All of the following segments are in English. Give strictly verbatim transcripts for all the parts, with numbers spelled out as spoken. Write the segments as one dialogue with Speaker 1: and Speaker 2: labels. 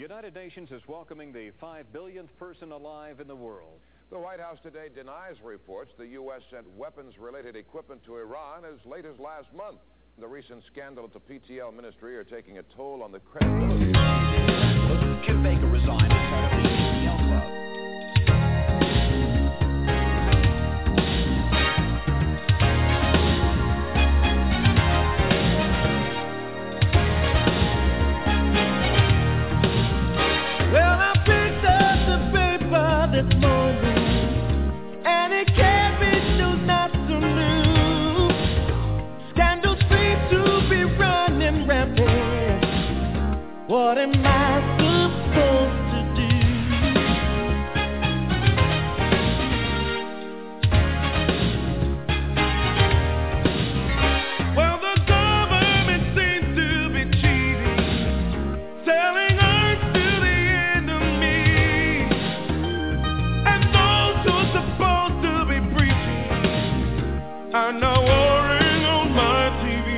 Speaker 1: United Nations is welcoming the five billionth person alive in the world.
Speaker 2: The White House today denies reports the U S sent weapons-related equipment to Iran as late as last month. The recent scandal at the P T L ministry are taking a toll on the credibility of
Speaker 3: Kim Baker resigned as head of the P T L club.
Speaker 4: Well, I picked up the paper this morning, and it carried news not so new. Scandals seem to be running rampant. What am I supposed to do? Well, the government seems to be cheating, selling earth to the enemy, and those who are supposed to be preaching are now warring on my T V.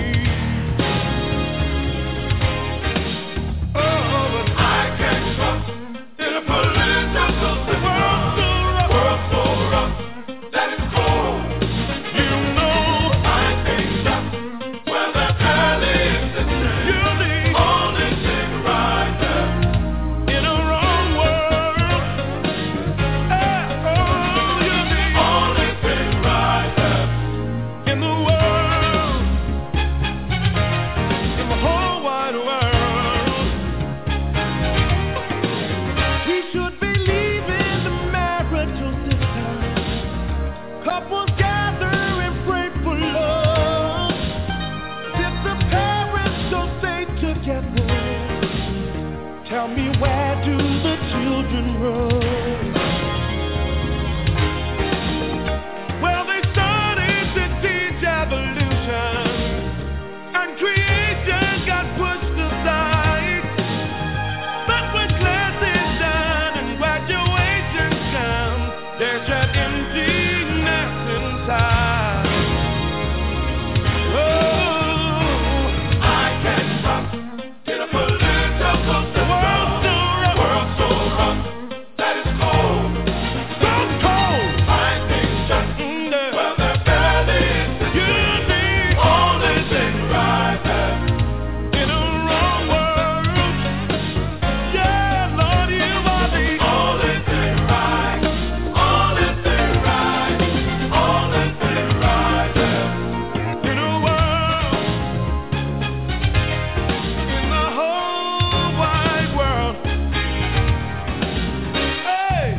Speaker 4: Oh, but I can't trust in a political system. World so rough, world so rough that it's cold. You know I can't trust where the alley is today. You're the only thing right there in a wrong world. Eh, oh, you're the only thing right there in the world, in the whole wide world. We should be leaving the marital system. Couples gather and pray for love. If the parents don't stay together, tell me, where do the children run? Well, they started to teach evolution, and creation got pushed aside. But when class is done and graduation comes, there's that emptiness inside. Oh, I can't trust in a political system. World so rough, world so rough that it's cold. So cold. I can't trust where the belly is. You're the only thing right there in a wrong world. Yeah, Lord, you are the only thing right, only thing right, only thing right there in a world, in the whole wide world. Hey.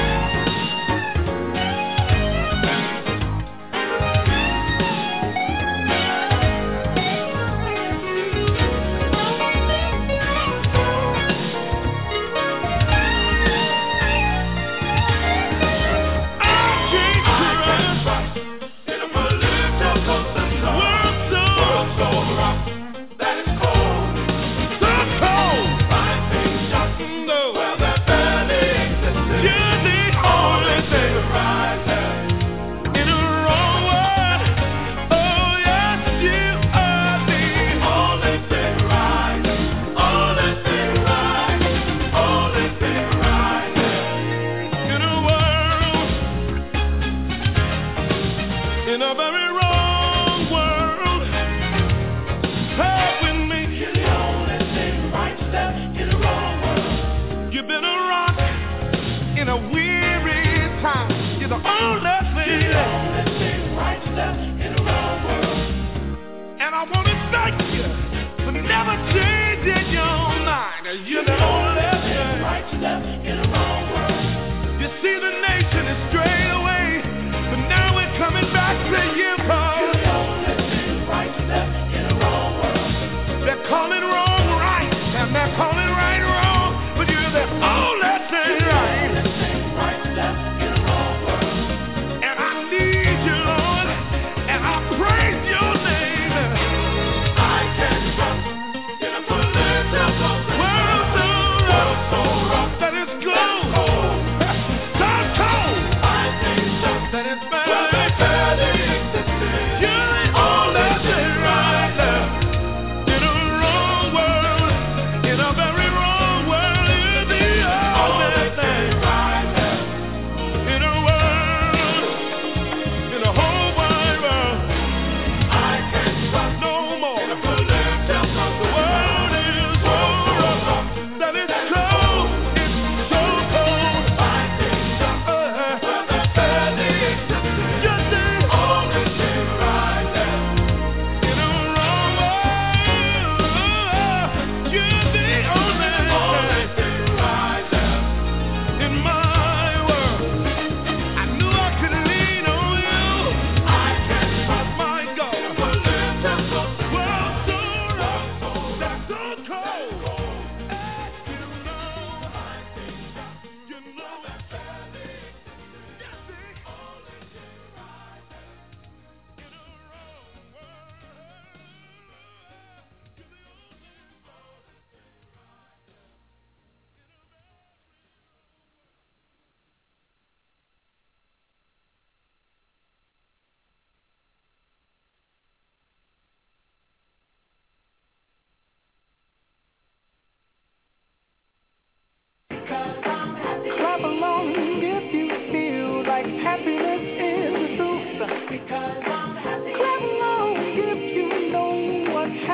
Speaker 4: In a very wrong world, help with me. You're the only thing right step in a wrong world. You've been a rock in a weary time. You're the only thing. You're the only thing right step in a wrong world. And I want to thank you for never changing your mind. You're the only thing right step in a wrong world. You see, the nation is strayed away, but now we're coming back to you, Paul. You're the only thing right step in a wrong world. They're calling wrong right, and they're calling right wrong, but you're the only thing right. You're the only thing right step in a wrong world. And I need you, Lord, and I praise your name. I can't trust in a political world so rough, world so rough that it's good.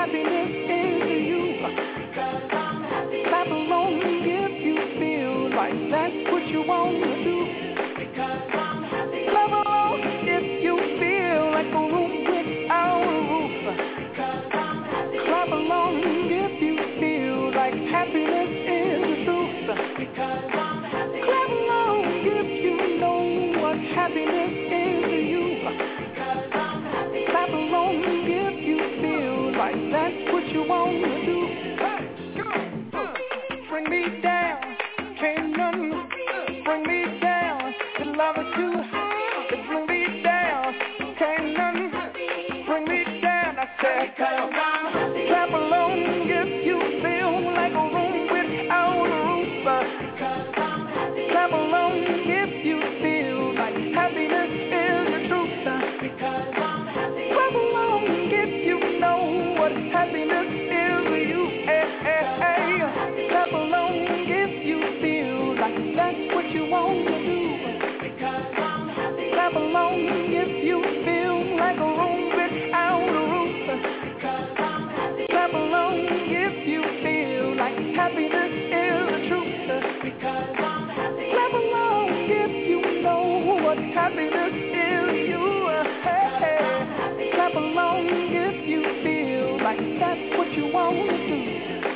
Speaker 5: happiness is to you. Because I'm happy. Clap along if you feel like that's what you want to do. Because I'm happy. Clap along if you feel like a room without a roof. Because I'm happy. Clap along if you feel like happiness is the truth. Because I'm happy. Clap along if you know what happiness is to you. Because I'm happy. Clap along if you feel like that's what you want to do. Hey, come on. Bring me down, can't none bring me down. The love is too high, bring me down, can't none bring me down. I said, because I'm happy. Clap along if you feel like a room without a roof. Because I'm happy. Clap along if you feel like happiness is the truth. Because I'm happy. Clap along if you know what happiness is to you. Hey, hey, hey. Clap along if you feel like that's what you want to do. Because I'm happy. Clap along if you feel like a room without a roof. Because I'm happy. Clap along if you feel like happiness is the truth. Because I'm happy. Clap along if you know what happiness is to you. Hey, hey. Clap along if you feel like that's what you want to do.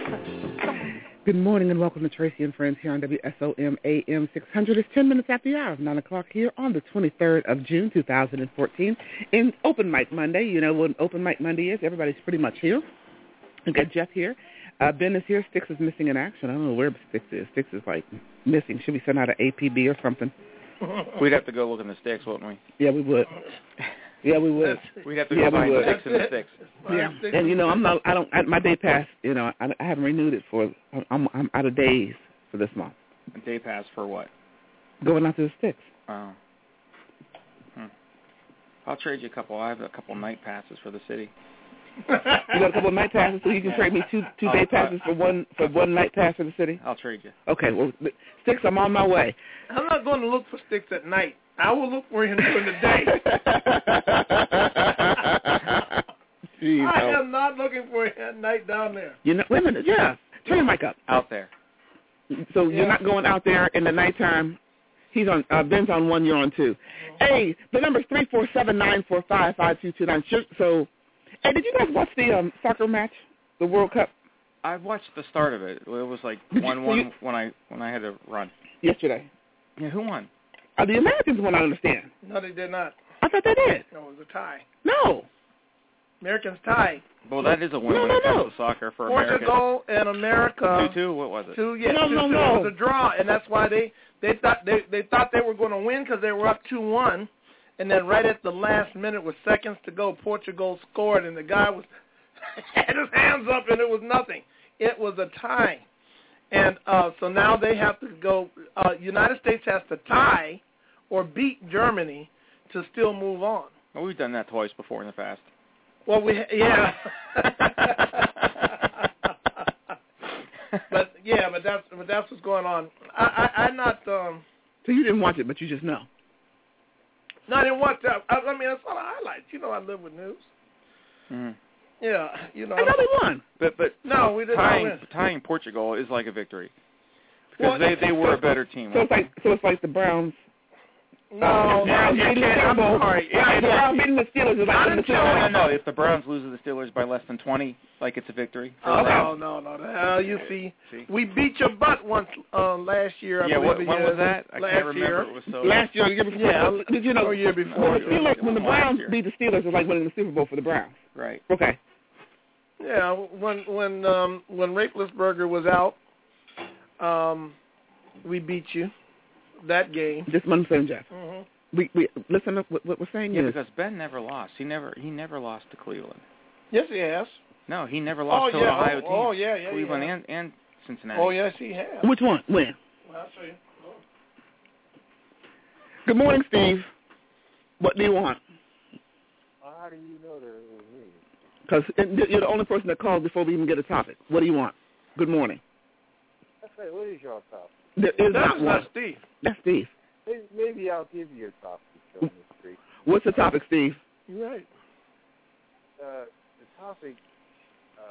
Speaker 5: Good morning and welcome to Tracy and Friends here on W S O M A M six hundred. It's ten minutes after the hour of nine o'clock here on the twenty-third of June, two thousand fourteen. In Open Mic Monday, you know what Open Mic Monday is. Everybody's pretty much here. We got Jeff here. Uh, Ben is here. Sticks is missing in action. I don't know where Sticks is. Sticks is like missing. Should we send out an A P B or something?
Speaker 6: We'd have to go look in the sticks, wouldn't we?
Speaker 5: Yeah, we would. Yeah, we would.
Speaker 6: We'd have to
Speaker 5: yeah,
Speaker 6: go find
Speaker 5: would.
Speaker 6: sticks in the sticks.
Speaker 5: Yeah, and you know, I'm not. I don't. I, my day pass. You know, I, I haven't renewed it for. I'm. I'm out of days for this month.
Speaker 6: A day pass for what?
Speaker 5: Going out to the sticks.
Speaker 6: Oh. Hmm. I'll trade you a couple. I have a couple night passes for the city.
Speaker 5: You got a couple of night passes, so you can trade me two two day passes for one for one night pass for the city.
Speaker 6: I'll trade you.
Speaker 5: Okay. Well, Sticks, I'm on my way.
Speaker 7: I'm not going to look for Sticks at night. I will look for him during the day.
Speaker 5: Jeez,
Speaker 7: I
Speaker 5: oh.
Speaker 7: am not looking for him at night down there.
Speaker 5: You know, wait a minute. Yeah, turn your mic up.
Speaker 6: Out there.
Speaker 5: So
Speaker 7: Yeah.
Speaker 5: you're not going out there in the nighttime. He's on. Uh, Ben's on one. You're on two. Hey, the number's three four seven nine four five five two two nine. So, hey, did you guys watch the um, soccer match, the World Cup?
Speaker 6: I watched the start of it. It was like
Speaker 5: Did you-
Speaker 6: one one
Speaker 5: you-
Speaker 6: when I when I had to run.
Speaker 5: Yesterday.
Speaker 6: Yeah, who won?
Speaker 5: Uh, the Americans won. I understand.
Speaker 7: No, they did not.
Speaker 5: I thought they did.
Speaker 7: No, it was a tie.
Speaker 5: No.
Speaker 7: Americans tied.
Speaker 6: Well, that is a win
Speaker 5: No,
Speaker 6: when
Speaker 5: no,
Speaker 6: it comes
Speaker 5: no.
Speaker 6: to soccer for America.
Speaker 7: Portugal and America.
Speaker 6: Two two. What was it?
Speaker 7: Two, yeah,
Speaker 5: No,
Speaker 7: two,
Speaker 5: no,
Speaker 7: two.
Speaker 5: no.
Speaker 7: It was a draw, and that's why they they thought they they thought they were going to win because they were up two one, and then right at the last minute with seconds to go, Portugal scored, and the guy was had his hands up, and it was nothing. It was a tie, and uh, so now they have to go. Uh, United States has to tie or beat Germany to still move on.
Speaker 6: Well, we've done that twice before in the past.
Speaker 7: Well, we yeah. But yeah, but that's but that's what's going on. I, I I'm not. Um,
Speaker 5: So you didn't watch it, but you just know.
Speaker 7: no, I didn't watch that. I, I mean, I saw the highlights. You know, I live with news.
Speaker 6: Mm-hmm.
Speaker 7: Yeah, you know.
Speaker 5: I thought they won.
Speaker 6: But but
Speaker 7: No, we didn't
Speaker 6: tying
Speaker 7: win.
Speaker 6: tying Portugal is like a victory because
Speaker 7: Well,
Speaker 6: they they were a better team.
Speaker 5: So it's like so it's like the Browns.
Speaker 7: No,
Speaker 5: Yeah,
Speaker 7: no,
Speaker 5: yeah,
Speaker 7: it-
Speaker 5: yeah,
Speaker 7: I'm
Speaker 5: yeah.
Speaker 7: sorry.
Speaker 5: Yeah,
Speaker 7: It-
Speaker 5: the Browns beating the Steelers is like
Speaker 7: Not
Speaker 5: the
Speaker 7: until-
Speaker 6: No,
Speaker 5: Steelers.
Speaker 6: no, no. If the Browns lose to the Steelers by less than twenty, like it's a victory. for the
Speaker 7: Oh,
Speaker 6: Browns.
Speaker 7: no, no, no. The hell you see.
Speaker 6: See?
Speaker 7: We beat your butt once uh, last year. I
Speaker 6: Yeah,
Speaker 7: believe
Speaker 6: what,
Speaker 7: it
Speaker 6: when
Speaker 7: is.
Speaker 6: was that? I
Speaker 7: last
Speaker 6: can't remember.
Speaker 7: Year.
Speaker 6: It was so.
Speaker 5: Last year, the year before.
Speaker 7: Yeah,
Speaker 5: Did you know?
Speaker 7: or year before.
Speaker 5: When the, Steelers, when the
Speaker 6: Last
Speaker 5: Browns
Speaker 6: year.
Speaker 5: beat the Steelers, it was like winning the Super Bowl for the Browns.
Speaker 6: Right.
Speaker 5: Okay.
Speaker 7: Yeah, when when um, when Raplesberger was out, um, we beat you that game.
Speaker 5: Just one thing, Jeff.
Speaker 7: Mm-hmm.
Speaker 5: We we listen to what, what we're saying
Speaker 6: Yeah,
Speaker 5: is
Speaker 6: because Ben never lost. He never he never lost to Cleveland.
Speaker 7: Yes, he has.
Speaker 6: No, he never lost
Speaker 7: Oh,
Speaker 6: to
Speaker 7: yeah.
Speaker 6: Ohio
Speaker 7: Oh,
Speaker 6: teams.
Speaker 7: oh, yeah, yeah,
Speaker 6: Cleveland
Speaker 7: yeah.
Speaker 6: and and Cincinnati.
Speaker 7: Oh, yes, he has.
Speaker 5: which one? When?
Speaker 7: Well, I'll show you.
Speaker 5: Good morning, Steve. What do you want?
Speaker 8: How do you know that it was me?
Speaker 5: Because you're the only person that called before we even get a topic. What do you want? Good morning.
Speaker 8: I say, what is your topic?
Speaker 5: There is
Speaker 7: That's
Speaker 5: not one.
Speaker 7: not Steve.
Speaker 5: That's Steve.
Speaker 8: Maybe, maybe I'll give you a topic to show on the street.
Speaker 5: What's the topic, Steve?
Speaker 7: You're right.
Speaker 8: Uh, the topic, uh,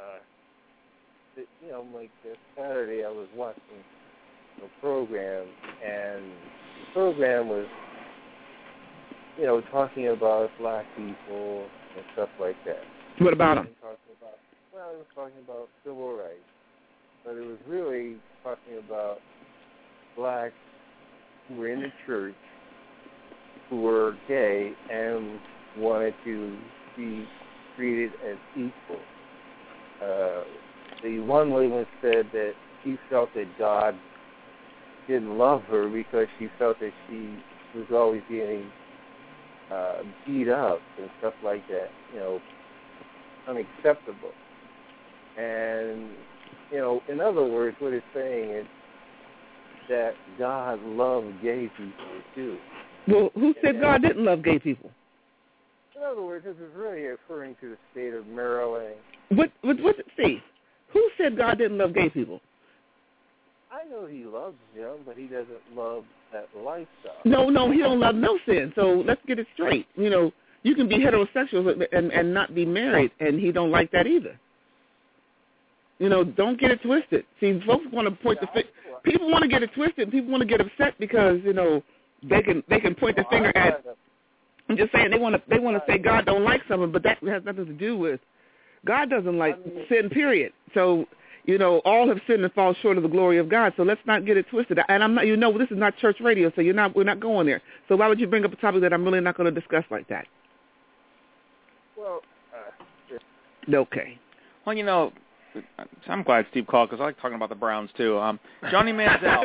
Speaker 8: that, you know, like this Saturday I was watching a program, and the program was, you know, talking about black people and stuff like that.
Speaker 9: What about them?
Speaker 8: Talking about, well, it was talking about civil rights, but it was really talking about blacks who were in the church who were gay and wanted to be treated as equal. Uh, the one woman said that she felt that God didn't love her because she felt that she was always getting uh, beat up and stuff like that, you know, unacceptable. And, you know, in other words, what it's saying is that God loved gay people too.
Speaker 9: Well, who said God didn't love gay people?
Speaker 8: In other words, this is really referring to the state of Maryland.
Speaker 9: What, what, what, Steve, who said God didn't love gay people?
Speaker 8: I know he loves them, but he doesn't love that lifestyle.
Speaker 9: No, no, he don't love no sin. So let's get it straight. You know, you can be heterosexual and, and not be married, and he don't like that either. You know, don't get it twisted. See, folks want to point the finger. People want to get it twisted. People want to get upset because, you know, they can they can point the finger at. I'm just saying they want to they want to say God don't like something, but that has nothing to do with God doesn't like sin. Period. So, you know, all have sinned and fall short of the glory of God. So let's not get it twisted. And I'm not, you know, this is not church radio, so you're not we're not going there. So why would you bring up a topic that I'm really not going to discuss like that?
Speaker 8: Well, uh,
Speaker 9: okay.
Speaker 6: Well, you know, I'm glad Steve called because I like talking about the Browns too. Um, Johnny Manziel.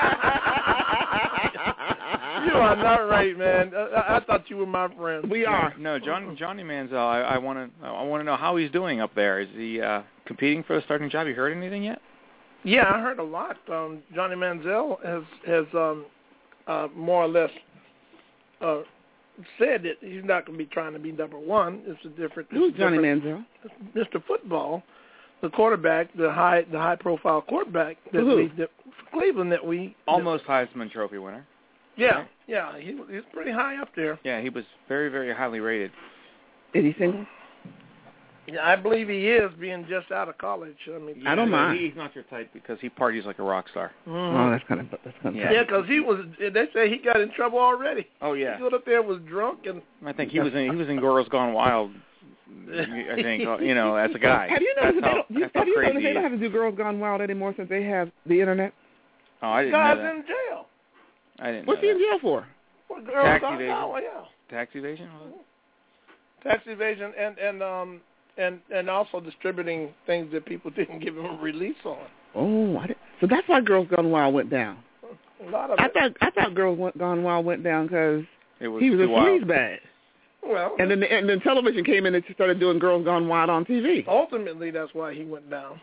Speaker 7: You are not right, man. I, I thought you were my friend.
Speaker 9: We are.
Speaker 6: No, John, Johnny Manziel. I, I want to. I want to know how he's doing up there. Is he uh, competing for the starting job? You heard anything yet?
Speaker 7: Yeah, I heard a lot. Um, Johnny Manziel has has um, uh, more or less uh, said that he's not going to be trying to be number one. It's a different.
Speaker 9: Who's
Speaker 7: it's
Speaker 9: Johnny
Speaker 7: different,
Speaker 9: Manziel?
Speaker 7: Mister Football, the quarterback, the high the high profile quarterback that
Speaker 9: Who?
Speaker 7: we that, Cleveland that we
Speaker 6: Almost Heisman Trophy winner.
Speaker 7: Yeah,
Speaker 6: right?
Speaker 7: yeah, he, he's pretty high up there.
Speaker 6: Yeah, he was very, very highly rated.
Speaker 9: Is he single?
Speaker 7: Yeah, I believe he is, being just out of college. I mean,
Speaker 9: I don't mind.
Speaker 6: He's not your type because he parties like a rock star.
Speaker 7: Mm-hmm.
Speaker 9: Oh, that's kind of that's kind of
Speaker 6: Yeah.
Speaker 7: Yeah, because he was. They say he got in trouble already.
Speaker 6: Oh yeah.
Speaker 7: He got up there, was drunk, and
Speaker 6: I think he was in he was in Girls Gone Wild. I think you know as a guy.
Speaker 9: Have you noticed
Speaker 6: That's
Speaker 9: that they
Speaker 6: how,
Speaker 9: don't, you,
Speaker 6: that's how
Speaker 9: have you
Speaker 6: crazy
Speaker 9: noticed they
Speaker 6: he
Speaker 9: don't
Speaker 6: is.
Speaker 9: have to do Girls Gone Wild anymore since they have the internet?
Speaker 6: Oh, I didn't
Speaker 7: guy's
Speaker 6: know that.
Speaker 7: in jail.
Speaker 6: I didn't
Speaker 9: What's
Speaker 6: know
Speaker 9: he in
Speaker 6: that.
Speaker 9: jail for?
Speaker 7: Well, girls
Speaker 6: Tax
Speaker 7: gone
Speaker 6: evasion.
Speaker 7: wild, yeah.
Speaker 6: Tax evasion? Was it?
Speaker 7: Tax evasion and and um and and also distributing things that people didn't give him a release on.
Speaker 9: Oh, I didn't, so that's why Girls Gone Wild went down.
Speaker 7: A lot of
Speaker 9: I
Speaker 7: it.
Speaker 9: thought I thought Girls went, Gone Wild went down because
Speaker 6: It was
Speaker 9: he was a
Speaker 6: too wild.
Speaker 9: sleazebag.
Speaker 7: Well,
Speaker 9: And then, and then television came in and started doing Girls Gone Wild on T V.
Speaker 7: ultimately, that's why he went down.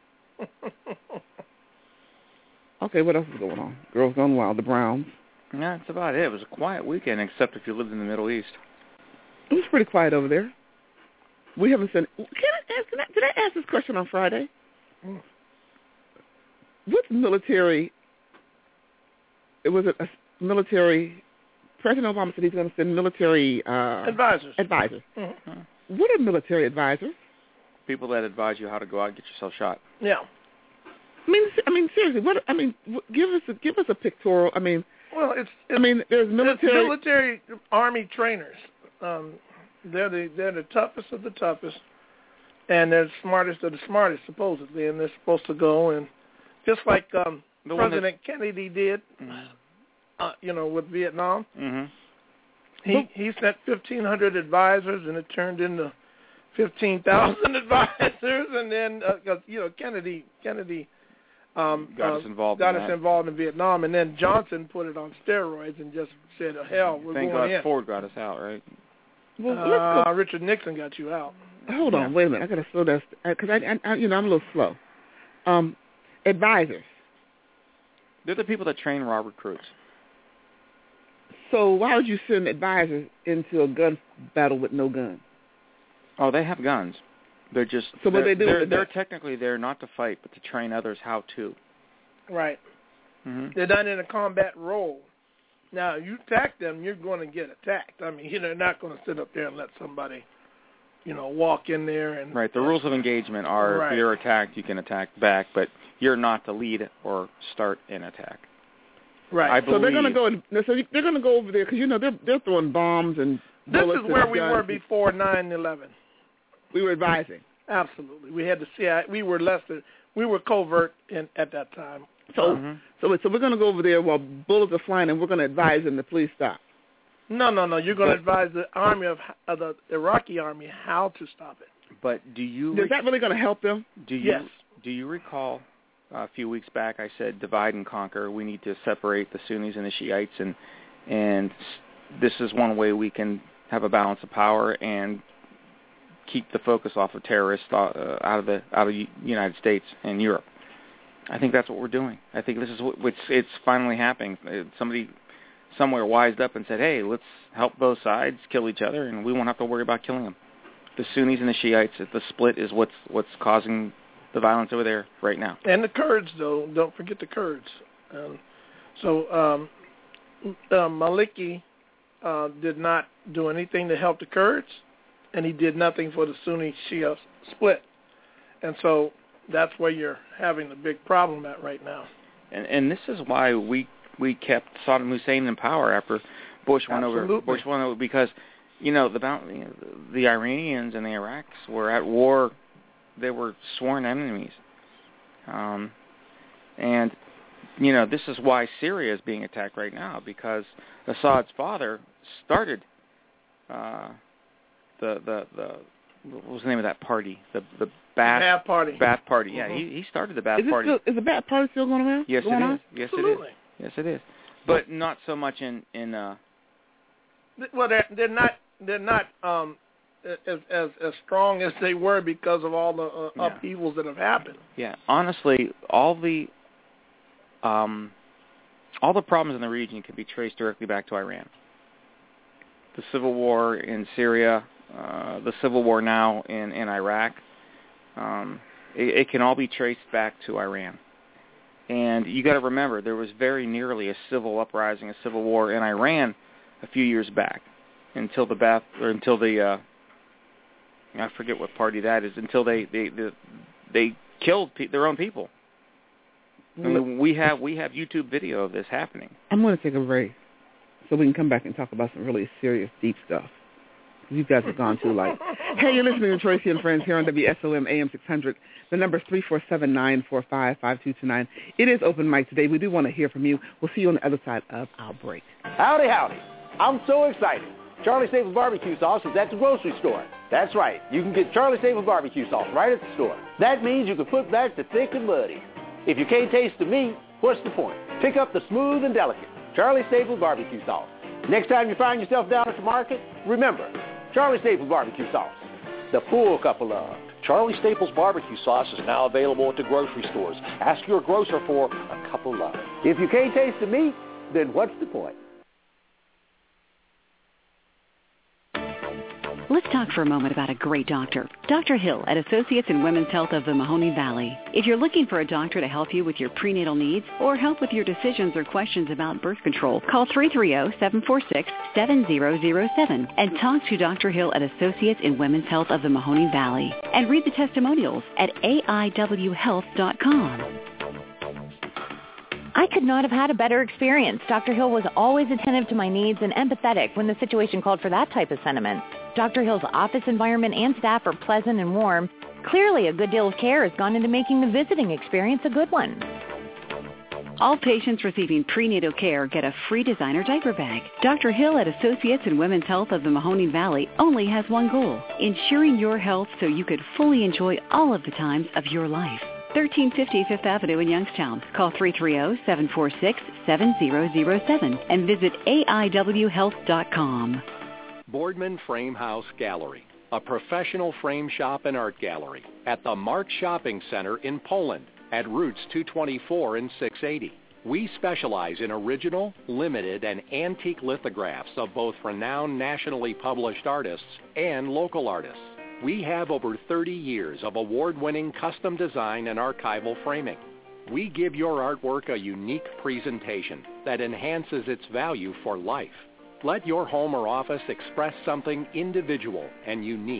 Speaker 9: Okay, what else is going on? Girls Gone Wild, the Browns.
Speaker 6: Yeah, that's about it. It was a quiet weekend, except if you lived in the Middle East.
Speaker 9: It was pretty quiet over there. We haven't seen. Can I ask? Can I, did I ask this question on Friday?
Speaker 7: Mm.
Speaker 9: What military? It was a, a military. President Obama said he's going to send military uh,
Speaker 7: Advisors.
Speaker 9: advisors.
Speaker 7: Mm-hmm.
Speaker 9: What are military advisors?
Speaker 6: People that advise you how to go out and get yourself shot.
Speaker 7: Yeah.
Speaker 9: I mean, I mean, seriously. What? I mean, wh- give us a, give us a pictorial. I mean,
Speaker 7: Well, it's, it's
Speaker 9: I mean, there's
Speaker 7: it's
Speaker 9: military.
Speaker 7: military army trainers. Um, they're the they're the toughest of the toughest, and they're the smartest of the smartest supposedly, and they're supposed to go and just like um,
Speaker 6: The one
Speaker 7: President Kennedy did,
Speaker 6: Mm-hmm.
Speaker 7: uh, you know, with Vietnam.
Speaker 6: Mm-hmm.
Speaker 7: He he sent fifteen hundred advisors, and it turned into fifteen thousand advisors, and then because uh, you know Kennedy Kennedy um,
Speaker 6: Got
Speaker 7: uh,
Speaker 6: us involved
Speaker 7: got
Speaker 6: in
Speaker 7: us
Speaker 6: that.
Speaker 7: involved in Vietnam, and then Johnson put it on steroids and just said, oh, "Hell, we're
Speaker 6: Thank
Speaker 7: going
Speaker 6: God
Speaker 7: in."
Speaker 6: Ford got us out, right?
Speaker 9: Well,
Speaker 7: Uh,
Speaker 9: let's go.
Speaker 7: Richard Nixon got you out.
Speaker 9: Hold on, wait a minute. I gotta slow down because I, I, I, you know, I'm a little slow. Um, advisors.
Speaker 6: They're the people that train raw recruits.
Speaker 9: So why would you send advisors into a gun battle with no gun?
Speaker 6: Oh, they have guns. They're just
Speaker 9: So what
Speaker 6: they're,
Speaker 9: they do
Speaker 6: They're,
Speaker 9: with
Speaker 6: they're
Speaker 9: that?
Speaker 6: technically there not to fight, but to train others how to.
Speaker 7: Right.
Speaker 6: Mm-hmm.
Speaker 7: They're done in a combat role. Now, you attack them, you're going to get attacked. I mean, you know, they're not going to sit up there and let somebody you know, walk in there and
Speaker 6: right. The rules of engagement are
Speaker 7: right.
Speaker 6: if you're attacked, you can attack back, but you're not to lead or start an attack.
Speaker 7: Right.
Speaker 6: I
Speaker 9: so they're going to
Speaker 6: believe-
Speaker 9: go. So they're going to go over there because you know they're they're throwing bombs and
Speaker 7: This
Speaker 9: bullets
Speaker 7: is where
Speaker 9: and
Speaker 7: we
Speaker 9: guns.
Speaker 7: were before nine eleven.
Speaker 9: We were advising.
Speaker 7: Absolutely. We had the C I A. We were less than, we were covert in, at that time.
Speaker 9: So
Speaker 6: Mm-hmm.
Speaker 9: so so we're going to go over there while bullets are flying, and we're going to advise them to please stop.
Speaker 7: No, no, no. You're going to advise the army of, of the Iraqi army how to stop it.
Speaker 6: But do you
Speaker 9: Is that really going to help them?
Speaker 6: do you
Speaker 7: Yes.
Speaker 6: do you recall uh, a few weeks back I said divide and conquer. We need to separate the Sunnis and the Shiites, and and this is one way we can have a balance of power and keep the focus off of terrorists uh, out of the out of the United States and Europe. I think that's what we're doing. I think this is what it's, it's finally happening. Somebody somewhere wised up and said, "Hey, let's help both sides kill each other, and we won't have to worry about killing them." The Sunnis and the Shiites, the split is what's what's causing the violence over there right now.
Speaker 7: And the Kurds, though, don't forget the Kurds. Um, so um, uh, Maliki uh, did not do anything to help the Kurds, and he did nothing for the Sunni-Shia split. And so that's where you're having the big problem at right now.
Speaker 6: And and this is why we we kept Saddam Hussein in power after Bush went
Speaker 7: Absolutely.
Speaker 6: over. Bush went over because you know the the Iranians and the Iraqs were at war. They were sworn enemies. Um, and you know this is why Syria is being attacked right now, because Assad's father started uh, the the the what was the name of that party? The the Ba'ath
Speaker 7: Ba'ath Party.
Speaker 6: Ba'ath Party. Yeah,
Speaker 7: Mhm.
Speaker 6: he he started the Ba'ath
Speaker 9: Is, it
Speaker 6: Party.
Speaker 9: still, is the Ba'ath Party still going around?
Speaker 6: Yes,
Speaker 9: going
Speaker 6: it
Speaker 9: on?
Speaker 6: is. Yes,
Speaker 7: Absolutely.
Speaker 6: it is. Yes, it is. But not so much in in. Uh,
Speaker 7: Well, they're they're not they're not um, as as as strong as they were because of all the uh,
Speaker 6: Yeah.
Speaker 7: upheavals that have happened.
Speaker 6: yeah, honestly, all the um, all the problems in the region can be traced directly back to Iran. The civil war in Syria, uh, the civil war now in in Iraq, um, it, it can all be traced back to Iran. And you got to remember, there was very nearly a civil uprising, a civil war in Iran a few years back, until the Ba'ath, or until the uh, I forget what party that is, until they they they, they killed pe- their own people. I mean, we have we have YouTube video of this happening.
Speaker 9: I'm going to take a break so we can come back and talk about some really serious, deep stuff. You guys have gone too light. Hey, you're listening to Tracy and Friends here on W S O M A M six hundred. The number is three four seven, nine four five, five two two nine. It is open mic today. We do want to hear from you. We'll see you on the other side of our break.
Speaker 10: Howdy, howdy. I'm so excited. Charlie Staples barbecue sauce is at the grocery store. That's right. You can get Charlie Staples barbecue sauce right at the store. That means you can put back the thick and muddy. If you can't taste the meat, what's the point? Pick up the smooth and delicate Charlie Staples barbecue sauce. Next time you find yourself down at the market, remember, Charlie Staples barbecue sauce, the full cup of love.
Speaker 11: Charlie Staples barbecue sauce is now available at the grocery stores. Ask your grocer for a cup of love.
Speaker 10: If you can't taste the meat, then what's the point?
Speaker 12: Let's talk for a moment about a great doctor. Doctor Hill at Associates in Women's Health of the Mahoning Valley. If you're looking for a doctor to help you with your prenatal needs or help with your decisions or questions about birth control, call three three zero, seven four six, seven zero zero seven and talk to Doctor Hill at Associates in Women's Health of the Mahoning Valley. And read the testimonials at A I W health dot com.
Speaker 13: I could not have had a better experience. Doctor Hill was always attentive to my needs and empathetic when the situation called for that type of sentiment. Doctor Hill's office environment and staff are pleasant and warm. Clearly, a good deal of care has gone into making the visiting experience a good one.
Speaker 12: All patients receiving prenatal care get a free designer diaper bag. Doctor Hill at Associates in Women's Health of the Mahoning Valley only has one goal, ensuring your health so you could fully enjoy all of the times of your life. thirteen fifty Fifth Avenue in Youngstown. Call three three zero, seven four six, seven zero zero seven and visit A I W health dot com.
Speaker 14: Boardman Frame House Gallery, a professional frame shop and art gallery at the Mark Shopping Center in Poland at Routes two twenty-four and six eighty. We specialize in original, limited, and antique lithographs of both renowned nationally published artists and local artists. We have over thirty years of award-winning custom design and archival framing. We give your artwork a unique presentation that enhances its value for life. Let your home or office express something individual and unique.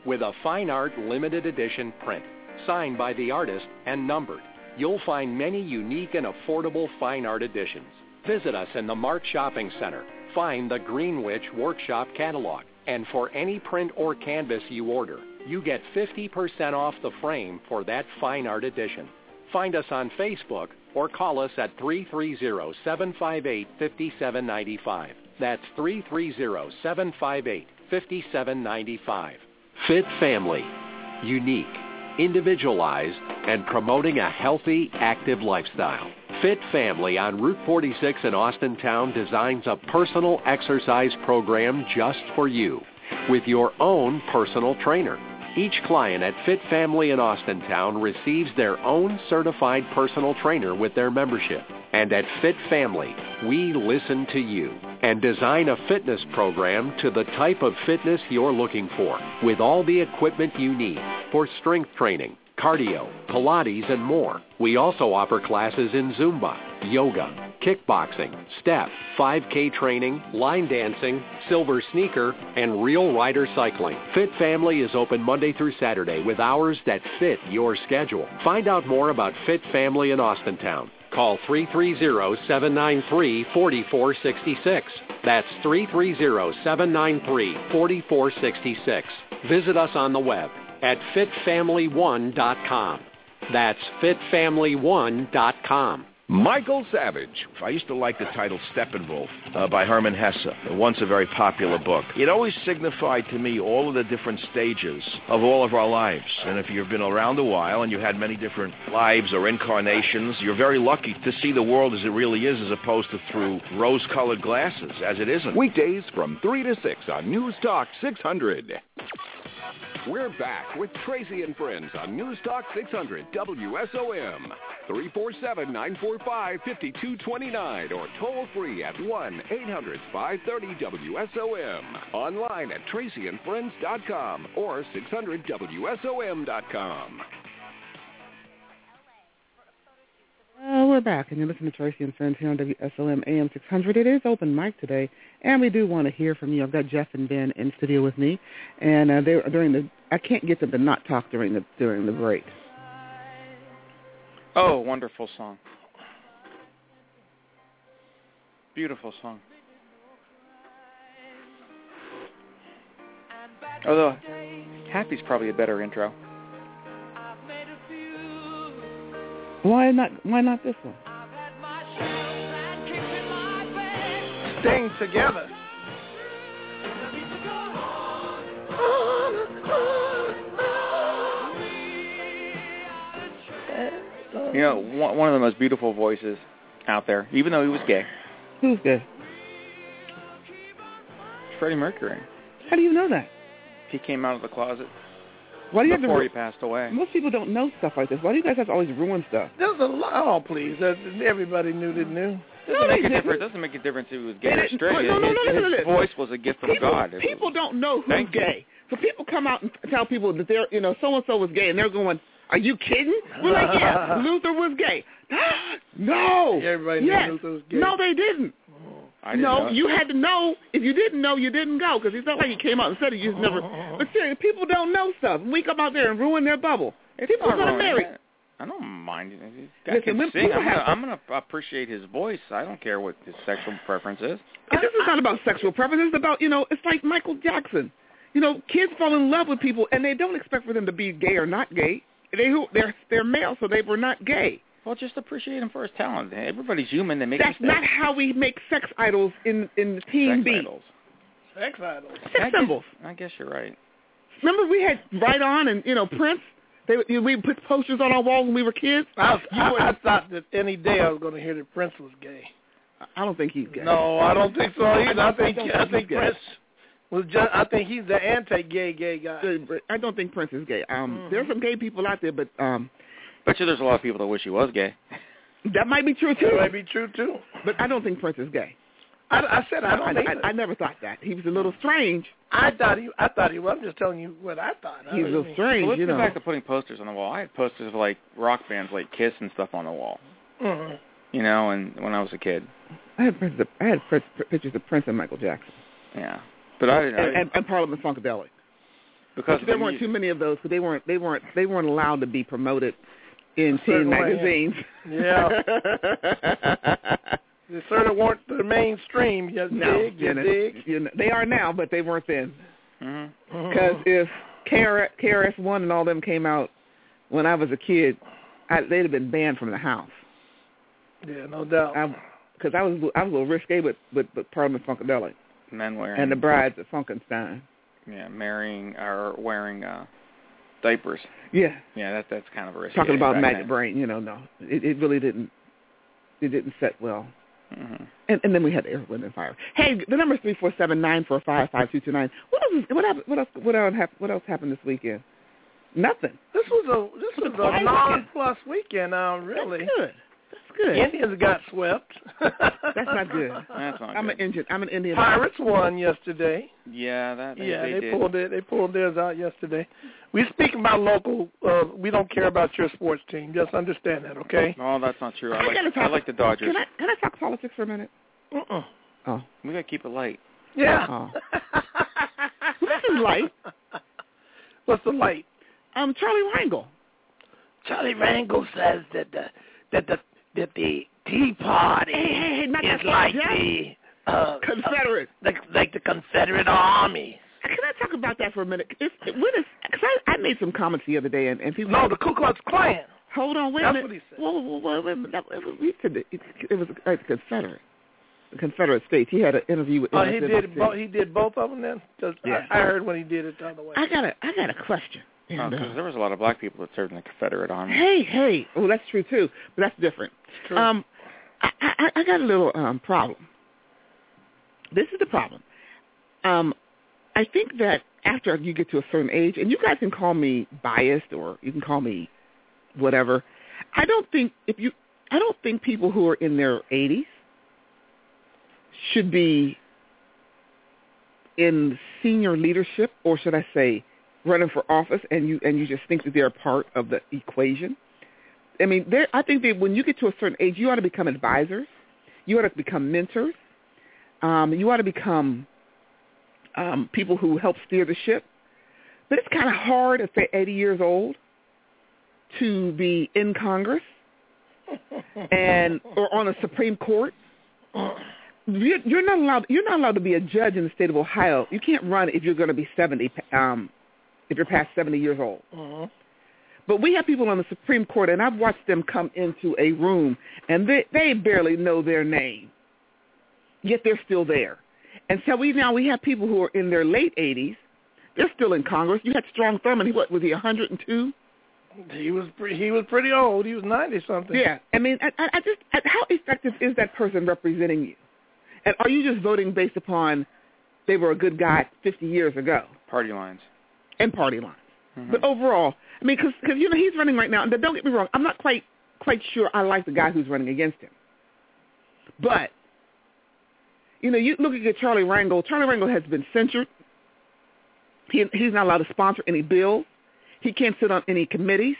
Speaker 14: with a fine art limited edition print, signed by the artist and numbered. You'll find many unique and affordable fine art editions. Visit us in the Mark Shopping Center. Find the Greenwich Workshop catalog. And for any print or canvas you order, you get fifty percent off the frame for that fine art edition. Find us on Facebook or call us at three three zero, seven five eight, five seven nine five. That's three three zero, seven five eight, five seven nine five. Fit Family. Unique, individualized, and promoting a healthy, active lifestyle. Fit Family on Route forty-six in Austintown designs a personal exercise program just for you with your own personal trainer. Each client at Fit Family in Austintown receives their own certified personal trainer with their membership. And at Fit Family, we listen to you and design a fitness program to the type of fitness you're looking for, with all the equipment you need for strength training, cardio, Pilates, and more. We also offer classes in Zumba, yoga, kickboxing, step, five K training, line dancing, silver sneaker, and real rider cycling. Fit Family is open Monday through Saturday with hours that fit your schedule. Find out more about Fit Family in Austintown. Call three three zero, seven nine three, four four six six. That's three three zero, seven nine three, four four six six. Visit us on the web at fit family one dot com. That's fit family one dot com.
Speaker 15: Michael Savage. I used to like the title Steppenwolf uh, by Hermann Hesse, once a very popular book. It always signified to me all of the different stages of all of our lives. And if you've been around a while and you had many different lives or incarnations, you're very lucky to see the world as it really is as opposed to through rose-colored glasses, as it isn't.
Speaker 16: Weekdays from three to six on News Talk six hundred. We're back with Tracy and Friends on News Talk six hundred W S O M. three four seven, nine four five, five two two nine or toll free at one eight hundred, five thirty, W S O M. Online at tracy and friends dot com or six hundred W S O M dot com.
Speaker 9: Uh, we're back, and you're listening to Tracy and Friends here on W S O M A M six hundred. It is open mic today, and we do want to hear from you. I've got Jeff and Ben in studio with me, and uh, they during the I can't get them to not talk during the during the break.
Speaker 6: Oh, wonderful song. Beautiful song. Although, Happy's probably a better intro.
Speaker 9: Why not? Why not this one?
Speaker 7: Staying together.
Speaker 6: You know, one, one of the most beautiful voices out there, even though he was gay.
Speaker 9: Who's gay?
Speaker 6: Freddie Mercury.
Speaker 9: How do you know that?
Speaker 6: He came out of the closet
Speaker 9: Why do you
Speaker 6: before
Speaker 9: have to,
Speaker 6: he passed away.
Speaker 9: Most people don't know stuff like this. Why do you guys have to always ruin stuff?
Speaker 7: There's a lot. Oh, please. Everybody knew that knew.
Speaker 6: Doesn't
Speaker 9: No,
Speaker 6: make
Speaker 9: they
Speaker 6: a
Speaker 9: didn't.
Speaker 6: difference. Doesn't make a difference if he was gay
Speaker 9: They
Speaker 6: or
Speaker 9: didn't.
Speaker 6: straight.
Speaker 9: No, no, no,
Speaker 6: his
Speaker 9: no, no, no,
Speaker 6: his
Speaker 9: no.
Speaker 6: voice was a gift from
Speaker 9: people,
Speaker 6: God. It
Speaker 9: People
Speaker 6: was,
Speaker 9: don't know who's
Speaker 6: Thank you.
Speaker 9: gay. So people come out and tell people that they're, you know, so-and-so was gay, and they're going, are you kidding? We're like, yeah, Luther was gay. No.
Speaker 7: Everybody knew
Speaker 9: yes.
Speaker 7: Luther was gay.
Speaker 9: No, they didn't.
Speaker 6: I didn't
Speaker 9: no,
Speaker 6: know.
Speaker 9: you had to know. If you didn't know, you didn't go, because it's not like you came out and said it. You just never. But seriously, people don't know stuff. And we come out there and ruin their bubble.
Speaker 6: It's
Speaker 9: People
Speaker 6: not
Speaker 9: got
Speaker 6: wrong.
Speaker 9: married.
Speaker 6: I don't mind. This guy
Speaker 9: Listen,
Speaker 6: can
Speaker 9: when
Speaker 6: sing.
Speaker 9: people
Speaker 6: I'm gonna,
Speaker 9: have-
Speaker 6: I'm gonna appreciate his voice. I don't care what his sexual preference is.
Speaker 9: And this is not about sexual preference. It's about, you know, it's like Michael Jackson. You know, kids fall in love with people, and they don't expect for them to be gay or not gay. They they're they're male, so they were not gay.
Speaker 6: Well, just appreciate him for his talent. Everybody's human. They make
Speaker 9: That's
Speaker 6: mistakes.
Speaker 9: not how we make sex idols in in the Team
Speaker 6: Sex
Speaker 9: B.
Speaker 6: idols.
Speaker 7: Sex idols.
Speaker 9: Sex
Speaker 6: I guess,
Speaker 9: symbols.
Speaker 6: I guess you're right.
Speaker 9: Remember we had Right On and, you know, Prince? They we put posters on our walls when we were kids.
Speaker 7: I, was, I, I thought that any day I was going to hear that Prince was gay.
Speaker 9: I don't think he's gay.
Speaker 7: No, I don't think so either. I think
Speaker 9: I
Speaker 7: I
Speaker 9: don't
Speaker 7: think
Speaker 9: think he's
Speaker 7: Prince was just. I think he's the anti-gay gay guy.
Speaker 9: I don't think Prince is gay. Um,
Speaker 7: Mm-hmm.
Speaker 9: There's some gay people out there, but um,
Speaker 6: Bet you there's a lot of people that wish he was gay.
Speaker 9: that might be true too.
Speaker 7: That might be true too.
Speaker 9: But I don't think Prince is gay.
Speaker 7: I, I said I don't.
Speaker 9: I,
Speaker 7: either.
Speaker 9: I, I never thought that. He was a little strange.
Speaker 7: I thought he. I thought he was. I'm just telling you what I thought. I
Speaker 9: He was a
Speaker 7: really-
Speaker 9: little strange,
Speaker 6: So let's
Speaker 9: you
Speaker 6: go
Speaker 9: know.
Speaker 6: back to putting posters on the wall. I had posters of like rock bands like Kiss and stuff on the wall.
Speaker 7: Mhm.
Speaker 6: You know, and when I was a kid.
Speaker 9: I had Prince, I had pictures of Prince and Michael Jackson.
Speaker 6: Yeah. But I didn't. I
Speaker 9: And,
Speaker 6: didn't
Speaker 9: and, and Parliament Funkadelic.
Speaker 6: Because
Speaker 9: there
Speaker 6: the
Speaker 9: weren't
Speaker 6: music.
Speaker 9: too many of those, because they weren't they weren't they weren't allowed to be promoted in teen
Speaker 7: Certainly,
Speaker 9: magazines.
Speaker 7: Yeah. They certainly weren't the mainstream. You
Speaker 9: No,
Speaker 7: dig, you
Speaker 9: you know,
Speaker 7: dig.
Speaker 9: you know, they are now, but they weren't then.
Speaker 6: Mm-hmm.
Speaker 9: Because if K R S One and all them came out when I was a kid, I, they'd have been banned from the house.
Speaker 7: Yeah, no doubt.
Speaker 9: Because I, I was I was a little risque with with, with Parliament Funkadelic
Speaker 6: Men wearing
Speaker 9: and the Brides of Funkenstein.
Speaker 6: Yeah, marrying or wearing uh, diapers.
Speaker 9: Yeah.
Speaker 6: Yeah, that that's kind of a risky.
Speaker 9: Talking about
Speaker 6: back
Speaker 9: maggot
Speaker 6: then.
Speaker 9: brain, you know, no, it, it really didn't. It didn't set well.
Speaker 6: Mm-hmm.
Speaker 9: And, and then we had the Air, Wind, and Fire. Hey, the number is three four seven nine four five five two two nine. What else? What happened? What else? What else happened? What else happened this weekend? Nothing.
Speaker 7: This was a this was a non-plus weekend. Uh, really.
Speaker 9: That's good. That's good.
Speaker 7: Indians got swept.
Speaker 9: That's not good.
Speaker 6: That's not
Speaker 9: I'm
Speaker 6: good.
Speaker 9: an Indian. I'm an Indian.
Speaker 7: Pirates won yesterday.
Speaker 6: Yeah, that they,
Speaker 7: yeah,
Speaker 6: they,
Speaker 7: they,
Speaker 6: did.
Speaker 7: pulled it. They pulled theirs out yesterday. We speak about local. Uh, we don't care about your sports team. Just understand that, okay?
Speaker 6: No, that's not true. I
Speaker 9: I
Speaker 6: like
Speaker 9: gotta talk,
Speaker 6: I like the Dodgers.
Speaker 9: Can I can I talk politics for a minute?
Speaker 7: Uh-uh.
Speaker 9: Oh,
Speaker 6: we gotta keep it light.
Speaker 7: Yeah.
Speaker 9: Oh. This is light.
Speaker 7: What's the light?
Speaker 9: Um, Charlie Rangel.
Speaker 7: Charlie Rangel says that the that the that the Tea Party
Speaker 9: Hey, hey, hey, not
Speaker 7: is
Speaker 9: that
Speaker 7: like
Speaker 9: Jeff.
Speaker 7: the uh,
Speaker 9: Confederate.
Speaker 7: uh, like like the Confederate Army.
Speaker 9: Can I talk about that for a minute? If, when is, cause I, I made some comments the other day, and, and people.
Speaker 7: No, the Ku Klux Klan.
Speaker 9: Hold on, wait
Speaker 7: That's
Speaker 9: a minute.
Speaker 7: what he said.
Speaker 9: Whoa, whoa, whoa, wait a minute. That, it, was, he said that it, it was uh, the Confederate, the Confederate States. He had an interview with.
Speaker 7: Oh, he
Speaker 9: M S N B C.
Speaker 7: did. Bo- he did both of them then. 'Cause
Speaker 9: Yeah.
Speaker 7: I, I heard when he did it the other way.
Speaker 9: I got a, I got a question.
Speaker 6: Oh,
Speaker 9: And,
Speaker 6: 'cause
Speaker 9: uh,
Speaker 6: there was a lot of black people that served in the Confederate Army.
Speaker 9: Hey, hey. Oh, that's true too, but that's different.
Speaker 7: True.
Speaker 9: Um, I, I, I got a little um problem. This is the problem. Um, I think that after you get to a certain age, and you guys can call me biased or you can call me whatever. I don't think if you, I don't think people who are in their eighties should be in senior leadership, or should I say, running for office, and you and you just think that they're a part of the equation. I mean, there. I think that when you get to a certain age, you ought to become advisors. You ought to become mentors. Um, you ought to become um, people who help steer the ship. But it's kind of hard at say eighty years old to be in Congress and or on the Supreme Court. You're, you're not allowed. You're not allowed to be a judge in the state of Ohio. You can't run if you're going to be seventy. Um, if you're past seventy years old.
Speaker 7: Uh-huh.
Speaker 9: But we have people on the Supreme Court, and I've watched them come into a room, and they, they barely know their name, yet they're still there. And so we now we have people who are in their late eighties. They're still in Congress. You had Strom Thurmond. What was he? one hundred two.
Speaker 7: He was pre- he was pretty old. He was ninety something.
Speaker 9: Yeah. I mean, I, I just I, how effective is that person representing you? And are you just voting based upon they were a good guy fifty years ago?
Speaker 6: Party lines.
Speaker 9: And party lines.
Speaker 6: Mm-hmm.
Speaker 9: But overall, I mean, because you know he's running right now. And don't get me wrong, I'm not quite quite sure I like the guy who's running against him. But you know, you look at Charlie Rangel. Charlie Rangel has been censured. He he's not allowed to sponsor any bills. He can't sit on any committees.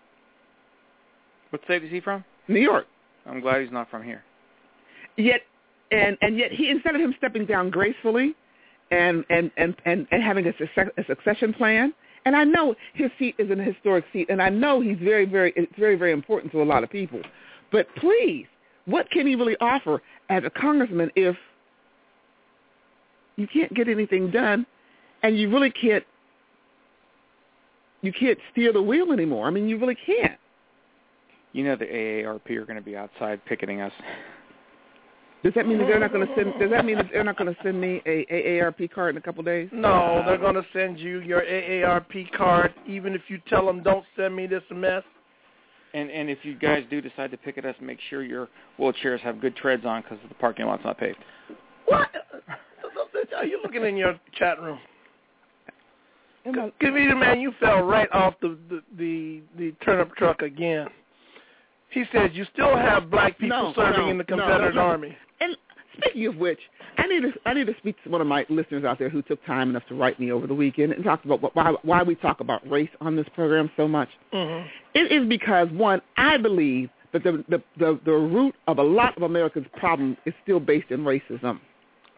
Speaker 6: What state is he from?
Speaker 9: New York.
Speaker 6: I'm glad he's not from here.
Speaker 9: Yet, and and yet he instead of him stepping down gracefully, and and and and, and having a, success, a succession plan. And I know his seat is an historic seat, and I know he's very, very, it's very, very important to a lot of people. But please, what can he really offer as a congressman if you can't get anything done, and you really can't, you can't steer the wheel anymore? I mean, you really can't.
Speaker 6: You know the A A R P are going to be outside picketing us.
Speaker 9: Does that mean that they're not going to send? Does that mean that they're not going to send me a A A R P card in a couple of days?
Speaker 7: No, they're going to send you your A A R P card, even if you tell them don't send me this mess.
Speaker 6: And and if you guys do decide to picket us, make sure your wheelchairs have good treads on because the parking lot's not paved.
Speaker 7: What? Are you looking in your chat room? Give me the man. You fell right off the the the, the turnip truck again. He said you still have black people
Speaker 9: No,
Speaker 7: serving
Speaker 9: no,
Speaker 7: in the Confederate
Speaker 9: no, no.
Speaker 7: Army.
Speaker 9: And speaking of which, I need to I need to speak to one of my listeners out there who took time enough to write me over the weekend and talked about what, why why we talk about race on this program so much.
Speaker 7: Mm-hmm.
Speaker 9: It is because, one, I believe that the, the the the root of a lot of America's problem is still based in racism.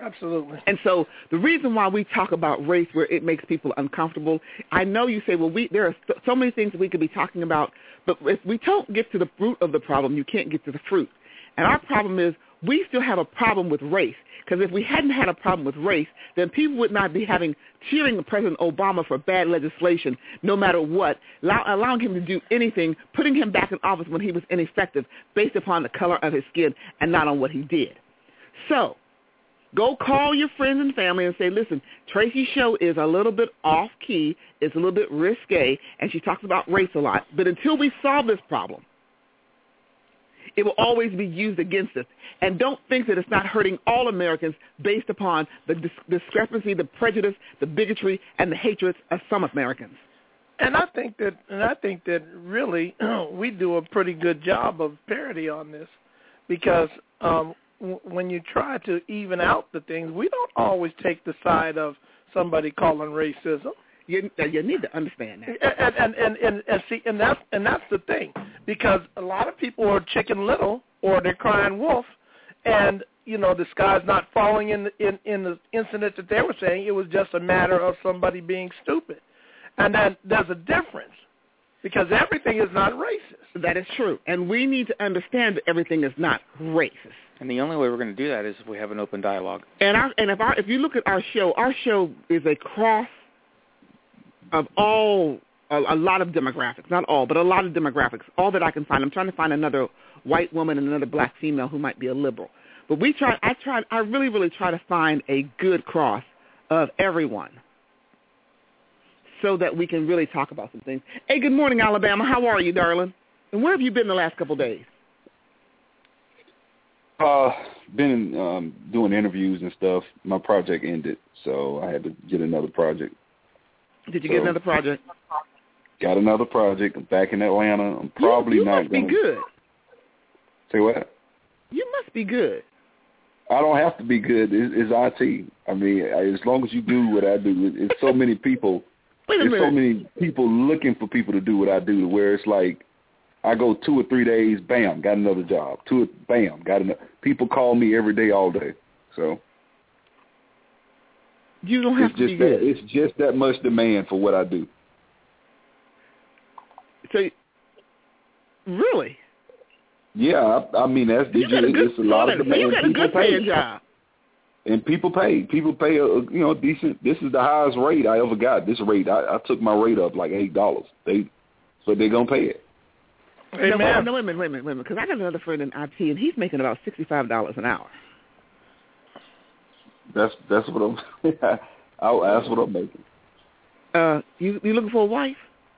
Speaker 7: Absolutely.
Speaker 9: And so the reason why we talk about race where it makes people uncomfortable, I know you say, well, we there are so, so many things that we could be talking about, but if we don't get to the root of the problem, you can't get to the fruit. And our problem is we still have a problem with race, because if we hadn't had a problem with race, then people would not be having cheering President Obama for bad legislation no matter what, allow, allowing him to do anything, putting him back in office when he was ineffective based upon the color of his skin and not on what he did. So go call your friends and family and say, listen, Tracy's show is a little bit off-key, it's a little bit risque, and she talks about race a lot. But until we solve this problem, it will always be used against us. And don't think that it's not hurting all Americans based upon the dis- discrepancy, the prejudice, the bigotry, and the hatred of some Americans.
Speaker 7: And I think that, and I think that really we do a pretty good job of parody on this, because um, w- when you try to even out the things, we don't always take the side of somebody calling racism.
Speaker 9: You, you need to understand that.
Speaker 7: And, and, and, and, and see, and that's, and that's the thing, because a lot of people are Chicken Little or they're crying wolf, and, you know, the sky's not falling in the, in, in the incident that they were saying. It was just a matter of somebody being stupid. And then there's a difference, because everything is not racist.
Speaker 9: That is true. And we need to understand that everything is not racist.
Speaker 6: And the only way we're going to do that is if we have an open dialogue.
Speaker 9: And our, and if our, if you look at our show, our show is a cross of all, a, a lot of demographics, not all, but a lot of demographics, all that I can find. I'm trying to find another white woman and another black female who might be a liberal. But we try, I try, I really, really try to find a good cross of everyone so that we can really talk about some things. Hey, good morning, Alabama. How are you, darling? And where have you been the last couple of days?
Speaker 17: Uh, been um, doing interviews and stuff. My project ended, so I had to get another project.
Speaker 9: Did you
Speaker 17: so,
Speaker 9: get another project?
Speaker 17: Got another project. I'm back in Atlanta. I'm probably
Speaker 9: you, you
Speaker 17: not
Speaker 9: must be
Speaker 17: gonna...
Speaker 9: good.
Speaker 17: Say what?
Speaker 9: You must be good.
Speaker 17: I don't have to be good. It's, it's I T. I mean, as long as you do what I do, it's so many people.
Speaker 9: Wait a
Speaker 17: There's
Speaker 9: minute.
Speaker 17: so many people looking for people to do what I do, to where it's like I go two or three days, bam, got another job. Two, or, bam, got another. People call me every day, all day. So
Speaker 9: you don't have
Speaker 17: it's
Speaker 9: to
Speaker 17: just
Speaker 9: be
Speaker 17: that,
Speaker 9: good.
Speaker 17: It's just that much demand for what I do.
Speaker 9: So, really?
Speaker 17: Yeah, I, I mean that's
Speaker 9: You got a good,
Speaker 17: it's a lot of
Speaker 9: so
Speaker 17: demand.
Speaker 9: you got a
Speaker 17: People
Speaker 9: good
Speaker 17: pay.
Speaker 9: paying job.
Speaker 17: And people pay. People pay a you know decent. This is the highest rate I ever got. This rate, I, I took my rate up like eight dollars. They, but they're gonna pay it.
Speaker 7: Hey,
Speaker 9: no,
Speaker 7: man.
Speaker 9: no, wait a minute, wait a minute, wait a minute. Because I got another friend in I T, and he's making about sixty-five dollars an hour.
Speaker 17: That's that's what I'm. I'll, that's what I'm making.
Speaker 9: Uh, you you looking for a wife?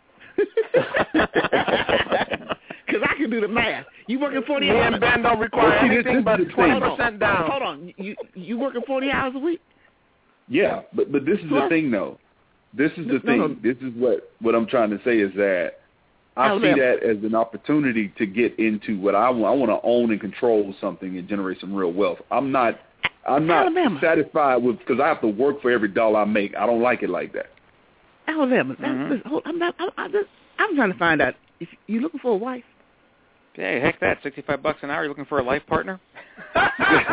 Speaker 9: Because I can do the math. You working forty
Speaker 7: Me
Speaker 9: hours?
Speaker 7: and Ben don't require
Speaker 17: Well, see, this-
Speaker 7: anything
Speaker 17: this
Speaker 7: but
Speaker 17: is the
Speaker 7: twenty
Speaker 17: thing.
Speaker 7: percent down.
Speaker 9: Hold on, you you working forty hours a week?
Speaker 17: Yeah, but but this is
Speaker 9: Well,
Speaker 17: the thing though. This is the
Speaker 9: no,
Speaker 17: thing.
Speaker 9: no.
Speaker 17: This is what what I'm trying to say is that I
Speaker 9: Alabama.
Speaker 17: see that as an opportunity to get into what I want. I want to own and control something and generate some real wealth. I'm not. I'm not
Speaker 9: Alabama.
Speaker 17: satisfied with because I have to work for every dollar I make. I don't like it like that.
Speaker 9: Alabama. That's,
Speaker 6: Mhm.
Speaker 9: listen, hold, I'm not. I, I just, I'm trying to find out if you looking for a wife.
Speaker 6: Hey, heck that, sixty-five bucks an hour. You looking for a life partner?
Speaker 17: nah,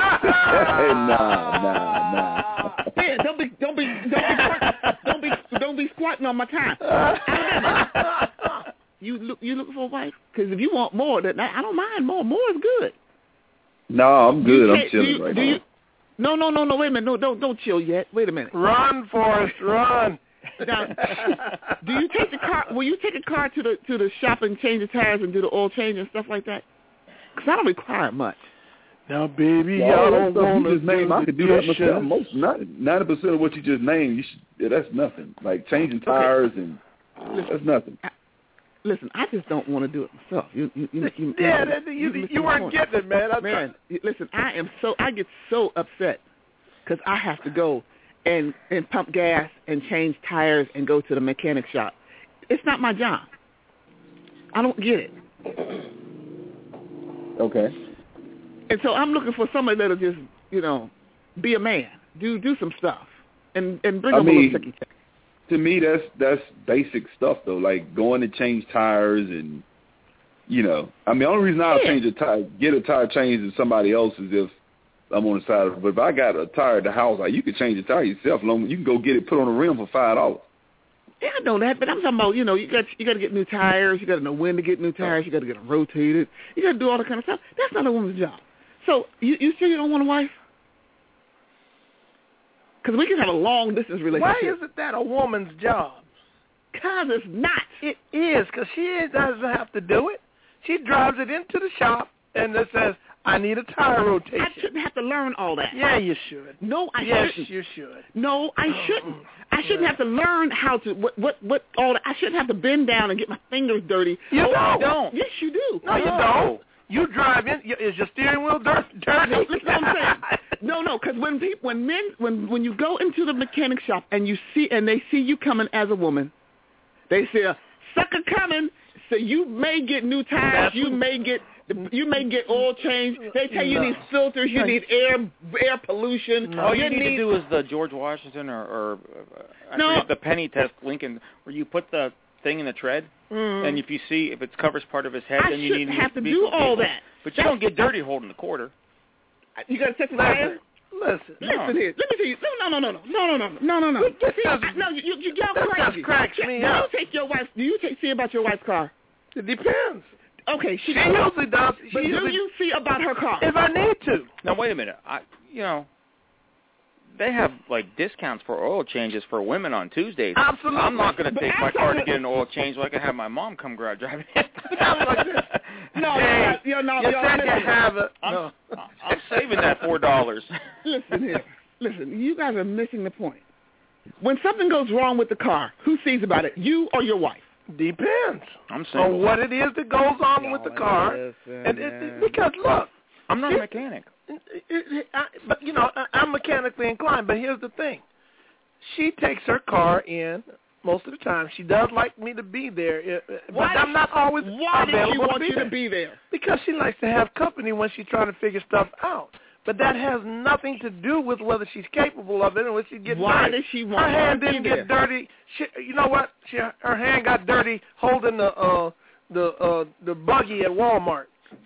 Speaker 17: nah, nah.
Speaker 9: Man, don't be, don't be, don't be, don't be, don't be squatting on my time. Alabama. You look, you looking for a wife? Because if you want more, then I I don't mind more. More is good.
Speaker 17: No, I'm good.
Speaker 9: You
Speaker 17: I'm
Speaker 9: can't-
Speaker 17: chilling
Speaker 9: do you,
Speaker 17: right
Speaker 9: do
Speaker 17: now.
Speaker 9: you, no, no, no, no. Wait a minute. No, don't, don't chill yet. Wait a minute.
Speaker 7: Run, Forrest, run.
Speaker 9: Now, do you take the car? Will you take a car to the to the shop and change the tires and do the oil change and stuff like that? Because I don't require much.
Speaker 7: Now, baby,
Speaker 17: Yeah,
Speaker 7: I
Speaker 17: all that
Speaker 7: don't
Speaker 17: stuff
Speaker 7: want
Speaker 17: you
Speaker 7: to
Speaker 17: just named,
Speaker 7: do
Speaker 17: I
Speaker 7: the
Speaker 17: could do that
Speaker 7: dishes.
Speaker 17: myself. Most ninety percent of what you just named, you should, yeah, that's nothing. Like changing tires and that's nothing.
Speaker 9: Listen, I just don't want to do it myself. You, you, you, you,
Speaker 7: Yeah,
Speaker 9: you,
Speaker 7: that, you, you,
Speaker 9: you
Speaker 7: weren't getting it, man. I'm
Speaker 9: Man, you- listen, I am so I get so upset because I have to go and and pump gas and change tires and go to the mechanic shop. It's not my job. I don't get it.
Speaker 17: Okay.
Speaker 9: And so I'm looking for somebody that'll just, you know, be a man, do do some stuff, and and bring
Speaker 17: I
Speaker 9: up a
Speaker 17: mean,
Speaker 9: little ticky tack.
Speaker 17: To me, that's that's basic stuff though. Like going to change tires and, you know, I mean, the only reason I'll
Speaker 9: Yeah.
Speaker 17: change a tire, get a tire changed to somebody else is if I'm on the side of it. But if I got a tire at the house, like, you can change the tire yourself. You can go get it put on the rim for five dollars.
Speaker 9: Yeah, I know that, but I'm talking about, you know, you got you got to get new tires. You got to know when to get new tires. You got to get them rotated. You got to do all that kind of stuff. That's not a woman's job. So you you sure you don't want a wife? Because we can have a long distance relationship.
Speaker 7: Why isn't that a woman's job?
Speaker 9: Because it's not.
Speaker 7: It is, because she doesn't have to do it. She drives it into the shop and it says, I need a tire rotation.
Speaker 9: I shouldn't have to learn all that.
Speaker 7: Yeah, you should.
Speaker 9: No, I
Speaker 7: yes,
Speaker 9: shouldn't.
Speaker 7: Yes, you should.
Speaker 9: No, I shouldn't. I shouldn't have to learn how to, what, what, what, all that. I shouldn't have to bend down and get my fingers dirty.
Speaker 7: You
Speaker 9: oh,
Speaker 7: don't.
Speaker 9: don't. Yes, you do.
Speaker 7: No, you don't. You drive in. Is your steering wheel dirty?
Speaker 9: No, listen what I'm saying. No, no, because when people, when men, when when you go into the mechanic shop and you see, and they see you coming as a woman, they say, "Sucker coming." So you may get new tires. That's you may get. You may get oil change. They tell you
Speaker 7: no.
Speaker 9: need filters. You need air air pollution.
Speaker 6: No. All you,
Speaker 9: you
Speaker 6: need,
Speaker 9: need
Speaker 6: to do is the George Washington or, or uh,
Speaker 9: no.
Speaker 6: the penny test Lincoln, where you put the thing in the tread,
Speaker 9: mm.
Speaker 6: and if you see if it covers part of his head,
Speaker 9: I
Speaker 6: then you need to
Speaker 9: have to do all that.
Speaker 6: But you don't get dirty holding the quarter.
Speaker 9: You got to check the tires.
Speaker 7: Listen,
Speaker 9: listen
Speaker 6: no.
Speaker 9: here. Let me tell you. No, no, no, no, no, no, no, no, no, no. See, I, no, you, you, y'all
Speaker 7: that
Speaker 9: crazy.
Speaker 7: Just cracks me
Speaker 9: do
Speaker 7: up.
Speaker 9: you take your wife? Do you take, see about your wife's car?
Speaker 7: It depends.
Speaker 9: Okay, she,
Speaker 7: she usually does. She
Speaker 9: But
Speaker 7: usually,
Speaker 9: do you see about her car?
Speaker 7: If I need to.
Speaker 6: Now wait a minute. I, you know, they have like discounts for oil changes for women on Tuesdays.
Speaker 7: Absolutely.
Speaker 6: I'm not going to take my
Speaker 9: absolutely.
Speaker 6: car to get an oil change so I can have my mom come drive it.
Speaker 7: like this.
Speaker 9: No,
Speaker 7: hey,
Speaker 9: you're not.
Speaker 7: You
Speaker 9: You're
Speaker 7: said
Speaker 9: not
Speaker 7: you have it.
Speaker 6: I'm,
Speaker 7: No.
Speaker 6: I'm saving that four dollars.
Speaker 9: Listen here. Listen, you guys are missing the point. When something goes wrong with the car, who sees about it? You or your wife?
Speaker 7: Depends
Speaker 6: I'm single.
Speaker 7: on what it is that goes on with the car.
Speaker 9: Listen,
Speaker 7: and it, it, because look,
Speaker 6: I'm not
Speaker 7: she,
Speaker 6: a mechanic.
Speaker 7: It, it, I, but you know, I, I'm mechanically inclined. But here's the thing: she takes her car in most of the time. She does like me to be there, but
Speaker 9: why
Speaker 7: I'm not always
Speaker 9: why
Speaker 7: available
Speaker 9: does she want
Speaker 7: to be
Speaker 9: you
Speaker 7: there.
Speaker 9: to be there?
Speaker 7: Because she likes to have company when she's trying to figure stuff out. But that has nothing to do with whether she's capable of it or whether she gets
Speaker 9: Why
Speaker 7: dirty.
Speaker 9: does she want
Speaker 7: her hand
Speaker 9: to be
Speaker 7: didn't
Speaker 9: there?
Speaker 7: get dirty. She, you know what? She, her hand got dirty holding the uh, the uh, the buggy at Walmart.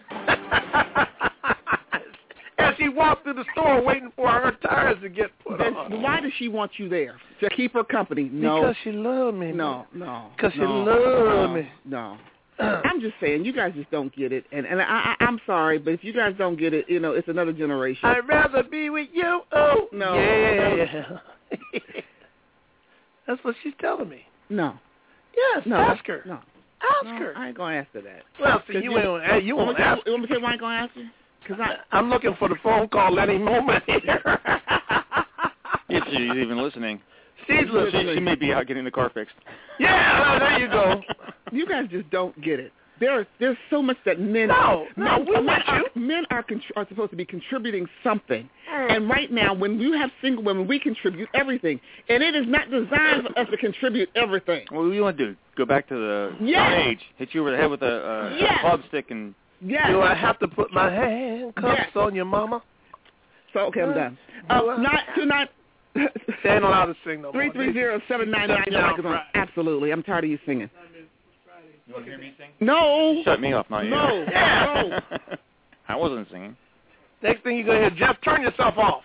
Speaker 7: As she walked through the store waiting for her tires to get put
Speaker 9: Then
Speaker 7: on.
Speaker 9: why does she want you there? To keep her company? No.
Speaker 7: Because she loved me.
Speaker 9: No, no.
Speaker 7: Because she
Speaker 9: no,
Speaker 7: loved
Speaker 9: no,
Speaker 7: me.
Speaker 9: No. I'm just saying, you guys just don't get it, and and I, I I'm sorry, but if you guys don't get it, you know, it's another generation.
Speaker 7: I'd rather be with you. Oh,
Speaker 9: no,
Speaker 7: yeah. That's what she's telling me.
Speaker 9: No.
Speaker 7: Yes,
Speaker 9: No.
Speaker 7: ask her.
Speaker 9: No.
Speaker 7: Ask
Speaker 9: no,
Speaker 7: her.
Speaker 9: I ain't gonna ask her that.
Speaker 7: Well, see, you, you, won't, hey, you won't ask.
Speaker 9: You want me to tell you why I ain't gonna ask you? Because I
Speaker 7: I'm looking for the phone call any moment here.
Speaker 6: If she's even listening.
Speaker 7: She's listening.
Speaker 6: She, she may be out getting the car fixed.
Speaker 7: Yeah, well, there you go.
Speaker 9: You guys just don't get it. There, there's so much that men.
Speaker 7: No,
Speaker 9: men,
Speaker 7: no, we
Speaker 9: men
Speaker 7: want
Speaker 9: are,
Speaker 7: you.
Speaker 9: Men are, contr- are supposed to be contributing something, and right now, when you have single women, we contribute everything, and it is not designed for us to contribute everything.
Speaker 6: What do you want to do? Go back to the
Speaker 9: Yes.
Speaker 6: stage, hit you over the head with a, uh,
Speaker 9: Yes.
Speaker 6: a club stick, and
Speaker 9: Yes.
Speaker 7: Do I have to put my handcuffs
Speaker 9: Yes.
Speaker 7: on your mama?
Speaker 9: So okay, I'm done. Uh, not tonight.
Speaker 7: They ain't allowed to sing no more.
Speaker 9: Three three zero seven nine nine. Absolutely, I'm tired of you singing.
Speaker 6: You want to hear me sing?
Speaker 9: No.
Speaker 6: Shut me off, not you.
Speaker 9: No.
Speaker 7: Yeah.
Speaker 9: No.
Speaker 6: I wasn't singing.
Speaker 7: Next thing you go ahead, Jeff, turn yourself off.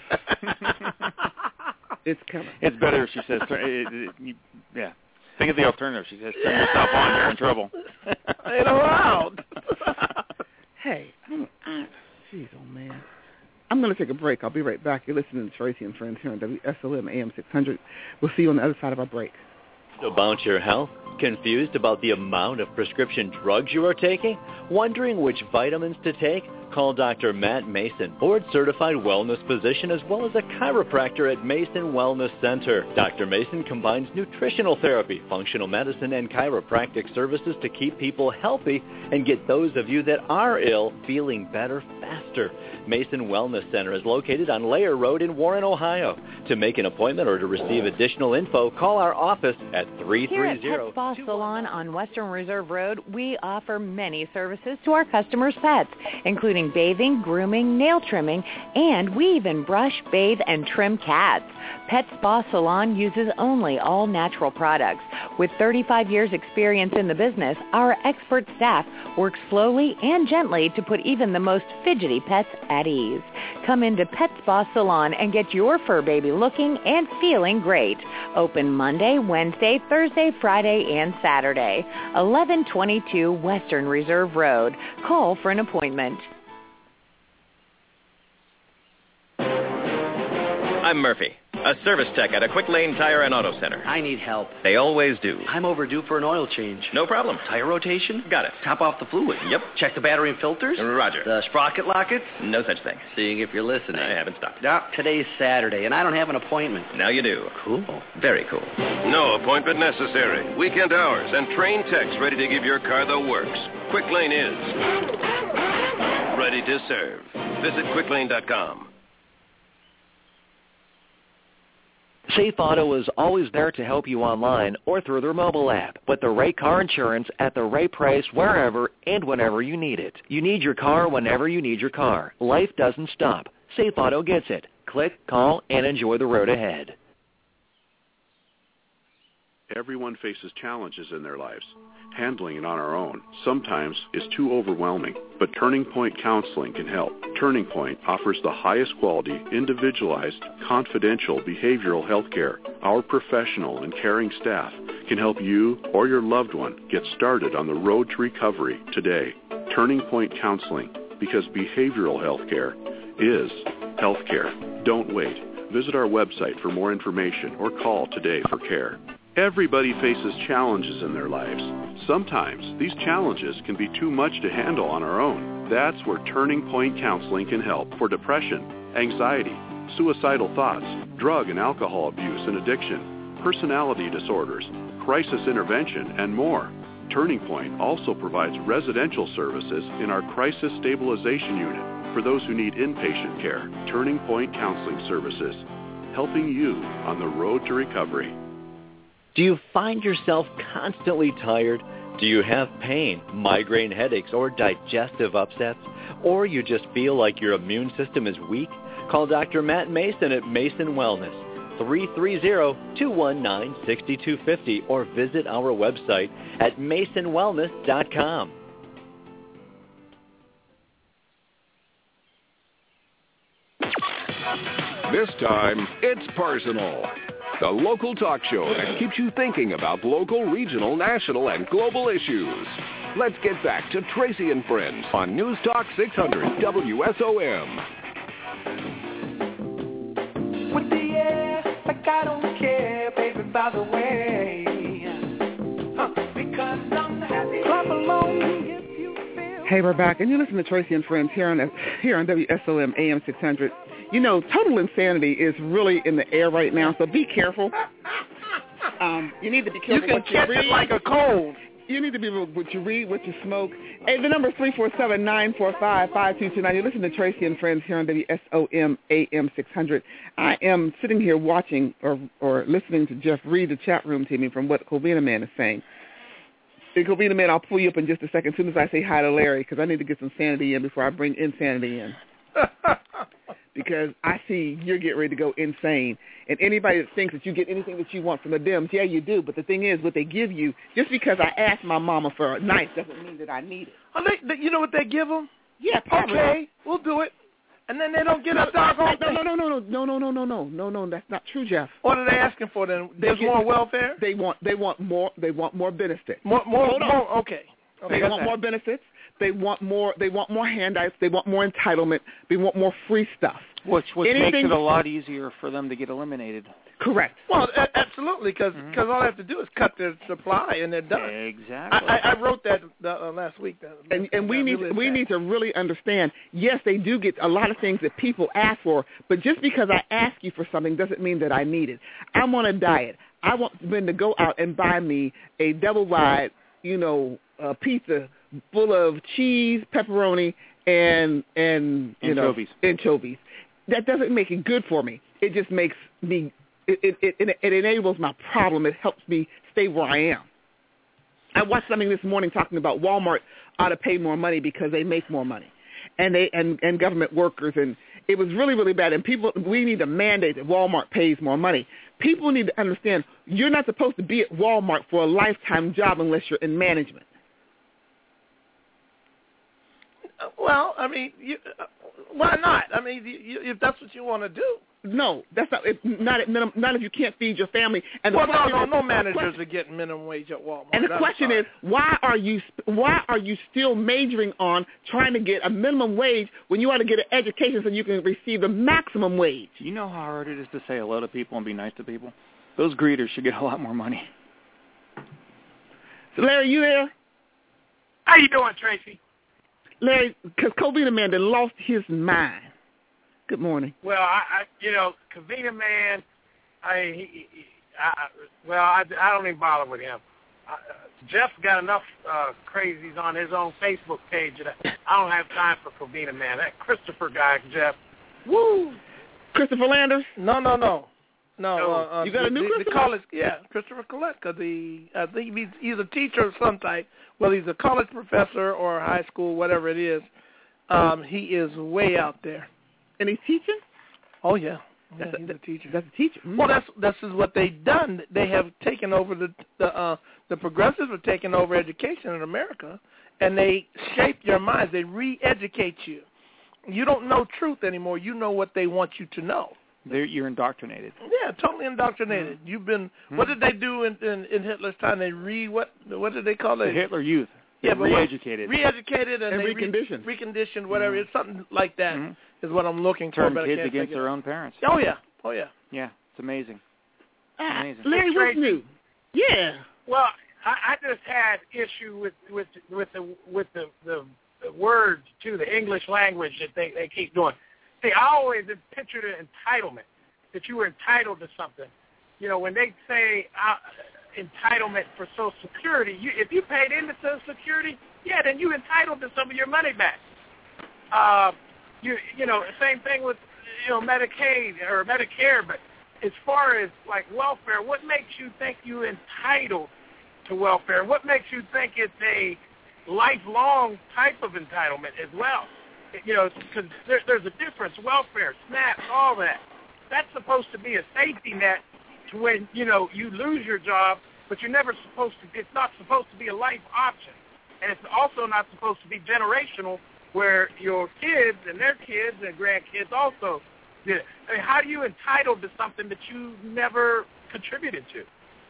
Speaker 9: It's coming.
Speaker 6: It's better if she says, turn, it, it, you, yeah. Think of the alternative. She says, turn yourself on, you're in trouble.
Speaker 7: Ain't allowed.
Speaker 9: Hey, I'm, I, jeez, oh man. I'm going to take a break. I'll be right back. You're listening to Tracy and Friends here on W S O M A M six hundred. We'll see you on the other side of our break.
Speaker 18: About your health? Confused about the amount of prescription drugs you are taking? Wondering which vitamins to take? Call Doctor Matt Mason, board-certified wellness physician as well as a chiropractor at Mason Wellness Center. Doctor Mason combines nutritional therapy, functional medicine, and chiropractic services to keep people healthy and get those of you that are ill feeling better faster. Mason Wellness Center is located on Layer Road in Warren, Ohio. To make an appointment or to receive additional info, call our office at three three zero.
Speaker 13: Here at Pet Spa Salon on Western Reserve Road, we offer many services to our customers' pets, including including bathing, grooming, nail trimming, and we even brush, bathe, and trim cats. Pet Spa Salon uses only all-natural products. With thirty-five years experience in the business, our expert staff works slowly and gently to put even the most fidgety pets at ease. Come into Pet Spa Salon and get your fur baby looking and feeling great. Open Monday, Wednesday, Thursday, Friday, and Saturday. eleven twenty-two Western Reserve Road. Call for an appointment.
Speaker 19: I'm Murphy, a service tech at a Quick Lane Tire and Auto Center.
Speaker 20: I need help.
Speaker 19: They always do.
Speaker 20: I'm overdue for an oil change.
Speaker 19: No problem.
Speaker 20: Tire rotation?
Speaker 19: Got it.
Speaker 20: Top off the fluid?
Speaker 19: Yep.
Speaker 20: Check the battery and filters?
Speaker 19: Roger.
Speaker 20: The sprocket lockets?
Speaker 19: No such thing.
Speaker 20: Seeing if you're listening.
Speaker 19: I haven't stopped.
Speaker 20: Yeah, today's Saturday, and I don't have an appointment.
Speaker 19: Now you do.
Speaker 20: Cool.
Speaker 19: Very cool.
Speaker 21: No appointment necessary. Weekend hours and trained techs ready to give your car the works. Quick Lane is ready to serve. Visit quick lane dot com.
Speaker 22: Safe Auto is always there to help you online or through their mobile app with the right car insurance at the right price wherever and whenever you need it. You need your car whenever you need your car. Life doesn't stop. Safe Auto gets it. Click, call, and enjoy the road ahead.
Speaker 23: Everyone faces challenges in their lives. Handling it on our own sometimes is too overwhelming, but Turning Point Counseling can help. Turning Point offers the highest quality, individualized, confidential behavioral health care. Our professional and caring staff can help you or your loved one get started on the road to recovery today. Turning Point Counseling, because behavioral health care is health care. Don't wait. Visit our website for more information or call today for care. Everybody faces challenges in their lives. Sometimes these challenges can be too much to handle on our own. That's where Turning Point Counseling can help for depression, anxiety, suicidal thoughts, drug and alcohol abuse and addiction, personality disorders, crisis intervention, and more. Turning Point also provides residential services in our Crisis Stabilization Unit for those who need inpatient care. Turning Point Counseling Services, helping you on the road to recovery.
Speaker 18: Do you find yourself constantly tired? Do you have pain, migraine headaches, or digestive upsets? Or you just feel like your immune system is weak? Call Doctor Matt Mason at Mason Wellness, three three zero, two one nine, six two five zero, or visit our website at mason wellness dot com.
Speaker 16: This time, it's personal. The local talk show that keeps you thinking about local, regional, national, and global issues. Let's get back to Tracy and Friends on News Talk six hundred W S O M.
Speaker 5: With the air, like I don't care, baby, by the way. Huh, because I'm happy. Clap along if you feel.
Speaker 9: Hey, we're back, and you listen to Tracy and Friends here on here on W S O M A M six hundred. You know, total insanity is really in the air right now, so be careful. Um, you need to be careful.
Speaker 7: You can
Speaker 9: what
Speaker 7: catch
Speaker 9: you read.
Speaker 7: it like a cold.
Speaker 9: You need to be what you read, what you smoke. Hey, the number is three four seven, nine four five, five two two nine. You listen to Tracy and Friends here on W S O M A M six hundred. I am sitting here watching or or listening to Jeff read the chat room to me from what Covina Man is saying. The Covina Man, I'll pull you up in just a second as soon as I say hi to Larry, because I need to get some sanity in before I bring insanity in. Because I see you're getting ready to go insane. And anybody that thinks that you get anything that you want from the Dems, yeah, you do. But the thing is, what they give you, just because I asked my mama for a knife doesn't mean that I need it.
Speaker 7: Oh, they, they, you know what they give them?
Speaker 9: Yeah, probably.
Speaker 7: Okay, we'll do it. And then they don't get a doggone
Speaker 9: no, no, no, no, no, no, no, no, no, no, no, no. That's not true, Jeff.
Speaker 7: What are they asking for then? There's
Speaker 9: They get-
Speaker 7: more welfare?
Speaker 9: They want, they want more, they want more benefits.
Speaker 7: More, more,
Speaker 9: Hold on.
Speaker 7: more okay. okay
Speaker 9: They
Speaker 7: got
Speaker 9: want
Speaker 7: that.
Speaker 9: more benefits. They want more. They want more handouts. They want more entitlement. They want more free stuff.
Speaker 6: Which which
Speaker 9: Anything-
Speaker 6: makes it a lot easier for them to get eliminated.
Speaker 9: Correct.
Speaker 7: Well, a- absolutely, because
Speaker 6: Mm-hmm.
Speaker 7: all they have to do is cut their supply, and they're done.
Speaker 6: Exactly.
Speaker 7: I, I, I wrote that uh, last week. That,
Speaker 9: And, and we
Speaker 7: that
Speaker 9: need
Speaker 7: really
Speaker 9: we
Speaker 7: sad.
Speaker 9: need to really understand. Yes, they do get a lot of things that people ask for, but just because I ask you for something doesn't mean that I need it. I'm on a diet. I want them to go out and buy me a double wide, you know, uh, pizza full of cheese, pepperoni, and and you
Speaker 6: Anchovies.
Speaker 9: know anchovies. That doesn't make it good for me. It just makes me. It it, it it enables my problem. It helps me stay where I am. I watched something this morning talking about Walmart ought to pay more money because they make more money. and they and, and government workers, and it was really, really bad. And people, we need to mandate that Walmart pays more money. People need to understand you're not supposed to be at Walmart for a lifetime job unless you're in management.
Speaker 7: Well, I mean, you, uh, why not? I mean, you, if that's what you want to do.
Speaker 9: No, that's not. It, not at minimum. Not if you can't feed your family. And the
Speaker 7: well, no, no,
Speaker 9: is,
Speaker 7: no managers are getting minimum wage at Walmart.
Speaker 9: And the
Speaker 7: that's
Speaker 9: question
Speaker 7: fine.
Speaker 9: is, why are you why are you still majoring on trying to get a minimum wage when you ought to get an education so you can receive the maximum wage?
Speaker 6: Do you know how hard it is to say hello to people and be nice to people? Those greeters should get a lot more money.
Speaker 9: So Larry, you there?
Speaker 1: How you doing, Tracy?
Speaker 9: Larry, because Covina Man done lost his mind. Good morning.
Speaker 1: Well, I, I you know, Covina Man, I, he, he, I well, I, I don't even bother with him. Uh, Jeff's got enough uh, crazies on his own Facebook page that I don't have time for Covina Man. That Christopher guy, Jeff, woo.
Speaker 9: Christopher Landers?
Speaker 7: No, no, no. No, uh, uh,
Speaker 9: you got a new
Speaker 7: the,
Speaker 9: Christopher?
Speaker 7: The college, yeah, Christopher Koletka. The I think he's, he's a teacher of some type. Whether he's a college professor or high school, whatever it is, um, he is way out there.
Speaker 9: And he's teaching?
Speaker 7: Oh yeah, yeah
Speaker 9: that's
Speaker 7: he's
Speaker 9: a,
Speaker 7: a teacher.
Speaker 9: That's a teacher. Mm-hmm.
Speaker 7: Well, that's this is what they've done. They have taken over the the uh, the progressives have taken over education in America, and they shape your minds. They re-educate you. You don't know truth anymore. You know what they want you to know.
Speaker 6: They're, you're indoctrinated.
Speaker 7: Yeah, totally indoctrinated. Mm-hmm. You've been. Mm-hmm. What did they do in, in, in Hitler's time? They re what? What did they call it?
Speaker 6: The Hitler Youth.
Speaker 7: Yeah,
Speaker 6: but re-educated.
Speaker 7: Re-educated and,
Speaker 9: and
Speaker 7: they
Speaker 9: reconditioned.
Speaker 7: Re- reconditioned, whatever. Mm-hmm. It's something like that mm-hmm. is what I'm looking
Speaker 6: Turn
Speaker 7: for.
Speaker 6: Turn kids against their own parents.
Speaker 7: Oh yeah, oh yeah.
Speaker 6: Yeah, it's amazing.
Speaker 9: Ah,
Speaker 6: amazing.
Speaker 9: Larry, what's new? Yeah.
Speaker 1: Well, I, I just had issue with with with the with the, the the words to the English language that they they keep doing. See, I always pictured an entitlement, that you were entitled to something. You know, when they say uh, entitlement for Social Security, you, if you paid into Social Security, yeah, then you entitled to some of your money back. Uh, you you know, same thing with you know Medicaid or Medicare, but as far as like welfare, what makes you think you're entitled to welfare? What makes you think it's a lifelong type of entitlement as well? You know, because there, there's a difference. Welfare, SNAP, all that. That's supposed to be a safety net to when, you know, you lose your job, but you're never supposed to, it's not supposed to be a life option. And it's also not supposed to be generational where your kids and their kids and grandkids also did it. I mean, how do you entitle to something that you never contributed to?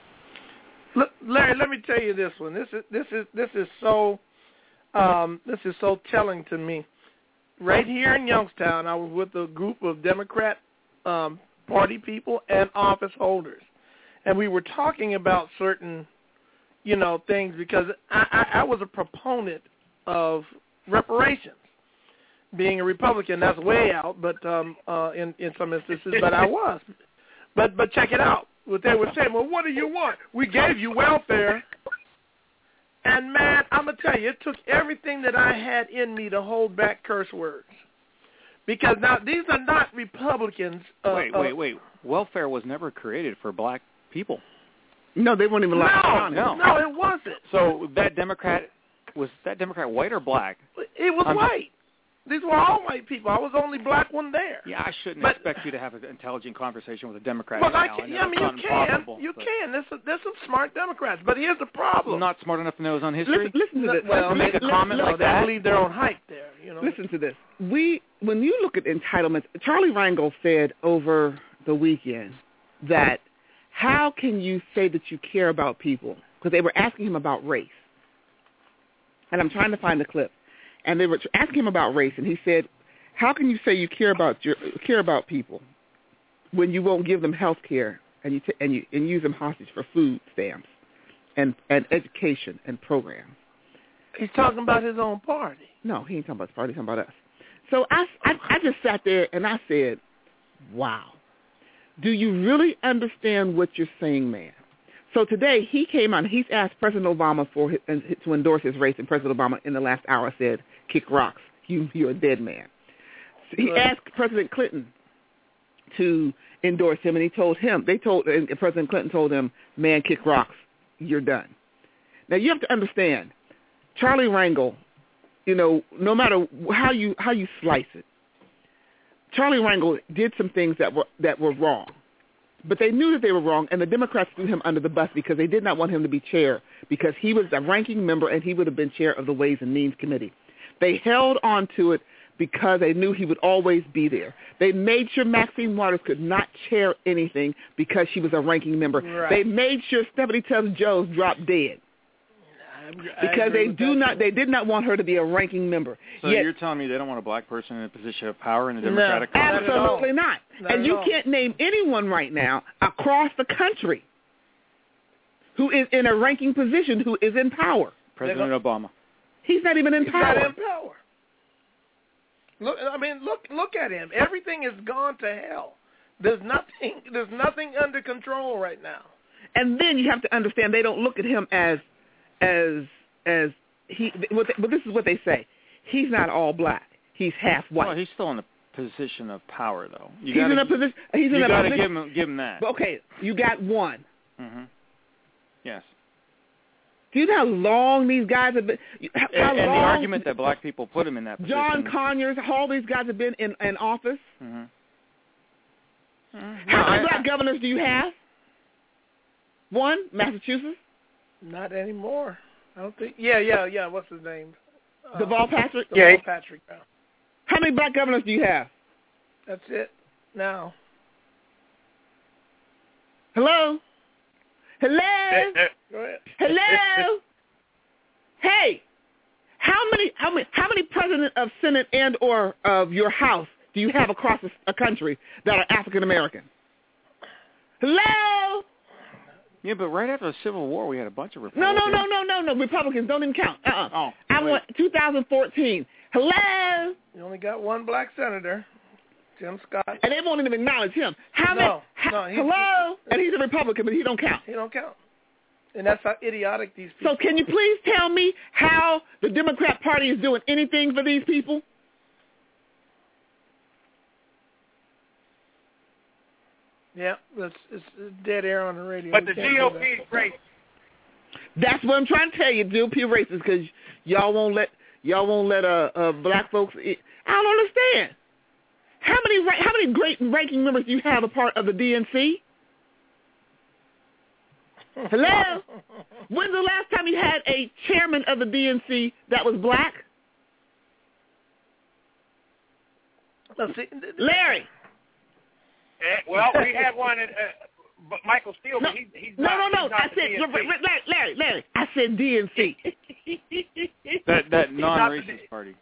Speaker 7: Look, Larry, let me tell you this one. This is this is this is so um, this is so telling to me. Right here in Youngstown, I was with a group of Democrat um, Party people and office holders, and we were talking about certain, you know, things because I, I, I was a proponent of reparations. Being a Republican, that's way out, but um, uh, in in some instances, but I was. But but check it out. What they were saying, well, what do you want? We gave you welfare. And, man, I'm going to tell you, it took everything that I had in me to hold back curse words. Because now these are not Republicans. Uh,
Speaker 6: wait, wait, wait. Welfare was never created for black people.
Speaker 9: No, they weren't even allowed.
Speaker 7: No, no, no, it wasn't.
Speaker 6: So that Democrat, was that Democrat white or black?
Speaker 7: It was
Speaker 6: I'm,
Speaker 7: white. These were all white people. I was the only black one there.
Speaker 6: Yeah, I shouldn't
Speaker 7: but,
Speaker 6: expect you to have an intelligent conversation with a Democrat.
Speaker 7: Well, I
Speaker 6: now.
Speaker 7: can,
Speaker 6: I,
Speaker 7: yeah, I mean, you can. You
Speaker 6: but.
Speaker 7: can. There's, a, there's some smart Democrats. But here's the problem.
Speaker 6: Not smart enough to know his own history?
Speaker 9: Listen, listen to this.
Speaker 7: Well,
Speaker 6: to make a comment
Speaker 7: no,
Speaker 6: like
Speaker 7: they
Speaker 6: that?
Speaker 7: believe their own hype there. You know.
Speaker 9: Listen to this. We, when you look at entitlements, Charlie Rangel said over the weekend that how can you say that you care about people? Because they were asking him about race. And I'm trying to find the clip. And they were asking him about race, and he said, how can you say you care about your, care about people when you won't give them health care and you, t- and you and use them hostage for food stamps and, and education and programs?
Speaker 7: He's talking about his own party.
Speaker 9: No, he ain't talking about his party. He's talking about us. So I, I, I just sat there and I said, wow, do you really understand what you're saying, man? So today he came on. He's asked President Obama for his, to endorse his race, and President Obama in the last hour said, kick rocks. You, you're a dead man. He asked President Clinton to endorse him, and he told him, they told, and President Clinton told him, man, kick rocks, you're done. Now, you have to understand, Charlie Rangel you know, no matter how you how you slice it, Charlie Rangel did some things that were that were wrong. But they knew that they were wrong, and the Democrats threw him under the bus because they did not want him to be chair, because he was a ranking member and he would have been chair of the Ways and Means Committee. They held on to it because they knew he would always be there. They made sure Maxine Waters could not chair anything because she was a ranking member.
Speaker 7: Right.
Speaker 9: They made sure Stephanie Tubbs Jones dropped dead. Because they do not, they did not want her to be a ranking member.
Speaker 6: So
Speaker 9: Yet,
Speaker 6: you're telling me they don't want a black person in a position of power in the Democratic
Speaker 9: no,
Speaker 6: Party?
Speaker 9: absolutely not.
Speaker 7: Not
Speaker 9: and you
Speaker 7: all.
Speaker 9: can't name anyone right now across the country who is in a ranking position who is in power.
Speaker 6: President Obama.
Speaker 9: He's not even in
Speaker 7: He's
Speaker 9: power.
Speaker 7: not in power. Look, I mean, look, look at him. Everything has gone to hell. There's nothing, there's nothing under control right now.
Speaker 9: And then you have to understand they don't look at him as, as, as he. But this is what they say: he's not all black. He's half white.
Speaker 6: Well, he's still in a position of power, though. You
Speaker 9: he's
Speaker 6: gotta,
Speaker 9: in a position. He's in
Speaker 6: you
Speaker 9: a
Speaker 6: gotta
Speaker 9: position.
Speaker 6: give him give him that.
Speaker 9: But okay, you got one.
Speaker 6: Mm-hmm. Yes.
Speaker 9: Do you know how long these guys have been? How
Speaker 6: And, and the
Speaker 9: long
Speaker 6: argument that black people put him in that position.
Speaker 9: John Conyers, all these guys have been in, in office.
Speaker 6: Mm-hmm.
Speaker 9: How
Speaker 7: No,
Speaker 9: many
Speaker 7: I-
Speaker 9: black governors do you have? One, Massachusetts.
Speaker 7: Not anymore. I don't think. Yeah, yeah, yeah. What's his name? Uh,
Speaker 9: Deval Patrick.
Speaker 7: Deval Patrick. Yeah.
Speaker 9: How many black governors do you have?
Speaker 7: That's it. Now.
Speaker 9: Hello. Hello.
Speaker 7: Go ahead.
Speaker 9: Hello. Hey. How many? How many? How many presidents of Senate and or of your House do you have across a, a country that are African American? Hello.
Speaker 6: Yeah, but right after the Civil War, we had a bunch of
Speaker 9: No,
Speaker 6: Republicans.
Speaker 9: no, no, no, no, no. Republicans don't even count. Uh-uh.
Speaker 6: Oh,
Speaker 9: I
Speaker 6: wait.
Speaker 9: want two thousand fourteen. Hello.
Speaker 7: You only got one black senator, Tim Scott.
Speaker 9: And they won't even acknowledge him. How many?
Speaker 7: No,
Speaker 9: ha-
Speaker 7: no, he's-
Speaker 9: hello. And he's a Republican, but he don't count.
Speaker 7: He don't count. And that's how idiotic these people
Speaker 9: So can you please tell me how the Democrat Party is doing anything for these people?
Speaker 7: Yeah, it's, it's dead air on the radio.
Speaker 1: But
Speaker 7: We
Speaker 1: the
Speaker 7: can't
Speaker 1: G O
Speaker 7: do
Speaker 1: P
Speaker 7: that.
Speaker 1: race.
Speaker 9: That's what I'm trying to tell you, G O P racist, because y'all won't let y'all won't let uh, uh black folks. I don't understand. How many ra- how many great ranking members do you have a part of the D N C? Hello? When's the last time you had a chairman of the D N C that was black?
Speaker 7: Let's see.
Speaker 9: Larry.
Speaker 1: Eh, well, we have one at uh, but Michael Steele,
Speaker 9: No,
Speaker 1: but he, he's
Speaker 9: no,
Speaker 1: not.
Speaker 9: no, no.
Speaker 1: he's not
Speaker 9: I
Speaker 1: the
Speaker 9: said
Speaker 1: D N C.
Speaker 9: Larry, Larry, Larry. I said D N C.
Speaker 6: That that
Speaker 1: He's not the-
Speaker 6: non-racist party.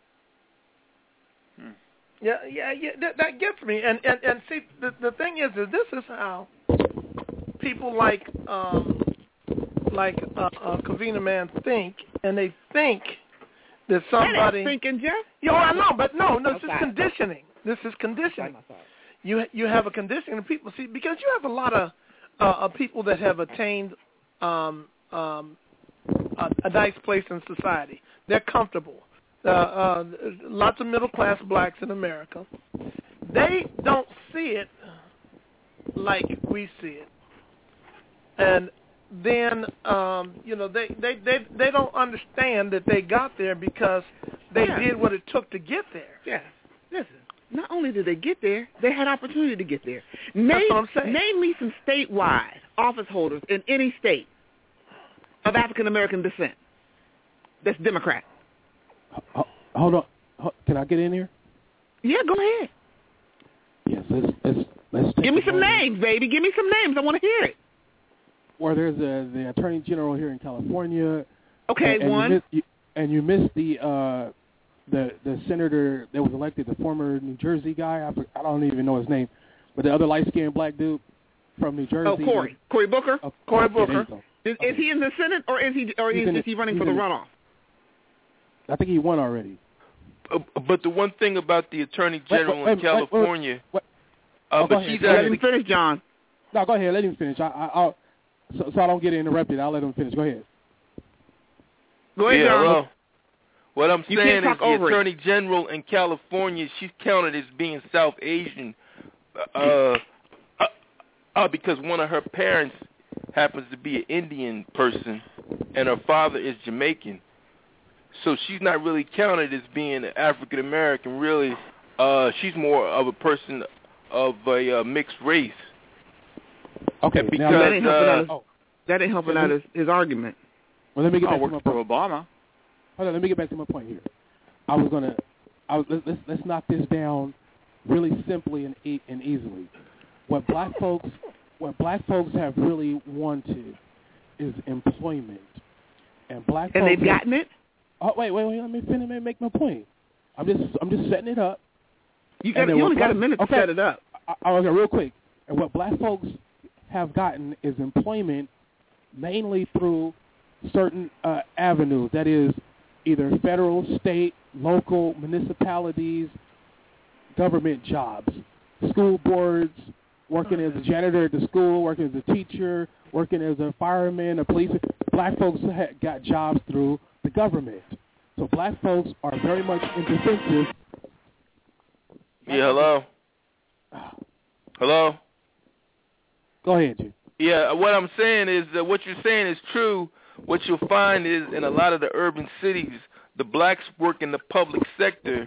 Speaker 6: Hmm.
Speaker 7: Yeah, yeah, yeah. That, that gets me. And and and see, the the thing is, is this is how people like um like uh, uh Kavina Man think, and they think that somebody.
Speaker 9: That ain't thinking, Jeff.
Speaker 7: Yo, I know, but no, no, this is
Speaker 9: Okay.
Speaker 7: conditioning. This is conditioning. You you have a conditioning of people. See, because you have a lot of uh, of people that have attained um, um, a, a nice place in society. They're comfortable. Uh, uh, lots of middle class blacks in America. They don't see it like we see it, and then um, you know they, they, they, they don't understand that they got there because they
Speaker 9: Yeah.
Speaker 7: did what it took to get there.
Speaker 9: Yeah. Listen. Not only did they get there, they had opportunity to get there. Name,
Speaker 7: That's what I'm saying.
Speaker 9: Name me some statewide office holders in any state of African American descent that's Democrat.
Speaker 2: Ho- Hold on. Ho- Can I get in here?
Speaker 9: Yeah, go ahead.
Speaker 2: Yes. Let's let's let's. take
Speaker 9: Give me
Speaker 2: a
Speaker 9: some
Speaker 2: moment.
Speaker 9: names, baby. Give me some names. I want to hear it.
Speaker 2: Well, there's a, the Attorney General here in California.
Speaker 9: Okay,
Speaker 2: and, and
Speaker 9: one.
Speaker 2: You missed, you, and you missed the uh, the the senator that was elected, the former New Jersey guy. I, for- I don't even know his name, but the other light-skinned black dude from New Jersey.
Speaker 9: Oh, Cory. Cory Booker.
Speaker 2: Uh,
Speaker 7: Cory
Speaker 2: okay, there
Speaker 7: Booker.
Speaker 2: you go.
Speaker 9: Is, is he in the Senate or is he or
Speaker 2: He's
Speaker 9: is,
Speaker 2: in
Speaker 9: is
Speaker 2: the-
Speaker 9: he running
Speaker 2: he's
Speaker 9: for the
Speaker 2: in the-
Speaker 9: runoff?
Speaker 2: I think he won already.
Speaker 3: Uh, but the one thing about the Attorney
Speaker 2: Wait,
Speaker 3: General
Speaker 2: wait,
Speaker 3: in
Speaker 2: wait, wait,
Speaker 3: California,
Speaker 2: wait.
Speaker 3: uh,
Speaker 2: Oh, go
Speaker 3: but
Speaker 2: ahead.
Speaker 3: she's
Speaker 2: Let
Speaker 9: Let
Speaker 3: actually
Speaker 9: him finish, John.
Speaker 2: No, go ahead. Let him finish. I, I, I'll so, so I don't get interrupted. I'll let him finish. Go ahead.
Speaker 9: Go ahead,
Speaker 3: yeah,
Speaker 9: John.
Speaker 3: well, what I'm
Speaker 9: You
Speaker 3: saying
Speaker 9: can't
Speaker 3: is
Speaker 9: talk
Speaker 3: the
Speaker 9: over it.
Speaker 3: Attorney General in California, she's counted as being South Asian uh, uh, uh, because one of her parents happens to be an Indian person and her father is Jamaican. so she's not really counted as being African American. Really, uh, she's more of a person of a uh, mixed race.
Speaker 2: Okay,
Speaker 3: because
Speaker 9: now, that ain't helping
Speaker 3: uh,
Speaker 9: out his,
Speaker 2: oh.
Speaker 9: that ain't helping out his, his argument.
Speaker 2: Well, let me get
Speaker 6: I
Speaker 2: back to
Speaker 6: worked
Speaker 2: my
Speaker 6: for
Speaker 2: point.
Speaker 6: Obama.
Speaker 2: Hold on, let me get back to my point here. I was gonna, I was, let's, let's let's knock this down really simply and e- and easily. What black folks, what black folks have really wanted is employment, and black
Speaker 9: And
Speaker 2: folks
Speaker 9: they've gotten it.
Speaker 2: Oh wait, wait, wait. Let me finish. Let me make my point. I'm just, I'm just setting it up.
Speaker 9: You got, you only got a minute to
Speaker 2: okay,
Speaker 9: set it up.
Speaker 2: I, I was real quick. And what black folks have gotten is employment, mainly through certain uh, avenues. That is, either federal, state, local, municipalities, government jobs, school boards, working as a janitor at the school, working as a teacher, working as a fireman, a policeman. Black folks ha- got jobs through the government. So black folks are very much in defensive.
Speaker 3: Yeah, hello? Hello?
Speaker 2: Go ahead, Jim.
Speaker 3: Yeah, what I'm saying is that what you're saying is true. What you'll find is in a lot of the urban cities, the blacks work in the public sector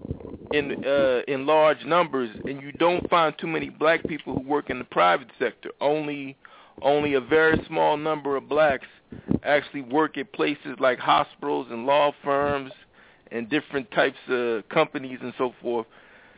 Speaker 3: in uh, in large numbers, and you don't find too many black people who work in the private sector. Only only a very small number of blacks actually work at places like hospitals and law firms and different types of companies and so forth.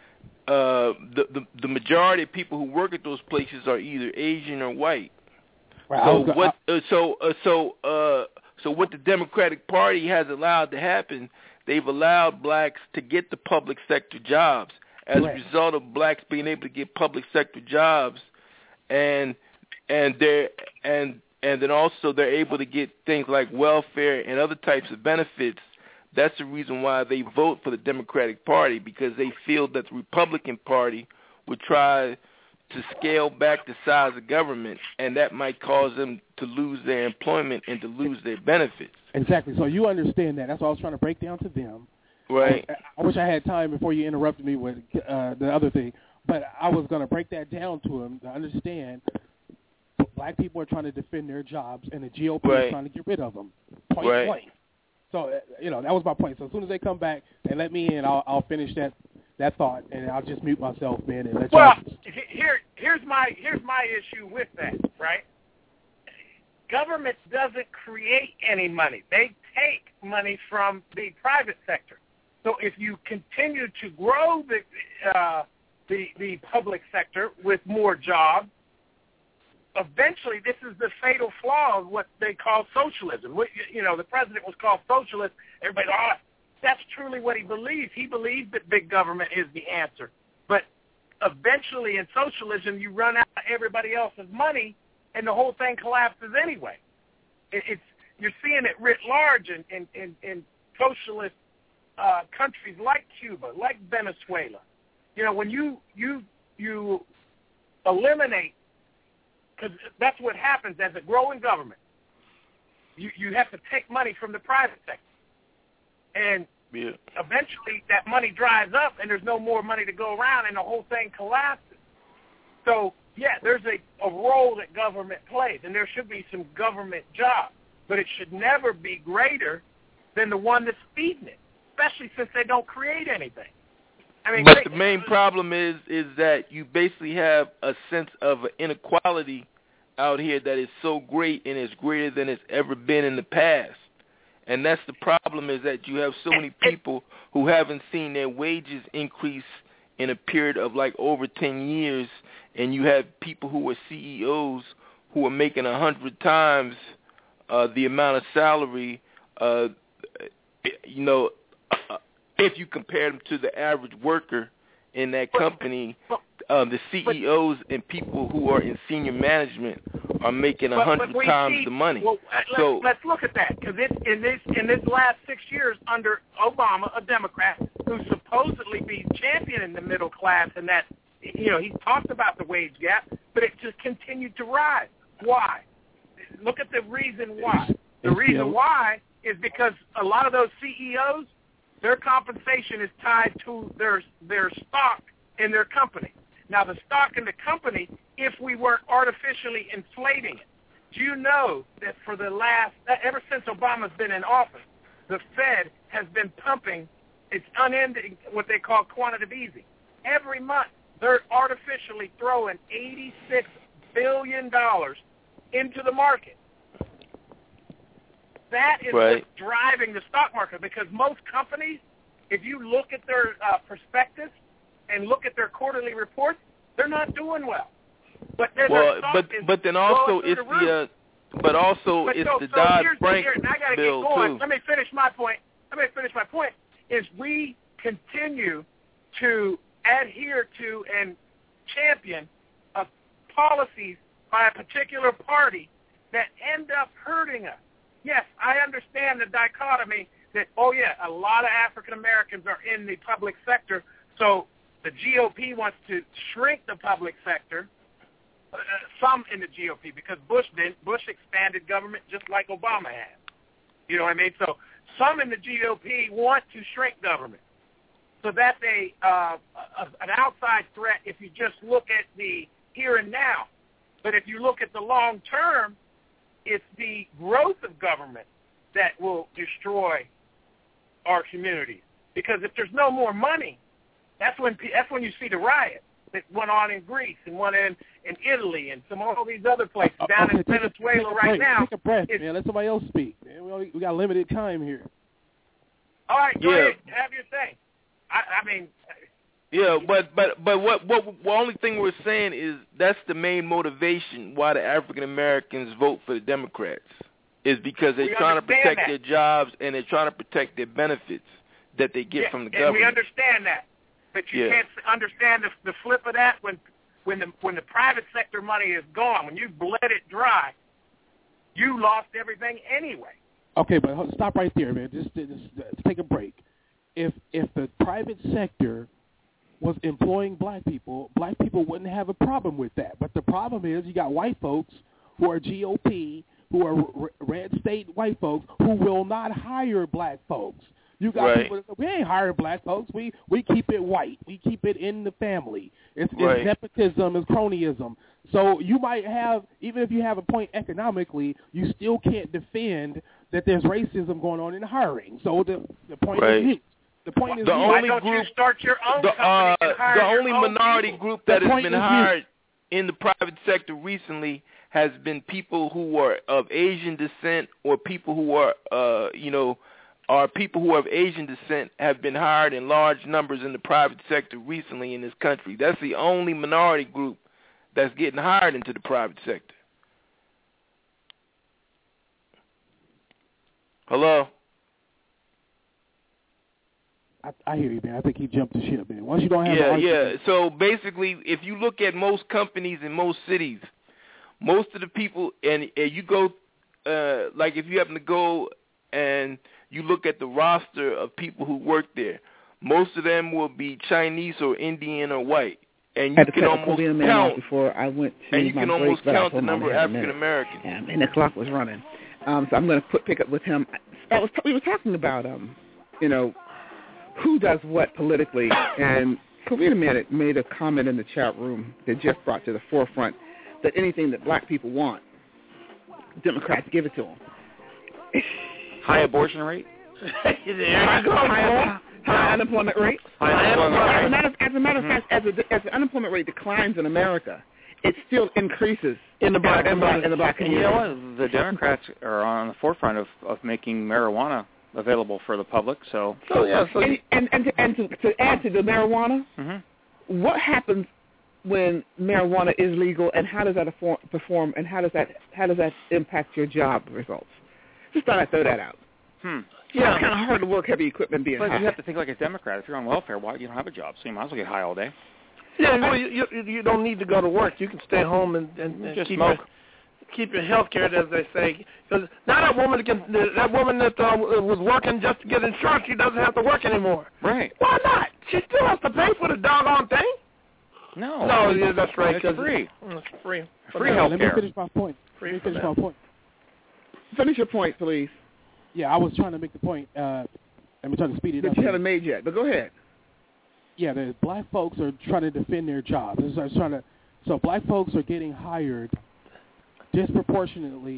Speaker 3: Uh, the, the the majority of people who work at those places are either Asian or white.
Speaker 2: Right,
Speaker 3: so
Speaker 2: go-
Speaker 3: what? Uh, so uh, so uh, so what the Democratic Party has allowed to happen? They've allowed blacks to get the public sector jobs. As
Speaker 2: Right.
Speaker 3: a result of blacks being able to get public sector jobs, and and they and and then also they're able to get things like welfare and other types of benefits. That's the reason why they vote for the Democratic Party, because they feel that the Republican Party would try to scale back the size of government, and that might cause them to lose their employment and to lose their benefits.
Speaker 2: Exactly. So you understand that. That's what I was trying to break down to them.
Speaker 3: Right.
Speaker 2: I, I wish I had time before you interrupted me with uh, the other thing, but I was going to break that down to them to understand black people are trying to defend their jobs, and the G O P
Speaker 3: Right.
Speaker 2: is trying to get rid of them. Point
Speaker 3: Right.
Speaker 2: blank. So, uh, you know, that was my point. So as soon as they come back and let me in, I'll, I'll finish that that thought, and I'll just mute myself, man, and let
Speaker 1: Well,
Speaker 2: y'all.
Speaker 1: he- here, here's my here's my issue with that, right? Government doesn't create any money. They take money from the private sector. So if you continue to grow the uh, the the public sector with more jobs, eventually this is the fatal flaw of what they call socialism. What, you know, the president was called socialist. Everybody, oh, that's truly what he believes. He believes that big government is the answer. But eventually in socialism, you run out of everybody else's money, and the whole thing collapses anyway. It, it's you're seeing it writ large in, in, in, in socialist uh, countries like Cuba, like Venezuela. You know, when you you you eliminate, because that's what happens as a growing government. You you have to take money from the private sector, and
Speaker 3: Yeah.
Speaker 1: eventually that money dries up, and there's no more money to go around, and the whole thing collapses. So yeah, there's a, a role that government plays, and there should be some government jobs, but it should never be greater than the one that's feeding it, especially since they don't create anything. I mean,
Speaker 3: But
Speaker 1: they,
Speaker 3: the main problem is is that you basically have a sense of inequality out here that is so great and is greater than it's ever been in the past. And that's the problem, is that you have so many people who haven't seen their wages increase in a period of like over ten years, and you have people who are C E Os who are making a hundred times uh, the amount of salary, uh, you know, uh, if you compare them to the average worker in that company. Uh, the C E Os and people who are in senior management are making a
Speaker 1: But-
Speaker 3: hundred
Speaker 1: but we
Speaker 3: times
Speaker 1: see-
Speaker 3: the money.
Speaker 1: Well, uh, let's,
Speaker 3: so
Speaker 1: let's look at that, because in this in this last six years under Obama, a Democrat who's supposedly be championing the middle class, and that, you know, he talked about the wage gap, but it just continued to rise. Why? Look at the reason why. The reason why is because a lot of those C E Os, their compensation is tied to their their stock in their company. Now, the stock in the company, if we weren't artificially inflating it, do you know that for the last, ever since Obama's been in office, the Fed has been pumping its unending, what they call quantitative easing. Every month, they're artificially throwing eighty-six billion dollars into the market. That is
Speaker 3: right.
Speaker 1: what's driving the stock market, because most companies, if you look at their uh, prospectus and look at their quarterly reports, they're not doing well. But then
Speaker 3: well,
Speaker 1: their stock
Speaker 3: but
Speaker 1: is
Speaker 3: but then also
Speaker 1: going
Speaker 3: it's
Speaker 1: through the,
Speaker 3: the uh, but also
Speaker 1: but
Speaker 3: it's
Speaker 1: so,
Speaker 3: the
Speaker 1: so
Speaker 3: Dodd-Frank
Speaker 1: here, and I gotta
Speaker 3: bill
Speaker 1: get going.
Speaker 3: too.
Speaker 1: Let me finish my point. Let me finish my point. Is we continue to adhere to and champion uh, policies by a particular party that end up hurting us. Yes, I understand the dichotomy that, oh, yeah, a lot of African Americans are in the public sector, so the G O P wants to shrink the public sector, uh, some in the G O P, because Bush did. Bush expanded government just like Obama had. You know what I mean? So some in the G O P want to shrink government. So that's a, uh, a an outside threat if you just look at the here and now. But if you look at the long term, it's the growth of government that will destroy our communities. Because if there's no more money, that's when that's when you see the riot that went on in Greece and went in in Italy and some all these other places down
Speaker 2: okay,
Speaker 1: in
Speaker 2: take
Speaker 1: Venezuela
Speaker 2: a, take
Speaker 1: right
Speaker 2: break,
Speaker 1: now.
Speaker 2: Take a breath, man. Let somebody else speak. Man, we, only, we got limited time here.
Speaker 1: All right, go
Speaker 3: Yeah.
Speaker 1: ahead. Have your thing. I, I mean,
Speaker 3: Yeah, but but but what what the only thing we're saying is that's the main motivation why the African Americans vote for the Democrats is because they're
Speaker 1: We
Speaker 3: trying to
Speaker 1: understand
Speaker 3: protect
Speaker 1: that.
Speaker 3: their jobs and they're trying to protect their benefits that they get
Speaker 1: yeah,
Speaker 3: from the
Speaker 1: and we
Speaker 3: government.
Speaker 1: understand that, but you
Speaker 3: Yeah.
Speaker 1: can't understand the, the flip of that when when the when the private sector money is gone, when you bled it dry, you lost everything anyway.
Speaker 2: Okay, but hold- stop right there, man. Just, just, just take a break. If if the private sector was employing black people, black people wouldn't have a problem with that. But the problem is you got white folks who are G O P, who are r- red state white folks, who will not hire black folks. You got
Speaker 3: Right.
Speaker 2: people that say, we ain't hiring black folks. We we keep it white. We keep it in the family. It's,
Speaker 3: Right.
Speaker 2: it's nepotism. It's cronyism. So you might have, even if you have a point economically, you still can't defend that there's racism going on in hiring. So the the point
Speaker 3: Right.
Speaker 2: is mute. The point is
Speaker 3: The
Speaker 2: mute.
Speaker 1: Why
Speaker 3: only
Speaker 1: don't
Speaker 3: group,
Speaker 1: you start your own
Speaker 3: the,
Speaker 1: company
Speaker 3: uh,
Speaker 1: and hire
Speaker 3: the
Speaker 1: your
Speaker 3: only
Speaker 1: own
Speaker 3: minority
Speaker 1: people?
Speaker 3: group
Speaker 2: The
Speaker 3: that has
Speaker 2: point
Speaker 3: been
Speaker 2: is mute.
Speaker 3: hired in the private sector recently has been people who are of Asian descent or people who are, uh, you know, are people who are of Asian descent have been hired in large numbers in the private sector recently in this country. That's the only minority group that's getting hired into the private sector. Hello?
Speaker 2: I, I hear you, man. I think he jumped the ship, man. Once you don't have
Speaker 3: Yeah,
Speaker 2: an
Speaker 3: yeah.
Speaker 2: argument,
Speaker 3: So basically, if you look at most companies in most cities, most of the people, and, and you go, uh, like if you happen to go and you look at the roster of people who work there, most of them will be Chinese or Indian or white. And you
Speaker 9: I had to
Speaker 3: can
Speaker 9: cut
Speaker 3: almost
Speaker 9: Korean man off
Speaker 3: count,
Speaker 9: before I went to
Speaker 3: and you
Speaker 9: my
Speaker 3: can
Speaker 9: break,
Speaker 3: almost
Speaker 9: but I
Speaker 3: count the
Speaker 9: told him I
Speaker 3: number of
Speaker 9: only had a
Speaker 3: African
Speaker 9: minute.
Speaker 3: Americans.
Speaker 9: Um, and the clock was running. Um, so I'm going to put, pick up with him. I was, we were talking about, um, you know, who does what politically, and Korean Man made a comment in the chat room that Jeff brought to the forefront that anything that black people want, Democrats give it to them.
Speaker 6: High abortion rate?
Speaker 7: There you go.
Speaker 9: High, high unemployment rate.
Speaker 6: High unemployment
Speaker 9: As a
Speaker 6: rate.
Speaker 9: matter, as a matter of fact, as, a, as the unemployment rate declines in America, it still increases
Speaker 7: In the black-
Speaker 9: in, black, in the black
Speaker 6: And
Speaker 9: community.
Speaker 6: you know what? The Democrats are on the forefront of, of making marijuana available for the public. So,
Speaker 7: So yeah, so
Speaker 9: and, and, and, to, and to, to add to the marijuana,
Speaker 6: mm-hmm.
Speaker 9: what happens when marijuana is legal, and how does that afform, perform, and how does that how does that impact your job results? Just thought I'd throw that out.
Speaker 6: Hmm.
Speaker 9: Yeah, it's kind of hard to work heavy equipment being
Speaker 6: But
Speaker 9: high.
Speaker 6: you have to think like a Democrat. If you're on welfare, why you don't have a job? So you might as well get high all day.
Speaker 7: yeah, well, you, you you don't need to go to work. You can stay home and, and, and
Speaker 6: Just
Speaker 7: keep
Speaker 6: smoke.
Speaker 7: your keep your health care, as they say. Because now that woman can that woman that uh, was working just to get insurance, she doesn't have to work anymore.
Speaker 6: Right.
Speaker 7: Why not? She still has to pay for the doggone thing.
Speaker 6: No.
Speaker 7: No, yeah, that's right.
Speaker 6: It's
Speaker 7: 'cause
Speaker 6: free.
Speaker 7: It's free.
Speaker 6: Free
Speaker 2: Let
Speaker 6: health
Speaker 2: me
Speaker 6: care.
Speaker 2: finish my point.
Speaker 7: Free
Speaker 2: Let me
Speaker 7: for
Speaker 2: finish
Speaker 7: them.
Speaker 2: my point.
Speaker 9: Finish your point, please.
Speaker 2: Yeah, I was trying to make the point. Uh, I'm trying to speed it
Speaker 9: That
Speaker 2: up.
Speaker 9: you haven't made yet, but go ahead.
Speaker 2: Yeah, the black folks are trying to defend their jobs. So, trying to, so black folks are getting hired disproportionately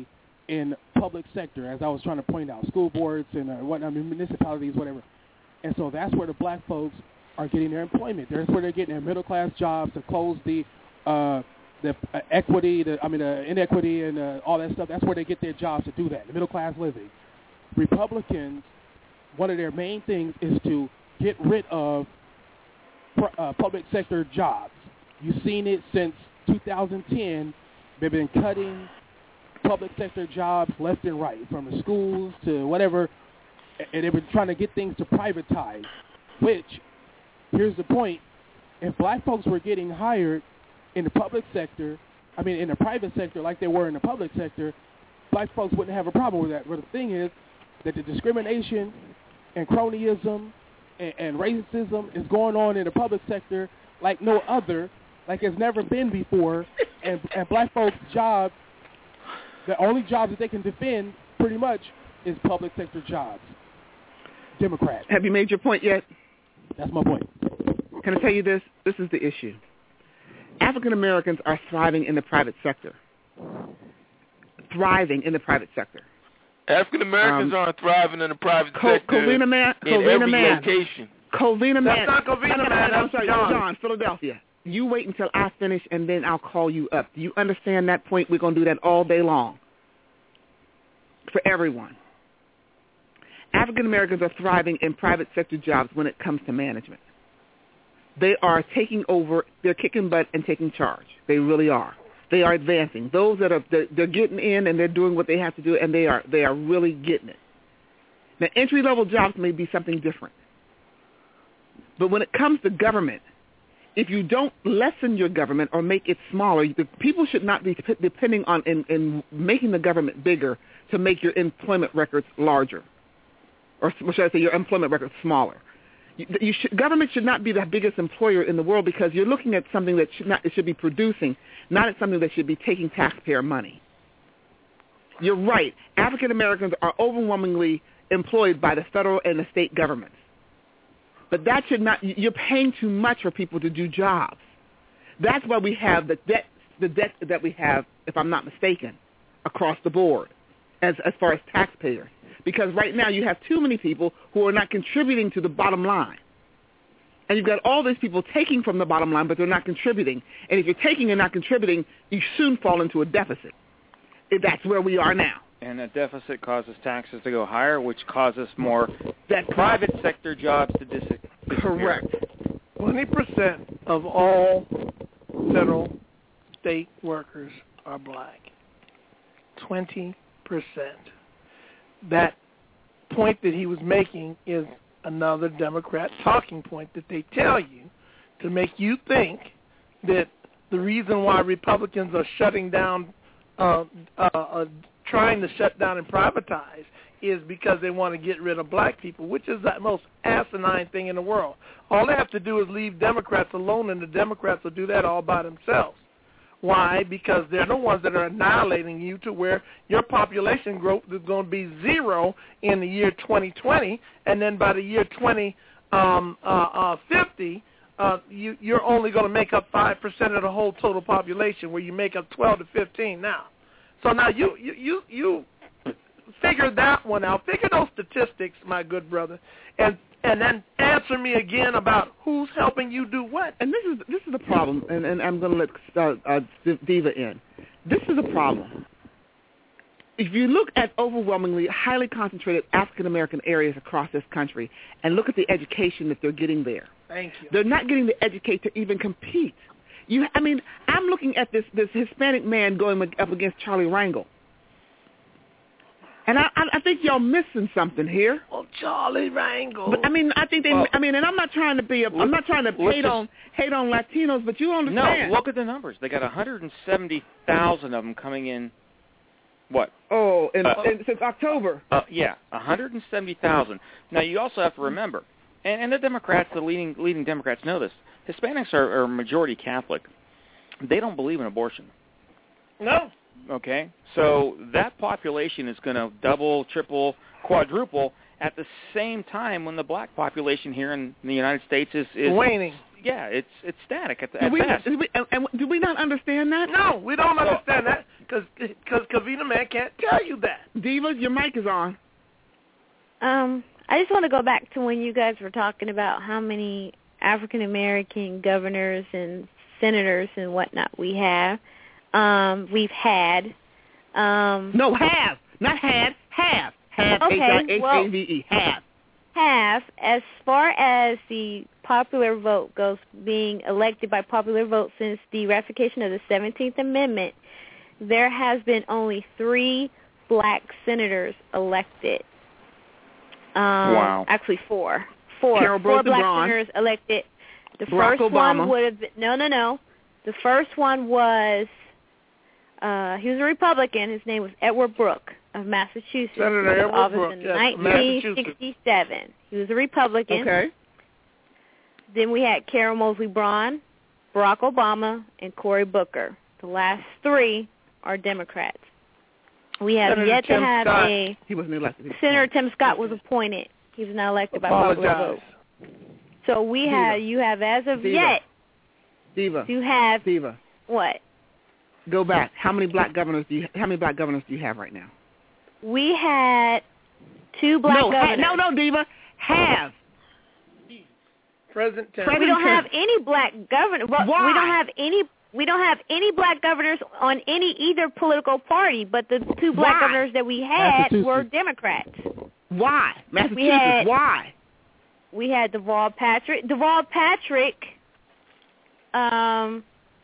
Speaker 2: in public sector, as I was trying to point out, school boards and uh, whatnot, municipalities, whatever. And so that's where the black folks are getting their employment. That's where they're getting their middle-class jobs to close the uh, the uh, equity, the, I mean, uh, inequity and uh, all that stuff. That's where they get their jobs to do that, the middle-class living. Republicans, one of their main things is to get rid of pr- uh, public sector jobs. You've seen it since two thousand ten. They've been cutting public sector jobs left and right, from the schools to whatever, and they've been trying to get things to privatize, which, here's the point, if black folks were getting hired in the public sector, I mean in the private sector like they were in the public sector, black folks wouldn't have a problem with that. But the thing is that the discrimination and cronyism and, and racism is going on in the public sector like no other, like it's never been before, and, and black folks' jobs, the only jobs that they can defend pretty much is public sector jobs. Democrats.
Speaker 9: Have you made your point yet?
Speaker 2: That's my point.
Speaker 9: Can I tell you this? This is the issue. African Americans are thriving in the private sector. Thriving in the private sector.
Speaker 3: African Americans um, aren't thriving in the private
Speaker 9: Co-
Speaker 3: sector
Speaker 9: Covina Man,
Speaker 3: in
Speaker 9: Covina
Speaker 3: every
Speaker 9: Man.
Speaker 3: location.
Speaker 9: Covina Man.
Speaker 7: That's not Covina
Speaker 9: no, no,
Speaker 7: Man.
Speaker 9: no, I'm
Speaker 7: That's
Speaker 9: sorry,
Speaker 7: John.
Speaker 9: John, Philadelphia. You wait until I finish, and then I'll call you up. Do you understand that point? We're going to do that all day long for everyone. African Americans are thriving in private sector jobs when it comes to management. They are taking over. They're kicking butt and taking charge. They really are. They are advancing. Those that are they're, they're getting in and they're doing what they have to do, and they are they are really getting it. Now, entry level jobs may be something different, but when it comes to government, if you don't lessen your government or make it smaller, the people should not be depending on in, in making the government bigger to make your employment records larger, or should I say your employment records smaller. You, you should, government should not be the biggest employer in the world, because you're looking at something that should not it should be producing, not at something that should be taking taxpayer money. You're right. African Americans are overwhelmingly employed by the federal and the state governments. But that should not, you're paying too much for people to do jobs. That's why we have the debt, the debt that we have, if I'm not mistaken, across the board as, as far as taxpayers. Because right now you have too many people who are not contributing to the bottom line. And you've got all these people taking from the bottom line, but they're not contributing. And if you're taking and not contributing, you soon fall into a deficit. If that's where we are now.
Speaker 6: And that deficit causes taxes to go higher, which causes more that private sector jobs to dis- disappear.
Speaker 9: Correct.
Speaker 7: twenty percent of all federal state workers are black. twenty percent. That point that he was making is another Democrat talking point that they tell you to make you think that the reason why Republicans are shutting down uh, uh, uh, trying to shut down and privatize is because they want to get rid of black people, which is the most asinine thing in the world. All they have to do is leave Democrats alone, and the Democrats will do that all by themselves. Why? Because they're the ones that are annihilating you to where your population growth is going to be zero in the year twenty twenty, and then by the year twenty fifty, um, uh, uh, uh, you, you're only going to make up five percent of the whole total population, where you make up twelve to fifteen now. So now you, you, you, you figure that one out. Figure those statistics, my good brother, and and then answer me again about who's helping you do what.
Speaker 9: And this is this is the problem, and, and I'm going to let uh, uh, Diva in. This is a problem. If you look at overwhelmingly highly concentrated African-American areas across this country and look at the education that they're getting there,
Speaker 7: Thank you.
Speaker 9: They're not getting the educate to even compete. You, I mean, I'm looking at this this Hispanic man going up against Charlie Rangel. And I, I think y'all missing something here.
Speaker 7: Well, Charlie Rangel.
Speaker 9: But I mean, I think they. Well, I mean, and I'm not trying to be. A, I'm not trying to hate on hate on Latinos, but you understand.
Speaker 6: No, look at the numbers. They got one hundred seventy thousand of them coming in. What?
Speaker 9: Oh, in,
Speaker 6: uh,
Speaker 9: in, since October.
Speaker 6: Uh, yeah, one hundred seventy thousand. Now you also have to remember, and, and the Democrats, the leading leading Democrats know this. Hispanics are, are majority Catholic. They don't believe in abortion.
Speaker 7: No.
Speaker 6: Okay, so that population is going to double, triple, quadruple at the same time when the black population here in the United States is, is
Speaker 7: waning.
Speaker 6: Yeah, it's it's static at, the,
Speaker 9: do
Speaker 6: at
Speaker 9: we,
Speaker 6: best.
Speaker 9: Do we, and, and do we not understand that?
Speaker 7: No, we don't understand that. because because Kavita Man can't tell you that.
Speaker 9: Diva, your mic is on.
Speaker 4: Um, I just want to go back to when you guys were talking about how many African American governors and senators and whatnot we have. Um, we've had. Um,
Speaker 9: no, have. Not had. Have. Have.
Speaker 4: Okay,
Speaker 9: H
Speaker 4: well,
Speaker 9: A V E. Have.
Speaker 4: Have. As far as the popular vote goes, being elected by popular vote since the ratification of the seventeenth Amendment, there has been only three black senators elected. Um,
Speaker 9: wow.
Speaker 4: Actually, four. Four.
Speaker 9: Carol
Speaker 4: four black
Speaker 9: Braun.
Speaker 4: senators elected. The
Speaker 9: Barack
Speaker 4: first
Speaker 9: Obama.
Speaker 4: one would have been, no, no, no. The first one was, uh, he was a Republican. His name was Edward Brooke of Massachusetts.
Speaker 7: Senator
Speaker 4: He took
Speaker 7: Edward
Speaker 4: office
Speaker 7: Brooke,
Speaker 4: in
Speaker 7: yes,
Speaker 4: nineteen sixty-seven. He was a Republican.
Speaker 9: Okay.
Speaker 4: Then we had Carol Moseley Braun, Barack Obama, and Cory Booker. The last three are Democrats. We have
Speaker 9: Senator
Speaker 4: yet
Speaker 9: Tim
Speaker 4: to have
Speaker 9: Scott.
Speaker 4: a...
Speaker 9: He wasn't elected.
Speaker 4: Senator Tim Scott was appointed. He was not elected by popular vote. So we
Speaker 9: Diva.
Speaker 4: have, you have as of
Speaker 9: Diva.
Speaker 4: yet,
Speaker 9: Diva.
Speaker 4: you have...
Speaker 9: Diva.
Speaker 4: What?
Speaker 9: Go back. How many black governors do you? How many black governors do you have right now?
Speaker 4: We had two black
Speaker 9: no,
Speaker 4: governors.
Speaker 9: Ha- no, no, Diva. Have.
Speaker 7: President Tim.
Speaker 4: We don't have any black governors. Well,
Speaker 9: Why?
Speaker 4: we don't have any. We don't have any black governors on any either political party. But the two black
Speaker 9: Why?
Speaker 4: governors that we had were Democrats.
Speaker 9: Why? Massachusetts.
Speaker 4: We had,
Speaker 9: Why?
Speaker 4: We had Deval Patrick. Deval Patrick. Um,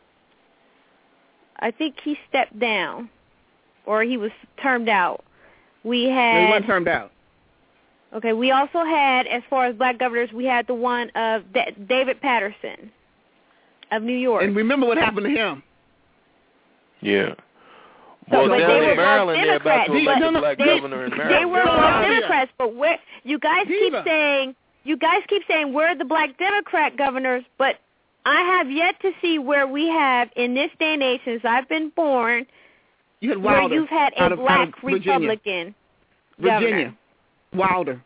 Speaker 4: I think he stepped down, or he was termed out. We had.
Speaker 9: No, he wasn't termed out.
Speaker 4: Okay, we also had, as far as black governors, we had the one of D- David Patterson of New York.
Speaker 9: And remember what happened to him.
Speaker 3: Yeah.
Speaker 4: So,
Speaker 3: Well,
Speaker 4: but
Speaker 3: down
Speaker 4: they
Speaker 3: in
Speaker 4: were
Speaker 3: Maryland, they're about
Speaker 4: Democrats.
Speaker 3: to elect
Speaker 4: But
Speaker 3: a black
Speaker 4: they,
Speaker 3: governor in Maryland.
Speaker 4: They were both Democrats, but where you guys
Speaker 9: Diva.
Speaker 4: keep saying you guys keep saying we're the black Democrat governors, but I have yet to see where we have in this day and age since I've been born
Speaker 9: You had
Speaker 4: where
Speaker 9: Wilder
Speaker 4: you've had a
Speaker 9: out of,
Speaker 4: black
Speaker 9: out of Virginia.
Speaker 4: Republican
Speaker 9: Virginia.
Speaker 4: governor.
Speaker 9: Wilder.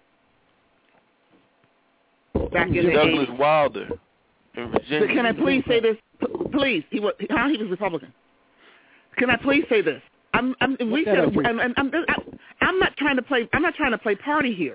Speaker 9: Back in the
Speaker 3: Douglas
Speaker 9: eighties.
Speaker 3: Wilder in Virginia.
Speaker 9: So can I please say this? P- Please, he was how he was Republican. Can I please say this? I'm I'm we
Speaker 2: that
Speaker 9: said
Speaker 2: up,
Speaker 9: I'm, I'm, I'm I'm not trying to play I'm not trying to play party here.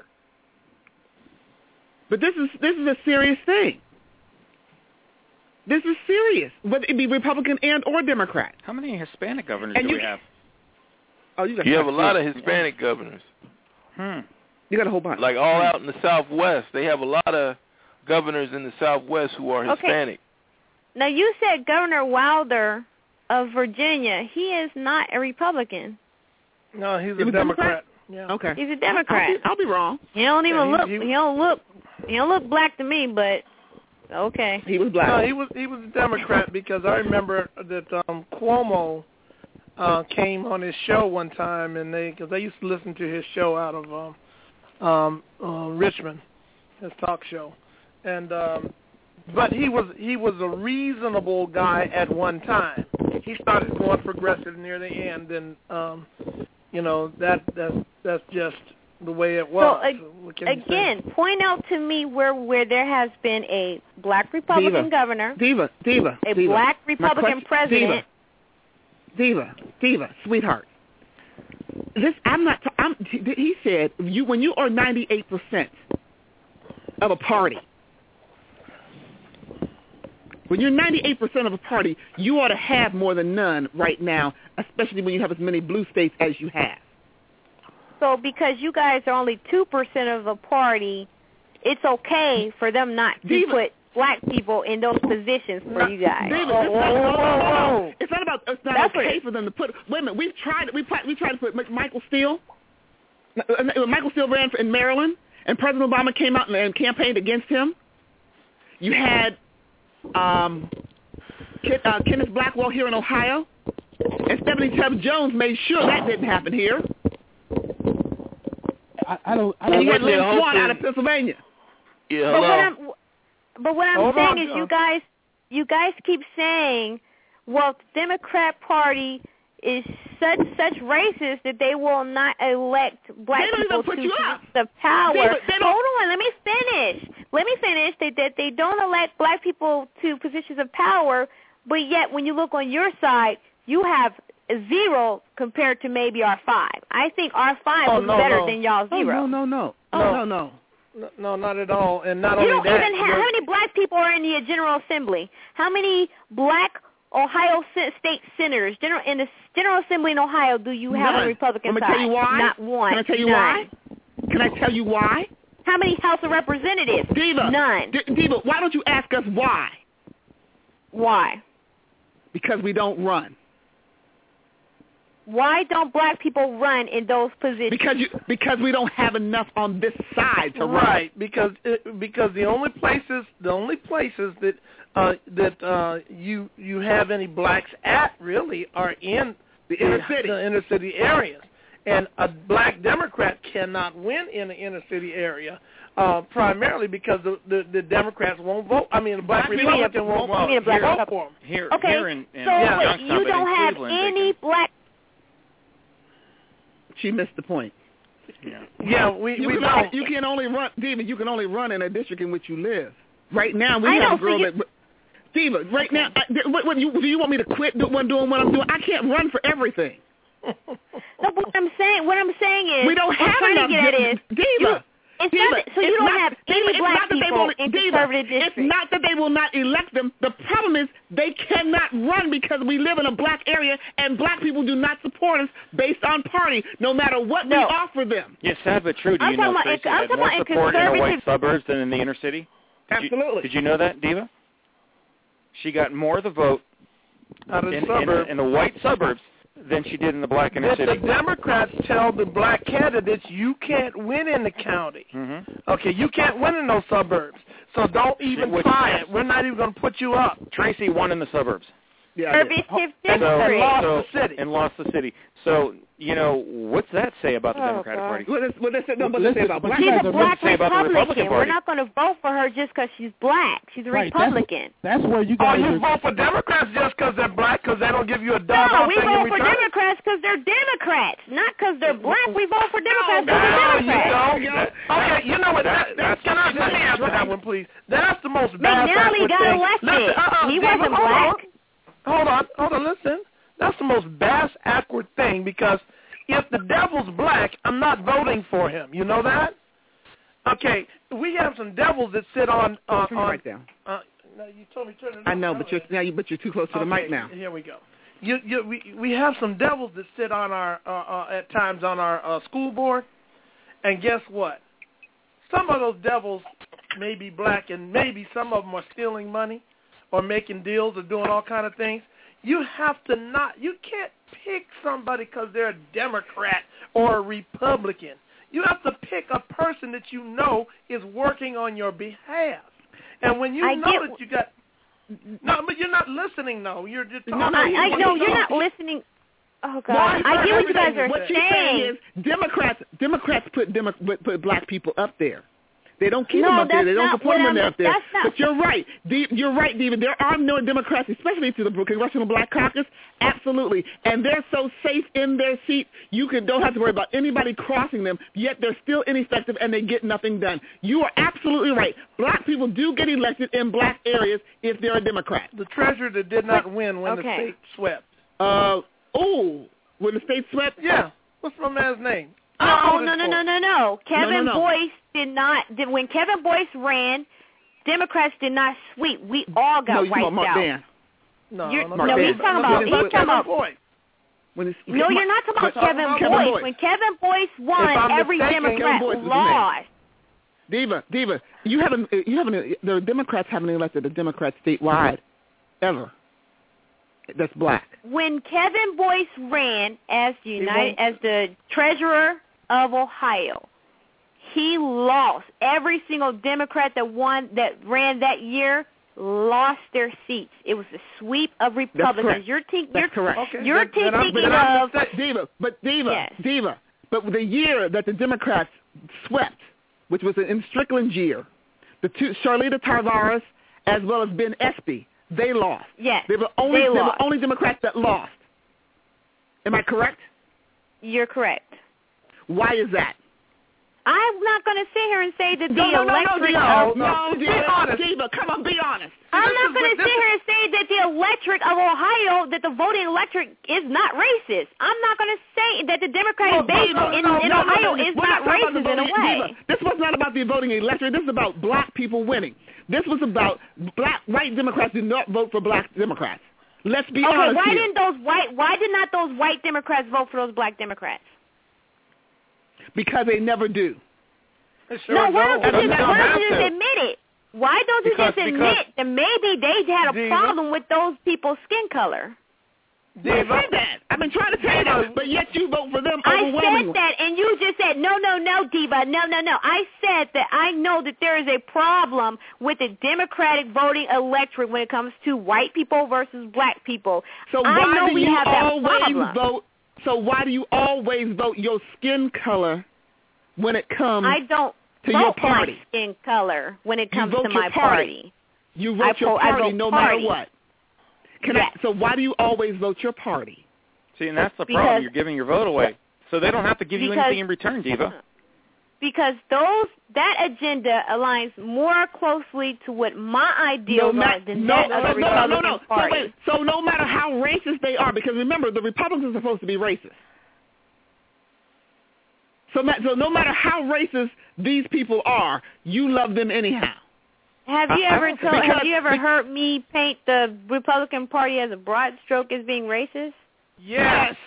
Speaker 9: But this is this is a serious thing. This is serious, whether it be Republican and or Democrat.
Speaker 6: How many Hispanic governors
Speaker 9: And
Speaker 6: do
Speaker 9: you-
Speaker 6: we have?
Speaker 9: Oh, you got
Speaker 3: You have a lot of Hispanic governors.
Speaker 6: Hmm.
Speaker 9: You got a whole bunch.
Speaker 3: Like all out in the Southwest. They have a lot of governors in the Southwest who are
Speaker 4: Okay.
Speaker 3: Hispanic.
Speaker 4: Now you said Governor Wilder of Virginia. He is not a Republican.
Speaker 7: No, he's
Speaker 9: He
Speaker 7: a
Speaker 9: was
Speaker 7: Democrat.
Speaker 9: Democrat? Okay.
Speaker 4: He's a Democrat.
Speaker 9: I'll be, I'll be wrong.
Speaker 4: He don't even
Speaker 7: Yeah, he-
Speaker 4: look.
Speaker 7: he-
Speaker 4: He, don't look. He don't look black to me, but okay.
Speaker 9: He was black.
Speaker 7: No, he was he was a Democrat because I remember that um, Cuomo uh, came on his show one time, and they because I used to listen to his show out of um, um, uh, Richmond, his talk show, and um, but he was he was a reasonable guy at one time. He started going progressive near the end, and um, you know that that that's just the way it was.
Speaker 4: So
Speaker 7: So what can you say?
Speaker 4: again, point out to me where where there has been a black Republican
Speaker 9: Diva.
Speaker 4: governor,
Speaker 9: Diva, Diva,
Speaker 4: a
Speaker 9: Diva.
Speaker 4: black
Speaker 9: My
Speaker 4: Republican
Speaker 9: question-
Speaker 4: president.
Speaker 9: Diva, Diva, sweetheart. This I'm not. I'm. He said you when you are ninety-eight percent of a party. When you're ninety-eight percent of a party, you ought to have more than none right now, especially when you have as many blue states as you have.
Speaker 4: So because you guys are only two percent of the party, it's okay for them not to
Speaker 9: Diva.
Speaker 4: put black people in those positions for you guys.
Speaker 9: David,
Speaker 4: Whoa,
Speaker 9: it's,
Speaker 4: whoa,
Speaker 9: not,
Speaker 4: whoa, whoa.
Speaker 9: it's not about. It's not
Speaker 4: That's
Speaker 9: okay
Speaker 4: what-
Speaker 9: for them to put. Wait a minute. We've tried. We we tried to put Michael Steele. Michael Steele ran in Maryland, and President Obama came out and, and campaigned against him. You had um, Ken, uh, Kenneth Blackwell here in Ohio, and Stephanie Tubbs Jones made sure that didn't happen here.
Speaker 2: I, I don't. I
Speaker 9: And
Speaker 2: don't
Speaker 9: you had
Speaker 3: what they're
Speaker 9: Lynn Swan
Speaker 3: hoping-
Speaker 9: out of Pennsylvania.
Speaker 3: Yeah,
Speaker 4: But what
Speaker 3: hello.
Speaker 4: I'm, but what I'm
Speaker 7: Hold
Speaker 4: saying
Speaker 7: on,
Speaker 4: is,
Speaker 7: John.
Speaker 4: you guys, you guys keep saying, well, the Democrat Party is such such racist that they will not elect black
Speaker 9: They don't
Speaker 4: people
Speaker 9: even put
Speaker 4: to
Speaker 9: you up.
Speaker 4: the power.
Speaker 9: They don't- they don't-
Speaker 4: Hold on, let me finish. Let me finish. That that they don't elect black people to positions of power, but yet when you look on your side, you have zero compared to maybe our five. I think our five
Speaker 7: Oh,
Speaker 4: was
Speaker 7: no,
Speaker 4: better
Speaker 7: no.
Speaker 4: than y'all's
Speaker 9: Oh,
Speaker 4: zero.
Speaker 9: no, no, no. Oh,
Speaker 7: No.
Speaker 9: no, no.
Speaker 7: No, no, not at all. And not
Speaker 4: You
Speaker 7: only
Speaker 4: don't
Speaker 7: that,
Speaker 4: even have,
Speaker 7: you're-
Speaker 4: how many black people are in the General Assembly? How many black Ohio se- state senators general, in the General Assembly in Ohio do you have
Speaker 9: None.
Speaker 4: on the Republican
Speaker 9: Let me
Speaker 4: side?
Speaker 9: tell you why.
Speaker 4: Not one.
Speaker 9: Can I tell you
Speaker 4: None.
Speaker 9: why? Can I tell you why?
Speaker 4: How many House of Representatives?
Speaker 9: Diva.
Speaker 4: None.
Speaker 9: D- Diva, why don't you ask us why?
Speaker 4: Why?
Speaker 9: Because we don't run.
Speaker 4: Why don't black people run in those positions?
Speaker 9: Because you, because we don't have enough on this side to run.
Speaker 7: Right, because it, because the only places the only places that uh, that uh, you you have any blacks at really are in
Speaker 9: The inner city.
Speaker 7: the inner city areas, and a black Democrat cannot win in the inner city area. Uh, primarily because the, the the Democrats won't vote. I mean, the black
Speaker 4: You mean a-
Speaker 7: Republican won't
Speaker 4: you mean a black
Speaker 7: vote
Speaker 4: Republican?
Speaker 7: for them.
Speaker 6: Here,
Speaker 4: Okay,
Speaker 6: here in, in
Speaker 4: so
Speaker 6: yeah.
Speaker 4: wait,
Speaker 6: Youngstown,
Speaker 4: you
Speaker 6: but
Speaker 4: don't
Speaker 6: in
Speaker 4: have
Speaker 6: Cleveland, they
Speaker 4: any
Speaker 6: can-
Speaker 4: black.
Speaker 9: She missed the point.
Speaker 6: Yeah,
Speaker 7: yeah we,
Speaker 9: you
Speaker 7: we
Speaker 9: can
Speaker 7: don't.
Speaker 9: only, you can only run, Diva. You can only run in a district in which you live. Right now, we
Speaker 4: I
Speaker 9: have
Speaker 4: know,
Speaker 9: a girl
Speaker 4: so you-
Speaker 9: that. Diva, right now, I, what, what, you, do you want me to quit doing, doing what I'm doing? I can't run for everything.
Speaker 4: No, but what I'm saying, what I'm saying is,
Speaker 9: We don't
Speaker 4: what I'm
Speaker 9: have
Speaker 4: trying
Speaker 9: enough.
Speaker 4: to get at is,
Speaker 9: Diva.
Speaker 4: you, it's
Speaker 9: Diva,
Speaker 4: not, so you
Speaker 9: it's
Speaker 4: don't
Speaker 9: not-
Speaker 4: have
Speaker 9: Diva,
Speaker 4: any
Speaker 9: it's
Speaker 4: black
Speaker 9: not that they
Speaker 4: people
Speaker 9: won't-
Speaker 4: in
Speaker 9: Diva,
Speaker 4: conservative districts.
Speaker 9: It's not that they will not elect them. The problem is they cannot run because we live in a black area and black people do not support us based on party, no matter what
Speaker 4: No.
Speaker 9: we offer them.
Speaker 6: Yeah, sad but true. Do
Speaker 4: I'm
Speaker 6: you know,
Speaker 4: talking about-
Speaker 6: Tracy,
Speaker 4: I'm
Speaker 6: had
Speaker 4: talking
Speaker 6: more
Speaker 4: about in
Speaker 6: support in the white
Speaker 4: conservative-
Speaker 6: suburbs than in the inner city? Did you-
Speaker 9: Absolutely.
Speaker 6: did you know that, Diva? She got more of the vote
Speaker 7: Out of
Speaker 6: in,
Speaker 7: the
Speaker 6: in,
Speaker 7: suburbs.
Speaker 6: in the white suburbs than she did in the black inner
Speaker 7: That
Speaker 6: city.
Speaker 7: the Democrats tell the black candidates you can't win in the county.
Speaker 6: Mm-hmm.
Speaker 7: Okay, you can't win in those suburbs. So don't even
Speaker 6: Which-
Speaker 7: try it. We're not even going to put you up.
Speaker 6: Tracy won in the suburbs.
Speaker 9: Yeah, I did.
Speaker 4: Conservative
Speaker 7: And,
Speaker 6: So-
Speaker 7: and lost
Speaker 6: so-
Speaker 7: the city.
Speaker 6: And lost the city. So, you know, what's that say about the
Speaker 4: Oh,
Speaker 6: Democratic
Speaker 4: God.
Speaker 6: Party?
Speaker 9: What is, what is it, no, what
Speaker 2: Listen,
Speaker 9: they say about
Speaker 2: but
Speaker 9: black
Speaker 2: you
Speaker 4: She's
Speaker 2: guys
Speaker 4: a
Speaker 2: are
Speaker 4: black
Speaker 6: say about the Republican
Speaker 4: Republican. We're
Speaker 6: Party?
Speaker 4: not going to vote for her just because she's black. She's a
Speaker 2: Right,
Speaker 4: Republican.
Speaker 2: That's, that's where you
Speaker 7: Oh,
Speaker 2: guys
Speaker 7: you
Speaker 2: are.
Speaker 7: vote for Democrats just because they're black, because they don't give you a dollar
Speaker 4: No, we
Speaker 7: thing in
Speaker 4: vote for
Speaker 7: return?
Speaker 4: Democrats because they're Democrats, not because they're black. We vote for Democrats because
Speaker 7: No,
Speaker 4: they're
Speaker 7: you
Speaker 4: Democrats.
Speaker 7: don't. Okay, you know what? That, that, can I, let me answer that one, please. That's the most bad
Speaker 4: McNally got
Speaker 7: thing.
Speaker 4: elected.
Speaker 7: Listen, uh-uh,
Speaker 4: He
Speaker 7: Diva,
Speaker 4: wasn't
Speaker 7: hold
Speaker 4: black.
Speaker 7: On. Hold on, hold on, listen. That's the most bass-awkward thing, because if the devil's black, I'm not voting for him. You know that? Okay, we have some devils that sit on... Uh,
Speaker 9: Turn it
Speaker 7: on
Speaker 9: right down.
Speaker 7: uh, no, you told me to turn it
Speaker 9: I
Speaker 7: up.
Speaker 9: know, but you're now you but you're too close to the
Speaker 7: Okay,
Speaker 9: mic now.
Speaker 7: Here we go. You, you, we, we have some devils that sit on our uh, uh, at times on our uh, school board, and guess what? Some of those devils may be black, and maybe some of them are stealing money, or making deals, or doing all kind of things. You have to not. You can't pick somebody because they're a Democrat or a Republican. You have to pick a person that you know is working on your behalf. And when you
Speaker 4: I
Speaker 7: know
Speaker 4: get-
Speaker 7: that you got no, but you're not listening. No, you're just
Speaker 4: No,
Speaker 7: talking.
Speaker 4: I, I know you're not listening. Oh God,
Speaker 9: Why-
Speaker 4: I get what you guys
Speaker 9: everything-
Speaker 4: are
Speaker 9: what you're
Speaker 4: saying.
Speaker 9: saying is Democrats Democrats put Demo, put, put black people up there. They don't keep
Speaker 4: No,
Speaker 9: them up there.
Speaker 4: that's
Speaker 9: They don't
Speaker 4: not
Speaker 9: support
Speaker 4: what
Speaker 9: them when they're
Speaker 4: I'm-
Speaker 9: up there.
Speaker 4: that's not-
Speaker 9: But you're right. The, you're right, David. There are no Democrats, especially to the Congressional Black Caucus. Absolutely. And they're so safe in their seat, you can, don't have to worry about anybody crossing them, yet they're still ineffective and they get nothing done. You are absolutely right. Black people do get elected in black areas if they're a Democrat.
Speaker 7: The treasurer that did not win when
Speaker 4: Okay.
Speaker 7: the state swept.
Speaker 9: Uh, oh, when the state swept?
Speaker 7: Yeah. What's my man's name?
Speaker 4: No,
Speaker 7: I voted
Speaker 4: no, no,
Speaker 7: for
Speaker 4: no,
Speaker 7: him.
Speaker 4: no, no. Kevin
Speaker 9: no, no.
Speaker 4: Boyce did not. Did, when Kevin Boyce ran, Democrats did not sweep. We all got
Speaker 9: No, you
Speaker 4: wiped
Speaker 9: want Mark
Speaker 4: out.
Speaker 9: Dan.
Speaker 7: No,
Speaker 4: You're-
Speaker 7: no,
Speaker 9: Mark
Speaker 4: no,
Speaker 9: Dan.
Speaker 4: he's talking about.
Speaker 9: When
Speaker 4: He's
Speaker 9: it's-
Speaker 4: talking about.
Speaker 7: Boy.
Speaker 9: When it's,
Speaker 4: No, you're not talking about
Speaker 9: but-
Speaker 4: Kevin,
Speaker 9: Kevin
Speaker 4: Boyce.
Speaker 9: Boyce.
Speaker 4: When Kevin Boyce
Speaker 7: If
Speaker 4: won,
Speaker 7: I'm
Speaker 4: every
Speaker 7: mistaken,
Speaker 4: Democrat
Speaker 9: Kevin Boyce was his
Speaker 4: lost.
Speaker 9: Diva, Diva, you haven't, you haven't, the Democrats haven't elected a Democrat statewide ever. That's black.
Speaker 4: When Kevin Boyce ran as the United,
Speaker 7: won?
Speaker 4: as the treasurer of Ohio, he lost. Every single Democrat that won that ran that year lost their seats. It was a sweep of Republicans.
Speaker 9: correct.
Speaker 4: You're, te-
Speaker 9: That's
Speaker 4: you're,
Speaker 9: correct.
Speaker 7: Okay,
Speaker 4: you're
Speaker 7: then- then I'm-
Speaker 4: thinking
Speaker 7: then I'm
Speaker 4: of
Speaker 7: mistaken.
Speaker 9: Diva, but Diva,
Speaker 4: Yes.
Speaker 9: Diva, but the year that the Democrats swept, which was in Strickland's year, the two, Charlita Tavares as well as Ben Espy, they lost.
Speaker 4: yes.
Speaker 9: They were only,
Speaker 4: they
Speaker 9: they
Speaker 4: lost.
Speaker 9: were only Democrats that lost. Am I correct?
Speaker 4: You're correct.
Speaker 9: Why is that?
Speaker 4: I'm not going to sit here and say that the
Speaker 9: No, no, no, no,
Speaker 4: electorate
Speaker 9: Diva.
Speaker 4: of
Speaker 9: No,
Speaker 7: Be
Speaker 9: Diva,
Speaker 7: honest.
Speaker 9: Diva, come on, be honest.
Speaker 4: I'm
Speaker 7: This
Speaker 4: not
Speaker 7: is
Speaker 4: going
Speaker 7: what-
Speaker 4: to
Speaker 7: this
Speaker 4: sit
Speaker 7: is-
Speaker 4: here and say that the electorate of Ohio that the voting electorate is not racist. I'm not going to say that the Democratic
Speaker 9: Well,
Speaker 4: base
Speaker 9: no,
Speaker 4: in,
Speaker 9: no,
Speaker 4: in
Speaker 9: no,
Speaker 4: Ohio
Speaker 9: no, no.
Speaker 4: is
Speaker 9: We're
Speaker 4: not
Speaker 9: talking about the
Speaker 4: racist in a
Speaker 9: voting-
Speaker 4: way.
Speaker 9: Diva, this was not about the voting electorate. This is about black people winning. This was about black white Democrats did not vote for black Democrats. Let's be
Speaker 4: okay,
Speaker 9: honest
Speaker 4: why
Speaker 9: here.
Speaker 4: didn't those white? Why did not those white Democrats vote for those black Democrats?
Speaker 9: Because they never do.
Speaker 4: no, why don't you
Speaker 9: And
Speaker 4: just,
Speaker 9: I'm not
Speaker 4: why don't
Speaker 9: about
Speaker 4: you just
Speaker 9: to.
Speaker 4: admit it? Why don't you
Speaker 9: Because-
Speaker 4: just admit
Speaker 9: because-
Speaker 4: that maybe they had a
Speaker 9: Diva.
Speaker 4: problem with those people's skin color?
Speaker 9: They said that. I've been trying to tell you that, but yet you vote for them
Speaker 4: I
Speaker 9: overwhelmingly.
Speaker 4: said that, and you just said, no, no, no, Diva, no, no, no. I said that I know that there is a problem with the Democratic voting electorate when it comes to white people versus black people.
Speaker 9: So
Speaker 4: I
Speaker 9: why
Speaker 4: know
Speaker 9: do
Speaker 4: we
Speaker 9: you
Speaker 4: have that
Speaker 9: always
Speaker 4: problem.
Speaker 9: vote? So why do you always vote your skin color when it comes
Speaker 4: I don't
Speaker 9: to
Speaker 4: vote
Speaker 9: your party?
Speaker 4: my skin color when it
Speaker 9: You
Speaker 4: comes
Speaker 9: vote
Speaker 4: to
Speaker 9: your
Speaker 4: my
Speaker 9: party.
Speaker 4: party.
Speaker 9: You
Speaker 4: I
Speaker 9: vote your
Speaker 4: vote- I
Speaker 9: party
Speaker 4: vote
Speaker 9: no
Speaker 4: party.
Speaker 9: matter what. Can
Speaker 4: Yes.
Speaker 9: I, so why do you always vote your party?
Speaker 6: See, and that's the
Speaker 4: Because-
Speaker 6: problem. You're giving your vote away. So they don't have to give you
Speaker 4: Because-
Speaker 6: anything in return, Diva.
Speaker 4: Because those that agenda aligns more closely to what my ideals
Speaker 9: no,
Speaker 4: are than
Speaker 9: no,
Speaker 4: that
Speaker 9: no,
Speaker 4: of
Speaker 9: no,
Speaker 4: the
Speaker 9: no,
Speaker 4: Republican
Speaker 9: no, no. So,
Speaker 4: Party.
Speaker 9: wait, so no matter how racist they are, because remember, the Republicans are supposed to be racist. So, ma- so no matter how racist these people are, you love them anyhow.
Speaker 4: Have you
Speaker 9: I- I
Speaker 4: ever
Speaker 9: don't-
Speaker 4: told,
Speaker 9: because-
Speaker 4: have you ever heard me paint the Republican Party as a broad stroke as being racist?
Speaker 6: Yes.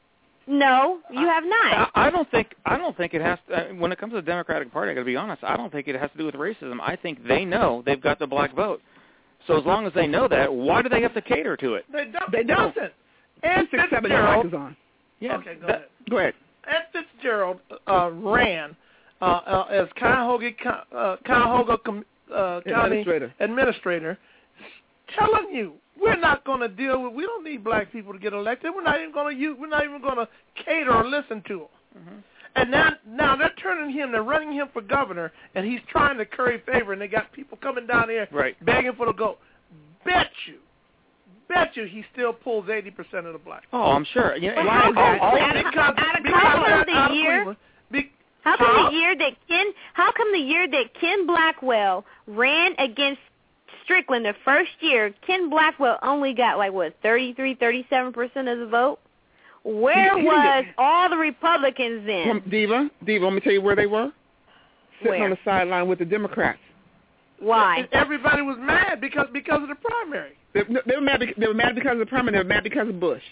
Speaker 4: No, you have not.
Speaker 6: I, I don't think I don't think it has to. Uh, when it comes to the Democratic Party, I got to be honest. I don't think it has to do with racism. I think they know they've got the black vote. So as long as they know that, why do they have to cater to it?
Speaker 7: They don't.
Speaker 9: They don't.
Speaker 7: Ed
Speaker 9: Six, seven, your mic is
Speaker 7: Fitzgerald.
Speaker 9: on.
Speaker 6: Yeah.
Speaker 7: Okay, go
Speaker 6: that-
Speaker 7: ahead.
Speaker 9: Go ahead.
Speaker 7: Ed Fitzgerald uh, ran uh, uh, as Cuyahoga, Co- uh, Cuyahoga Com- uh, County
Speaker 9: Administrator.
Speaker 7: administrator, telling you we're not going to deal with. We don't need black people to get elected. We're not even going to use. We're not even going to cater or listen to them.
Speaker 6: Mm-hmm.
Speaker 7: And now, now they're turning him. They're running him for governor, and he's trying to curry favor. And they got people coming down here
Speaker 6: Right.
Speaker 7: begging for the vote. Bet you, bet you, he still pulls eighty percent of the black.
Speaker 6: Oh, I'm sure. You know,
Speaker 4: Well,
Speaker 6: why
Speaker 4: how
Speaker 6: is
Speaker 4: come-
Speaker 6: that?
Speaker 7: All
Speaker 4: how-
Speaker 7: because,
Speaker 4: how-
Speaker 7: because
Speaker 4: how come
Speaker 7: they're
Speaker 4: the
Speaker 7: out of
Speaker 4: year-
Speaker 7: Cleveland. Be-
Speaker 4: How come
Speaker 7: Huh?
Speaker 4: the year that Ken how come the year that Ken Blackwell ran against Strickland the first year, Ken Blackwell only got like what, thirty-three, thirty-seven percent of the vote? Where
Speaker 9: He- he
Speaker 4: was
Speaker 9: didn't-
Speaker 4: all the Republicans then?
Speaker 9: Um, Diva, Diva, let me tell you where they were. Sitting
Speaker 4: Where?
Speaker 9: on the sideline with the Democrats.
Speaker 4: Why?
Speaker 7: Everybody was mad because because of the primary.
Speaker 9: They, they were mad. Because, they were mad because of the primary. They were mad because of Bush.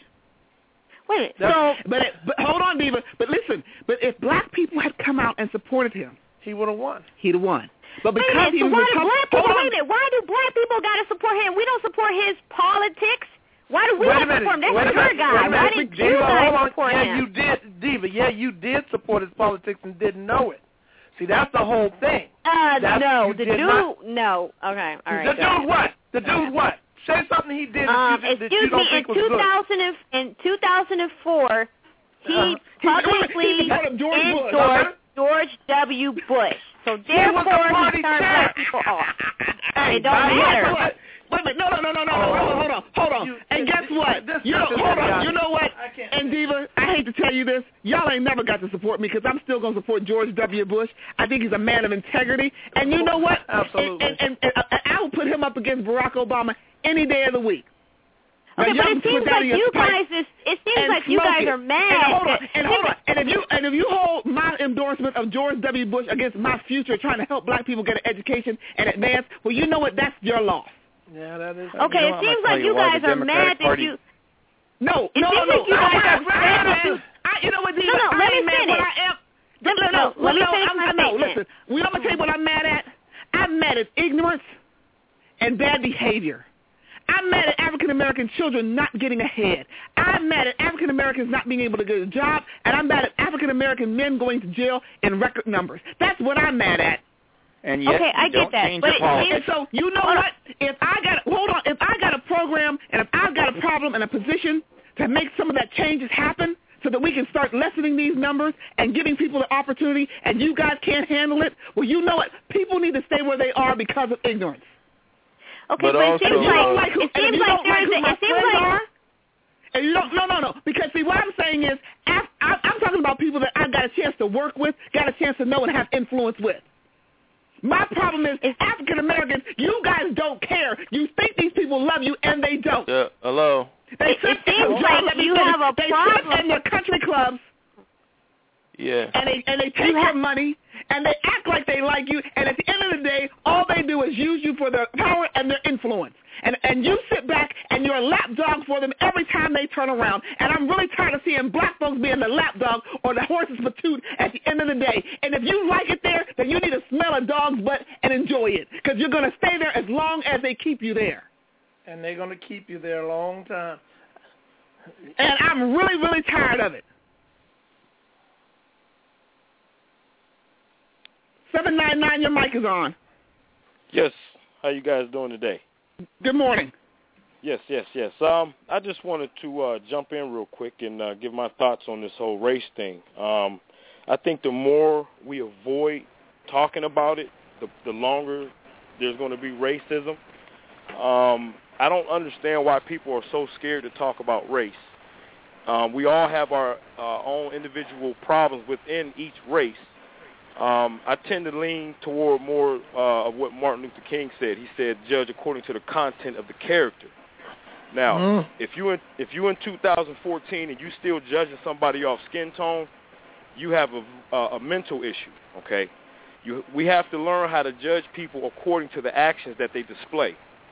Speaker 4: Wait,
Speaker 9: That's-
Speaker 4: so
Speaker 9: but, it, but hold on, Diva. But listen. But if black people had come out and supported him,
Speaker 7: he would have won.
Speaker 9: He'd have won. But
Speaker 4: wait a
Speaker 9: because
Speaker 4: minute,
Speaker 9: he
Speaker 4: so
Speaker 9: was
Speaker 4: why do
Speaker 9: Repub-
Speaker 4: black people
Speaker 9: hold on.
Speaker 4: wait a minute, why do black people gotta support him? We don't support his politics. Why do we
Speaker 7: Wait a
Speaker 4: not
Speaker 7: minute.
Speaker 4: support him? That's
Speaker 7: Wait a
Speaker 4: your
Speaker 7: minute.
Speaker 4: guy.
Speaker 7: Wait a
Speaker 4: Why
Speaker 7: minute.
Speaker 4: didn't
Speaker 7: Diva,
Speaker 4: you
Speaker 7: hold
Speaker 4: guys
Speaker 7: on.
Speaker 4: support
Speaker 7: yeah,
Speaker 4: him?
Speaker 7: you did, Diva. Yeah, you did support his politics and didn't know it. See, that's the whole thing.
Speaker 4: Uh,
Speaker 7: That's-
Speaker 4: no,
Speaker 7: you
Speaker 4: the
Speaker 7: did
Speaker 4: dude,
Speaker 7: not-
Speaker 4: no. Okay, all right.
Speaker 7: the
Speaker 4: go ahead.
Speaker 7: dude what? The dude what? Say something he did
Speaker 4: Um,
Speaker 7: that you, that
Speaker 4: excuse
Speaker 7: you don't
Speaker 4: me, in
Speaker 7: think was
Speaker 4: two
Speaker 7: good.
Speaker 4: thousand and, in two thousand four, he
Speaker 7: Uh-huh.
Speaker 4: publicly
Speaker 9: He supported George Bush.
Speaker 4: endorsed George W. Bush. So
Speaker 7: was
Speaker 4: therefore,
Speaker 7: the
Speaker 4: he
Speaker 7: party
Speaker 4: turned
Speaker 7: chair.
Speaker 4: black people off.
Speaker 7: Hey,
Speaker 4: It don't
Speaker 7: now you
Speaker 4: matter.
Speaker 7: know what?
Speaker 9: Wait a minute. No, no, no, no, no, no. Hold on, hold on, hold on.
Speaker 7: You-
Speaker 9: And guess what?
Speaker 7: this-
Speaker 9: You know,
Speaker 7: this is
Speaker 9: hold on.
Speaker 7: idiotic.
Speaker 9: You know what?
Speaker 7: I can't-
Speaker 9: And Diva, I hate to tell you this. Y'all ain't never got to support me because I'm still going to support George W. Bush. I think he's a man of integrity. And you know what?
Speaker 7: Absolutely.
Speaker 9: And, and, and, and I will put him up against Barack Obama any day of the week.
Speaker 4: Okay,
Speaker 9: Now,
Speaker 4: but
Speaker 9: y'all
Speaker 4: it
Speaker 9: can
Speaker 4: seems
Speaker 9: put that
Speaker 4: like
Speaker 9: in your
Speaker 4: you
Speaker 9: pipe
Speaker 4: guys is, it seems
Speaker 9: and
Speaker 4: like you
Speaker 9: smoke
Speaker 4: guys
Speaker 9: it.
Speaker 4: are mad.
Speaker 9: And hold on,
Speaker 4: that-
Speaker 9: and hold on. And if you and if you hold my endorsement of George W. Bush against my future trying to help black people get an education and advance, well, you know what? That's your loss.
Speaker 7: Yeah, that is.
Speaker 4: Okay,
Speaker 6: You know
Speaker 4: it
Speaker 6: what,
Speaker 4: seems
Speaker 6: I'm gonna
Speaker 4: like
Speaker 6: tell
Speaker 4: you
Speaker 6: you why
Speaker 4: guys
Speaker 6: the
Speaker 4: are
Speaker 6: Democratic
Speaker 4: mad that
Speaker 6: Party-
Speaker 4: you.
Speaker 9: No,
Speaker 4: It
Speaker 9: no,
Speaker 4: seems
Speaker 9: no,
Speaker 4: like you
Speaker 9: no.
Speaker 4: guys
Speaker 9: I,
Speaker 4: are
Speaker 9: I,
Speaker 4: mad that
Speaker 9: I,
Speaker 4: you.
Speaker 9: I, you know what, Diva?
Speaker 4: No, no,
Speaker 9: I
Speaker 4: let me
Speaker 9: ain't mad
Speaker 4: finish.
Speaker 9: what I am.
Speaker 4: No, no, no, let me
Speaker 9: no,
Speaker 4: finish
Speaker 9: I'm,
Speaker 4: my
Speaker 9: I know.
Speaker 4: statement.
Speaker 9: Listen, we, I'm gonna tell you what I'm mad at. I'm mad at ignorance and bad behavior. I'm mad at African American children not getting ahead. I'm mad at African Americans not being able to get a job, and I'm mad at African American men going to jail in record numbers. That's what I'm mad at.
Speaker 6: And yet
Speaker 4: Okay,
Speaker 6: you
Speaker 4: I get
Speaker 6: don't
Speaker 4: that,
Speaker 6: change
Speaker 4: but
Speaker 6: your
Speaker 4: it
Speaker 6: politics.
Speaker 9: And so, you know what? If I got hold on, if I got a program and if I've got a problem and a position to make some of that changes happen so that we can start lessening these numbers and giving people the opportunity and you guys can't handle it, well, you know what? People need to stay where they are because of ignorance.
Speaker 4: Okay,
Speaker 3: But
Speaker 4: but, it
Speaker 3: also-
Speaker 4: seems
Speaker 3: And you don't
Speaker 4: like,
Speaker 9: like who-
Speaker 4: it
Speaker 9: and if
Speaker 4: seems
Speaker 9: you
Speaker 4: like
Speaker 9: don't like
Speaker 4: there's
Speaker 9: who
Speaker 4: a,
Speaker 9: my
Speaker 4: it seems
Speaker 9: friends
Speaker 4: like
Speaker 9: are, and you don't, no, no, no. Because see, what I'm saying is, af- I, I'm talking about people that I got a chance to work with, got a chance to know and have influence with. My problem is African Americans, you guys don't care. You think these people love love you, and they don't.
Speaker 3: Uh, hello?
Speaker 9: They
Speaker 4: It,
Speaker 9: sit
Speaker 4: it seems
Speaker 9: John,
Speaker 4: like
Speaker 9: let me
Speaker 4: you
Speaker 9: finish.
Speaker 4: have a
Speaker 9: they
Speaker 4: problem.
Speaker 9: sit in their country clubs,
Speaker 3: Yeah.
Speaker 9: and they and they take your money, and they act like they like you, and at the end of the day, all they do is use you for their power and their influence. And and you sit back and you're a lapdog for them every time they turn around. And I'm really tired of seeing black folks being the lapdog or the horse's patoot at the end of the day. And if you like it there, then you need to smell a dog's butt and enjoy it, because you're going to stay there as long as they keep you there.
Speaker 7: And they're going to keep you there a long time.
Speaker 9: And I'm really, really tired of it. seven nine nine, your mic is on.
Speaker 8: Yes. How you guys doing today?
Speaker 9: Good morning.
Speaker 8: Yes, yes, yes. Um, I just wanted to uh, jump in real quick and uh, give my thoughts on this whole race thing. Um, I think the more we avoid talking about it, the, the longer there's going to be racism. Um, I don't understand why people are so scared to talk about race. Um, we all have our uh, own individual problems within each race. Um, I tend to lean toward more uh, of what Martin Luther King said. He said, "Judge according to the content of the character." Now,
Speaker 7: Mm.
Speaker 8: if you in, if you in two thousand fourteen and you still judging somebody off skin tone, you have a, a, a mental issue. Okay, you we have to learn how to judge people according to the actions that they display.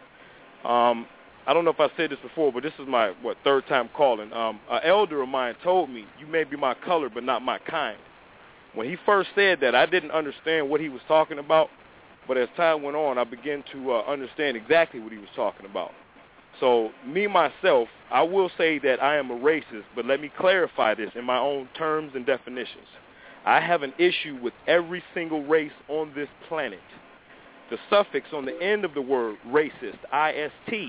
Speaker 8: Um, I don't know if I said this before, but this is my what third time calling. Um, an elder of mine told me, "You may be my color, but not my kind." When he first said that, I didn't understand what he was talking about, but as time went on, I began to uh, understand exactly what he was talking about. So me, myself, I will say that I am a racist, but let me clarify this in my own terms and definitions. I have an issue with every single race on this planet. The suffix on the end of the word racist, I S T.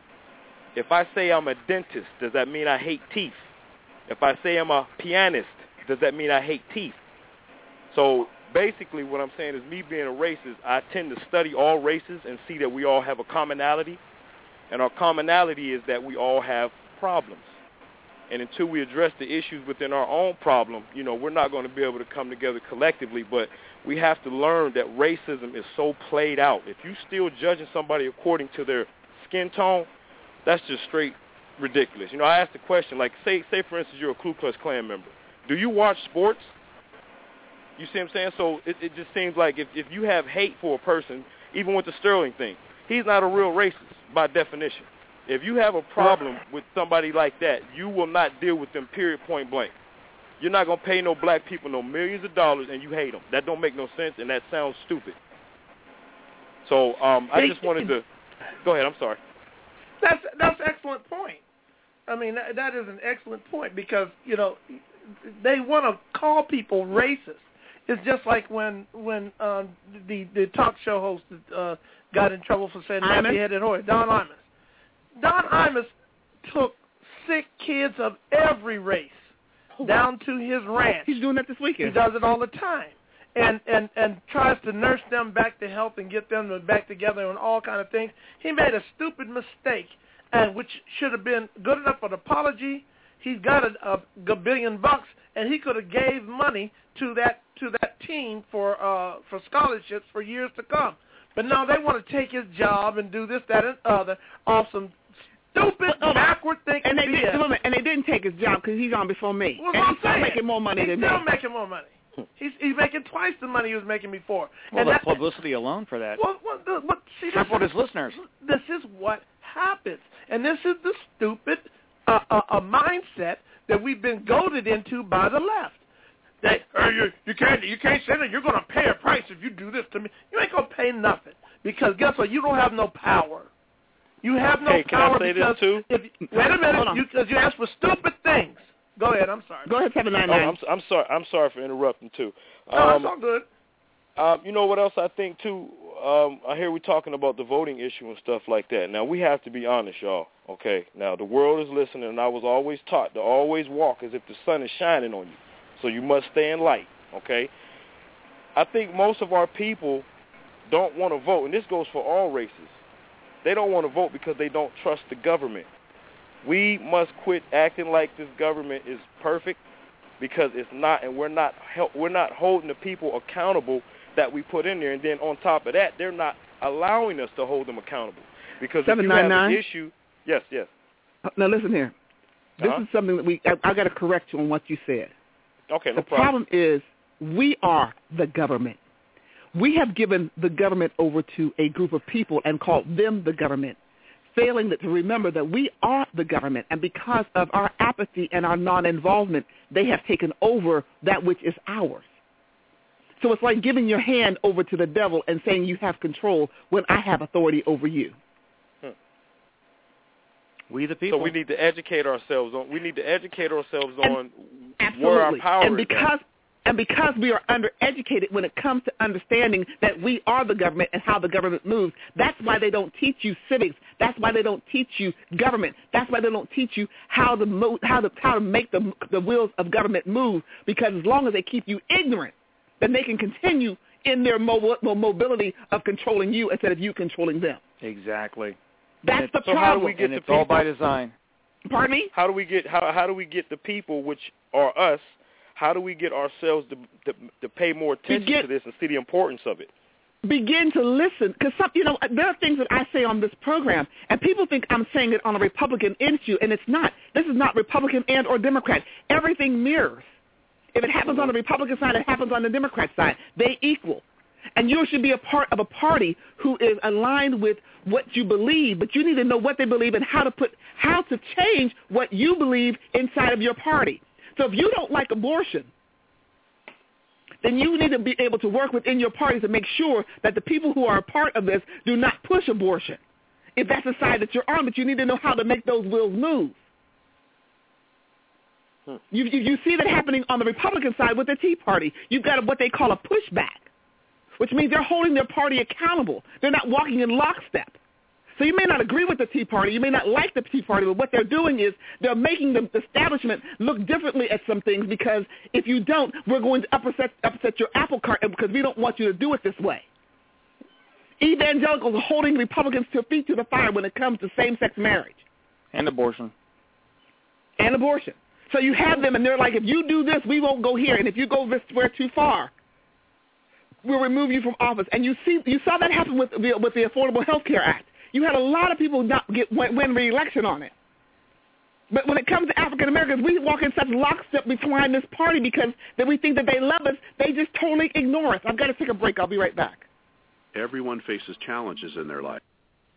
Speaker 8: If I say I'm a dentist, does that mean I hate teeth? If I say I'm a pianist, does that mean I hate teeth? So basically what I'm saying is, me being a racist, I tend to study all races and see that we all have a commonality. And our commonality is that we all have problems. And until we address the issues within our own problem, you know, we're not going to be able to come together collectively. But we have to learn that racism is so played out. If you still judging somebody according to their skin tone, that's just straight ridiculous. You know, I asked the question, like, say, say for instance, you're a Ku Klux Klan member. Do you watch sports? You see what I'm saying? So it, it just seems like if, if you have hate for a person, even with the Sterling thing, he's not a real racist by definition. If you have a problem with somebody like that, you will not deal with them, period, point blank. You're not going to pay no black people no millions of dollars and you hate them. That don't make no sense, and that sounds stupid. So um, I just wanted to – go ahead, I'm sorry.
Speaker 7: That's that's an excellent point. I mean, that, that is an excellent point because, you know, they want to call people racist. It's just like when when um, the the talk show host uh, got in trouble for saying nappy-headed horse, Don Imus. Don Imus took sick kids of every race down to his ranch.
Speaker 9: He's doing that this weekend.
Speaker 7: He does it all the time, and and and tries to nurse them back to health and get them back together and all kind of things. He made a stupid mistake, and which should have been good enough for an apology. He's got a, a billion bucks, and he could have gave money to that to that team for uh, for scholarships for years to come. But now they want to take his job and do this, that, and other off some stupid,
Speaker 9: uh,
Speaker 7: backward thinking.
Speaker 9: And they
Speaker 7: B S.
Speaker 9: did, and they didn't take his job because he's on before me.
Speaker 7: Well,
Speaker 9: and
Speaker 7: I'm
Speaker 9: he's still
Speaker 7: saying,
Speaker 9: making more money
Speaker 7: he's
Speaker 9: than me.
Speaker 7: still making more money. He's he's making twice the money he was making before.
Speaker 6: Well,
Speaker 7: and
Speaker 6: the
Speaker 7: that,
Speaker 6: publicity alone for that.
Speaker 7: Well, well, the, but see,
Speaker 6: Trip
Speaker 7: this
Speaker 6: with
Speaker 7: is,
Speaker 6: his listeners.
Speaker 7: This is what happens, and this is the stupid uh, uh, a mindset that we've been goaded into by the left. That uh, you you can't you can't say that you're going to pay a price if you do this to me. You ain't going to pay nothing because guess what? You don't have no power. You have no
Speaker 8: hey, can
Speaker 7: power
Speaker 8: I say
Speaker 7: because
Speaker 8: this too?
Speaker 7: if wait a minute, because you, 'cause you ask for stupid things. Go ahead. I'm sorry.
Speaker 9: Go ahead, seven nine
Speaker 8: Oh,
Speaker 9: nine.
Speaker 8: I'm, I'm sorry. I'm sorry for interrupting too.
Speaker 7: No,
Speaker 8: Um,
Speaker 7: that's all good.
Speaker 8: Um, you know what else I think too? Um, I hear we talking about the voting issue and stuff like that. Now we have to be honest, y'all. Okay. Now the world is listening, and I was always taught to always walk as if the sun is shining on you. So you must stay in light. Okay. I think most of our people don't want to vote, and this goes for all races. They don't want to vote because they don't trust the government. We must quit acting like this government is perfect because it's not, and we're not help, we're not holding the people accountable that we put in there. And then on top of that, they're not allowing us to hold them accountable. Because
Speaker 9: seven
Speaker 8: if you
Speaker 9: nine
Speaker 8: have
Speaker 9: nine
Speaker 8: an issue, yes, yes.
Speaker 9: Now listen here. This
Speaker 8: Uh-huh.
Speaker 9: is something that we. I, I got to correct you on what you said.
Speaker 8: Okay, no
Speaker 9: the
Speaker 8: problem.
Speaker 9: problem is we are the government. We have given the government over to a group of people and called them the government, failing to remember that we are the government, and because of our apathy and our non-involvement, they have taken over that which is ours. So it's like giving your hand over to the devil and saying you have control when I have authority over you.
Speaker 8: Hmm.
Speaker 6: We the people.
Speaker 8: So we need to educate ourselves on. We need to educate ourselves
Speaker 9: And
Speaker 8: on
Speaker 9: absolutely.
Speaker 8: where our power
Speaker 9: and
Speaker 8: is at.
Speaker 9: because and because we are undereducated when it comes to understanding that we are the government and how the government moves, that's why they don't teach you civics. That's why they don't teach you government. That's why they don't teach you how to mo- how to how to make the the wheels of government move. Because as long as they keep you ignorant, then they can continue in their mo- mobility of controlling you instead of you controlling them.
Speaker 6: Exactly.
Speaker 9: That's
Speaker 6: and
Speaker 9: the
Speaker 8: so
Speaker 9: problem.
Speaker 8: how do we get
Speaker 6: and
Speaker 8: the
Speaker 6: it's all
Speaker 8: people?
Speaker 6: by design.
Speaker 9: Pardon me?
Speaker 8: How do we get how how do we get the people, which are us? How do we get ourselves to to, to pay more attention
Speaker 9: Begin,
Speaker 8: to this and see the importance of it?
Speaker 9: Begin to listen, because some, you know, there are things that I say on this program, and people think I'm saying it on a Republican issue, and it's not. This is not Republican and or Democrat. Everything mirrors. If it happens on the Republican side, it happens on the Democrat side. They equal. And you should be a part of a party who is aligned with what you believe, but you need to know what they believe and how to put how to change what you believe inside of your party. So if you don't like abortion, then you need to be able to work within your party to make sure that the people who are a part of this do not push abortion. If that's the side that you're on, but you need to know how to make those wheels move. Hmm. You, you, you see that happening on the Republican side with the Tea Party. You've got what they call a pushback, which means they're holding their party accountable. They're not walking in lockstep. So you may not agree with the Tea Party, you may not like the Tea Party, but what they're doing is they're making the establishment look differently at some things, because if you don't, we're going to upset, upset your apple cart because we don't want you to do it this way. Evangelicals are holding Republicans to feet to the fire when it comes to same-sex marriage.
Speaker 6: And abortion.
Speaker 9: And abortion. So you have them, and they're like, if you do this, we won't go here, and if you go this square too far, we'll remove you from office. And you see, you saw that happen with the, with the Affordable Health Care Act. You had a lot of people not get win re-election on it. But when it comes to African Americans, we walk in such lockstep behind this party because that we think that they love us. They just totally ignore us. I've got to take a break. I'll be right back.
Speaker 23: Everyone faces challenges in their life.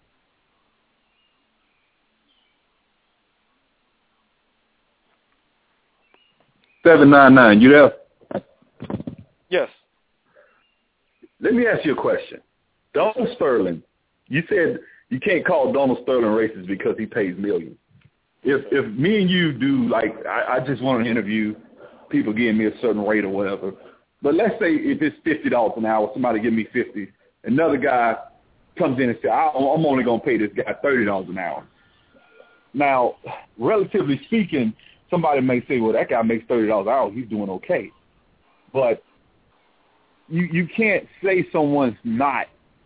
Speaker 17: seven nine nine, you there?
Speaker 8: Yes.
Speaker 17: Let me ask you a question. Donald Sterling, you said you can't call Donald Sterling racist because he pays millions. If if me and you do, like, I, I just want to interview people giving me a certain rate or whatever, but let's say if it's fifty dollars an hour, somebody give me fifty, another guy comes in and says, I'm only going to pay this guy thirty dollars an hour. Now, relatively speaking, somebody may say, well, that guy makes thirty dollars an hour, he's doing okay. But you you can't say someone's not.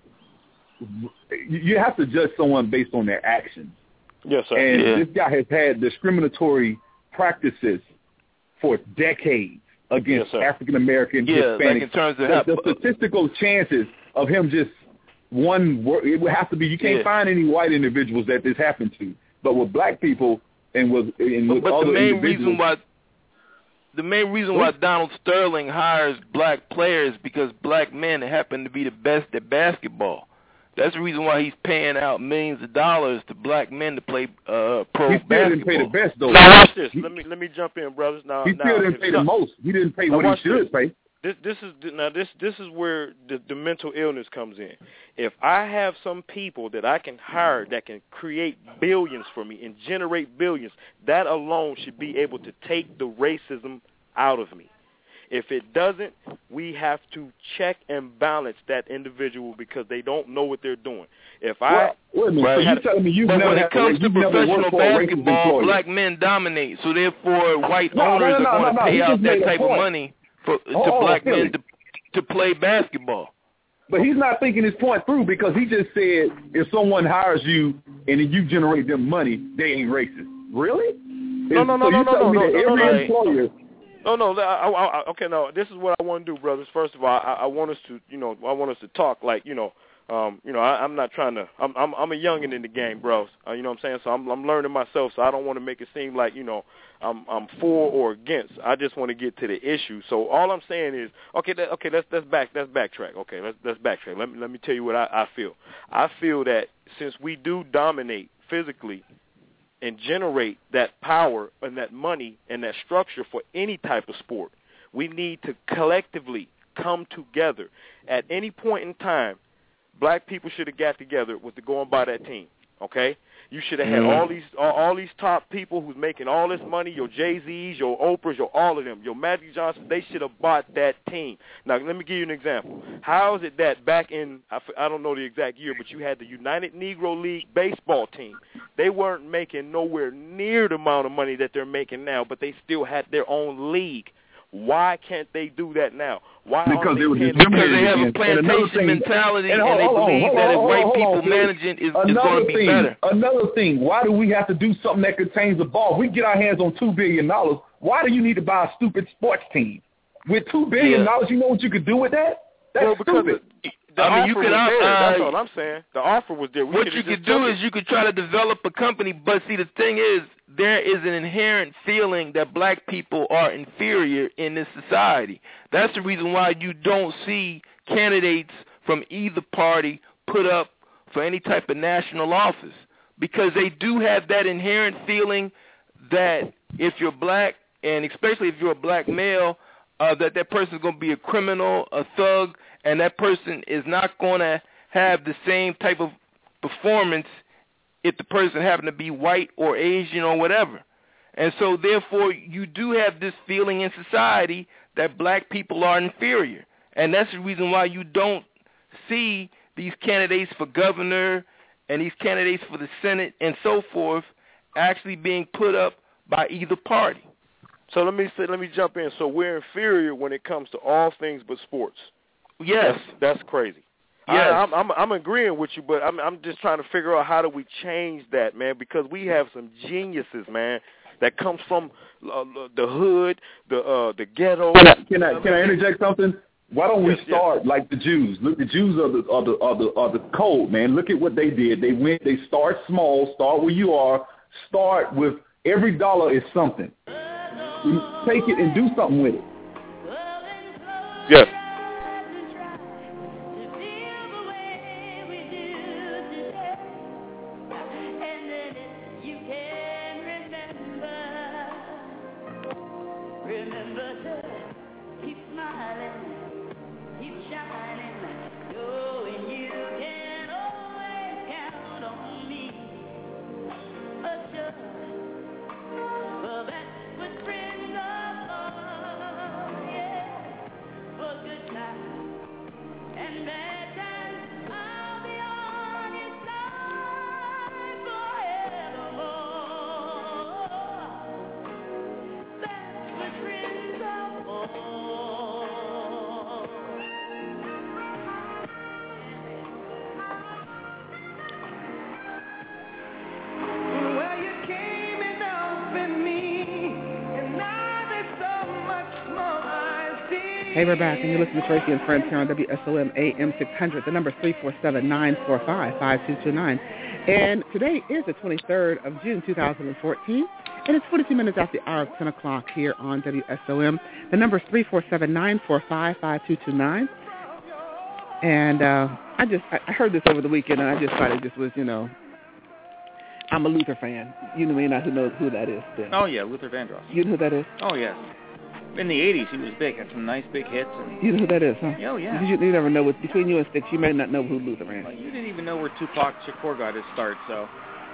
Speaker 17: You have to judge someone based on their actions.
Speaker 8: Yes, sir.
Speaker 17: And
Speaker 8: yeah.
Speaker 17: this guy has had discriminatory practices for decades against
Speaker 8: yes,
Speaker 17: African American,
Speaker 3: yeah,
Speaker 17: Hispanics.
Speaker 3: like in terms of
Speaker 17: the,
Speaker 3: how,
Speaker 17: the statistical chances of him just one word, it would have to be. You can't
Speaker 3: yeah.
Speaker 17: find any white individuals that this happened to, but with black people and with and with
Speaker 3: but, but
Speaker 17: other
Speaker 3: the main
Speaker 17: individuals.
Speaker 3: reason why the main reason why Donald Sterling hires black players is because black men happen to be the best at basketball. That's the reason why he's paying out millions of dollars to black men to play uh, pro
Speaker 17: he still
Speaker 3: basketball.
Speaker 17: didn't pay the best though.
Speaker 8: Now watch this. Let me let me jump in, brothers. Now
Speaker 17: He
Speaker 8: now,
Speaker 17: still didn't pay the most. He didn't pay what he should
Speaker 8: this.
Speaker 17: pay.
Speaker 8: This this is now this this is where the, the mental illness comes in. If I have some people that I can hire that can create billions for me and generate billions, that alone should be able to take the racism out of me. If it doesn't, we have to check and balance that individual because they don't know what they're doing. If I
Speaker 17: well, wait a minute, so you telling me you've
Speaker 3: but
Speaker 17: never
Speaker 3: when
Speaker 17: had
Speaker 3: it comes
Speaker 17: a,
Speaker 3: to professional basketball, black men dominate. So therefore, white
Speaker 17: no,
Speaker 3: owners
Speaker 17: no, no,
Speaker 3: are going
Speaker 17: no,
Speaker 3: to
Speaker 17: no,
Speaker 3: pay out that type
Speaker 17: of
Speaker 3: money for to
Speaker 17: oh,
Speaker 3: black
Speaker 17: Philly.
Speaker 3: men to to play basketball.
Speaker 17: But he's not thinking his point through because he just said if someone hires you and then you generate them money, they ain't racist. Really?
Speaker 8: No, no, no,
Speaker 17: so
Speaker 8: no,
Speaker 17: you
Speaker 8: no,
Speaker 17: telling
Speaker 8: no,
Speaker 17: me that
Speaker 8: no, no,
Speaker 17: every
Speaker 8: no.
Speaker 17: employer.
Speaker 8: No, no. I, I, I, okay, no. This is what I want to do, brothers. First of all, I, I want us to, you know, I want us to talk like, you know, Um, you know, I, I'm not trying to. I'm I'm I'm a youngin' in the game, bro. Uh, you know what I'm saying? So I'm I'm learning myself. So I don't want to make it seem like, you know, I'm I'm for or against. I just want to get to the issue. So all I'm saying is, okay, that, okay, let's let's back let's backtrack. Okay, let's let's backtrack. Let me let me tell you what I, I feel. I feel that since we do dominate physically and generate that power and that money and that structure for any type of sport, we need to collectively come together. At any point in time, black people should have got together with to go and buy that team, okay? You should have had
Speaker 3: Mm-hmm.
Speaker 8: all these all, all these top people who's making all this money, your Jay-Z's, your Oprahs, your all of them, your Magic Johnson, they should have bought that team. Now, let me give you an example. How is it that back in, I, I don't know the exact year, but you had the United Negro League baseball team. They weren't making nowhere near the amount of money that they're making now, but they still had their own league. Why can't they do that now? Why
Speaker 17: because they, were
Speaker 8: can't
Speaker 17: because
Speaker 3: they have a plantation mentality, and, and they
Speaker 17: hold on,
Speaker 3: believe
Speaker 17: hold on,
Speaker 3: that if
Speaker 17: hold on,
Speaker 3: white
Speaker 17: hold
Speaker 3: people
Speaker 17: on,
Speaker 3: managing is, is
Speaker 17: another
Speaker 3: going to be
Speaker 17: thing,
Speaker 3: better.
Speaker 17: Another thing, why do we have to do something that contains the ball? We get our hands on two billion dollars. Why do you need to buy a stupid sports team? With two billion dollars, yeah. You know what you could do with that? That's
Speaker 8: well, because
Speaker 17: stupid.
Speaker 8: The, the
Speaker 3: I mean,
Speaker 8: offer
Speaker 3: you could,
Speaker 8: was there.
Speaker 3: uh,
Speaker 8: That's all I'm saying. The offer was there. We
Speaker 3: what you could do is you could try to develop a company, but see, the thing is, there is an inherent feeling that black people are inferior in this society. That's the reason why you don't see candidates from either party put up for any type of national office, because they do have that inherent feeling that if you're black, and especially if you're a black male, uh, that that person is going to be a criminal, a thug, and that person is not going to have the same type of performance if the person happened to be white or Asian or whatever. And so, therefore, you do have this feeling in society that black people are inferior. And that's the reason why you don't see these candidates for governor and these candidates for the Senate and so forth actually being put up by either party.
Speaker 8: So let me say, let me jump in. So we're inferior when it comes to all things but sports.
Speaker 3: Yes.
Speaker 8: That's, that's crazy.
Speaker 3: Yes.
Speaker 8: I, I'm, I'm I'm agreeing with you, but I'm I'm just trying to figure out how do we change that, man? Because we have some geniuses, man, that comes from uh, the hood, the uh, the ghetto.
Speaker 17: Can I, can I can I interject something? Why don't we
Speaker 8: yes,
Speaker 17: start
Speaker 8: yes.
Speaker 17: like the Jews? Look, the Jews are the are the are the are the code, man. Look at what they did. They went. They start small. Start where you are. Start with every dollar is something. You take it and do something with it.
Speaker 8: Yes.
Speaker 9: Hey, we're back, and you're listening to Tracy and Friends here on W S O M A M six hundred. The number is three four seven, nine four five, five two two nine. And today is the twenty-third of June, two thousand fourteen, and it's forty-two minutes after the hour of ten o'clock here on W S O M. The number is three four seven, nine four five, five two two nine. And uh, I just I heard this over the weekend, and I just thought it just was, you know, I'm a Luther fan. You may not who knows who that is. Then.
Speaker 6: Oh, yeah, Luther Vandross.
Speaker 9: You know who that is?
Speaker 6: Oh, yes. In the eighties, he was big. Had some nice big hits. And
Speaker 9: you know who that is, huh?
Speaker 6: Oh, yeah.
Speaker 9: You, you never know. With, between you and Sticks, you may not know who Luther is.
Speaker 6: Well, you didn't even know where Tupac Shakur got his start, so.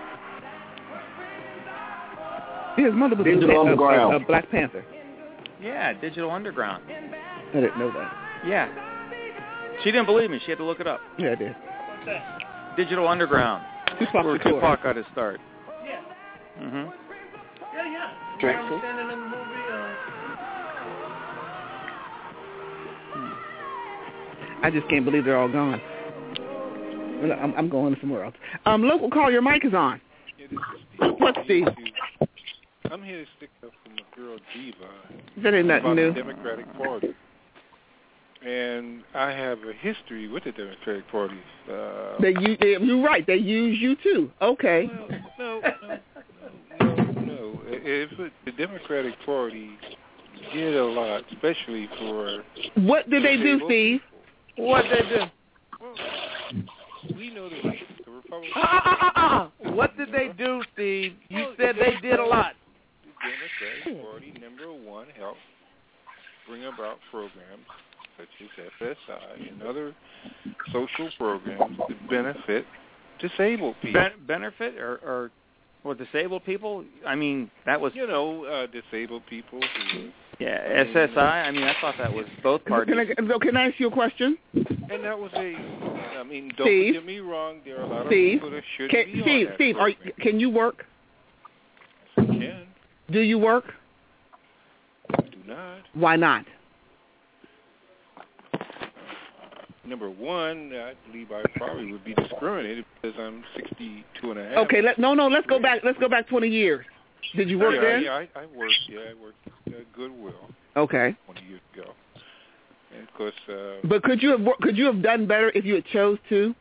Speaker 9: His mother was
Speaker 17: Digital
Speaker 9: a,
Speaker 17: Underground.
Speaker 9: a, a Black Panther.
Speaker 6: Yeah, Digital Underground.
Speaker 9: I didn't know that.
Speaker 6: Yeah. She didn't believe me. She had to look it up.
Speaker 9: Yeah, I did.
Speaker 6: Digital Underground.
Speaker 9: Tupac
Speaker 6: where
Speaker 9: Shakur.
Speaker 6: Tupac got his start.
Speaker 7: Yeah.
Speaker 6: Mm-hmm.
Speaker 7: Yeah, yeah.
Speaker 9: Drexel.
Speaker 7: Standing in the movie. Uh,
Speaker 9: I just can't believe they're all gone. Well, I'm, I'm going somewhere else. Um, local call, your mic is on. What's Steve?
Speaker 10: I'm here to stick up for my girl Diva.
Speaker 9: That ain't nothing
Speaker 10: about
Speaker 9: new.
Speaker 10: the Democratic Party. and I have a history with the Democratic Party. Uh,
Speaker 9: They use, they, you're right. They use you too. Okay.
Speaker 10: Well, no, no, no, no. If it, the Democratic Party did a lot, especially for
Speaker 9: What did they do,
Speaker 10: disabled
Speaker 9: Steve?
Speaker 10: people.
Speaker 7: What they do?
Speaker 10: Well, we know that the Republicans.
Speaker 7: Uh, uh, uh, uh. What did they do, Steve? You
Speaker 10: Well,
Speaker 7: said they did a lot.
Speaker 10: The Democratic Party, number one, helped bring about programs such as F S I and other social programs that benefit disabled people.
Speaker 6: Ben- benefit or, or or disabled people? I mean, that was
Speaker 10: You know, uh, disabled people who,
Speaker 6: yeah S S I. I mean, I thought that was both parties.
Speaker 9: Can I, can I ask you a question?
Speaker 10: and that was a. I mean, don't
Speaker 9: Steve?
Speaker 10: get me wrong. There are a lot of
Speaker 9: Steve?
Speaker 10: people that should
Speaker 9: Can,
Speaker 10: be
Speaker 9: Steve,
Speaker 10: on that
Speaker 9: Steve, are,
Speaker 10: program.
Speaker 9: can you work?
Speaker 10: Yes, I can.
Speaker 9: Do you work?
Speaker 10: Do not.
Speaker 9: Why not?
Speaker 10: Number one, I believe I probably would be discriminated because I'm sixty-two and a half.
Speaker 9: Okay, let, no, no, let's go back. Let's go back twenty years. Did you work
Speaker 10: yeah,
Speaker 9: then?
Speaker 10: Yeah, I, I worked. Yeah, I worked at uh, Goodwill
Speaker 9: Okay.
Speaker 10: twenty years ago. And of course, uh,
Speaker 9: But could you have wor- could you have done better if you had chose to?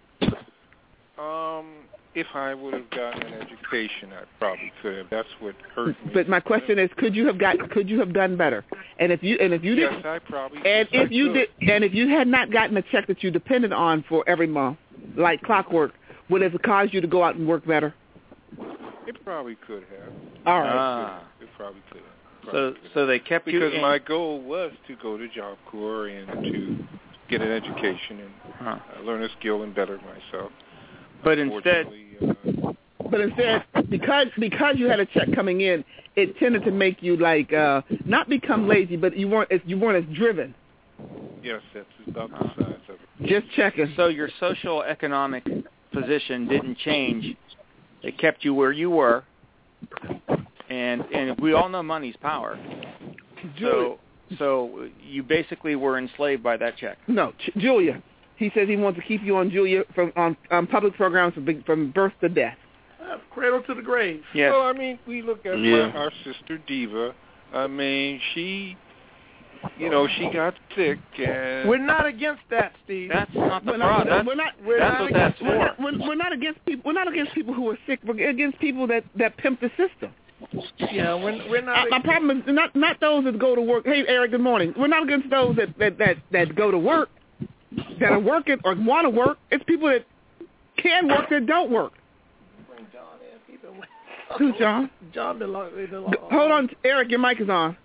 Speaker 10: um, if I would have gotten an education, I probably could have. That's what hurt me.
Speaker 9: But my question is, could you have got could you have done better? And if you and if you
Speaker 10: yes,
Speaker 9: didn't,
Speaker 10: I probably.
Speaker 9: and
Speaker 10: yes,
Speaker 9: if
Speaker 10: I
Speaker 9: you
Speaker 10: could.
Speaker 9: did, and if you had not gotten a check that you depended on for every month, like clockwork, would it have caused you to go out and work better?
Speaker 10: It probably could have.
Speaker 9: All right.
Speaker 6: Ah.
Speaker 10: It probably could have.
Speaker 6: So
Speaker 10: Probably could
Speaker 6: so they kept
Speaker 10: have.
Speaker 6: you
Speaker 10: Because
Speaker 6: in,
Speaker 10: my goal was to go to Job Corps and to get an education and
Speaker 6: huh.
Speaker 10: uh, learn a skill and better myself.
Speaker 6: But instead,
Speaker 10: Unfortunately, uh,
Speaker 9: But instead, because because you had a check coming in, it tended to make you like uh, not become lazy, but you weren't as you weren't as driven.
Speaker 10: yes, that's about the size of it.
Speaker 9: Just checking.
Speaker 6: so your social economic position didn't change. It kept you where you were, and and we all know money's power. So so you basically were enslaved by that check.
Speaker 9: No, Ch- Julia. He says he wants to keep you on Julia from on um, public programs from, big- from birth to death.
Speaker 7: Uh, cradle to the grave.
Speaker 6: Yes.
Speaker 10: Well, I mean, we look at
Speaker 3: Yeah.
Speaker 10: our sister Diva. I mean, she, you know, she got sick, and
Speaker 7: We're not against that, Steve.
Speaker 6: That's not the
Speaker 9: We're not,
Speaker 6: problem.
Speaker 9: we're not,
Speaker 7: We're
Speaker 6: That's
Speaker 7: not
Speaker 6: what
Speaker 7: against
Speaker 6: that's
Speaker 9: we're
Speaker 6: for.
Speaker 9: not, we're, we're not against people. We're not against people who are sick. We're against people that, that pimp the system.
Speaker 7: Yeah, we're, we're not.
Speaker 9: Uh, my problem is not not those that go to work. Hey, Eric. Good morning. We're not against those that that that, that go to work, that are working or want to work. It's people that can work that don't work.
Speaker 7: Bring John in. He's been-
Speaker 9: Who's John?
Speaker 7: John been long. Been long.
Speaker 9: G- Hold on, Eric. Your mic is on.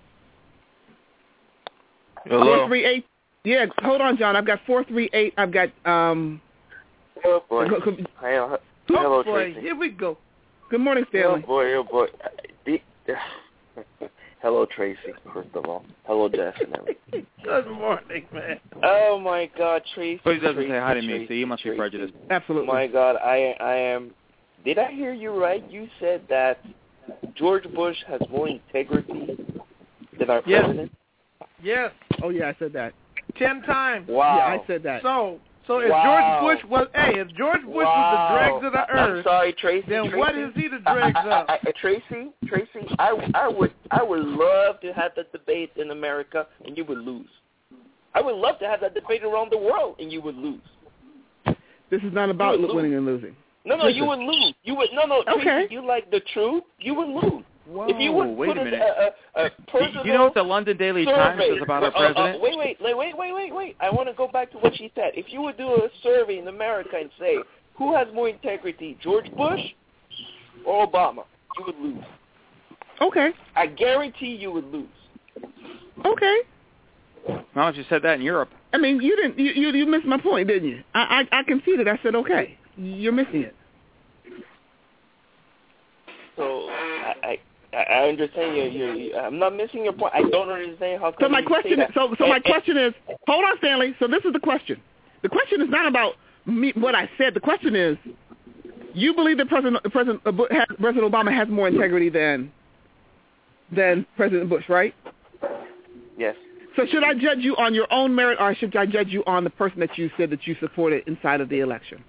Speaker 3: Hello.
Speaker 9: Four three eight. Yeah, hold on, John. I've got four three eight. I've got um.
Speaker 3: Oh boy.
Speaker 9: go- go-
Speaker 3: Hello,
Speaker 7: Oh,
Speaker 3: hello
Speaker 7: boy,
Speaker 3: Tracy.
Speaker 7: here we go.
Speaker 9: Good morning,
Speaker 3: Oh
Speaker 9: Stanley.
Speaker 3: boy, oh boy. The- Hello, Tracy, first of all. Hello, Jess and everything.
Speaker 7: Good morning, man.
Speaker 3: Oh, my God, Tracy.
Speaker 6: But he doesn't
Speaker 3: Tracy,
Speaker 6: say hi to me,
Speaker 3: Tracy,
Speaker 6: so you must be
Speaker 3: Tracy.
Speaker 6: prejudiced.
Speaker 9: Absolutely.
Speaker 3: My God, I I am... Did I hear you right? You said that George Bush has more integrity than our
Speaker 7: Yes.
Speaker 3: president?
Speaker 7: Yes,
Speaker 9: Oh yeah, I said that.
Speaker 7: ten times.
Speaker 3: Wow.
Speaker 9: Yeah, I said that.
Speaker 7: So, so if
Speaker 3: Wow.
Speaker 7: George Bush was, hey, if George Bush
Speaker 3: Wow.
Speaker 7: was the dregs of the
Speaker 3: I'm
Speaker 7: earth,
Speaker 3: sorry, Tracy.
Speaker 7: then
Speaker 3: Tracy.
Speaker 7: what is he the dregs
Speaker 3: I, I,
Speaker 7: of?
Speaker 3: I, I, Tracy, Tracy, I, I would I would love to have that debate in America, and you would lose. I would love to have that debate around the world, and you would lose.
Speaker 9: This is not about
Speaker 3: You would
Speaker 9: winning
Speaker 3: lose.
Speaker 9: and losing.
Speaker 3: No, no,
Speaker 9: Listen.
Speaker 3: you would lose. You would no, no. Tracy,
Speaker 9: Okay.
Speaker 3: you like the truth, you would lose.
Speaker 6: Whoa,
Speaker 3: if you would
Speaker 6: wait
Speaker 3: put
Speaker 6: a
Speaker 3: a,
Speaker 6: minute.
Speaker 3: a, a, a personal
Speaker 6: You know what the London Daily Times
Speaker 3: survey.
Speaker 6: says about our
Speaker 3: Uh, uh,
Speaker 6: president?
Speaker 3: wait, wait, wait, wait, wait, wait, wait. I want to go back to what she said. If you would do a survey in America and say who has more integrity, George Bush or Obama, you would lose.
Speaker 9: Okay.
Speaker 3: I guarantee you would lose.
Speaker 9: Okay.
Speaker 6: Well, if you said that in Europe.
Speaker 9: I mean, you didn't. You you, you missed my point, didn't you? I, I I conceded. I said okay. You're missing it.
Speaker 3: So I I, I understand you. You, you. I'm not missing your point. I don't understand how.
Speaker 9: So
Speaker 3: come
Speaker 9: my
Speaker 3: you
Speaker 9: question
Speaker 3: say
Speaker 9: is.
Speaker 3: that.
Speaker 9: So so
Speaker 3: And-
Speaker 9: my
Speaker 3: and-
Speaker 9: question is. Hold on, Stanley. So this is the question. The question is not about me, what I said. The question is, you believe that President President uh, Bu- has, President Obama has more integrity than than President Bush, right?
Speaker 3: Yes.
Speaker 9: So should I judge you on your own merit, or should I judge you on the person that you said that you supported inside of the election?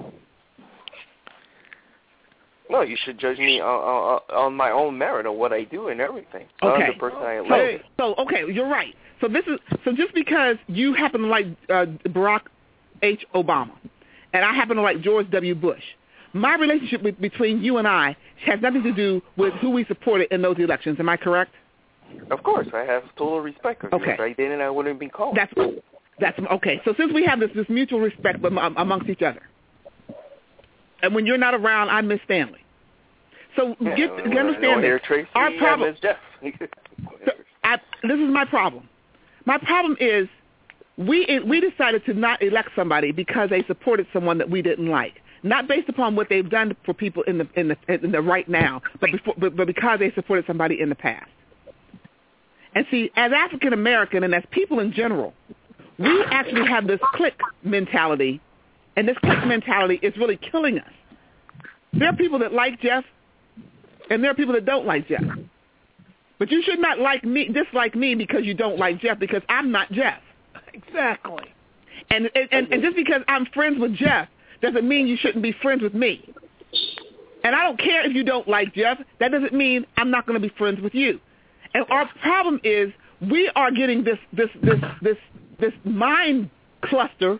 Speaker 3: No, you should judge me on, on, on my own merit of what I do and everything. Not
Speaker 9: Okay.
Speaker 3: the person I
Speaker 9: So,
Speaker 3: elected.
Speaker 9: so okay, you're right. So this is so just because you happen to like uh, Barack H. Obama, and I happen to like George W. Bush, my relationship with, between you and I has nothing to do with who we supported in those elections. Am I correct?
Speaker 11: Of course, I have total respect for you.
Speaker 9: Okay.
Speaker 11: If I didn't, I wouldn't be called.
Speaker 9: That's that's okay. So since we have this this mutual respect amongst each other, and when you're not around, I miss family. So
Speaker 11: yeah,
Speaker 9: get,
Speaker 11: well,
Speaker 9: get understand
Speaker 11: no,
Speaker 9: this.
Speaker 11: Tracy,
Speaker 9: Our problem.
Speaker 11: I miss Jeff.
Speaker 9: so I, this is my problem. My problem is we we decided to not elect somebody because they supported someone that we didn't like, not based upon what they've done for people in the in the in the right now, but before, but, but because they supported somebody in the past. And see, as African American and as people in general, we actually have this clique mentality, and this clique mentality is really killing us. There are people that like Jeff, and there are people that don't like Jeff. But you should not like me, dislike me because you don't like Jeff, because I'm not Jeff.
Speaker 7: Exactly.
Speaker 9: And and, and and just because I'm friends with Jeff doesn't mean you shouldn't be friends with me. And I don't care if you don't like Jeff. That doesn't mean I'm not going to be friends with you. And our problem is we are getting this this this this this mind cluster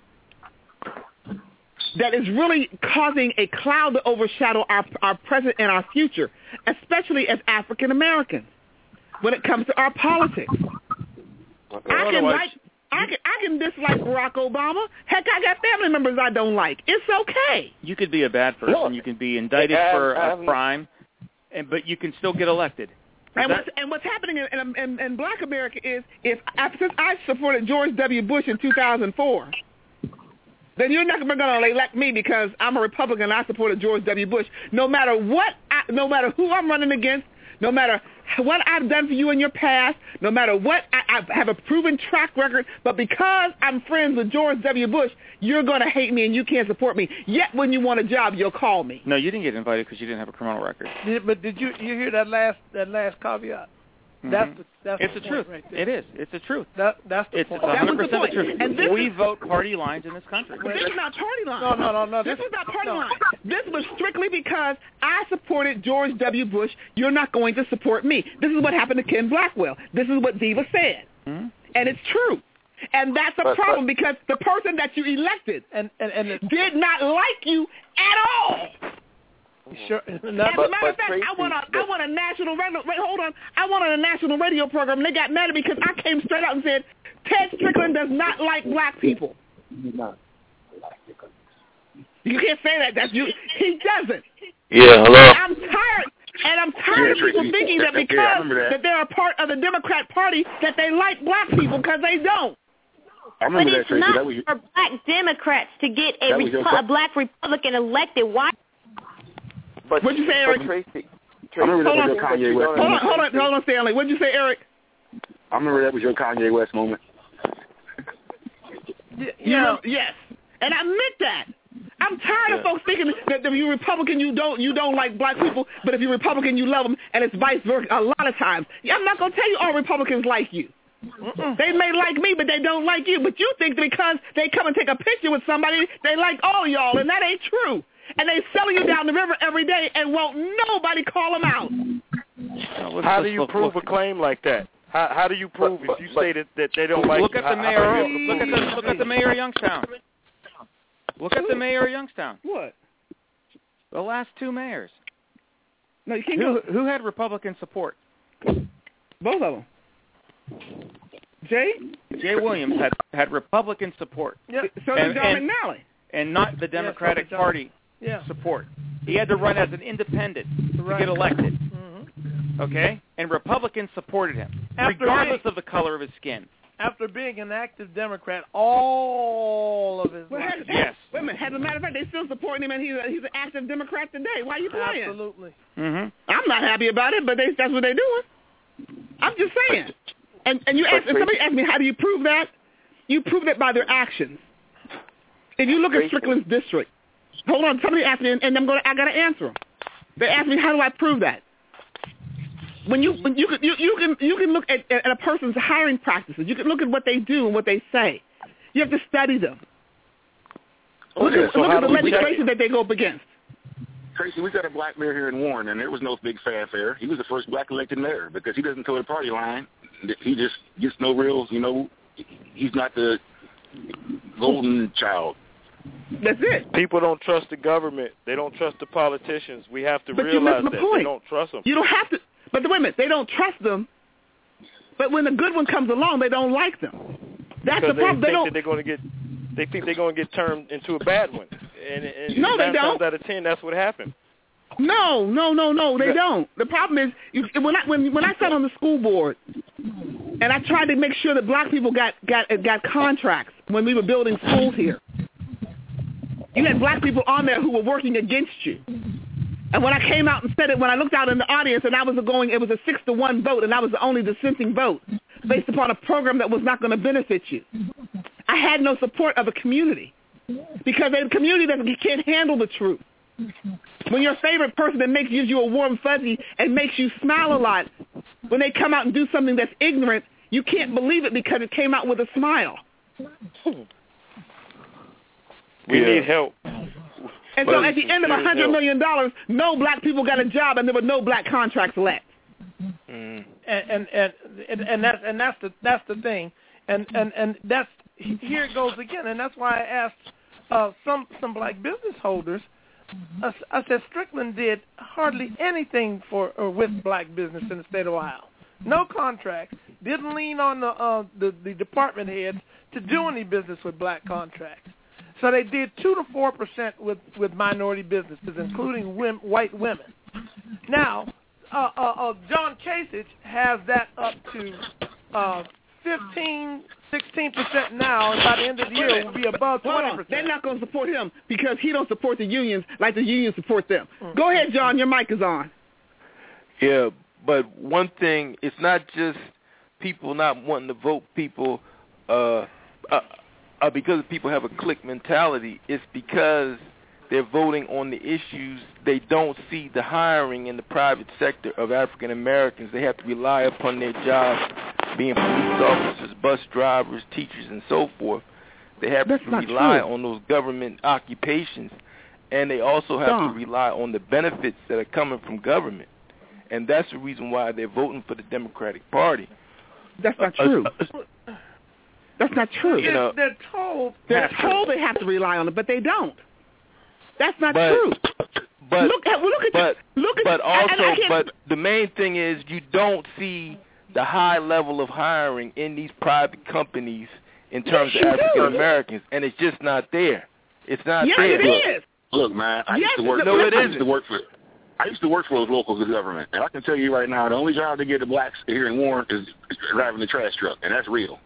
Speaker 9: that is really causing a cloud to overshadow our our present and our future, especially as African Americans. When it comes to our politics,
Speaker 11: Okay.
Speaker 9: I can like, I can, I can dislike Barack Obama. Heck, I got family members I don't like. It's okay.
Speaker 6: You could be a bad person.
Speaker 9: Look,
Speaker 6: you can be indicted
Speaker 9: I-
Speaker 6: for
Speaker 9: I-
Speaker 6: a crime, and but you can still get elected.
Speaker 9: And
Speaker 6: That-
Speaker 9: what's, and what's happening in, in, in, in Black America is, if since I supported George W. Bush in two thousand four, then you're not going to elect me because I'm a Republican and I supported George W. Bush. No matter what, I, no matter who I'm running against, no matter what I've done for you in your past, no matter what, I, I have a proven track record, but because I'm friends with George W. Bush, you're going to hate me and you can't support me. Yet when you want a job, you'll call me.
Speaker 6: No, you didn't get invited because you didn't have a criminal record.
Speaker 7: Did, but did you you hear that last that last caveat?
Speaker 6: Mhm.
Speaker 7: That's the, that's
Speaker 6: it's
Speaker 7: the,
Speaker 6: the
Speaker 7: point
Speaker 6: truth.
Speaker 7: Right there.
Speaker 6: It is. It's the truth.
Speaker 7: That that's the
Speaker 6: It's
Speaker 7: point.
Speaker 6: one hundred percent the truth.
Speaker 9: And this
Speaker 6: we
Speaker 9: is-
Speaker 6: vote party lines in this country.
Speaker 9: But this is not party line.
Speaker 7: No, no, no, no.
Speaker 9: This,
Speaker 7: This
Speaker 9: is not party
Speaker 7: no.
Speaker 9: line. This was strictly because I supported George W. Bush. You're not going to support me. This is what happened to Ken Blackwell. This is what Diva said.
Speaker 6: Hmm?
Speaker 9: And it's true. And that's a
Speaker 11: But-
Speaker 9: problem because the person that you elected
Speaker 7: and, and, and it,
Speaker 9: did not like you at all.
Speaker 7: Sure.
Speaker 9: As a
Speaker 7: Not,
Speaker 9: matter of fact, I went on, I went on a national radio. Wait, hold on. I went on a national radio program, and they got mad at me because I came straight out and said Ted Strickland does not like black people. You can't say that. That's you. He doesn't.
Speaker 3: Yeah, hello.
Speaker 9: I'm tired, and I'm tired of
Speaker 3: Yeah,
Speaker 9: people
Speaker 3: Tracy.
Speaker 9: thinking that
Speaker 3: Yeah, I
Speaker 9: because
Speaker 3: remember that.
Speaker 9: that they're a part of the Democrat Party that they like black people because they don't.
Speaker 12: I remember
Speaker 4: but
Speaker 12: that,
Speaker 4: it's
Speaker 12: Tracy.
Speaker 4: not
Speaker 12: That was your,
Speaker 4: for black Democrats to get a,
Speaker 12: That was your
Speaker 4: Repu-
Speaker 12: que-
Speaker 4: a black Republican elected. Why?
Speaker 11: But,
Speaker 9: What'd you say, Eric?
Speaker 11: But Tracy,
Speaker 12: I remember that
Speaker 9: Hold
Speaker 12: was
Speaker 9: on.
Speaker 12: your Kanye West
Speaker 9: Hold on,
Speaker 12: moment.
Speaker 9: hold on, hold on, Stanley. What'd you say, Eric?
Speaker 12: I remember that was your Kanye West moment.
Speaker 9: You know, yes, and I meant that. I'm tired of folks thinking that if you're Republican, you don't you don't like black people, but if you're Republican, you love them, and it's vice versa. A lot of times, yeah, I'm not gonna tell you all Republicans like you. Mm-mm. They may like me, but they don't like you. But you think that because they come and take a picture with somebody, they like all y'all, and that ain't true. And they selling you down the river every day, and won't nobody call them out.
Speaker 8: How do you prove a claim like that? How, how do you prove if you say that, that they don't like
Speaker 6: Look
Speaker 8: you?
Speaker 6: at the
Speaker 8: How-
Speaker 6: mayor.
Speaker 8: how do you
Speaker 6: Look at the look at the mayor of Youngstown. Look at the mayor of Youngstown.
Speaker 9: What?
Speaker 6: The last two mayors.
Speaker 9: No, you can't
Speaker 6: Who,
Speaker 9: go.
Speaker 6: who had Republican support?
Speaker 9: Both of them. Jay?
Speaker 6: Jay Williams had had Republican support.
Speaker 9: Yeah. So did
Speaker 6: And-
Speaker 9: John
Speaker 6: and-
Speaker 9: McNally.
Speaker 6: and not the Democratic
Speaker 7: so did John.
Speaker 6: Party
Speaker 7: Yeah.
Speaker 6: support. He had to run as an independent
Speaker 7: Right.
Speaker 6: to get elected.
Speaker 7: Mm-hmm.
Speaker 6: Okay? And Republicans supported him,
Speaker 7: After
Speaker 6: regardless
Speaker 7: being-
Speaker 6: of the color of his skin.
Speaker 7: After being an active Democrat all of his
Speaker 9: Well,
Speaker 7: life.
Speaker 9: has,
Speaker 6: Yes.
Speaker 9: Wait a minute. As a matter of fact, they still supporting him, and he's a, he's an active Democrat today. Why are you playing?
Speaker 7: Absolutely.
Speaker 6: Mm-hmm.
Speaker 9: I'm not happy about it, but they, that's what they're doing. I'm just saying. And and you ask, and somebody asked me, how do you prove that? You prove it by their actions. If you look at Strickland's district, hold on. Somebody asked me, and, and I'm going. I got to answer them. They asked me, how do I prove that? When you when you can you, you can you can look at, at a person's hiring practices. You can look at what they do and what they say. You have to study them. Look
Speaker 12: Okay,
Speaker 9: at,
Speaker 12: so
Speaker 9: look
Speaker 12: how
Speaker 9: at the
Speaker 12: do we check
Speaker 9: legislation that they go up against.
Speaker 12: Tracy, we got a black mayor here in Warren, and there was no big fanfare. He was the first black elected mayor because he doesn't toe the party line. he just gets no reals. You know, he's not the golden child.
Speaker 9: That's it.
Speaker 8: People don't trust the government. They don't trust the politicians. We have to
Speaker 9: But you
Speaker 8: realize
Speaker 9: missed
Speaker 8: that.
Speaker 9: my point.
Speaker 8: They don't trust them.
Speaker 9: You don't have to. But wait a minute, they don't trust them. But when the good one comes along, they don't like them. That's
Speaker 8: because
Speaker 9: the problem.
Speaker 8: They,
Speaker 9: They
Speaker 8: think
Speaker 9: don't.
Speaker 8: that they're going to get. They think they're going to get turned into a bad one. And, and
Speaker 9: No, they
Speaker 8: nine
Speaker 9: don't.
Speaker 8: times out of ten, that's what happened.
Speaker 9: No, no, no, no, they
Speaker 8: Yeah.
Speaker 9: don't. The problem is, you, when I when when I sat on the school board, and I tried to make sure that black people got got got contracts when we were building schools here. You had black people on there who were working against you. And when I came out and said it, when I looked out in the audience, and I was going, it was a six to one vote, and I was the only dissenting vote based upon a program that was not going to benefit you. I had no support of a community because the community doesn't can't handle the truth. When your favorite person that makes gives you a warm fuzzy and makes you smile a lot, when they come out and do something that's ignorant, you can't believe it because it came out with a smile.
Speaker 8: We
Speaker 3: Yeah.
Speaker 8: need help.
Speaker 9: And
Speaker 8: But
Speaker 9: so at the end of a
Speaker 8: serious
Speaker 9: hundred
Speaker 8: help.
Speaker 9: million dollars, no black people got a job, and there were no black contracts let.
Speaker 8: Mm.
Speaker 7: and and and and, and that's and that's the that's the thing, and and and that's here it goes again, and that's why I asked uh, some some black business holders. I, I said Strickland did hardly anything for or with black business in the state of Ohio. No contracts. Didn't lean on the uh, the, the department heads to do any business with black contracts. So they did two to four percent with with minority businesses, including women, white women. Now, uh, uh, uh, John Kasich has that up to uh, fifteen, sixteen percent now, and by the end of the year it will be above
Speaker 9: Hold
Speaker 7: twenty
Speaker 9: on.
Speaker 7: percent.
Speaker 9: They're not going to support him because he don't support the unions like the unions support them.
Speaker 7: Mm.
Speaker 9: Go ahead, John. Your mic is on.
Speaker 3: Yeah, but one thing, it's not just people not wanting to vote people uh, uh, uh, because people have a clique mentality. It's because they're voting on the issues. They don't see the hiring in the private sector of African Americans. They have to rely upon their jobs, being police officers, bus drivers, teachers, and so forth. They have
Speaker 9: That's
Speaker 3: to
Speaker 9: not
Speaker 3: rely
Speaker 9: true.
Speaker 3: on those government occupations, and they also have
Speaker 9: Don.
Speaker 3: to rely on the benefits that are coming from government. And that's the reason why they're voting for the Democratic Party.
Speaker 9: That's not
Speaker 3: Uh,
Speaker 9: true.
Speaker 3: uh, uh,
Speaker 9: That's not true.
Speaker 3: You know,
Speaker 7: they're told
Speaker 9: They're told they have to rely on it, but they don't. That's not
Speaker 3: But-
Speaker 9: true.
Speaker 3: But
Speaker 9: look at well, look at
Speaker 3: but
Speaker 9: you. Look at
Speaker 3: but
Speaker 9: I- I-
Speaker 3: also
Speaker 9: I can't-
Speaker 3: but the main thing is you don't see the high level of hiring in these private companies in terms
Speaker 9: Yes,
Speaker 3: of
Speaker 9: you do.
Speaker 3: African Americans, and it's just not there. It's not
Speaker 9: Yes,
Speaker 3: there.
Speaker 9: it is.
Speaker 12: Look, man, I
Speaker 9: Yes,
Speaker 12: used to work.
Speaker 3: no, it
Speaker 12: I used
Speaker 3: isn't.
Speaker 12: to work for. I used to work for the local government, and I can tell you right now, the only job they get the blacks here in Warren is, is driving the trash truck, and that's real.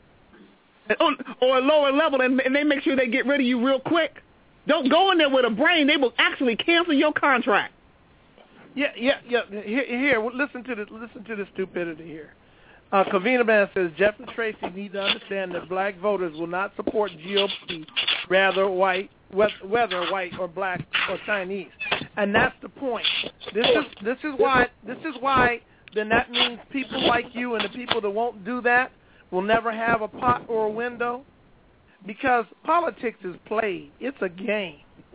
Speaker 9: Or, or a lower level, and, and they make sure they get rid of you real quick. Don't go in there with a brain. They will actually cancel your contract.
Speaker 7: Yeah, yeah, yeah. Here, here listen to the listen to the stupidity here. Uh, Kavina Man says Jeff and Tracy need to understand that black voters will not support G O P, rather white, whether white or black or Chinese, and that's the point. This is this is why this is why then that means people like you and the people that won't do that will never have a pot or a window, because politics is played. It's a game.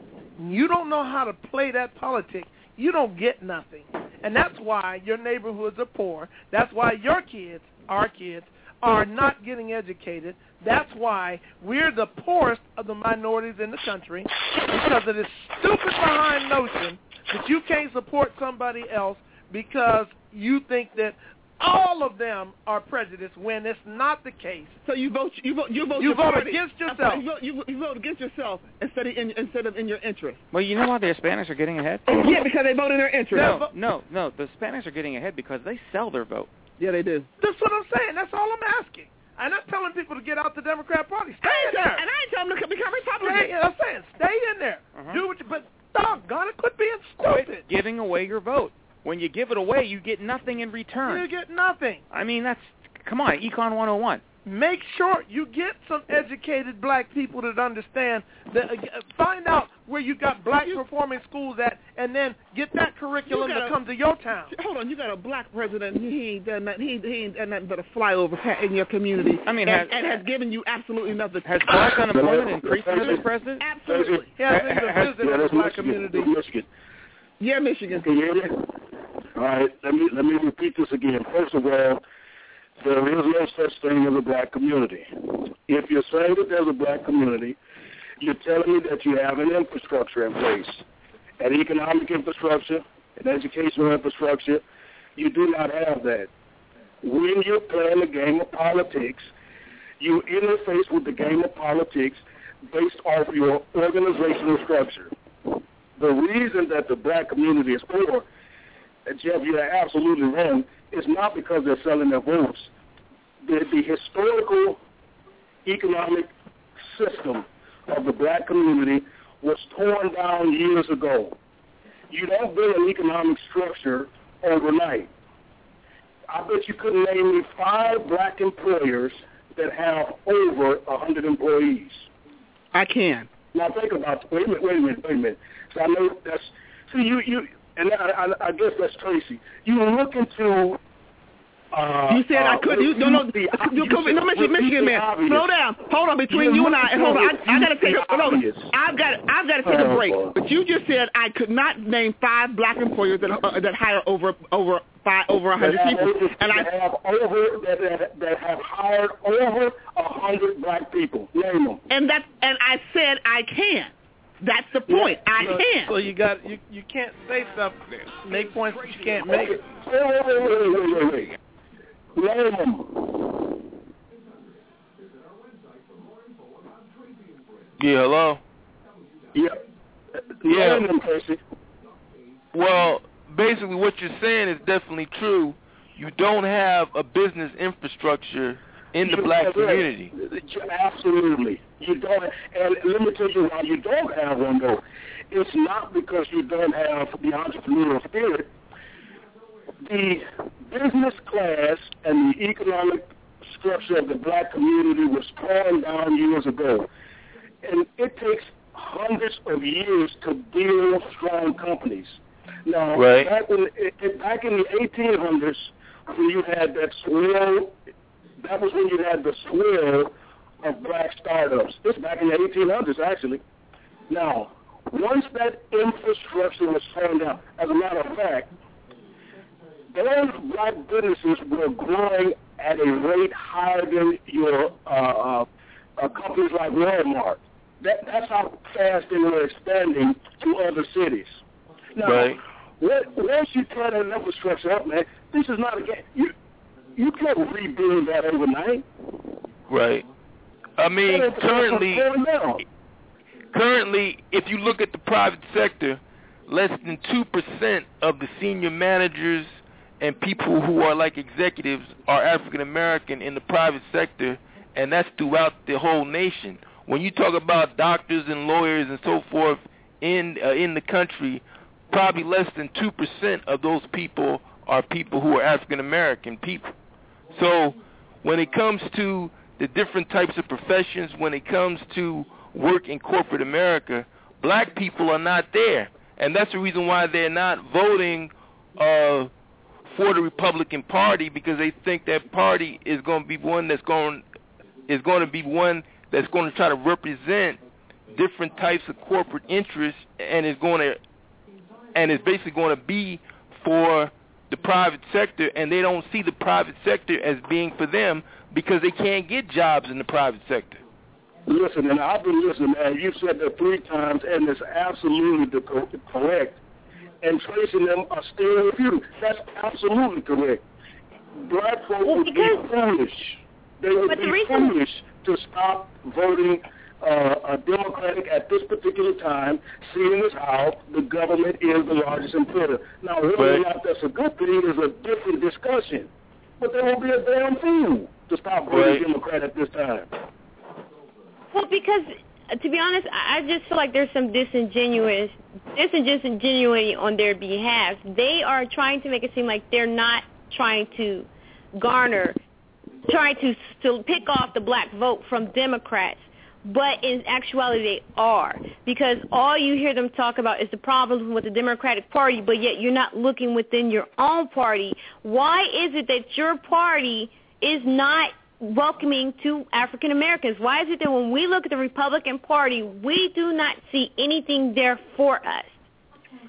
Speaker 7: You don't know how to play that politics, you don't get nothing. And that's why your neighborhoods are poor. That's why your kids, our kids, are not getting educated. That's why we're the poorest of the minorities in the country, because of this stupid behind notion that you can't support somebody else because you think that all of them are prejudiced, when it's not the case.
Speaker 9: So you vote, you vote, you vote,
Speaker 7: You
Speaker 9: your
Speaker 7: vote
Speaker 9: party.
Speaker 7: against yourself.
Speaker 9: You vote, you, you vote against yourself instead of in, instead of in your interest.
Speaker 6: Well, you know why the Hispanics are getting ahead?
Speaker 9: Yeah, because they vote in their interest.
Speaker 6: No, no, no. The Hispanics are getting ahead because they sell their vote.
Speaker 9: Yeah, they do.
Speaker 7: That's what I'm saying. That's all I'm asking. I'm not telling people to get out the Democrat Party. Stay in there.
Speaker 9: And I ain't telling them to become Republican.
Speaker 7: Stay, I'm saying, stay in there.
Speaker 6: Uh-huh.
Speaker 7: Do what you, but doggone it, quit being stupid.
Speaker 6: Quit giving away your vote. When you give it away, you get nothing in return.
Speaker 7: You get nothing.
Speaker 6: I mean, that's, come on, Econ one oh one.
Speaker 7: Make sure you get some educated black people that understand. That, uh, find out where you got black performing schools at, and then get that curriculum
Speaker 9: You
Speaker 7: to
Speaker 9: got a-
Speaker 7: come to your town.
Speaker 9: Hold on, you got a black president. He ain't done nothing. He, he ain't done nothing but a flyover pa- in your community.
Speaker 6: I mean,
Speaker 9: and,
Speaker 6: has-
Speaker 9: and has given you absolutely nothing.
Speaker 6: Has black unemployment increased under this president?
Speaker 9: Absolutely.
Speaker 7: He has been the visit of the black community.
Speaker 12: Michigan.
Speaker 9: Yeah, Michigan.
Speaker 12: Can you hear me? All right, let me let me repeat this again. First of all,
Speaker 13: there is no such thing as a black community. If you're saying that there's a black community, you're telling me that you have an infrastructure in place, an economic infrastructure, an educational infrastructure. You do not have that. When you're playing the game of politics, you interface with the game of politics based off your organizational structure. The reason that the black community is poor, and Jeff, you're absolutely wrong, is not because they're selling their votes. The, the historical economic system of the black community was torn down years ago. You don't build an economic structure overnight. I bet you couldn't name me five black employers that have over one hundred employees.
Speaker 9: I can.
Speaker 13: Now think about it. Wait a minute, wait a minute, wait a minute. So I know that's, see, you, you and I, I, I guess that's Tracy. You look into... Uh,
Speaker 9: you said
Speaker 13: uh,
Speaker 9: I couldn't. You, no, no,
Speaker 13: the,
Speaker 9: you, you, no, Michigan, Michigan man.
Speaker 13: Obvious.
Speaker 9: Slow down. Hold on, between you, you and I. Hold on, I, I gotta take a. Hold on. I've got. I've got to take a break. But you just said I could not name five black employers that uh, that hire over over five over a hundred people,
Speaker 13: over,
Speaker 9: and I
Speaker 13: have over that, that that have hired over a hundred black people. Name them.
Speaker 9: And that and I said I can. That's the point.
Speaker 7: Yeah.
Speaker 9: I
Speaker 7: so,
Speaker 9: can.
Speaker 7: So you got you you can't say something, make points that you can't make.
Speaker 13: Wait, wait, wait, wait, wait, wait. Name them.
Speaker 3: Yeah, hello?
Speaker 13: Yeah.
Speaker 3: Yeah.
Speaker 13: Name them, Tracy.
Speaker 3: Well, basically what you're saying is definitely true. You don't have a business infrastructure in the black community.
Speaker 13: Absolutely. You don't, and let me tell you why you don't have one, though. It's not because you don't have the entrepreneurial spirit. The business class and the economic structure of the black community was torn down years ago. And it takes hundreds of years to build strong companies. Now,
Speaker 3: right.
Speaker 13: back, when, it, back in the eighteen hundreds, when you had that swell, that was when you had the swell of black startups. This back in the eighteen hundreds, actually. Now, once that infrastructure was torn down, as a matter of fact, those black businesses were growing at a rate higher than your uh, uh, uh, companies like Walmart. That, that's how fast they were expanding to other cities. Now,
Speaker 3: right.
Speaker 13: once you tear that infrastructure up, man, this is not a game. You, you can't rebuild that overnight.
Speaker 3: Right. I mean, currently, currently, if you look at the private sector, less than two percent of the senior managers and people who are like executives are African American in the private sector, and that's throughout the whole nation. When you talk about doctors and lawyers and so forth in uh, in the country, probably less than two percent of those people are people who are African American people. So when it comes to the different types of professions, when it comes to work in corporate America, black people are not there. And that's the reason why they're not voting uh, for the Republican Party, because they think that party is going to be one that's going is going to be one that's going to try to represent different types of corporate interests, and is going to and is basically going to be for the private sector, and they don't see the private sector as being for them because they can't get jobs in the private sector.
Speaker 13: Listen, and I've been listening, man. You've said that three times, and it's absolutely the co- correct. And tracing them are still refuted. That's absolutely correct. Black folks
Speaker 4: well,
Speaker 13: would be foolish. They would be
Speaker 4: reason...
Speaker 13: foolish to stop voting uh, uh, Democratic at this particular time, seeing as how the government is the largest employer. Now, whether or not that's a good thing is a different discussion. But there will be a damn fool to stop voting
Speaker 3: right.
Speaker 13: Democrat at this time.
Speaker 4: Well, because, uh, to be honest, I just feel like there's some disingenuous, disingenuity on their behalf. They are trying to make it seem like they're not trying to garner, trying to, to pick off the black vote from Democrats. But in actuality, they are, because all you hear them talk about is the problem with the Democratic Party, but yet you're not looking within your own party. Why is it that your party is not welcoming to African Americans? Why is it that when we look at the Republican Party, we do not see anything there for us?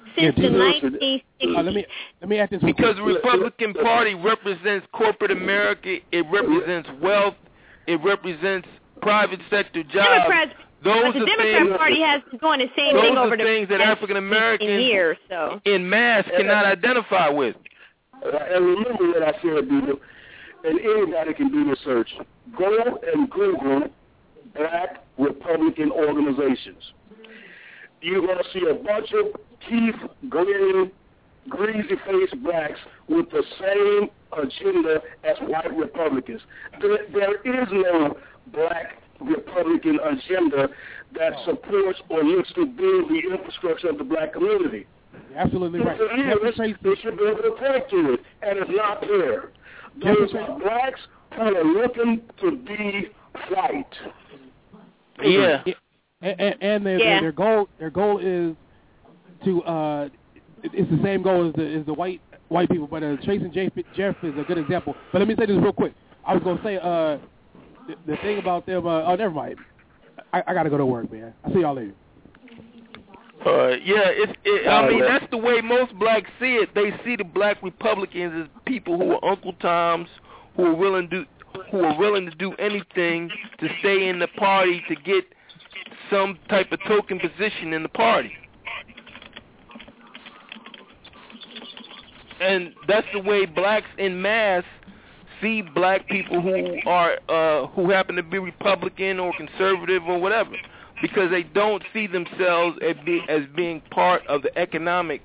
Speaker 4: since
Speaker 2: yeah,
Speaker 4: the nineteen sixties.
Speaker 2: Uh, let me let me add this
Speaker 3: because the Republican Party represents corporate America. It represents wealth. It represents private sector jobs.
Speaker 4: Democrats,
Speaker 3: those
Speaker 4: but the
Speaker 3: are
Speaker 4: Democrat
Speaker 3: things,
Speaker 4: Party has been doing the same
Speaker 3: those
Speaker 4: thing
Speaker 3: are
Speaker 4: over the
Speaker 3: things that African Americans
Speaker 4: years. So
Speaker 3: in mass cannot identify with.
Speaker 13: Uh, and remember what I said, people, and anybody can do this search. Go and Google Black Republican organizations. You're going to see a bunch of teeth gleaming, greasy-faced blacks with the same agenda as white Republicans. There, there is no black Republican agenda that supports or looks to build the infrastructure of the black community.
Speaker 2: You're absolutely right.
Speaker 13: It is, they should be able to point to it, and it's not there. Those are blacks who are looking to be white.
Speaker 3: Yeah.
Speaker 2: And, and, and their,
Speaker 4: yeah.
Speaker 2: their goal their goal is to uh, it's the same goal as the as the white white people. But uh, Trace and Jeff, Jeff is a good example. But let me say this real quick. I was gonna say uh, the, the thing about them. Uh, oh, never mind. I, I gotta go to work, man. I'll see y'all later.
Speaker 3: Uh, yeah, it's. It, I mean, that's the way most blacks see it. They see the black Republicans as people who are Uncle Toms, who are willing to who are willing to do anything to stay in the party to get some type of token position in the party. And that's the way blacks in mass see black people who are uh, who happen to be Republican or conservative or whatever, because they don't see themselves as, be, as being part of the economic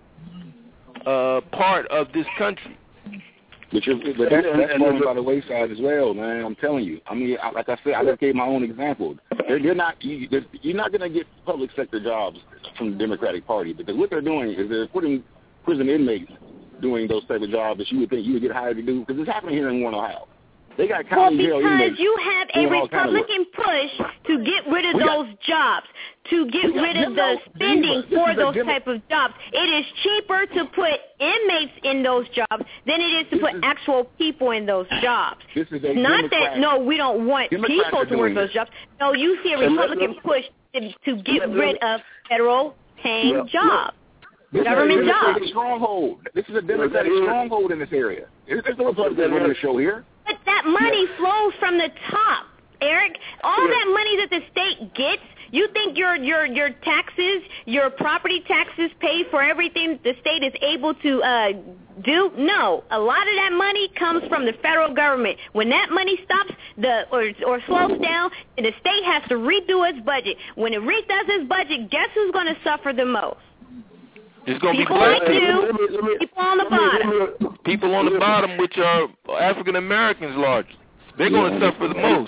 Speaker 3: uh, part of this country.
Speaker 12: But, you're, but that's, that's falling by the wayside as well, man. I'm telling you. I mean, I, like I said, I just gave my own example. They're, they're not. You, they're, you're not going to get public sector jobs from the Democratic Party, because what they're doing is they're putting prison inmates doing those type of jobs that you would think you would get hired to do, because it's happening here in Warren, Ohio. They got county
Speaker 4: well,
Speaker 12: jail
Speaker 4: because you have a Republican push to get rid of those got, jobs, to get rid of the spending for those type of jobs. It is cheaper to put inmates in those jobs than it is to put actual people in those jobs.
Speaker 12: This is a
Speaker 4: Not
Speaker 12: Democrat,
Speaker 4: that, no, we don't want people to work those jobs. No, you see a Republican push to, to get rid of federal paying
Speaker 12: well,
Speaker 4: jobs.
Speaker 12: This
Speaker 4: Government
Speaker 12: is a
Speaker 4: jobs.
Speaker 12: stronghold. This is a Democratic stronghold in this area. There's no Republican running the show here.
Speaker 4: But that money flows from the top, Eric. All that money that the state gets, you think your your your taxes, your property taxes pay for everything the state is able to uh, do? No. A lot of that money comes from the federal government. When that money stops the or or slows down, the state has to redo its budget. When it redoes its budget, guess who's going to suffer the most?
Speaker 3: It's going to be
Speaker 4: people
Speaker 3: black
Speaker 4: like
Speaker 3: people.
Speaker 4: you, people on the bottom.
Speaker 3: People on the bottom, which are African Americans largely. They're going to suffer the most.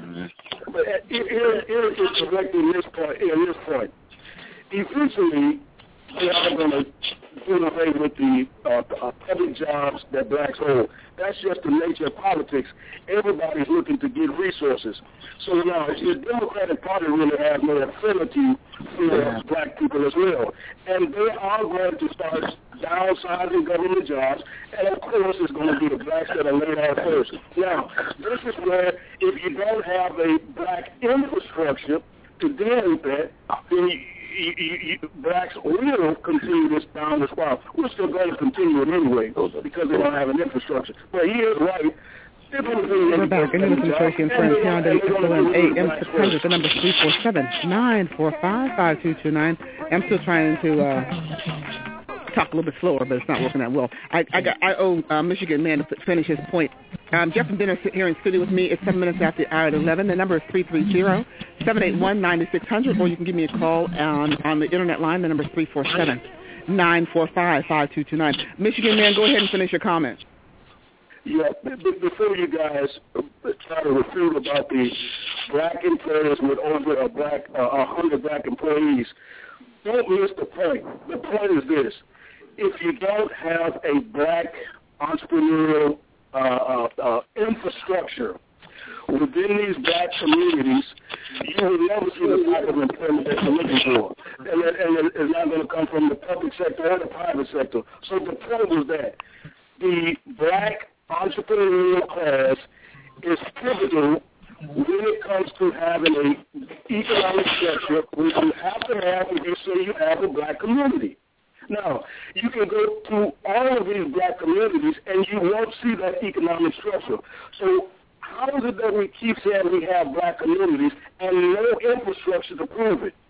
Speaker 13: But here, here is correcting this point. In this point, eventually, they are going to do away with the uh, uh, public jobs that blacks hold. That's just the nature of politics. Everybody's looking to get resources. So now, the Democratic Party really has no affinity for black people as well. And they are going to start downsizing government jobs, and of course it's going to be the blacks that are laid off first. Now, this is where if you don't have a black infrastructure to deal with that, then you, you, you, you, blacks will continue this downward spiral. We're still going to continue it anyway because they don't have an infrastructure. But he is right.
Speaker 9: We're back. And listen to Tracy and Friends here on W S O M A M six hundred. The number is three four seven, nine four five, five two two nine. I'm still trying to uh, talk a little bit slower, but it's not working that well. I I, got, I owe uh, Michigan Man to finish his point. Um, Jeff and Ben are here in studio with me. It's seven minutes after the hour at eleven. The number is three three zero, seven eight one, nine six zero zero, or you can give me a call on, on the internet line. The number is three four seven, nine four five, five two two nine. Michigan Man, go ahead and finish your comment.
Speaker 13: Yeah, before you guys try to refute about the black employers with over a black, uh, a hundred black employees, don't miss the point. The point is this: if you don't have a black entrepreneurial uh, uh, uh, infrastructure within these black communities, you will never see the type of employment that you're looking for, and, and it's not going to come from the public sector or the private sector. So the point was that the black entrepreneurial class is pivotal when it comes to having an economic structure, which you have to have when you say you have a black community. Now, you can go through all of these black communities and you won't see that economic structure. So how is it that we keep saying we have black communities and no infrastructure to prove it?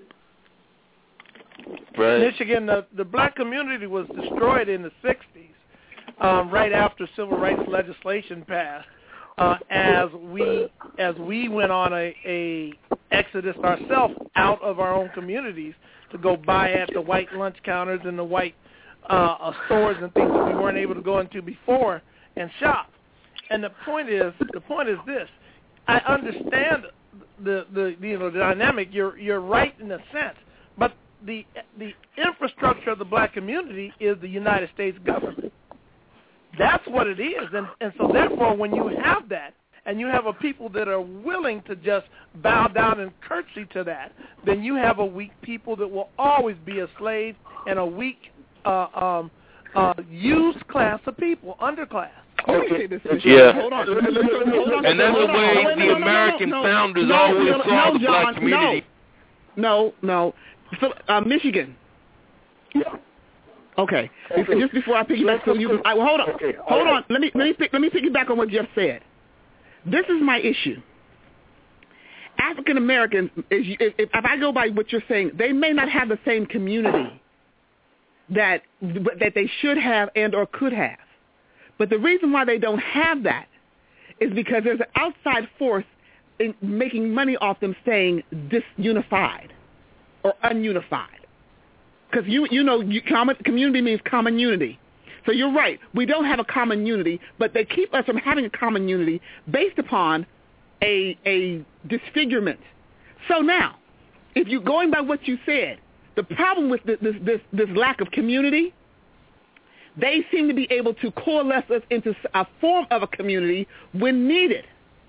Speaker 3: Right.
Speaker 7: Michigan, the, the black community was destroyed in the sixties, um, right after civil rights legislation passed. Uh, as we as we went on a, a exodus ourselves out of our own communities to go buy at the white lunch counters and the white uh, uh, stores and things that we weren't able to go into before and shop. And the point is, the point is this: I understand the the you know the dynamic. You're you're right in a sense, but the the infrastructure of the black community is the United States government. That's what it is, and and so therefore, when you have that, and you have a people that are willing to just bow down and curtsy to that, then you have a weak people that will always be a slave and a weak, uh, um, uh, used class of people, underclass.
Speaker 13: Okay.
Speaker 3: Yeah.
Speaker 9: Hold on. Hold on.
Speaker 3: And that's the
Speaker 9: Hold on.
Speaker 3: way
Speaker 9: Wait,
Speaker 3: the
Speaker 9: no, no,
Speaker 3: American
Speaker 9: no, no,
Speaker 3: founders
Speaker 9: no,
Speaker 3: always
Speaker 9: no,
Speaker 3: saw
Speaker 9: no,
Speaker 3: the black
Speaker 9: John,
Speaker 3: community.
Speaker 9: No, no, no. So, uh, Michigan.
Speaker 13: Yeah.
Speaker 9: Okay.
Speaker 13: Okay.
Speaker 9: Just before I piggyback, so you, I, well, hold on,
Speaker 13: Okay.
Speaker 9: hold
Speaker 13: All
Speaker 9: on. Let me let me pick, let me piggyback on what Jeff said. This is my issue. African Americans, if, if, if I go by what you're saying, they may not have the same community that that they should have and or could have. But the reason why they don't have that is because there's an outside force in making money off them staying disunified or ununified. Because you you know you, common, community means common unity. So you're right. We don't have a common unity, but they keep us from having a common unity based upon a a disfigurement. So now, if you going by what you said, the problem with this this this, this lack of community, they seem to be able to coalesce us into a form of a community when needed.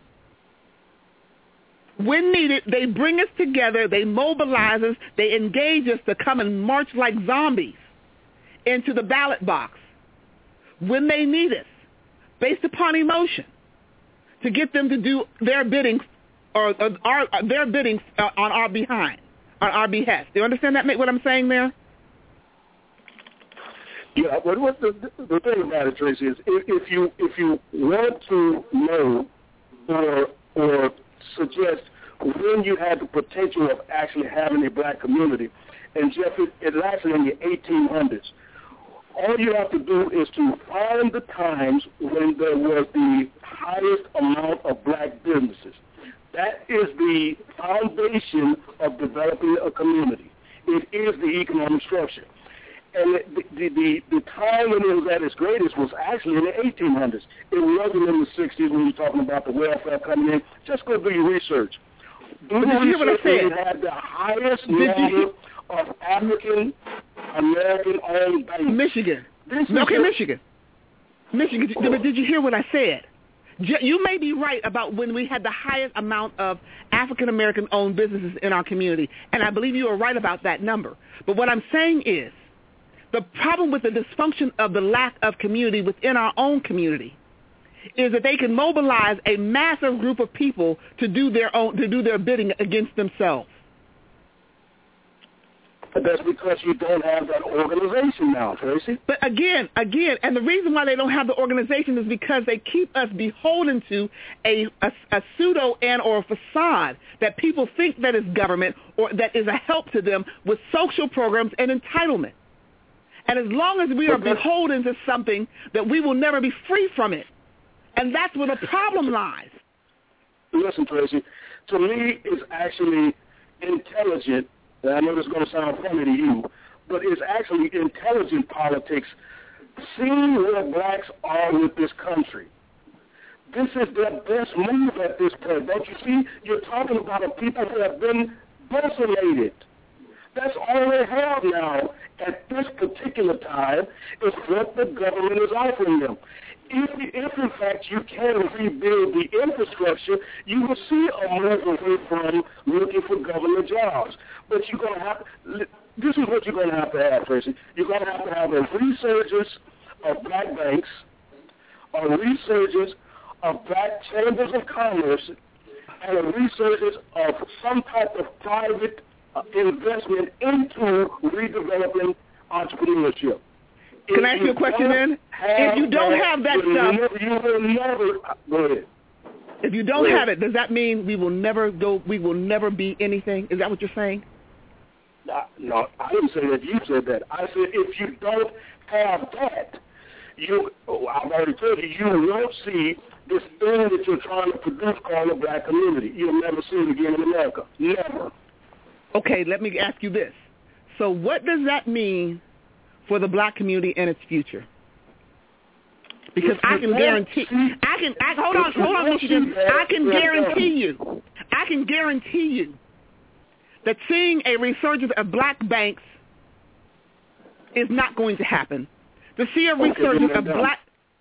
Speaker 9: When needed, they bring us together, they mobilize us, they engage us to come and march like zombies into the ballot box when they need us, based upon emotion, to get them to do their bidding or, or our, their bidding uh, on our behind, on our behest. Do you understand that? What I'm saying there?
Speaker 13: Yeah, but what the the thing about it, Tracy, is if, if you if you want to know or or suggest when you had the potential of actually having a black community, and Jeff, it, it lasted in the eighteen hundreds. All you have to do is to find the times when there was the highest amount of black businesses. That is the foundation of developing a community. It is the economic structure. And the, the, the, the time when it was at its greatest was actually in the eighteen hundreds. It wasn't in the sixties when you're talking about the welfare coming in. Just go do your research. Do
Speaker 9: Did you hear what I said?
Speaker 13: It had the highest number of African American owned banks.
Speaker 9: Michigan.
Speaker 13: This is
Speaker 9: okay,
Speaker 13: just,
Speaker 9: Michigan. Michigan. But did you hear what I said? You may be right about when we had the highest amount of African American owned businesses in our community, and I believe you are right about that number. But what I'm saying is, the problem with the dysfunction of the lack of community within our own community is that they can mobilize a massive group of people to do their own to do their bidding against themselves.
Speaker 13: But that's because you don't have that organization now, Tracy.
Speaker 9: But again, again, and the reason why they don't have the organization is because they keep us beholden to a, a, a pseudo and or a facade that people think that is government or that is a help to them with social programs and entitlement. And as long as we are beholden to something, that we will never be free from it. And that's where the problem lies.
Speaker 13: Listen, Tracy, to me, it's actually intelligent, and I know this is going to sound funny to you, but it's actually intelligent politics, seeing where blacks are with this country. This is their best move at this point. Don't you see? You're talking about a people who have been decimated. That's all they have now at this particular time is what the government is offering them. If, if in fact you can rebuild the infrastructure, you will see a move away from looking for government jobs. But you're going to have, this is what you're going to have to have, Tracy. You're going to have to have a resurgence of black banks, a resurgence of black chambers of commerce, and a resurgence of some type of private Uh, investment into redeveloping entrepreneurship.
Speaker 9: Can I ask you a question then? If you don't have that stuff,
Speaker 13: you will never. Go ahead.
Speaker 9: If you don't have it, does that mean we will never go? We will never be anything? Is that what you're saying?
Speaker 13: No, no, I didn't say that. You said that. I said if you don't have that, you. Oh, I've already told you, you won't see this thing that you're trying to produce called the black community. You'll never see it again in America. Never.
Speaker 9: Okay, let me ask you this. So what does that mean for the black community and its future? Because I can guarantee, I can, I, hold on, hold on, Michigan. I can guarantee you, I can guarantee you that seeing a resurgence of black banks is not going to happen. To see a resurgence of black,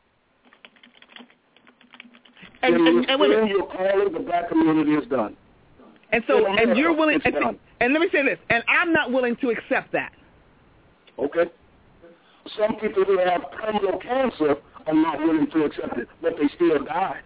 Speaker 9: and, and, and, and
Speaker 13: you're calling the black community is done.
Speaker 9: And so, and you're willing, and, and let me say this, and I'm not willing to accept that.
Speaker 13: Okay. Some people who have terminal cancer are not willing to accept it, but they still die.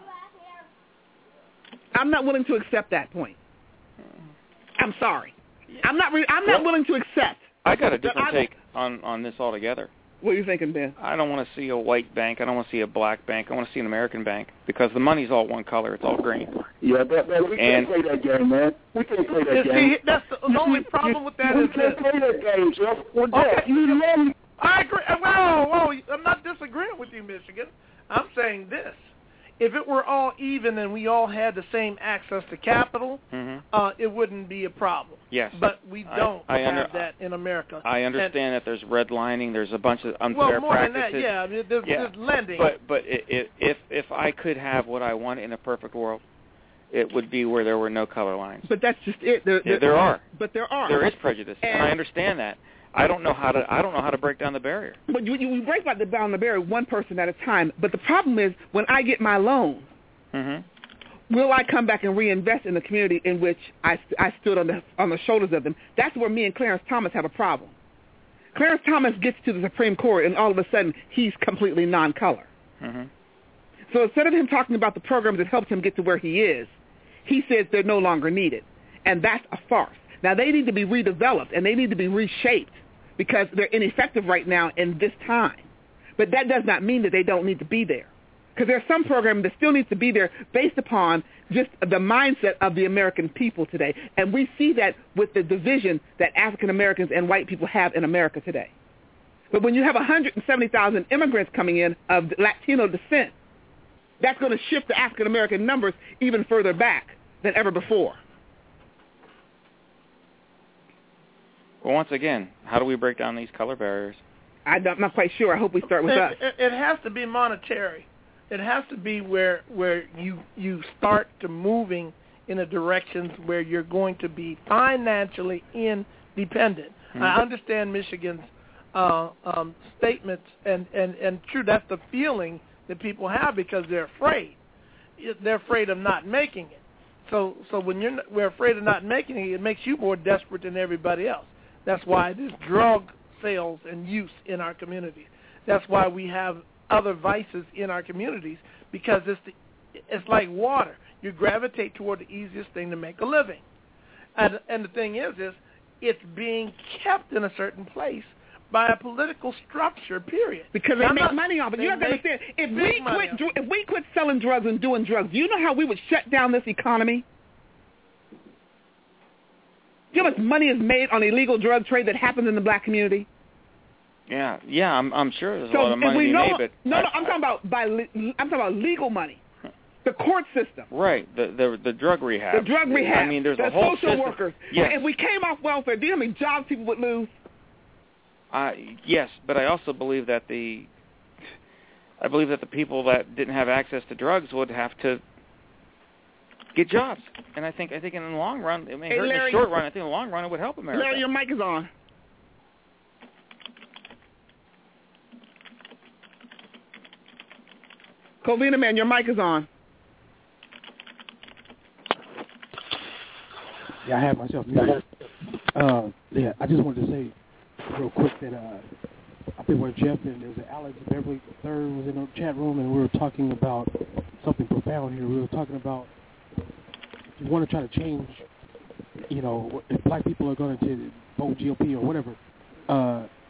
Speaker 9: I'm not willing to accept that point. I'm sorry. I'm not. Re- I'm not
Speaker 6: well,
Speaker 9: willing to accept.
Speaker 6: I got a different take on on this altogether.
Speaker 9: What are you thinking, Ben?
Speaker 6: I don't want to see a white bank. I don't want to see a black bank. I want to see an American bank because the money's all one color. It's all green.
Speaker 13: Yeah, but, but we
Speaker 6: and,
Speaker 13: can't play that game, man. We can't play that
Speaker 7: see,
Speaker 13: game.
Speaker 7: See, that's the, the only problem with that
Speaker 13: we
Speaker 7: is
Speaker 13: can't
Speaker 7: this.
Speaker 13: play that game, Jeff. We're
Speaker 7: okay,
Speaker 13: you know,
Speaker 7: I agree. Whoa, whoa, I'm not disagreeing with you, Michigan. I'm saying this. If it were all even and we all had the same access to capital,
Speaker 6: mm-hmm.
Speaker 7: uh, it wouldn't be a problem.
Speaker 6: Yes.
Speaker 7: But we don't
Speaker 6: I, I
Speaker 7: have
Speaker 6: under,
Speaker 7: that in America.
Speaker 6: I understand
Speaker 7: and,
Speaker 6: that there's redlining, there's a bunch of unfair
Speaker 7: well, more
Speaker 6: practices.
Speaker 7: than that, yeah. I mean, there's,
Speaker 6: yeah.
Speaker 7: there's lending.
Speaker 6: But but if if if I could have what I want in a perfect world, it would be where there were no color lines.
Speaker 9: But that's just it. There,
Speaker 6: yeah,
Speaker 9: there,
Speaker 6: there are.
Speaker 9: But there are.
Speaker 6: There is prejudice, and, and I understand that. I don't know how to. I don't know how to break down the barrier.
Speaker 9: But you you break down the barrier one person at a time. But the problem is when I get my loan,
Speaker 6: mm-hmm.
Speaker 9: will I come back and reinvest in the community in which I I stood on the on the shoulders of them? That's where me and Clarence Thomas have a problem. Clarence Thomas gets to the Supreme Court, and all of a sudden he's completely non-color.
Speaker 6: Mm-hmm.
Speaker 9: So instead of him talking about the programs that helped him get to where he is, he says they're no longer needed, and that's a farce. Now, they need to be redeveloped, and they need to be reshaped because they're ineffective right now in this time. But that does not mean that they don't need to be there because there's some programming that still needs to be there based upon just the mindset of the American people today. And we see that with the division that African Americans and white people have in America today. But when you have one hundred seventy thousand immigrants coming in of Latino descent, that's going to shift the African American numbers even further back than ever before.
Speaker 6: Well, once again, how do we break down these color barriers?
Speaker 9: I'm not quite sure. I hope we start with
Speaker 7: it,
Speaker 9: us.
Speaker 7: It, it has to be monetary. It has to be where where you you start to moving in a direction where you're going to be financially independent. Mm-hmm. I understand Michigan's uh, um, statements, and, and, and true, that's the feeling that people have because they're afraid. They're afraid of not making it. So so when you're we're afraid of not making it, it makes you more desperate than everybody else. That's why there's drug sales and use in our communities. That's why we have other vices in our communities because it's the, it's like water. You gravitate toward the easiest thing to make a living. And and the thing is, is it's being kept in a certain place by a political structure, period.
Speaker 9: Because they
Speaker 7: I'm
Speaker 9: make
Speaker 7: not,
Speaker 9: money off it. You have to understand, if we quit,
Speaker 7: off.
Speaker 9: if we quit selling drugs and doing drugs, do you know how we would shut down this economy? Do you know how much money is made on illegal drug trade that happens in the black community?
Speaker 6: Yeah, yeah, I'm I'm sure there's
Speaker 9: so
Speaker 6: a lot of money
Speaker 9: we
Speaker 6: to be
Speaker 9: know,
Speaker 6: made, but
Speaker 9: no,
Speaker 6: I,
Speaker 9: no, I'm talking about by I'm talking about legal money, the court system,
Speaker 6: right? The the the drug rehab,
Speaker 9: the drug rehab.
Speaker 6: I mean, there's
Speaker 9: the
Speaker 6: a whole
Speaker 9: social
Speaker 6: system.
Speaker 9: workers.
Speaker 6: Yes.
Speaker 9: If we came off welfare, do you know how many jobs people would lose?
Speaker 6: Uh, yes, but I also believe that the I believe that the people that didn't have access to drugs would have to get jobs, and I think I think in the long run, it may
Speaker 9: hey,
Speaker 6: hurt
Speaker 9: Larry,
Speaker 6: in the short run. I think in the long run, it would help America.
Speaker 9: Larry, your mic is on. Covina man, your mic is on.
Speaker 2: Yeah, I have myself muted. Uh, yeah, I just wanted to say real quick that uh, I think where Jeff and there was Alex Beverly the third was in the chat room, and we were talking about something profound here. We were talking about if you want to try to change, you know, if black people are going to vote G O P or whatever, uh,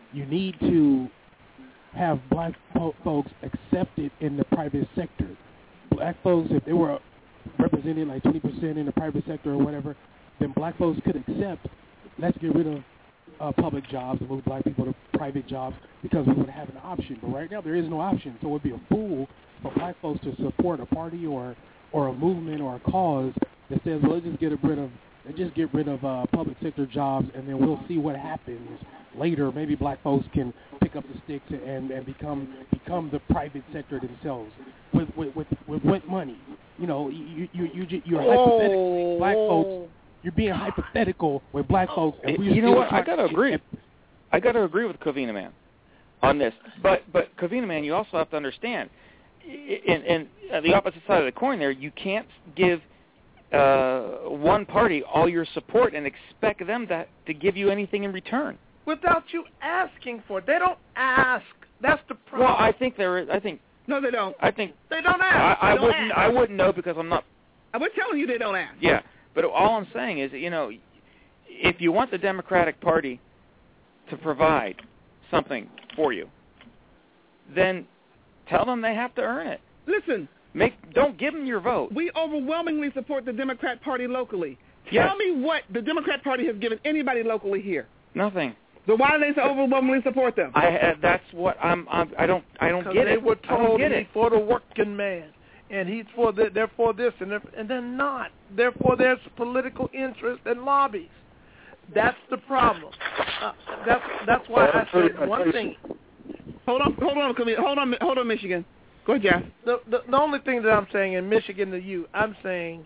Speaker 2: you need to have black po- folks accepted in the private sector. Black folks, if they were represented like twenty percent in the private sector or whatever, then black folks could accept, let's get rid of uh, public jobs and move black people to private jobs because we would have an option. But right now there is no option, so it would be a fool for black folks to support a party or, or a movement or a cause that says, well, let's just get rid of let's just get rid of uh, public sector jobs, and then we'll see what happens later. Maybe black folks can pick up the sticks and, and become become the private sector themselves with with with, with what money? You know, you you you you're
Speaker 6: Oh.
Speaker 2: hypothetical. Black folks, you're being hypothetical with black folks. And we
Speaker 6: You know
Speaker 2: still
Speaker 6: what? I got to agree. I got to agree with Covina Man on this. But but Covina Man, you also have to understand, and and uh, the opposite side of the coin there, you can't give uh, one party all your support and expect them to to give you anything in return.
Speaker 7: Without you asking for it. They don't ask. That's the problem.
Speaker 6: Well, I think there is. I think
Speaker 9: No, they don't.
Speaker 6: I think
Speaker 7: they don't
Speaker 6: I,
Speaker 7: ask.
Speaker 6: I
Speaker 9: They don't
Speaker 6: wouldn't.
Speaker 9: ask.
Speaker 6: I wouldn't know because I'm not.
Speaker 9: We're telling you they don't ask.
Speaker 6: Yeah, but all I'm saying is, that, you know, if you want the Democratic Party to provide something for you, then tell them they have to earn it.
Speaker 9: Listen.
Speaker 6: Make don't give them your vote.
Speaker 9: We overwhelmingly support the Democrat Party locally.
Speaker 6: Yes.
Speaker 9: Tell me what the Democrat Party has given anybody locally here.
Speaker 6: Nothing.
Speaker 9: So why do they so overwhelmingly support them?
Speaker 6: I uh, that's what I'm, I'm. I don't. I don't
Speaker 7: Because
Speaker 6: get
Speaker 7: they
Speaker 6: it.
Speaker 7: were
Speaker 6: I don't
Speaker 7: told
Speaker 6: get
Speaker 7: he's
Speaker 6: it.
Speaker 7: for the working man, and he's for the, they're for this, and they're, and they're not. Therefore, there's political interest and lobbies. That's the problem. Uh, that's that's why I said one thing.
Speaker 9: Hold on, hold on, hold on, hold on, Michigan. Go ahead, Jeff.
Speaker 7: The, the the only thing that I'm saying in Michigan to you, I'm saying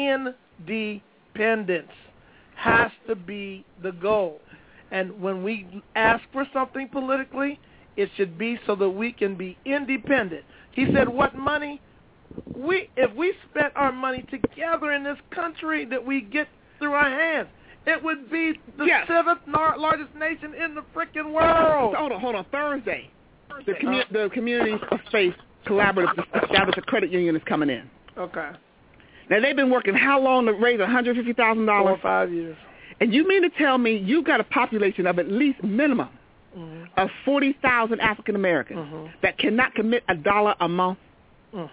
Speaker 7: independence has to be the goal. And when we ask for something politically, it should be so that we can be independent. He said, what money? We if we spent our money together in this country that we get through our hands, it would be the
Speaker 9: Yes.
Speaker 7: seventh nar- largest nation in the freaking world.
Speaker 9: Hold on, hold on. Thursday, the, commu- the Community of Faith Collaborative established a credit union is coming in.
Speaker 7: Okay.
Speaker 9: Now, they've been working how long to raise one hundred fifty thousand dollars?
Speaker 7: Four or five years.
Speaker 9: And you mean to tell me you got a population of at least minimum
Speaker 7: Mm-hmm.
Speaker 9: of forty thousand African Americans
Speaker 7: Mhm.
Speaker 9: that cannot commit a dollar a month?
Speaker 7: Mm.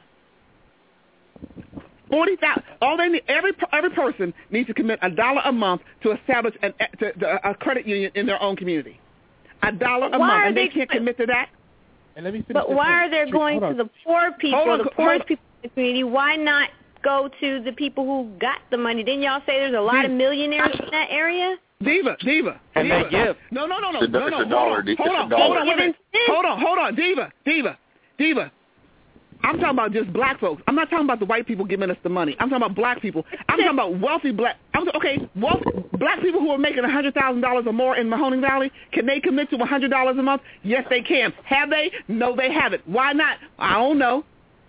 Speaker 9: Forty thousand. All they need, every every person needs to commit a dollar a month to establish an, to, to, a credit union in their own community. A dollar a
Speaker 4: Why
Speaker 9: month,
Speaker 4: are
Speaker 9: and they,
Speaker 4: they-
Speaker 9: can't commit to that.
Speaker 2: And let me finish
Speaker 4: But
Speaker 2: this
Speaker 4: why
Speaker 2: one.
Speaker 4: are they
Speaker 2: Hold
Speaker 4: going
Speaker 2: on.
Speaker 4: to the poor people,
Speaker 9: Hold on,
Speaker 4: the
Speaker 9: hold
Speaker 4: poorest
Speaker 9: on.
Speaker 4: people in the community? Why not go to the people who got the money? Didn't y'all say there's a lot of millionaires in that area?
Speaker 9: Diva, Diva.
Speaker 6: And
Speaker 9: Diva.
Speaker 6: they give.
Speaker 9: No, no, no, no,
Speaker 12: It's a-
Speaker 9: no,
Speaker 12: it's
Speaker 9: no.
Speaker 12: a dollar,
Speaker 9: Hold on,
Speaker 12: D-
Speaker 9: hold
Speaker 12: it's a
Speaker 9: on,
Speaker 12: dollar.
Speaker 9: hold on, wait a minute.
Speaker 4: Even
Speaker 9: Hold on, hold on, Diva, Diva, Diva. I'm talking about just black folks. I'm not talking about the white people giving us the money. I'm talking about black people. I'm talking about wealthy black. I'm okay. Wealthy, black people who are making a hundred thousand dollars or more in Mahoning Valley, can they commit to a hundred dollars a month? Yes, they can. Have they? No, they haven't. Why not? I don't know.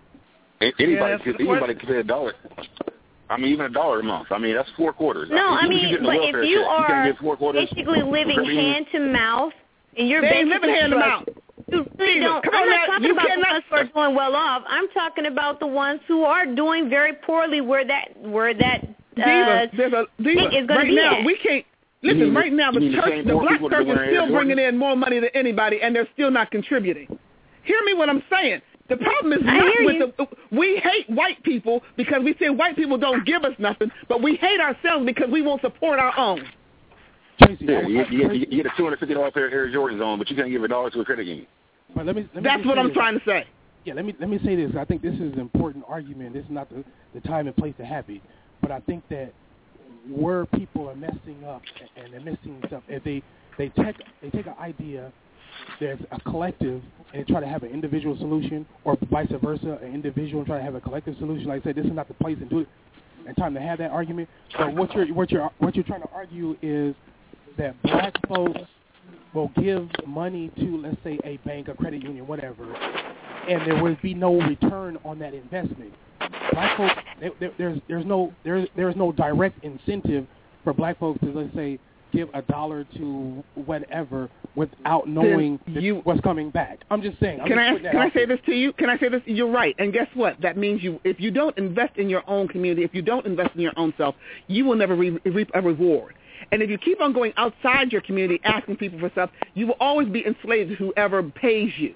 Speaker 12: A- Anybody,
Speaker 7: that's the
Speaker 12: could, anybody
Speaker 7: question.
Speaker 12: could pay a dollar. I mean, even a dollar a month. I mean, that's four quarters.
Speaker 4: No, I
Speaker 12: Even if you
Speaker 4: mean,
Speaker 12: get the
Speaker 4: but
Speaker 12: welfare
Speaker 4: if you
Speaker 12: check, you
Speaker 4: are
Speaker 12: can't get four quarters.
Speaker 4: basically living
Speaker 12: I mean,
Speaker 4: hand to mouth, and you're
Speaker 9: They ain't
Speaker 4: basically
Speaker 9: living hand to mouth.
Speaker 4: You really
Speaker 9: Diva,
Speaker 4: don't.
Speaker 9: come
Speaker 4: I'm
Speaker 9: on
Speaker 4: not
Speaker 9: now,
Speaker 4: talking
Speaker 9: you
Speaker 4: about
Speaker 9: cannot-
Speaker 4: the ones who are doing well off. I'm talking about the ones who are doing very poorly, where that where that uh,
Speaker 9: Diva, there's a Diva.
Speaker 4: thing is going
Speaker 9: Right
Speaker 4: to be
Speaker 9: now,
Speaker 4: at.
Speaker 9: we can't.
Speaker 12: You
Speaker 9: Listen,
Speaker 12: mean
Speaker 9: right
Speaker 12: the-
Speaker 9: now, the
Speaker 12: you mean the
Speaker 9: church,
Speaker 12: same
Speaker 9: the
Speaker 12: poor
Speaker 9: black
Speaker 12: people that
Speaker 9: church is
Speaker 12: went in
Speaker 9: still
Speaker 12: Air
Speaker 9: bringing
Speaker 12: Jordan?
Speaker 9: in more money than anybody, and they're still not contributing. Hear me what I'm saying. The problem is
Speaker 4: I
Speaker 9: not
Speaker 4: hear
Speaker 9: with
Speaker 4: you.
Speaker 9: the. We hate white people because we say white people don't give us nothing, but we hate ourselves because we won't support our own.
Speaker 2: Tracy,
Speaker 12: Yeah,
Speaker 2: I-
Speaker 12: you,
Speaker 2: I-
Speaker 12: you, you, you get a two hundred fifty dollars pair of Air Jordans on, but you can't give a dollar to a credit union.
Speaker 2: but let me, let me
Speaker 9: That's
Speaker 2: just
Speaker 9: what
Speaker 2: say
Speaker 9: I'm
Speaker 2: this.
Speaker 9: trying to say.
Speaker 2: Yeah, let me let me say this. I think this is an important argument. This is not the, the time and place to have it. But I think that where people are messing up and they're missing stuff, if they they take they take an idea that's a collective and try to have an individual solution, or vice versa, an individual and try to have a collective solution. Like I said, this is not the place to do it and time to have that argument. But what you're what you're what you're trying to argue is that black folks will give money to, let's say, a bank, a credit union, whatever, and there will be no return on that investment. Black folks, there, there, there's there's no there's there's no direct incentive for black folks to, let's say, give a dollar to whatever without knowing
Speaker 9: you,
Speaker 2: what's coming back. I'm just saying. I'm
Speaker 9: Can
Speaker 2: just
Speaker 9: I
Speaker 2: putting that
Speaker 9: can I
Speaker 2: out
Speaker 9: say
Speaker 2: there.
Speaker 9: this to you? Can I say this? You're right. And guess what? That means you, if you don't invest in your own community, if you don't invest in your own self, you will never re- reap a reward. And if you keep on going outside your community asking people for stuff, you will always be enslaved to whoever pays you.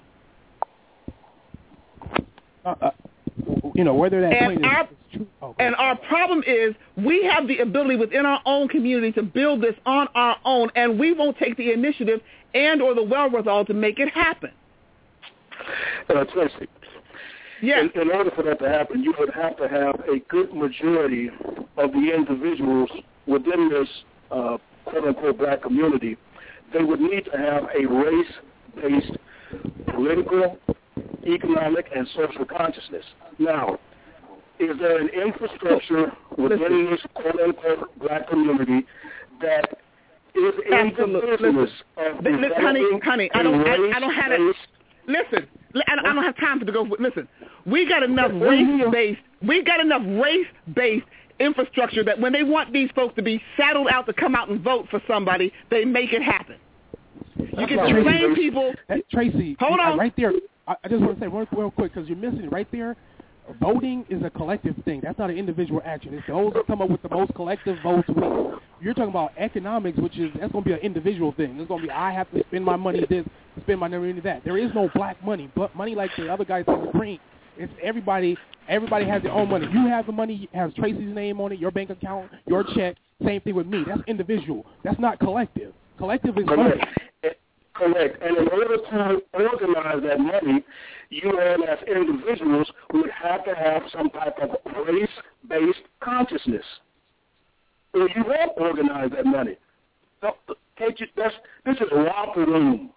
Speaker 2: Uh, uh, you know, whether that
Speaker 9: and
Speaker 2: point
Speaker 9: our,
Speaker 2: is true. Oh,
Speaker 9: and our problem is we have the ability within our own community to build this on our own, and we won't take the initiative and or the wherewithal to make it happen.
Speaker 13: Uh, Tracy,
Speaker 9: yes.
Speaker 13: in, in order for that to happen, you would have to have a good majority of the individuals within this uh, quote-unquote black community. They would need to have a race-based political, economic, and social consciousness. Now, is there an infrastructure within this quote-unquote black community that is in the business of
Speaker 9: Listen, honey, honey, I don't, I, I don't have it. Listen, I don't, I don't have time for to go. Listen, we got enough race-based, we got enough race-based infrastructure that when they want these folks to be saddled out to come out and vote for somebody, they make it happen. You can train people.
Speaker 2: That, Tracy,
Speaker 9: hold on,
Speaker 2: right there. I, I just want to say real, real quick because you're missing it right there. Voting is a collective thing. That's not an individual action. It's those that come up with the most collective votes win. You're talking about economics, which is that's going to be an individual thing. It's going to be I have to spend my money this, spend my money that. There is no black money, but money like the other guys in the green. It's everybody. Everybody has their own money. You have the money, has Tracy's name on it, your bank account, your check. Same thing with me. That's individual. That's not collective. Collective is money.
Speaker 13: Correct. And in order to organize that money, you all as individuals would have to have some type of race-based consciousness. Or you won't organize that money. Can't you, that's, this is romper room.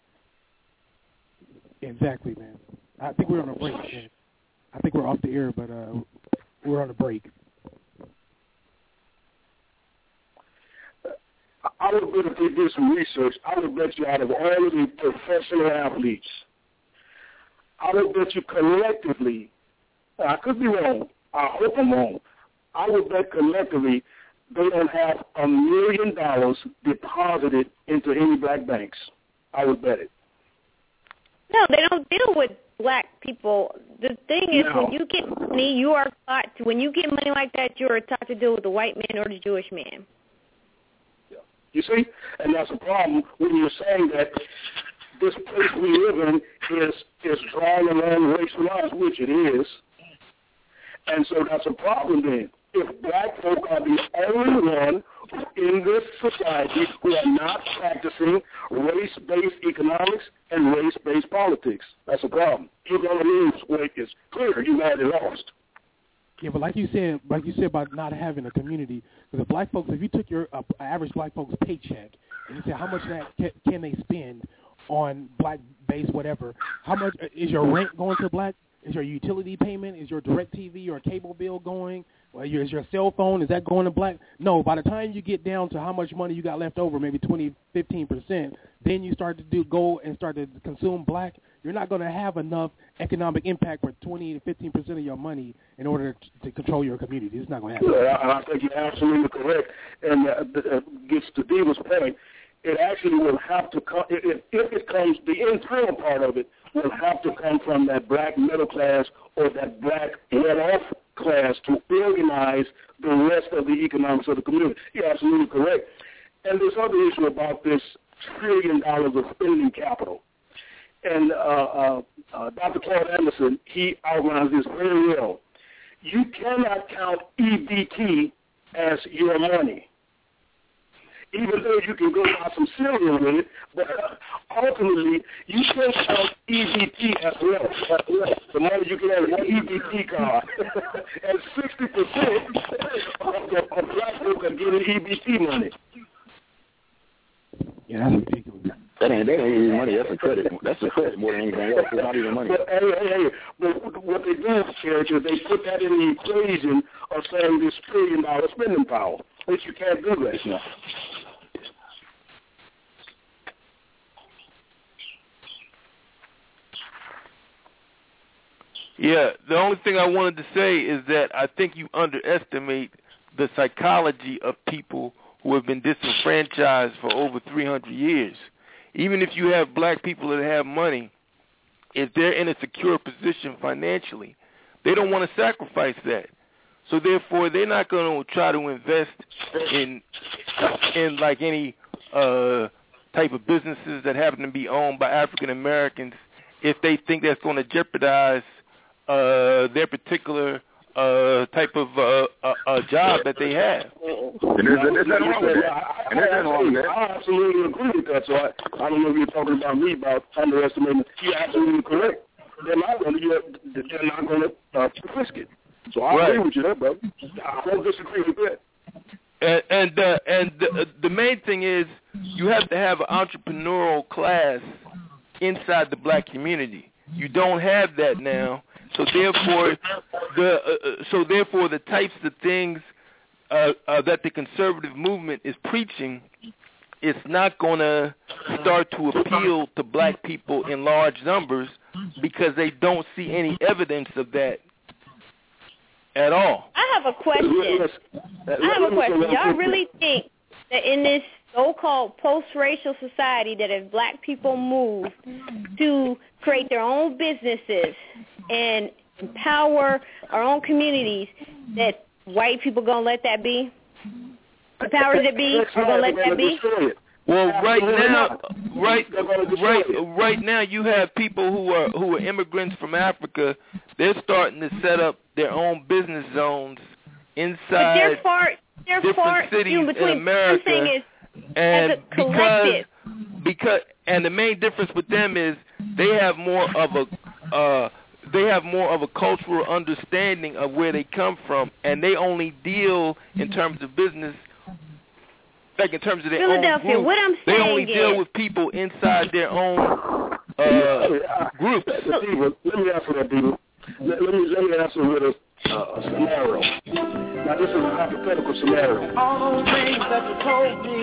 Speaker 2: Exactly, man. I think we're on a break, man. I think we're off the air, but uh, we're on a break.
Speaker 13: I would bet if they did some research, I would bet you out of all of the professional athletes, I would bet you collectively, I could be wrong, I hope I'm wrong, I would bet collectively they don't have a million dollars deposited into any black banks. I would bet it.
Speaker 4: No, they don't deal with black people. The thing is,
Speaker 13: no.
Speaker 4: when you get money, you are taught to, when you get money like that, you are taught to deal with the white man or the Jewish man.
Speaker 13: You see? And that's a problem when you're saying that this place we live in is is drawn along racial lines, which it is. And so that's a problem then. If black folk are the only one in this society who are not practicing race-based economics and race-based politics, that's a problem. You're going to lose when it's clear you already lost.
Speaker 2: Yeah, but like you said, like you said about not having a community, because the black folks, if you took your uh, average black folks' paycheck and you said how much of that can, can they spend on black-based whatever, how much is your rent going to black? Is your utility payment? Is your direct T V or cable bill going? Well, your, is your cell phone, is that going to black? No, by the time you get down to how much money you got left over, maybe twenty, fifteen percent, then you start to do go and start to consume black. You're not going to have enough economic impact for twenty to fifteen percent of your money in order to, to control your community. It's not going to happen.
Speaker 13: Yeah, I think you're absolutely correct. And uh, uh, gets to Diva's point, it actually will have to come, if, if it comes, the internal part of it will have to come from that black middle class or that black let-off class to organize the rest of the economics of the community. You're absolutely correct. And this other issue about this trillion dollars of spending capital. And uh, uh, uh, Doctor Claude Anderson, he outlines this very well. You cannot count E B T as your money. Even though you can go buy some cereal with it, but ultimately you can't count E B T as well. As well. The money you can have an E B T card. And sixty percent of, the, of black people are getting E B T money.
Speaker 2: Yeah, that's ridiculous.
Speaker 12: That ain't, that ain't even money. That's a credit. That's a credit more than anything else. It's not even money.
Speaker 13: But, hey, hey, hey. But what they do, Church, is they put that in the equation of saying this trillion dollar spending power, which you can't do that.
Speaker 12: No.
Speaker 3: Yeah, the only thing I wanted to say is that I think you underestimate the psychology of people who have been disenfranchised for over three hundred years. Even if you have black people that have money, if they're in a secure position financially, they don't want to sacrifice that. So therefore, they're not going to try to invest in in like any uh, type of businesses that happen to be owned by African Americans if they think that's going to jeopardize uh, their particular uh, type of uh, uh, uh, job that they have.
Speaker 17: And there's, there's nothing wrong with that. And there's nothing wrong with that.
Speaker 13: I absolutely agree with that. So I, I don't know if you're talking about me about underestimating. You're absolutely correct. They're not going to. They're not going to uh, risk it. So I
Speaker 3: Right.
Speaker 13: agree with you there, brother. I don't disagree with that.
Speaker 3: And and, uh, and the, the main thing is you have to have an entrepreneurial class inside the black community. You don't have that now. So therefore, the uh, so therefore the types of things uh, uh, that the conservative movement is preaching, it's not going to start to appeal to black people in large numbers because they don't see any evidence of that at all.
Speaker 4: I have a question. I have a question. Y'all really think that in this so-called post-racial society that if black people move to create their own businesses and empower our own communities, that white people going to let that be? The powers that be are going to let that be?
Speaker 3: Well, right now, right, right, right now, you have people who are who are immigrants from Africa. They're starting to set up their own business zones inside
Speaker 4: But they're far, they're
Speaker 3: different
Speaker 4: far
Speaker 3: cities
Speaker 4: in between.
Speaker 3: in America.
Speaker 4: I'm saying is,
Speaker 3: and
Speaker 4: as a
Speaker 3: because
Speaker 4: collective.
Speaker 3: because and the main difference with them is they have more of a uh, they have more of a cultural understanding of where they come from, and they only deal in terms of business. Like in terms of their own
Speaker 4: Philadelphia,
Speaker 3: group,
Speaker 4: what I'm
Speaker 3: they
Speaker 4: saying
Speaker 3: only deal
Speaker 4: is-
Speaker 3: with people inside their own uh, groups.
Speaker 13: Diva, let me answer that, Diva. Let, let me let me answer with a, uh, a scenario. Now, this is a hypothetical scenario.
Speaker 5: All those things that you told me.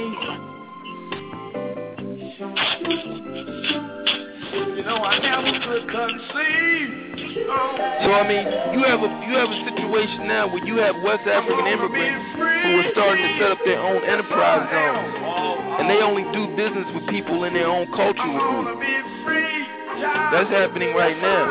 Speaker 5: You know I never could conceive.
Speaker 3: So I mean, you have a you have a situation now where you have West African immigrants who are starting to set up their own enterprise zones, and they only do business with people in their own cultural group. That's happening right now.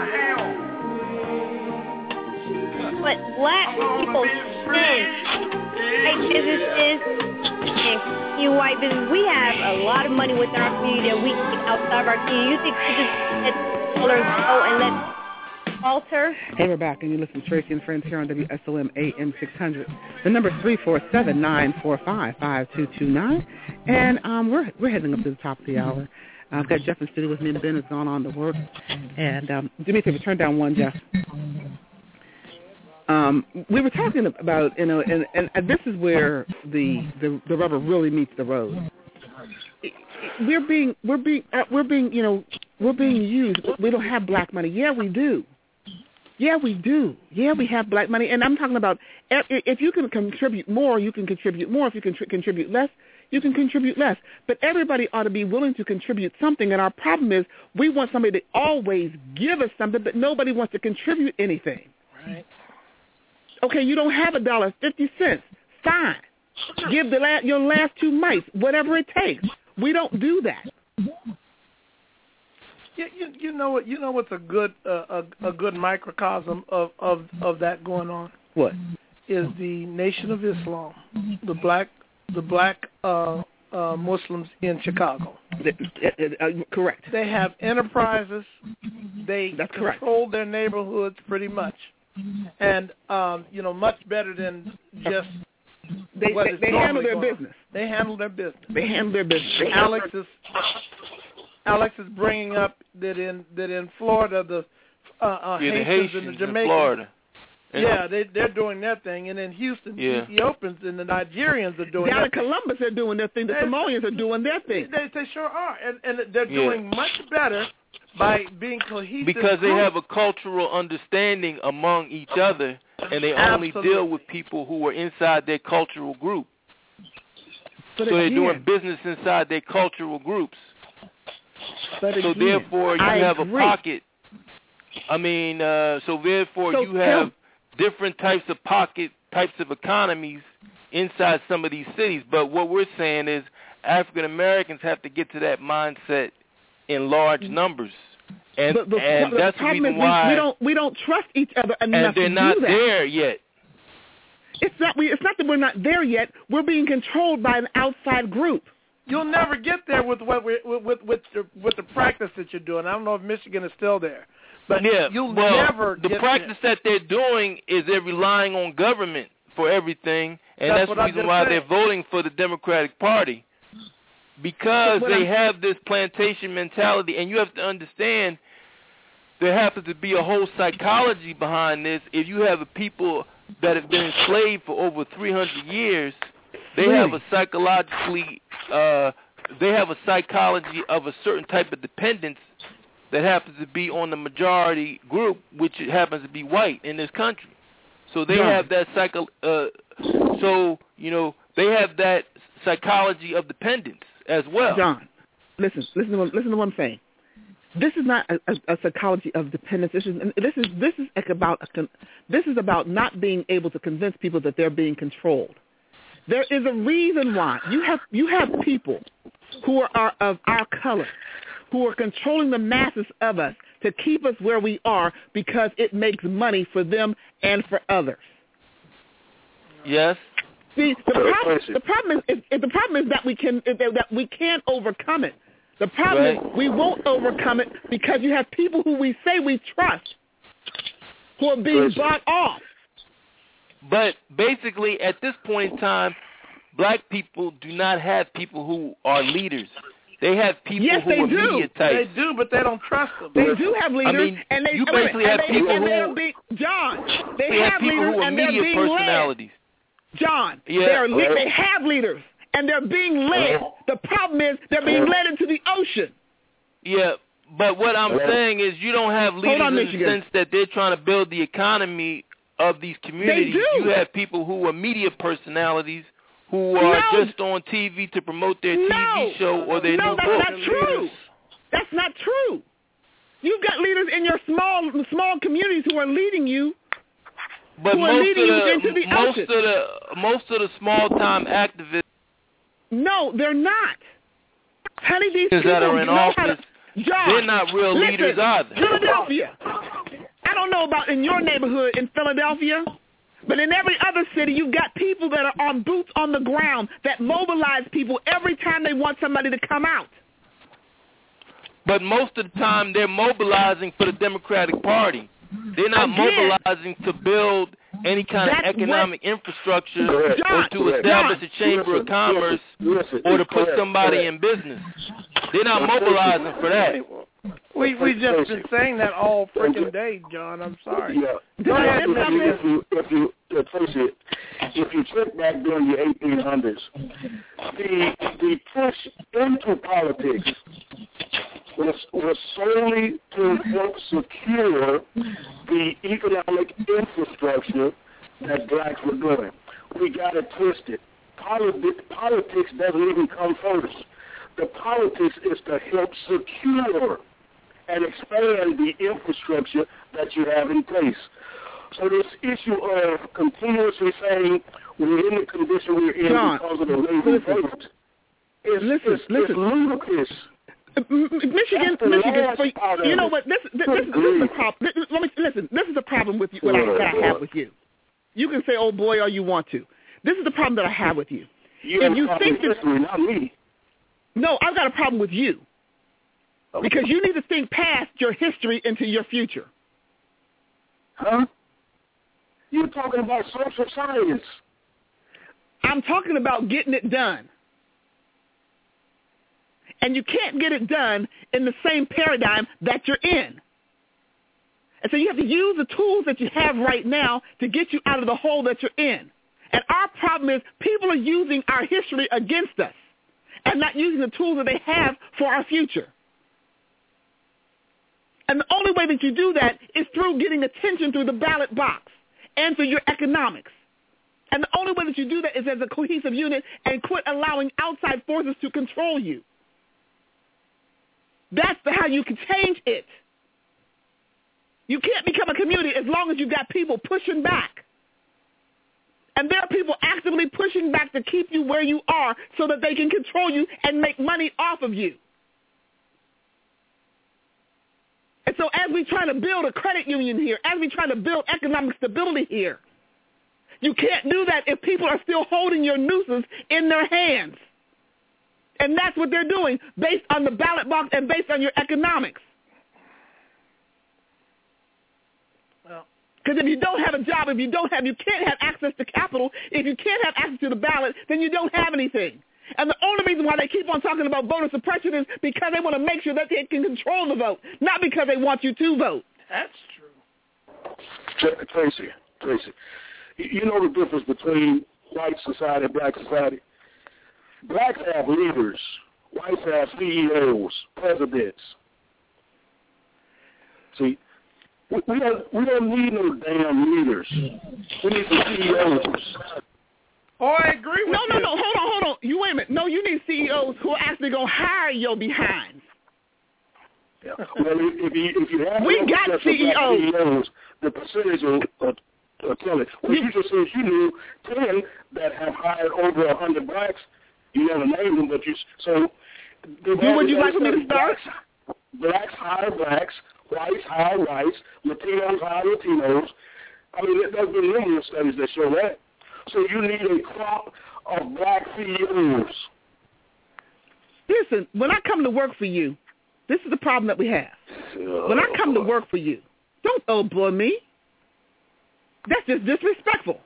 Speaker 4: But black people spend white businesses and you white business. We have a lot of money within our community that we keep outside of our community. You think we just let colors go and let alter?
Speaker 9: Hey, we're back, and you listen to Tracy and Friends here on W S O M A M six hundred. The number is three four seven, nine four five, five two two nine, and um, we're we're heading up to the top of the hour. Uh, I've got Jeff in studio with me, and Ben has gone on to work. And um, do me a favor, turn down one, Jeff. Um, we were talking about, you know, and, and, and this is where the, the the rubber really meets the road. We're being we're being uh, we're being you know we're being used. We don't have black money. Yeah, we do. Yeah, we do. Yeah, we have black money, and I'm talking about if you can contribute more, you can contribute more. If you can contribute less, you can contribute less. But everybody ought to be willing to contribute something, and our problem is we want somebody to always give us something, but nobody wants to contribute anything.
Speaker 7: Right.
Speaker 9: Okay, you don't have a dollar fifty cents. Fine. Give the la- your last two mites, whatever it takes. We don't do that.
Speaker 7: You, you, you know what? You know what's a good uh, a, a good microcosm of, of, of that going on
Speaker 9: What?
Speaker 7: is the Nation of Islam, the black the black uh, uh, Muslims in Chicago.
Speaker 9: Uh, correct.
Speaker 7: They have enterprises. They
Speaker 9: That's
Speaker 7: control their neighborhoods pretty much, and um, you know much better than just.
Speaker 9: They
Speaker 7: what
Speaker 9: they,
Speaker 7: is
Speaker 9: they handle
Speaker 7: normally
Speaker 9: their
Speaker 7: going on.
Speaker 9: business.
Speaker 7: They handle their business.
Speaker 9: They handle their business. They
Speaker 7: Alex is Alex is bringing up that in that in Florida the uh, uh,
Speaker 3: Yeah, the
Speaker 7: Haitians,
Speaker 3: Haitians
Speaker 7: and the
Speaker 3: in
Speaker 7: Jamaicans.
Speaker 3: Florida.
Speaker 7: Yeah, they they're doing their thing, and in Houston,
Speaker 3: Yeah.
Speaker 7: the Ethiopians and the Nigerians are doing.
Speaker 9: Down
Speaker 7: their
Speaker 9: in Columbus, they're doing their thing. The
Speaker 7: They-
Speaker 9: Somalians are doing their thing.
Speaker 7: They, they sure are, and and they're
Speaker 3: Yeah.
Speaker 7: doing much better by being cohesive.
Speaker 3: Because they
Speaker 7: groups.
Speaker 3: have a cultural understanding among each other, and they only
Speaker 7: Absolutely.
Speaker 3: deal with people who are inside their cultural group.
Speaker 9: But
Speaker 3: so they're
Speaker 9: again-
Speaker 3: doing business inside their cultural groups.
Speaker 9: But
Speaker 3: so
Speaker 9: again,
Speaker 3: therefore, you
Speaker 9: I
Speaker 3: have
Speaker 9: agree.
Speaker 3: a pocket. I mean, uh, so therefore,
Speaker 9: So
Speaker 3: you have
Speaker 9: tell-
Speaker 3: different types of pocket types of economies inside some of these cities. But what we're saying is African Americans have to get to that mindset in large numbers, and
Speaker 9: But the,
Speaker 3: and
Speaker 9: the
Speaker 3: that's the
Speaker 9: problem
Speaker 3: reason
Speaker 9: is we,
Speaker 3: why.
Speaker 9: we don't we don't trust each other enough
Speaker 3: and they're
Speaker 9: to
Speaker 3: not
Speaker 9: do that.
Speaker 3: there yet.
Speaker 9: It's not we. It's not that we're not there yet. We're being controlled by an outside group.
Speaker 7: You'll never get there with what we, with with with the, with the practice that you're doing. I don't know if Michigan is still there, but
Speaker 3: yeah,
Speaker 7: you'll
Speaker 3: well,
Speaker 7: never.
Speaker 3: The
Speaker 7: get
Speaker 3: practice
Speaker 7: there.
Speaker 3: that they're doing is they're relying on government for everything, and
Speaker 7: That's
Speaker 3: that's,
Speaker 7: what
Speaker 3: the
Speaker 7: I
Speaker 3: reason
Speaker 7: just
Speaker 3: why
Speaker 7: said.
Speaker 3: they're voting for the Democratic Party, because
Speaker 9: But
Speaker 3: they
Speaker 9: I'm-
Speaker 3: have this plantation mentality, and you have to understand there happens to be a whole psychology behind this. If you have a people that have been enslaved for over three hundred years, they
Speaker 9: Really?
Speaker 3: have a psychologically, uh, they have a psychology of a certain type of dependence that happens to be on the majority group, which happens to be white in this country. So they
Speaker 9: John.
Speaker 3: have that psycho. Uh, so you know they have that psychology of dependence as well.
Speaker 9: John, listen, listen to what, listen to what I'm saying. This is not a, a, a psychology of dependence. This is this is this is about a con, this is about not being able to convince people that they're being controlled. There is a reason why you have you have people who are, are of our color who are controlling the masses of us to keep us where we are because it makes money for them and for others.
Speaker 3: Yes.
Speaker 9: See, the problem, the problem is, is the problem is that we can is that we can't overcome it. The problem
Speaker 3: Right.
Speaker 9: is we won't overcome it because you have people who we say we trust who are being
Speaker 3: Listen.
Speaker 9: bought off.
Speaker 3: But basically, at this point in time, black people do not have people who are leaders. They have people
Speaker 9: Yes,
Speaker 3: who
Speaker 9: they
Speaker 3: are
Speaker 9: do.
Speaker 3: media types.
Speaker 7: They do, but they don't trust them.
Speaker 9: They do have leaders,
Speaker 3: I mean,
Speaker 9: and they
Speaker 3: you
Speaker 9: wait,
Speaker 3: basically
Speaker 9: and
Speaker 3: have
Speaker 9: they,
Speaker 3: people
Speaker 9: and
Speaker 3: who
Speaker 9: they're being, John. They
Speaker 3: they have
Speaker 9: have
Speaker 3: people
Speaker 9: leaders,
Speaker 3: who are
Speaker 9: and they're
Speaker 3: media
Speaker 9: being
Speaker 3: personalities.
Speaker 9: led. John,
Speaker 3: Yeah.
Speaker 9: they are le-
Speaker 3: Right.
Speaker 9: they have leaders, and they're being led. The problem is they're being led into the ocean.
Speaker 3: Yeah, but what I'm saying is you don't have leaders
Speaker 9: on,
Speaker 3: in
Speaker 9: Michigan.
Speaker 3: the sense that they're trying to build the economy of these communities.
Speaker 9: do.
Speaker 3: You have people who are media personalities who are
Speaker 9: No.
Speaker 3: just on T V to promote their
Speaker 9: No.
Speaker 3: T V show or their
Speaker 9: no,
Speaker 3: new
Speaker 9: that's
Speaker 3: book.
Speaker 9: not true. That's not true. You've got leaders in your small small communities who are leading you.
Speaker 3: But
Speaker 9: who are
Speaker 3: most
Speaker 9: leading
Speaker 3: of
Speaker 9: you
Speaker 3: the
Speaker 9: into the
Speaker 3: most
Speaker 9: ocean.
Speaker 3: of the most of the small time activists
Speaker 9: No, they're not. Honey, these
Speaker 3: that
Speaker 9: people
Speaker 3: are in
Speaker 9: know how to.
Speaker 3: office,
Speaker 9: John,
Speaker 3: they're not real
Speaker 9: listen,
Speaker 3: leaders either.
Speaker 9: Philadelphia. I don't know about in your neighborhood in Philadelphia, but in every other city, you've got people that are on boots on the ground that mobilize people every time they want somebody to come out.
Speaker 3: But most of the time, they're mobilizing for the Democratic Party. They're not
Speaker 9: Again,
Speaker 3: mobilizing to build any kind of
Speaker 9: that's
Speaker 3: economic infrastructure
Speaker 9: Correct.
Speaker 3: or
Speaker 9: John,
Speaker 3: to establish
Speaker 9: John,
Speaker 3: a chamber
Speaker 17: listen,
Speaker 3: of commerce
Speaker 17: listen, listen,
Speaker 3: or to put
Speaker 17: correct,
Speaker 3: somebody
Speaker 17: correct.
Speaker 3: in business. They're not mobilizing for that.
Speaker 7: We we just been saying that all freaking day, John. I'm sorry.
Speaker 13: Yeah.
Speaker 7: Go ahead,
Speaker 13: if,
Speaker 7: Mister
Speaker 13: you,
Speaker 7: Man.
Speaker 13: if you if you uh, Tracy, if you check back during the eighteen hundreds, the the push into politics was was solely to help secure the economic infrastructure that blacks were doing. We got it twisted. Politics, politics doesn't even come first. The politics is to help secure and expand the infrastructure that you have in place. So this issue of continuously saying we're in the condition we're in
Speaker 9: John,
Speaker 13: because of the way we
Speaker 9: listen.
Speaker 13: vote is,
Speaker 9: Listen,
Speaker 13: is,
Speaker 9: listen.
Speaker 13: is ludicrous.
Speaker 9: M- M- Michigan,
Speaker 13: That's the
Speaker 9: Michigan.
Speaker 13: last
Speaker 9: For,
Speaker 13: part of
Speaker 9: you know
Speaker 13: it.
Speaker 9: what? This, this, this, this is the problem. Let me listen. This is the problem with you. What I, that I have with you. You can say, "Oh boy," all you want to. This is the problem that I have with you.
Speaker 13: You
Speaker 9: if
Speaker 13: have
Speaker 9: you
Speaker 13: a
Speaker 9: think
Speaker 13: problem
Speaker 9: that,
Speaker 13: with history, not me.
Speaker 9: no, I've got a problem with you because you need to think past your history into your future.
Speaker 13: Huh? You're talking about social science.
Speaker 9: I'm talking about getting it done. And you can't get it done in the same paradigm that you're in. And so you have to use the tools that you have right now to get you out of the hole that you're in. And our problem is people are using our history against us and not using the tools that they have for our future. And the only way that you do that is through getting attention through the ballot box and through your economics. And the only way that you do that is as a cohesive unit and quit allowing outside forces to control you. That's the, how you can change it. You can't become a community as long as you've got people pushing back. And there are people actively pushing back to keep you where you are so that they can control you and make money off of you. And so as we try to build a credit union here, as we try to build economic stability here, You can't do that if people are still holding your nooses in their hands. And that's what they're doing based on the ballot box and based on your economics. Because if you don't have a job, if you don't have, you can't have access to capital, if you can't have access to the ballot, then you don't have anything. And the only reason why they keep on talking about voter suppression is because they want to make sure that they can control the vote, not because they want you to vote.
Speaker 7: That's true.
Speaker 13: Tracy, Tracy, you know the difference between white society and black society? Blacks have leaders. Whites have C E Os, presidents. See, we, we don't we don't need no damn leaders. We need some C E Os.
Speaker 7: Oh, I agree with
Speaker 9: no,
Speaker 7: you.
Speaker 9: No, no, no, hold on, hold on. You wait a minute. No, you need C E Os who are actually going to hire your behind.
Speaker 13: Yeah. Well, if you, if you have
Speaker 9: we got C E Os.
Speaker 13: C E Os, the percentage will uh, uh, tell it. Well, you just said you knew ten that have hired over a hundred blacks. You never named them, but you so.
Speaker 9: Who would you like for me to start?
Speaker 13: Blacks, blacks hire blacks, whites hire whites, Latinos hire Latinos. I mean, there's been numerous studies that show that. So you need a crop of black C E Os.
Speaker 9: Listen, when I come to work for you, this is the problem that we have. Oh, when I come to work for you, don't oh boy me. That's just disrespectful.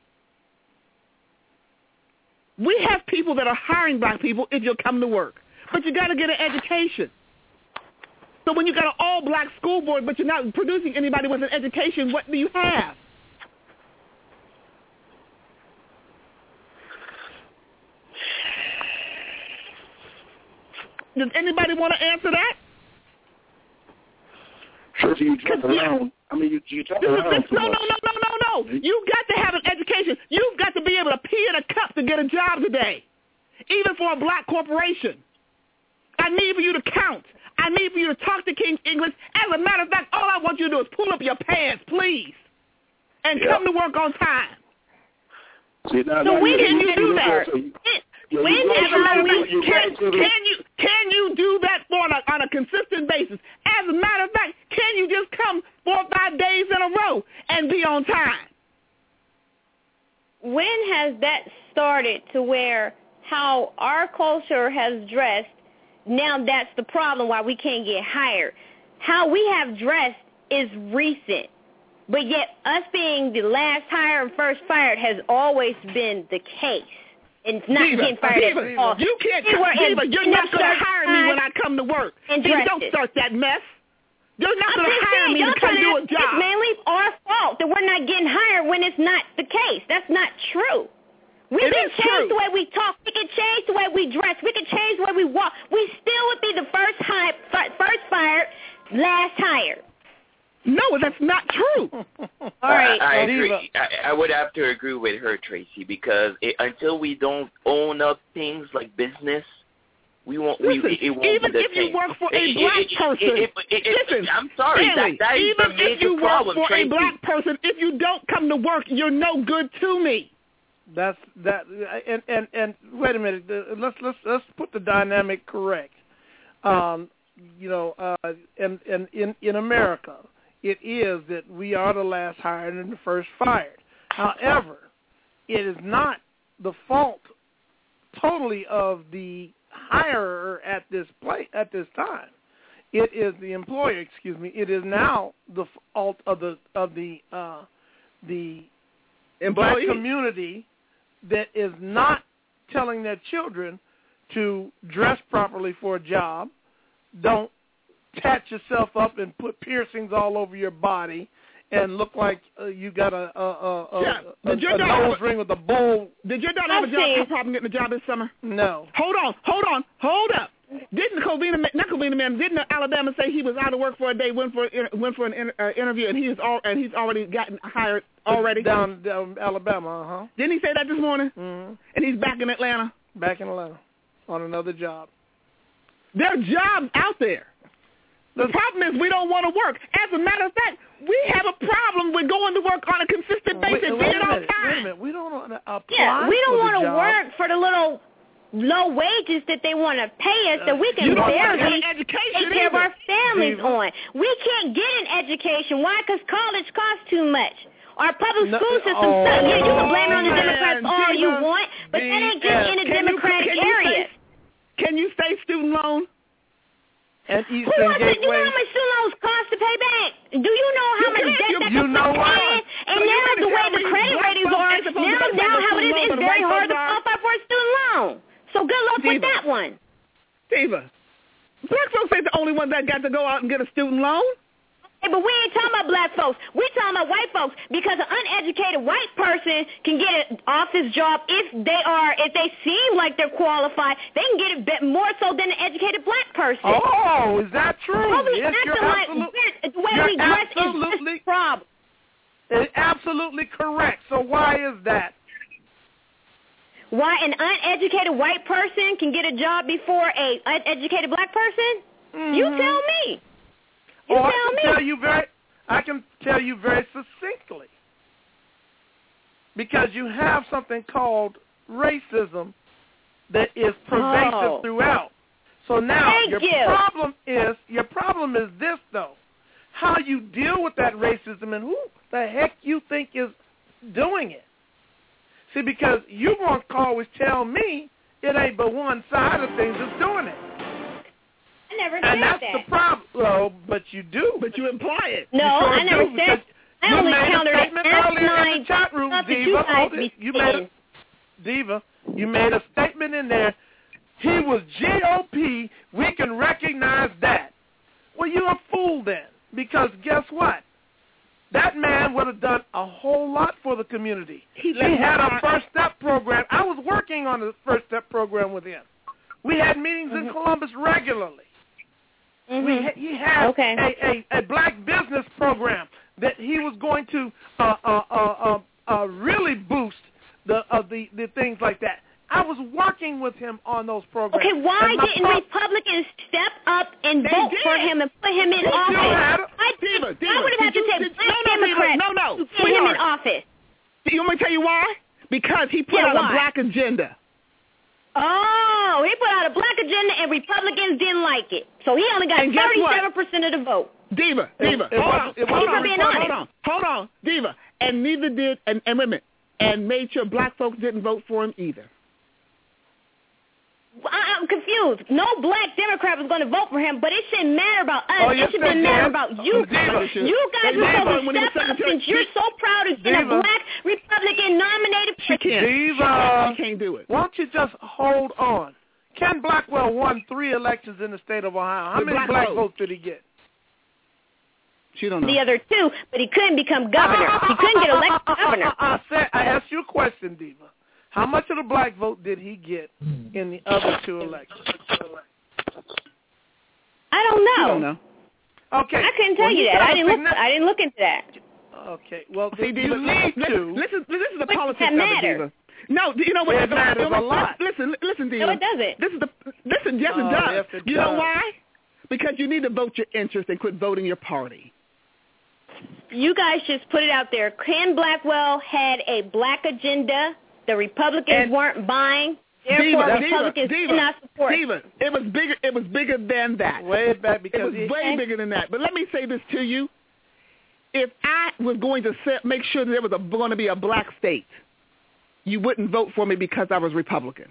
Speaker 9: We have people that are hiring black people if you'll come to work. But you got to get an education. So when you got an all-black school board, but you're not producing anybody with an education, what do you have? Does anybody want to answer that?
Speaker 13: Sure, so you jump around. I mean, you, you jump around.
Speaker 9: This, no, no, no, no, no, no. You've got to have an education. You've got to be able to pee in a cup to get a job today, even for a black corporation. I need for you to count. I need for you to talk to King's English. As a matter of fact, all I want you to do is pull up your pants, please, and yeah. come to work on time.
Speaker 13: See, now,
Speaker 9: so
Speaker 13: now,
Speaker 9: when
Speaker 13: you,
Speaker 9: can you,
Speaker 13: you
Speaker 9: do that?
Speaker 13: Yeah,
Speaker 9: when
Speaker 13: you
Speaker 9: as a matter of fact,
Speaker 13: you
Speaker 9: can, can you can you do that for on a, on a consistent basis? As a matter of fact, can you just come four or five days in a row and be on time?
Speaker 4: When has that started to where how our culture has dressed, now that's the problem why we can't get hired. How we have dressed is recent, but yet us being the last hired and first fired has always been the case. And it's not
Speaker 9: Diva,
Speaker 4: getting fired
Speaker 9: Diva,
Speaker 4: at all.
Speaker 9: You can't,
Speaker 4: Diva,
Speaker 9: Diva, you're not going to hire me when I come to work. Diva, don't start that mess. You're not going to hire me to come do a job.
Speaker 4: It's mainly our fault that we're not getting hired when it's not the case. That's not true. We
Speaker 9: it
Speaker 4: can change
Speaker 9: true.
Speaker 4: the way we talk. We can change the way we dress. We can change the way we walk. We still would be the first hired, first fired, last hired.
Speaker 9: No, that's not true.
Speaker 4: All right.
Speaker 14: I, I agree. I, I would have to agree with her, Tracy, because it, until we don't own up things like business, we won't.
Speaker 9: Listen,
Speaker 14: we, it won't
Speaker 9: even
Speaker 14: be the
Speaker 9: if
Speaker 14: same.
Speaker 9: you work for a
Speaker 14: it,
Speaker 9: black
Speaker 14: it,
Speaker 9: person,
Speaker 14: it, it, it,
Speaker 9: listen.
Speaker 14: I'm sorry.
Speaker 9: Stanley,
Speaker 14: that, that is
Speaker 9: even
Speaker 14: the major
Speaker 9: if you
Speaker 14: problem,
Speaker 9: work for
Speaker 14: Tracy.
Speaker 9: a black person, if you don't come to work, you're no good to me.
Speaker 7: That's that, and and and wait a minute. Let's let's let's put the dynamic correct. Um, you know, uh, in in in in America, it is that we are the last hired and the first fired. However, it is not the fault totally of the hirer at this place at this time. It is the employer. Excuse me. It is now the fault of the of the uh, the black community that is not telling their children to dress properly for a job, don't tat yourself up and put piercings all over your body and look like uh, you got a, a, a,
Speaker 9: yeah.
Speaker 7: a,
Speaker 9: did your
Speaker 7: a, a
Speaker 9: daughter,
Speaker 7: nose ring with a bowl.
Speaker 9: Did your daughter have a job, a problem getting a job this summer?
Speaker 7: No.
Speaker 9: Hold on, hold on, hold up. Didn't Covina, not Covina man, didn't Alabama say he was out of work for a day, went for went for an inter, uh, interview, and he's all and he's already gotten hired already
Speaker 7: down, down Alabama, uh huh.
Speaker 9: Didn't he say that this morning?
Speaker 7: Mm-hmm.
Speaker 9: And he's back in Atlanta.
Speaker 7: Back in Atlanta on another job.
Speaker 9: There are jobs out there. The problem is we don't want to work. As a matter of fact, we have a problem with going to work on a consistent basis.
Speaker 7: Wait, wait,
Speaker 9: being on
Speaker 7: minute,
Speaker 9: time.
Speaker 7: wait a minute. We don't want to apply
Speaker 4: Yeah, we don't
Speaker 7: want to
Speaker 4: work for the little low wages that they want to pay us that we can
Speaker 9: you don't
Speaker 4: barely
Speaker 9: take
Speaker 4: care of our families on. We can't get an education. Why? Because college costs too much. Our public
Speaker 7: No,
Speaker 4: school system
Speaker 7: oh,
Speaker 4: sucks. Yeah, you can blame it on the
Speaker 9: man,
Speaker 4: Democrats all you
Speaker 9: Gina,
Speaker 4: want, but that ain't just in the
Speaker 9: Can you-
Speaker 4: Democratic
Speaker 9: can you
Speaker 4: area.
Speaker 9: say- Can you say student loan?
Speaker 7: And
Speaker 4: Who
Speaker 7: Eastern
Speaker 4: wants to, you know
Speaker 7: Gateway.
Speaker 4: how much student loans cost to pay back? Do you know how
Speaker 9: You
Speaker 4: much
Speaker 9: can't-
Speaker 4: debt
Speaker 9: you-
Speaker 4: that
Speaker 7: you
Speaker 4: can
Speaker 7: know
Speaker 4: put
Speaker 7: what?
Speaker 4: in? And
Speaker 9: So you
Speaker 4: now
Speaker 9: mean
Speaker 4: the
Speaker 9: to
Speaker 4: way
Speaker 9: tell
Speaker 4: the
Speaker 9: me
Speaker 4: credit
Speaker 9: black
Speaker 4: ratings
Speaker 9: folks
Speaker 4: are,
Speaker 9: ain't supposed to
Speaker 4: now,
Speaker 9: pay back
Speaker 4: now
Speaker 9: no
Speaker 4: how it
Speaker 9: student
Speaker 4: is,
Speaker 9: loans
Speaker 4: it's
Speaker 9: on the
Speaker 4: very
Speaker 9: white
Speaker 4: hard to
Speaker 9: folks are?
Speaker 4: qualify for a student loan. So good luck with
Speaker 9: Diva.
Speaker 4: that one.
Speaker 9: Diva, black folks ain't the only ones that got to go out and get a student loan.
Speaker 4: Hey, but we ain't talking about black folks. We're talking about white folks because an uneducated white person can get an office job if they are, if they seem like they're qualified. They can get it bit more so than an educated black person.
Speaker 7: Oh, is that true?
Speaker 4: Well, we
Speaker 7: Yes,
Speaker 4: acting
Speaker 7: you're
Speaker 4: like
Speaker 7: absolute-
Speaker 4: we're- the way
Speaker 7: you're
Speaker 4: we dress
Speaker 7: absolutely-
Speaker 4: is a problem.
Speaker 7: It's absolutely correct. So why is that?
Speaker 4: Why an uneducated white person can get a job before a uneducated black person?
Speaker 7: Mm-hmm.
Speaker 4: You tell me. You
Speaker 7: oh,
Speaker 4: tell
Speaker 7: I can
Speaker 4: me.
Speaker 7: tell you very, I can tell you very succinctly. Because you have something called racism that is pervasive
Speaker 4: Oh.
Speaker 7: throughout. So now
Speaker 4: Thank
Speaker 7: your
Speaker 4: you.
Speaker 7: problem is your problem is this though. How you deal with that racism and who the heck you think is doing it. See, because you want to always tell me it ain't but one side of things that's doing it.
Speaker 4: I never
Speaker 7: And
Speaker 4: said
Speaker 7: that's
Speaker 4: that.
Speaker 7: the problem. Well, but you do.
Speaker 9: But you imply it.
Speaker 4: No,
Speaker 7: You sure
Speaker 4: I never
Speaker 7: do,
Speaker 4: said.
Speaker 7: because
Speaker 4: I
Speaker 7: you
Speaker 4: only
Speaker 7: made a
Speaker 4: countered it.
Speaker 7: statement
Speaker 4: That's
Speaker 7: earlier
Speaker 4: my
Speaker 7: in the chat room,
Speaker 4: stuff that
Speaker 7: Diva.
Speaker 4: you guys
Speaker 7: Hold it.
Speaker 4: be
Speaker 7: You made a,
Speaker 4: saying.
Speaker 7: Diva, you made a statement in there. He was G O P. We can recognize that. Well, you're a fool then, because guess what? That man would have done a whole lot for the community. He, he had a First Step program. I was working on the First Step program with him. We had meetings
Speaker 4: Mm-hmm.
Speaker 7: in Columbus regularly.
Speaker 4: Mm-hmm.
Speaker 7: We, he had
Speaker 4: okay.
Speaker 7: a, a, a black business program that he was going to uh, uh, uh, uh, uh, really boost the, uh, the the things like that. I was working with him on those programs.
Speaker 4: Okay, why
Speaker 7: And my
Speaker 4: didn't
Speaker 7: pro-
Speaker 4: Republicans step up and
Speaker 9: They
Speaker 4: vote
Speaker 9: did.
Speaker 4: for him and put him in
Speaker 9: You
Speaker 4: office?
Speaker 7: had a-
Speaker 4: I,
Speaker 9: Diva, Diva,
Speaker 4: I would have had
Speaker 9: did
Speaker 4: to
Speaker 9: you-
Speaker 4: say
Speaker 9: did-
Speaker 4: black
Speaker 9: no, no, Diva,
Speaker 4: Democrats
Speaker 9: no, no,
Speaker 4: to get him in
Speaker 9: sweetheart.
Speaker 4: office.
Speaker 9: You want me to tell you why? Because he put
Speaker 4: Yeah,
Speaker 9: out
Speaker 4: why?
Speaker 9: a black agenda.
Speaker 4: Oh, he put out a black agenda and Republicans didn't like it. So he only got
Speaker 9: And guess what?
Speaker 4: thirty-seven percent of the vote.
Speaker 9: Diva,
Speaker 7: It-
Speaker 9: Diva,
Speaker 7: it
Speaker 9: hold
Speaker 7: wasn't-
Speaker 9: on,
Speaker 7: it
Speaker 9: hold
Speaker 7: wasn't
Speaker 9: on,
Speaker 4: being
Speaker 9: hold
Speaker 4: honest.
Speaker 9: on, hold on, Diva, and neither did, and, and wait a minute, and made sure black folks didn't vote for him either.
Speaker 4: I- I'm confused. No black Democrat was going to vote for him, but it shouldn't matter about us.
Speaker 7: Oh, yes,
Speaker 4: it should
Speaker 7: they
Speaker 4: matter
Speaker 7: did.
Speaker 4: about you.
Speaker 7: Diva.
Speaker 4: You guys
Speaker 9: Diva,
Speaker 4: were supposed
Speaker 9: when
Speaker 4: to
Speaker 9: he was
Speaker 4: step up
Speaker 9: secretary-
Speaker 4: since you're so proud of being a
Speaker 7: Diva.
Speaker 4: black Republican nominated
Speaker 9: She can't.
Speaker 7: Diva.
Speaker 9: She can't do it.
Speaker 7: Why don't you just hold on? Ken Blackwell won three elections in the state of Ohio. How
Speaker 9: With
Speaker 7: many
Speaker 9: black
Speaker 7: black
Speaker 9: votes.
Speaker 7: votes did he get?
Speaker 9: She don't know.
Speaker 4: the other two, but he couldn't become governor. He couldn't get elected governor.
Speaker 7: I said, I asked you a question, Diva. How much of the black vote did he get in the other two elections?
Speaker 4: I don't know.
Speaker 9: She don't know.
Speaker 7: Okay.
Speaker 4: I couldn't tell
Speaker 7: Well,
Speaker 4: you
Speaker 7: you
Speaker 4: that.
Speaker 7: gotta
Speaker 4: I didn't look.
Speaker 7: signi-
Speaker 4: I didn't look into that.
Speaker 7: Okay. Well,
Speaker 9: See,
Speaker 7: you
Speaker 9: Diva,
Speaker 7: need
Speaker 9: listen,
Speaker 7: to.
Speaker 9: listen, this is the
Speaker 4: But
Speaker 9: politics
Speaker 4: that
Speaker 9: of it,
Speaker 4: matter.
Speaker 9: Diva. No, you know what?
Speaker 7: It matters a lot.
Speaker 9: Listen, listen, Diva.
Speaker 4: No, it doesn't.
Speaker 9: This is the listen. Yes,
Speaker 7: Oh,
Speaker 9: it does.
Speaker 7: yes, it
Speaker 9: you know
Speaker 7: does.
Speaker 9: why? Because you need to vote your interest and quit voting your party.
Speaker 4: You guys just put it out there. Ken Blackwell had a black agenda. The Republicans
Speaker 9: And-
Speaker 4: weren't buying.
Speaker 9: Diva,
Speaker 4: Therefore,
Speaker 9: Diva,
Speaker 4: Republicans
Speaker 9: Diva,
Speaker 4: did not support.
Speaker 9: Diva, it was bigger. It was bigger than that.
Speaker 7: Way back
Speaker 9: It
Speaker 7: because
Speaker 9: was
Speaker 7: he,
Speaker 9: way bigger than that. But let me say this to you: if I was going to set, make sure that there was a, going to be a black state, you wouldn't vote for me because I was Republican.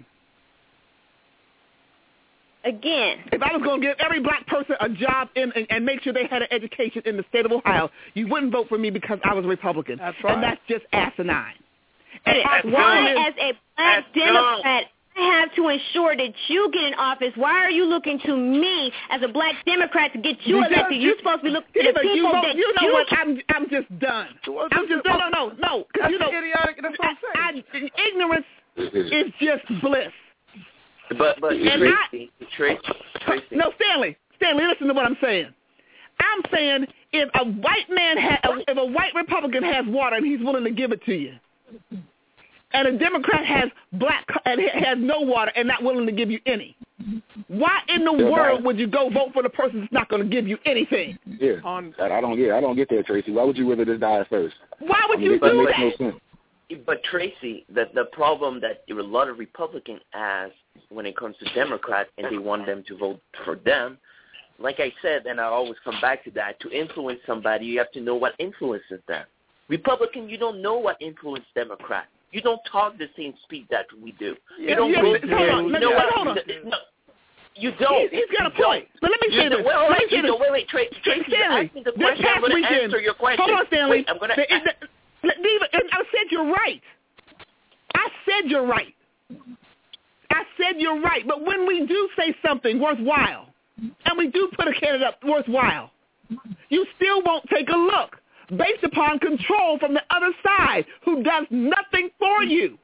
Speaker 4: Again,
Speaker 9: If I was going to give every black person a job in, and, and make sure they had an education in the state of Ohio, you wouldn't vote for me because I was Republican.
Speaker 7: That's right.
Speaker 9: And that's just asinine. And
Speaker 4: But
Speaker 9: our
Speaker 4: why,
Speaker 9: problem is-
Speaker 4: as a black
Speaker 11: That's
Speaker 4: Democrat, I have to ensure that you get in office? Why are you looking to me as a black Democrat to get you
Speaker 9: Because
Speaker 4: elected?
Speaker 9: you-
Speaker 4: You're supposed to be looking to the
Speaker 9: Diva, you,
Speaker 4: people
Speaker 9: vote,
Speaker 4: that
Speaker 9: you know
Speaker 4: you
Speaker 9: what? I'm I'm just done.
Speaker 7: Well,
Speaker 9: I'm just no no no no. 'Cause
Speaker 7: That's
Speaker 9: you know,
Speaker 7: idiotic. That's what I'm saying.
Speaker 9: I, ignorance is just bliss.
Speaker 11: But but
Speaker 9: And
Speaker 11: Tracy, Tracy, Tracy.
Speaker 9: No, Stanley, Stanley, listen to what I'm saying. I'm saying if a white man ha- if a white Republican has water and he's willing to give it to you, and a Democrat has black and has no water and not willing to give you any, why in the
Speaker 12: Yeah,
Speaker 9: world
Speaker 12: right.
Speaker 9: would you go vote for the person that's not going to give you anything?
Speaker 12: Yeah,
Speaker 7: On-
Speaker 12: I, I don't get. I don't get that, Tracy. Why would you rather just die first?
Speaker 9: Why would
Speaker 12: I mean,
Speaker 9: you
Speaker 12: it, that
Speaker 9: do
Speaker 12: makes
Speaker 9: that?
Speaker 12: no sense.
Speaker 11: But Tracy, the the problem that a lot of Republicans has when it comes to Democrats and they want them to vote for them, like I said, and I always come back to that, to influence somebody, you have to know what influences them. Republican, you don't know what influenced Democrat. You don't talk the same speed that we do.
Speaker 7: Yeah,
Speaker 11: you don't
Speaker 7: yeah,
Speaker 11: go
Speaker 7: hold on,
Speaker 11: you know what?
Speaker 7: hold on.
Speaker 11: No, you don't.
Speaker 9: He's, he's got
Speaker 11: you
Speaker 9: a point.
Speaker 11: Don't.
Speaker 9: But let me
Speaker 11: you
Speaker 9: say this.
Speaker 11: Well,
Speaker 9: let me say
Speaker 11: you
Speaker 9: this.
Speaker 11: Know, wait, wait, Tracy, Tracy,
Speaker 9: Stanley,
Speaker 11: ask me the
Speaker 9: this
Speaker 11: question.
Speaker 9: past
Speaker 11: I'm going to
Speaker 9: weekend,
Speaker 11: answer your question.
Speaker 9: Hold on, Stanley.
Speaker 11: Wait, I'm going to.
Speaker 9: The, the, Diva, I said you're right. I said you're right. I said you're right. But when we do say something worthwhile, and we do put a candidate up worthwhile, you still won't take a look based upon control from the other side who does nothing for you.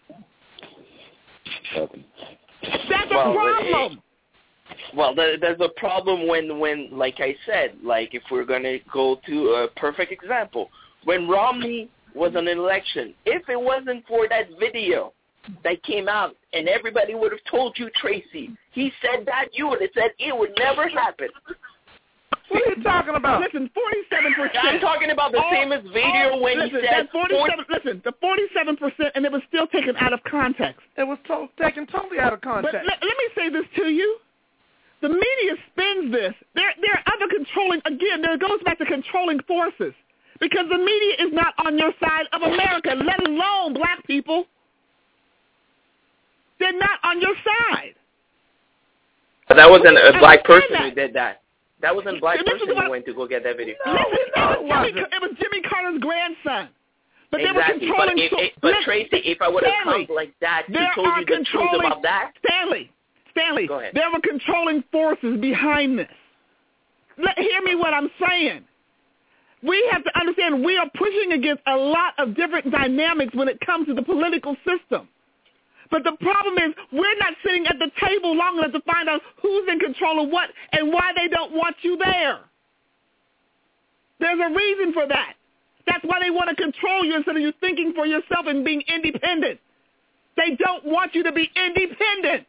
Speaker 9: That's
Speaker 11: well,
Speaker 9: a problem.
Speaker 11: It, well, there's a problem when, when, like I said, like if we're going to go to a perfect example, when Romney was an election, if it wasn't for that video that came out and everybody would have told you, Tracy, he said that, you would have said it would never happen.
Speaker 7: What are you talking about?
Speaker 9: Listen, forty-seven percent.
Speaker 11: I'm talking about the
Speaker 9: all,
Speaker 11: famous video
Speaker 9: all,
Speaker 11: when
Speaker 9: listen,
Speaker 11: he said...
Speaker 9: That forty-seven, listen, the forty-seven percent, and it was still taken out of context.
Speaker 7: It was to- taken totally out of context.
Speaker 9: But let, let me say this to you. The media spins this. There, there are other controlling... Again, there goes back to controlling forces. Because the media is not on your side of America, let alone black people. They're not on your side.
Speaker 11: But that wasn't a black person
Speaker 9: that.
Speaker 11: who did that. That wasn't a black person who went to go get that video.
Speaker 9: No, listen, no, it, was Jimmy, it was Jimmy Carter's grandson. But
Speaker 11: exactly.
Speaker 9: they were controlling...
Speaker 11: But, if,
Speaker 9: so,
Speaker 11: if, but
Speaker 9: listen,
Speaker 11: Tracy, if I would have come like that to told you the truth about that...
Speaker 9: Stanley, Stanley,
Speaker 11: go ahead.
Speaker 9: there were controlling forces behind this. Let, hear me what I'm saying. We have to understand we are pushing against a lot of different dynamics when it comes to the political system. But the problem is we're not sitting at the table long enough to find out who's in control of what and why they don't want you there. There's a reason for that. That's why they want to control you instead of you thinking for yourself and being independent. They don't want you to be independent.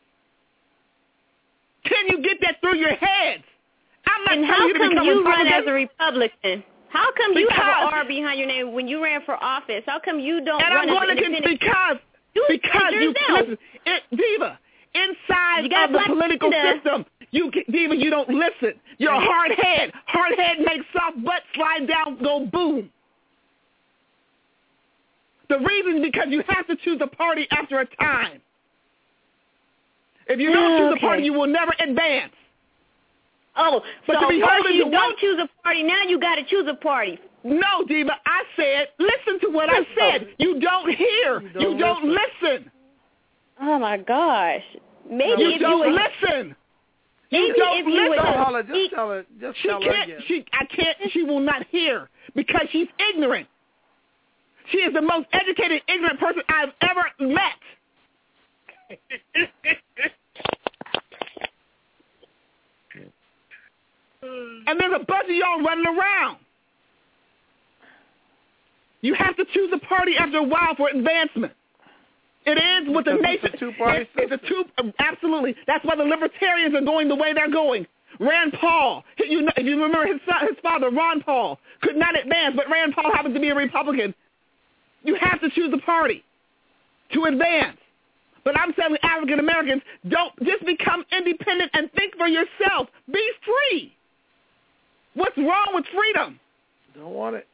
Speaker 9: Can you get that through your heads? I'm not
Speaker 4: and
Speaker 9: telling
Speaker 4: how
Speaker 9: you to
Speaker 4: come
Speaker 9: become
Speaker 4: you
Speaker 9: Republican.
Speaker 4: run as a Republican? How come you
Speaker 9: because,
Speaker 4: have an R behind your name when you ran for office? How come you don't
Speaker 9: and
Speaker 4: run
Speaker 9: I'm
Speaker 4: as an
Speaker 9: going to
Speaker 4: independent?
Speaker 9: because
Speaker 4: you
Speaker 9: because you
Speaker 4: yourself.
Speaker 9: listen, it, Diva, inside
Speaker 4: you
Speaker 9: of the political agenda. system, you Diva, you don't listen. You're a hard head. Hard head makes soft butt slide down, go boom. The reason is because you have to choose a party after a time. If you don't
Speaker 4: oh,
Speaker 9: choose
Speaker 4: okay.
Speaker 9: a party, you will never advance.
Speaker 4: Oh,
Speaker 9: but
Speaker 4: so
Speaker 9: to be
Speaker 4: first you
Speaker 9: don't
Speaker 4: one, choose a party, now you got to choose a party.
Speaker 9: No, Diva, I said, listen to what I said. You don't hear. You don't, you don't listen. listen.
Speaker 4: Oh, my gosh. Maybe
Speaker 9: you
Speaker 4: if
Speaker 9: don't
Speaker 4: you would,
Speaker 9: listen.
Speaker 4: Maybe
Speaker 9: you don't
Speaker 4: if
Speaker 9: listen.
Speaker 4: You would,
Speaker 7: no, hold on, just tell her. Just
Speaker 9: she
Speaker 7: tell
Speaker 9: can't,
Speaker 7: her again.
Speaker 9: She, I can't, she will not hear because she's ignorant. She is the most educated, ignorant person I've ever met. And there's a bunch of y'all running around. You have to choose a party after a while for advancement. It is with the nation.
Speaker 7: It's a two-party
Speaker 9: it's, it's a two. Absolutely. That's why the libertarians are going the way they're going. Rand Paul, you know, if you remember his son, his father, Ron Paul, could not advance, but Rand Paul happens to be a Republican. You have to choose a party to advance. But I'm telling African Americans, don't just become independent and think for yourself. Be free. What's wrong with freedom?
Speaker 7: Don't want it.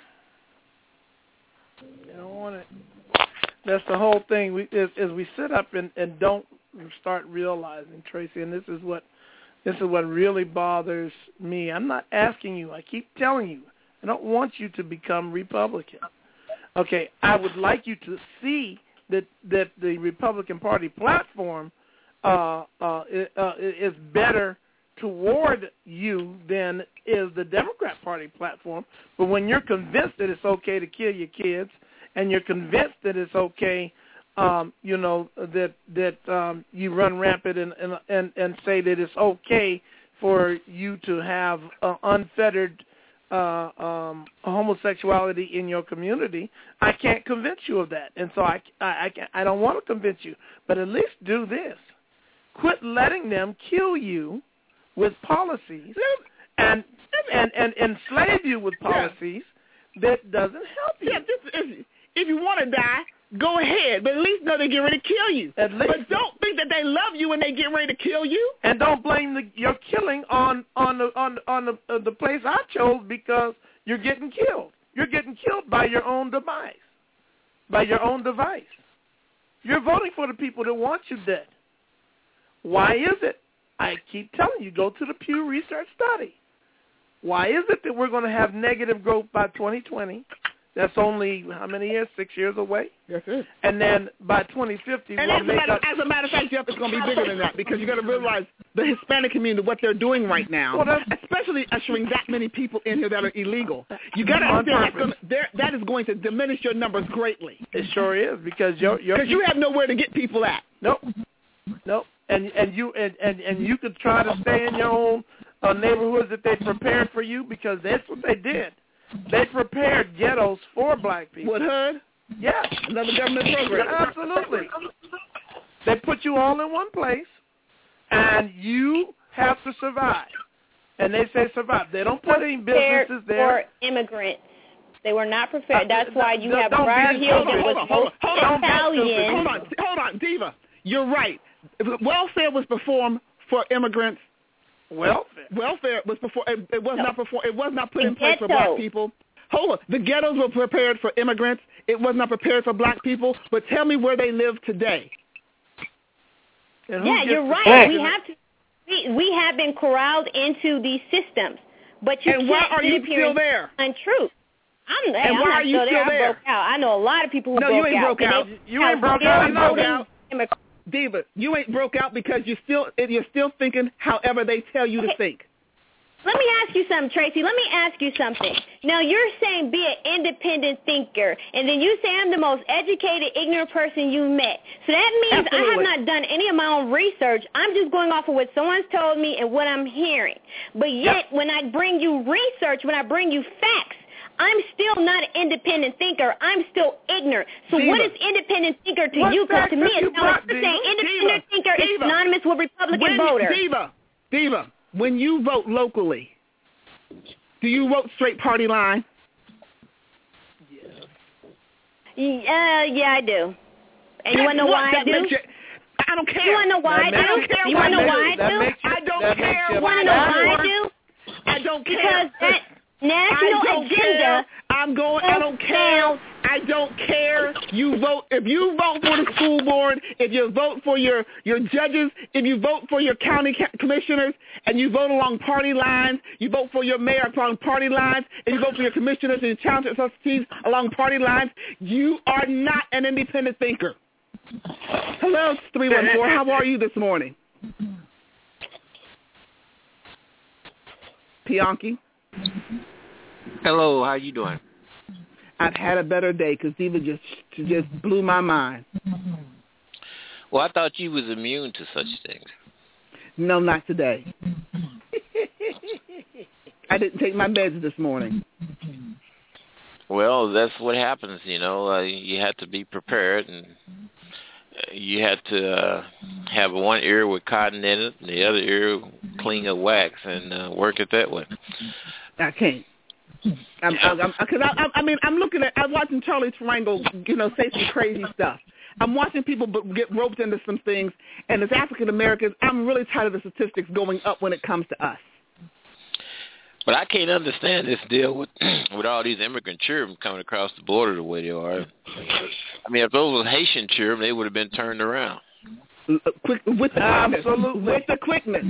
Speaker 7: Don't want it. That's the whole thing. We is, is we sit up and, and don't start realizing, Tracy, and this is what this is what really bothers me. I'm not asking you. I keep telling you. I don't want you to become Republican. Okay, I would like you to see that that the Republican Party platform uh, uh, uh, is better toward you than is the Democrat Party platform. But when you're convinced that it's okay to kill your kids, and you're convinced that it's okay, um, you know, that that um, you run rampant and, and and and say that it's okay for you to have uh, unfettered uh, um, homosexuality in your community, I can't convince you of that, and so I I I, can't, I don't want to convince you. But at least do this: quit letting them kill you with policies and and and enslave you with policies that doesn't help you.
Speaker 9: Yeah, this is, if you want to die, go ahead, but at least know they get ready to kill you.
Speaker 7: At least,
Speaker 9: but don't think that they love you when they get ready to kill you.
Speaker 7: And don't blame the, your killing on on the on on the uh, the place I chose because you're getting killed. You're getting killed by your own demise, by your own device. You're voting for the people that want you dead. Why is it? I keep telling you, go to the Pew Research study. Why is it that we're going to have negative growth by twenty twenty? That's only, how many years? Six years away?
Speaker 9: That's it.
Speaker 7: And then by twenty fifty,
Speaker 9: and
Speaker 7: we'll
Speaker 9: as, a
Speaker 7: make
Speaker 9: matter,
Speaker 7: up...
Speaker 9: as a matter of fact, Jeff, it's going to be bigger than that because you got to realize the Hispanic community, what they're doing right now, well, especially ushering that many people in here that are illegal. You got to understand that's gonna, that is going to diminish your numbers greatly.
Speaker 7: It sure is because you're, you're,
Speaker 9: Because you have nowhere to get people at.
Speaker 7: Nope. Nope. And and you and, and, and you could try to stay in your own uh, neighborhoods that they prepared for you because that's what they did. They prepared ghettos for black people.
Speaker 9: What, hood?
Speaker 7: Yeah.
Speaker 9: Another government program.
Speaker 7: Absolutely. They put you all in one place, and you have to survive. And they say survive. They don't put any businesses there.
Speaker 4: For immigrants. They were not prepared. That's why you
Speaker 7: uh,
Speaker 4: have Briar Hill that was
Speaker 9: hold on, hold on,
Speaker 4: Italian.
Speaker 9: Hold on, hold on, Diva. You're right. Welfare was performed for immigrants.
Speaker 7: Welfare.
Speaker 9: Welfare was before. It, it was
Speaker 4: no.
Speaker 9: not before. It was not put
Speaker 4: the
Speaker 9: in place
Speaker 4: ghetto.
Speaker 9: for black people. Hold on. The ghettos were prepared for immigrants. It was not prepared for black people. But tell me where they live today.
Speaker 4: Yeah, you're right. We have to. We, we have been corralled into these systems. But you
Speaker 9: and
Speaker 4: can't
Speaker 9: why are you still there?
Speaker 4: Untrue. I'm, hey,
Speaker 9: and
Speaker 4: I'm
Speaker 9: why
Speaker 4: not
Speaker 9: are you
Speaker 4: still,
Speaker 9: still
Speaker 4: there.
Speaker 9: there?
Speaker 4: I broke out. I know a lot of people who
Speaker 9: no,
Speaker 4: broke out.
Speaker 9: you ain't broke out.
Speaker 7: You ain't broke out.
Speaker 9: You broke out. Diva, you ain't broke out because you still you're still thinking however they tell you
Speaker 4: okay.
Speaker 9: to think.
Speaker 4: Let me ask you something, Tracy. Let me ask you something. Now, you're saying be an independent thinker, and then you say I'm the most educated, ignorant person you've met. So that means
Speaker 9: Absolutely.
Speaker 4: I have not done any of my own research. I'm just going off of what someone's told me and what I'm hearing. But yet, yep. when I bring you research, when I bring you facts, I'm still not an independent thinker. I'm still ignorant. So
Speaker 9: Diva.
Speaker 4: what is independent thinker to
Speaker 9: what
Speaker 4: you? Because to me, it sounds like
Speaker 9: Diva?
Speaker 4: saying independent
Speaker 9: Diva.
Speaker 4: thinker
Speaker 9: Diva.
Speaker 4: is synonymous with Republican
Speaker 9: when,
Speaker 4: voter.
Speaker 9: Diva, Diva, when you vote locally, do you vote straight party line?
Speaker 4: Yeah, uh, yeah, I do. And you want to know why I do?
Speaker 9: You, I don't care.
Speaker 4: You want to know why I do? You want to know why I do?
Speaker 9: I don't care.
Speaker 4: You want to know why I do?
Speaker 9: I don't care.
Speaker 4: Because that national
Speaker 9: I don't
Speaker 4: agenda.
Speaker 9: Care. I'm going. I don't care. I don't care. You vote if you vote for the school board, if you vote for your your judges, if you vote for your county ca- commissioners, and you vote along party lines, you vote for your mayor along party lines, and you vote for your commissioners and challenge trustees along party lines. You are not an independent thinker. Hello, three one four. How are you this morning, Pianki?
Speaker 15: Hello, how you doing?
Speaker 9: I've had a better day because Diva just just blew my mind.
Speaker 15: Well, I thought you was immune to such things.
Speaker 9: No, not today. I didn't take my meds this morning.
Speaker 15: Well, that's what happens, you know. Uh, you have to be prepared, and you have to uh, have one ear with cotton in it, and the other ear clean of wax, and uh, work it that way.
Speaker 9: I can't. I'm, I'm, I'm, cause I, I mean, I'm looking at, I'm watching Charlie Triangle, you know, say some crazy stuff. I'm watching people get roped into some things, and as African Americans, I'm really tired of the statistics going up when it comes to us.
Speaker 15: But I can't understand this deal with with all these immigrant children coming across the border the way they are. I mean, if those were Haitian children, they would have been turned around.
Speaker 9: Quick, with the Absolutely. with the quickness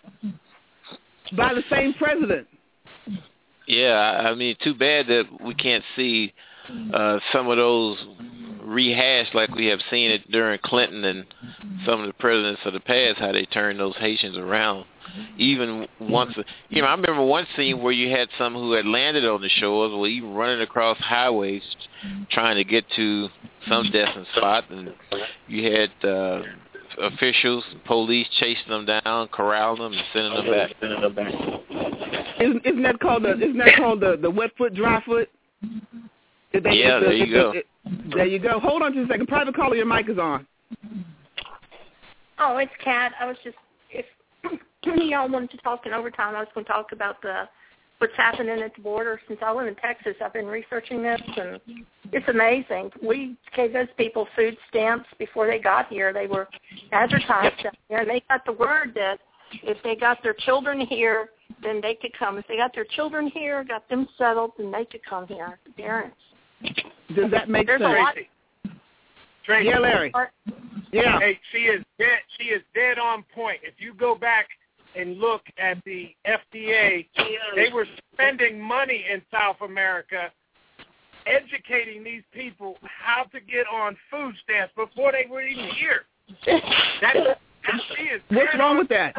Speaker 9: by the same president.
Speaker 15: Yeah, I mean, too bad that we can't see uh, some of those rehashed like we have seen it during Clinton and some of the presidents of the past, how they turned those Haitians around. Even once, you know, I remember one scene where you had some who had landed on the shores, or even running across highways trying to get to some destined spot, and you had uh, officials, police chasing them down, corralling them, and sending them back. Sending them back.
Speaker 9: Isn't, isn't that called the isn't that called the, the wet foot, dry foot? They,
Speaker 15: yeah,
Speaker 9: the,
Speaker 15: there you
Speaker 9: the,
Speaker 15: go.
Speaker 9: It, there you go. Hold on just a second. Private caller, your mic is on.
Speaker 19: Oh, it's Kat. I was just, if y'all wanted to talk in overtime, I was going to talk about the what's happening at the border. Since I live in Texas, I've been researching this, and it's amazing. We gave those people food stamps before they got here. They were advertised down here, and they got the word that if they got their children here then they could come. If they got their children here, got them settled, then they could come here, the parents.
Speaker 9: Does that make
Speaker 19: There's
Speaker 9: sense?
Speaker 19: A lot,
Speaker 1: Tracy.
Speaker 9: Yeah, Larry. Yeah.
Speaker 1: Hey, she is dead. She is dead on point. If you go back and look at the F D A, they were spending money in South America educating these people how to get on food stamps before they were even here. That, that she is
Speaker 9: What's wrong with that?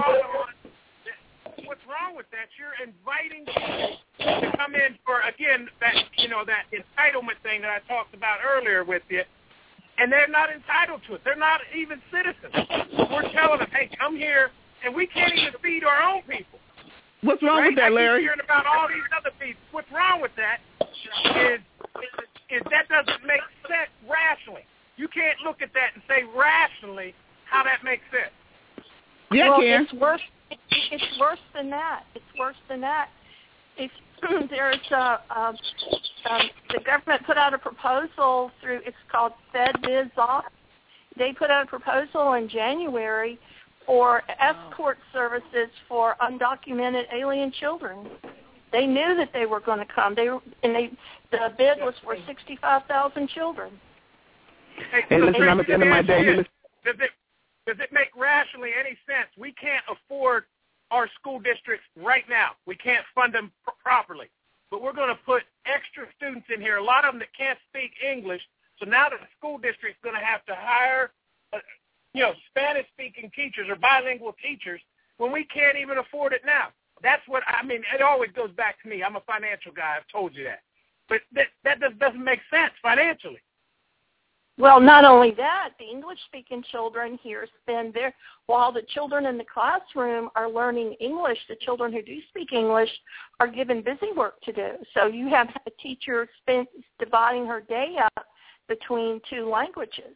Speaker 1: What's wrong with that? You're inviting people to come in for, again, that, you know, that entitlement thing that I talked about earlier with you, and they're not entitled to it. They're not even citizens. We're telling them, hey, come here, and we can't even feed our own people.
Speaker 9: What's wrong
Speaker 1: right?
Speaker 9: with that,
Speaker 1: I
Speaker 9: Larry?
Speaker 1: keep hearing about all these other people. What's wrong with that is, is, is that doesn't make sense rationally. You can't look at that and say rationally how that makes sense.
Speaker 9: Yeah,
Speaker 19: well,
Speaker 9: can.
Speaker 19: it's worse. It, it's worse than that. It's worse than that. If there's a, um, um, the government put out a proposal through. It's called FedBizOp. They put out a proposal in January for escort services for undocumented alien children. They knew that they were going to come. They and they the bid was for sixty-five thousand children.
Speaker 1: Hey,
Speaker 9: Hey,
Speaker 1: so
Speaker 9: listen, I'm at the end of my day.
Speaker 1: Does it, does it make rationally any sense? We can't afford our school districts right now. We can't fund them pr- properly. But we're going to put extra students in here, a lot of them that can't speak English. So now the school district's going to have to hire, uh, you know, Spanish-speaking teachers or bilingual teachers when we can't even afford it now. That's what, I mean, it always goes back to me. I'm a financial guy. I've told you that. But that, that just doesn't make sense financially.
Speaker 19: Well, not only that, the English-speaking children here spend their, while the children in the classroom are learning English, the children who do speak English are given busy work to do. So you have a teacher spend, dividing her day up between two languages.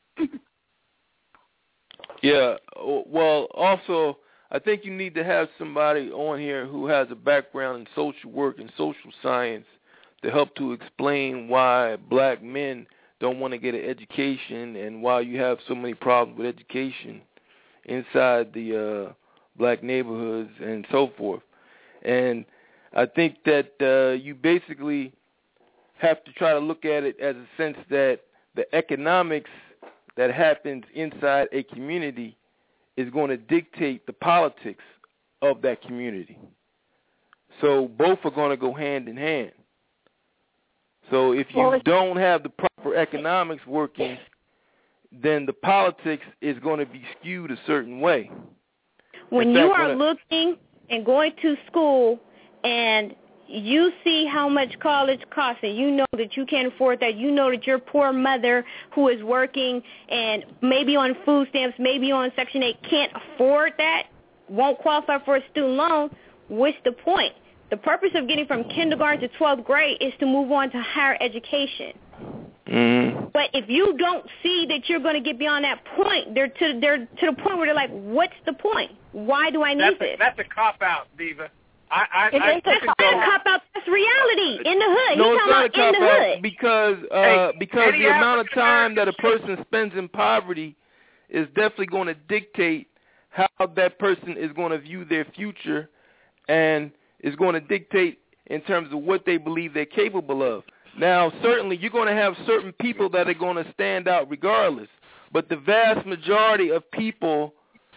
Speaker 3: Yeah, well, also, I think you need to have somebody on here who has a background in social work and social science to help to explain why black men don't want to get an education and why you have so many problems with education inside the uh, black neighborhoods and so forth. And I think that uh, you basically have to try to look at it as a sense that the economics that happens inside a community is going to dictate the politics of that community. So both are going to go hand in hand. So if you
Speaker 19: well,
Speaker 3: don't have the proper economics working, then the politics is going to be skewed a certain way.
Speaker 4: When
Speaker 3: fact,
Speaker 4: you are
Speaker 3: when I,
Speaker 4: looking and going to school and you see how much college costs and you know that you can't afford that, you know that your poor mother who is working and maybe on food stamps, maybe on Section eight can't afford that, won't qualify for a student loan, what's the point? The purpose of getting from kindergarten to twelfth grade is to move on to higher education.
Speaker 3: Mm-hmm.
Speaker 4: But if you don't see that you're going to get beyond that point, they're to they're to the point where they're like, what's the point? Why do I need
Speaker 1: that's
Speaker 4: this?
Speaker 1: A, that's a cop-out, Diva. I, I,
Speaker 4: it
Speaker 1: I,
Speaker 4: ain't a cop-out. That's reality in the hood.
Speaker 3: No,
Speaker 4: He's
Speaker 3: it's not a
Speaker 4: talking about in the
Speaker 3: cop-out
Speaker 4: hood.
Speaker 3: because, uh,
Speaker 1: hey,
Speaker 3: because the amount of time that a person spends in poverty is definitely going to dictate how that person is going to view their future and is going to dictate in terms of what they believe they're capable of. Now, certainly you're going to have certain people that are going to stand out regardless, but the vast majority of people,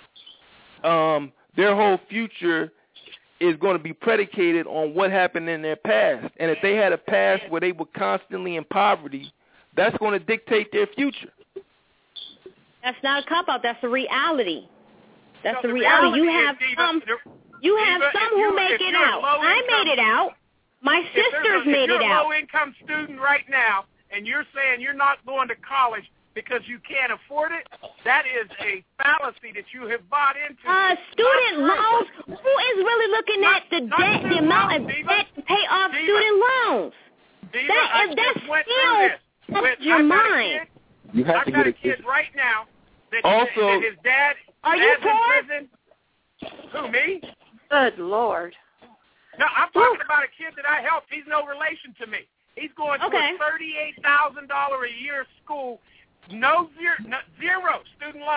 Speaker 3: um, their whole future is going to be predicated on what happened in their past. And if they had a past where they were constantly in poverty, that's going to dictate their future.
Speaker 4: That's not a cop-out. That's the reality. That's
Speaker 1: no,
Speaker 4: the,
Speaker 1: the
Speaker 4: reality.
Speaker 1: reality.
Speaker 4: You have
Speaker 1: Diva,
Speaker 4: some. You have
Speaker 1: Diva,
Speaker 4: some who make it out. I made it out. My sisters
Speaker 1: a,
Speaker 4: made
Speaker 1: if
Speaker 4: it
Speaker 1: you're
Speaker 4: out.
Speaker 1: a low-income student right now, and you're saying you're not going to college because you can't afford it, that is a fallacy that you have bought into.
Speaker 4: Uh, student loans? Who is really looking
Speaker 1: not,
Speaker 4: at the
Speaker 1: not
Speaker 4: debt, the amount of debt to pay off
Speaker 1: Diva,
Speaker 4: student loans?
Speaker 1: Diva,
Speaker 4: that
Speaker 1: I
Speaker 4: is, that's
Speaker 1: went
Speaker 4: still that's your
Speaker 1: I've
Speaker 4: mind.
Speaker 1: Got
Speaker 12: you have
Speaker 1: I've
Speaker 12: to
Speaker 1: got
Speaker 12: get
Speaker 1: a kid right now that,
Speaker 3: also,
Speaker 1: that his dad
Speaker 4: are you
Speaker 1: dad's
Speaker 4: poor?
Speaker 1: in prison. Who, me?
Speaker 19: Good Lord.
Speaker 1: No, I'm talking about a kid that I helped. He's no relation to me. He's going to
Speaker 4: okay.
Speaker 1: a thirty-eight thousand dollars a year school, no zero, no, zero student loan.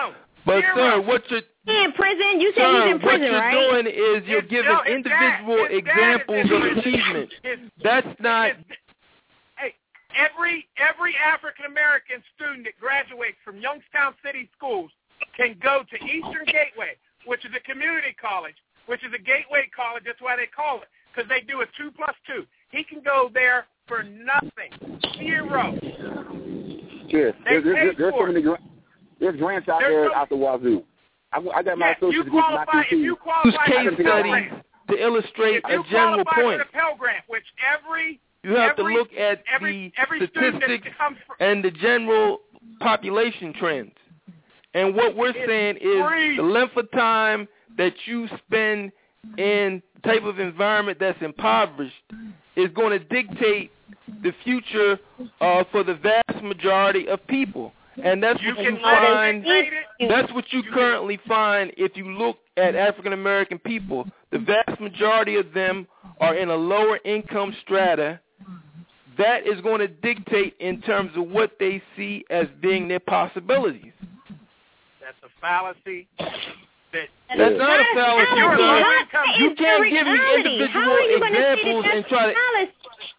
Speaker 3: But
Speaker 1: Zero.
Speaker 3: sir, what you're
Speaker 4: He's in prison. You said
Speaker 3: sir,
Speaker 4: he's in prison,
Speaker 3: what you're
Speaker 4: right?
Speaker 3: doing is you're
Speaker 1: His-
Speaker 3: giving
Speaker 1: no, his
Speaker 3: individual
Speaker 1: dad- his dad
Speaker 3: examples
Speaker 1: is in
Speaker 3: of
Speaker 1: prison.
Speaker 3: achievement.
Speaker 1: His-
Speaker 3: That's not.
Speaker 1: Hey, every every African American student that graduates from Youngstown City Schools can go to Eastern Gateway, which is a community college, which is a gateway college. That's why they call it, because they do a two plus two. He can go there for nothing, zero.
Speaker 12: Yes,
Speaker 1: They
Speaker 12: there, there,
Speaker 1: pay
Speaker 12: there's so
Speaker 1: for
Speaker 12: many gra- there's grants out
Speaker 1: There's
Speaker 12: there
Speaker 1: no-
Speaker 12: out the wazoo. I, I got my
Speaker 1: Yeah,
Speaker 12: associate's
Speaker 1: you
Speaker 12: degree from
Speaker 1: qualify
Speaker 12: I T C.
Speaker 1: if you
Speaker 3: Use
Speaker 1: qualify for
Speaker 3: case
Speaker 1: the Pell
Speaker 3: studies
Speaker 1: Grant.
Speaker 3: to illustrate
Speaker 1: If you
Speaker 3: a general
Speaker 1: qualify
Speaker 3: point.
Speaker 1: for the Pell Grant, which every
Speaker 3: You have
Speaker 1: every,
Speaker 3: to look at
Speaker 1: every,
Speaker 3: the
Speaker 1: every student
Speaker 3: statistics
Speaker 1: that comes from,
Speaker 3: and the general population trends. And what we're
Speaker 1: It's
Speaker 3: saying is
Speaker 1: free.
Speaker 3: the length of time that you spend in the type of environment that's impoverished is going to dictate the future uh, for the vast majority of people. And that's
Speaker 1: You
Speaker 3: what
Speaker 1: can
Speaker 3: you find.
Speaker 1: legislate it.
Speaker 3: That's what you currently find if you look at African American people. The vast majority of them are in a lower income strata. That is going to dictate in terms of what they see as being their possibilities.
Speaker 1: that's a fallacy. That
Speaker 3: That's not a fallacy,
Speaker 1: You're
Speaker 3: sir.
Speaker 1: low income.
Speaker 3: You
Speaker 4: It's the
Speaker 3: can't give me
Speaker 4: reality. How are you
Speaker 3: individual
Speaker 4: going to say that
Speaker 3: examples
Speaker 4: that's
Speaker 3: and try to.
Speaker 4: fallacy?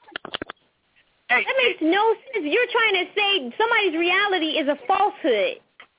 Speaker 1: Hey,
Speaker 4: That makes no sense. You're trying to say somebody's reality is a falsehood.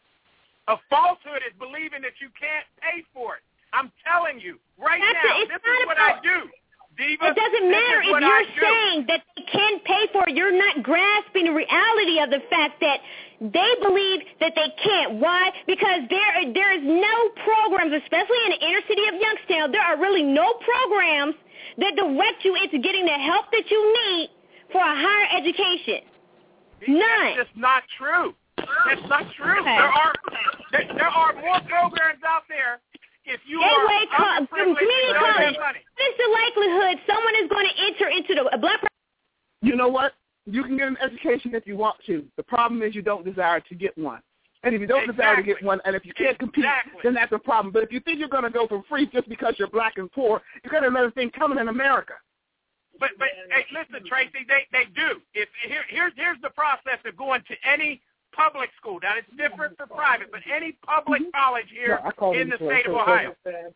Speaker 1: a falsehood is believing that you can't pay for it. I'm telling you right
Speaker 4: That's
Speaker 1: now.
Speaker 4: a- it's
Speaker 1: This
Speaker 4: not
Speaker 1: is what
Speaker 4: about-
Speaker 1: I do. Diva,
Speaker 4: It doesn't
Speaker 1: this
Speaker 4: matter
Speaker 1: is
Speaker 4: if
Speaker 1: what I
Speaker 4: you're
Speaker 1: do.
Speaker 4: saying that they can pay for it. You're not grasping the reality of the fact that they believe that they can't. Why? Because there there is no programs, especially in the inner city of Youngstown, there are really no programs that direct you into getting the help that you need for a higher education. None.
Speaker 1: That's just not true. That's not true.
Speaker 4: Okay.
Speaker 1: There are there, there are more programs out there. If you
Speaker 4: Gateway
Speaker 1: are
Speaker 4: co- from
Speaker 1: underprivileged
Speaker 4: community
Speaker 1: and don't have
Speaker 4: college,
Speaker 1: money.
Speaker 4: what is the likelihood someone is going to enter into the a black person?
Speaker 9: You know what? You can get an education if you want to. The problem is you don't desire to get one. And if you don't desire to get one, and if you can't compete,
Speaker 1: Exactly.
Speaker 9: then that's a problem. But if you think you're going to go for free just because you're black and poor, you've got another thing coming in America.
Speaker 1: But but hey, listen, Tracy, they they do. If here here's here's the process of going to any public school. Now it's different for private, but any public college here
Speaker 9: No, I called
Speaker 1: in
Speaker 9: him
Speaker 1: the
Speaker 9: for-
Speaker 1: state of
Speaker 9: for-
Speaker 1: Ohio,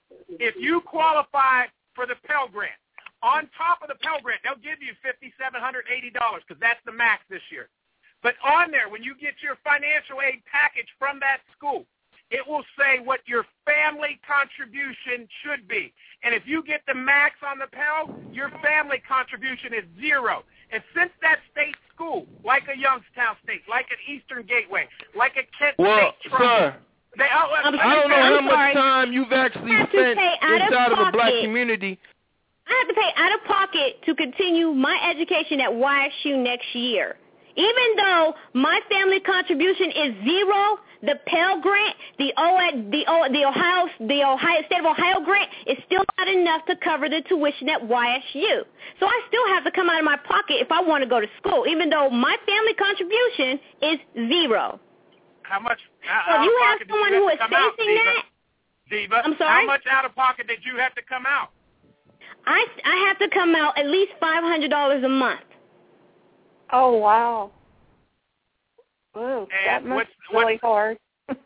Speaker 1: if you qualify for the Pell Grant, on top of the Pell Grant, they'll give you fifty-seven hundred eighty dollars because that's the max this year. But on there, when you get your financial aid package from that school, it will say what your family contribution should be. And if you get the max on the Pell, your family contribution is zero. And since that state school, like a Youngstown State, like an Eastern Gateway, like a Kent
Speaker 3: Well,
Speaker 1: State Trust,
Speaker 3: sir,
Speaker 1: they, oh,
Speaker 3: I
Speaker 1: let me
Speaker 3: don't know
Speaker 1: finish.
Speaker 3: how much time you've actually
Speaker 4: I have to
Speaker 3: spent
Speaker 4: pay out of
Speaker 3: inside of a black
Speaker 4: pocket.
Speaker 3: community.
Speaker 4: I have to pay out of pocket to continue my education at Y S U next year. Even though my family contribution is zero, the Pell Grant, the o, the o, the Ohio the Ohio State of Ohio grant is still not enough to cover the tuition at Y S U. So I still have to come out of my pocket if I want to go to school, even though my family contribution is zero.
Speaker 1: How much?
Speaker 4: So
Speaker 1: Out
Speaker 4: if you
Speaker 1: of
Speaker 4: have
Speaker 1: pocket did
Speaker 4: someone
Speaker 1: you
Speaker 4: who
Speaker 1: have
Speaker 4: is
Speaker 1: to come out,
Speaker 4: facing
Speaker 1: Diva?
Speaker 4: that,
Speaker 1: Diva,
Speaker 4: I'm sorry?
Speaker 1: How much out of pocket did you have to come out?
Speaker 4: I I have to come out at least five hundred dollars a month.
Speaker 19: Oh, wow. Ooh, that
Speaker 1: And
Speaker 19: must
Speaker 1: what's-
Speaker 19: be really hard.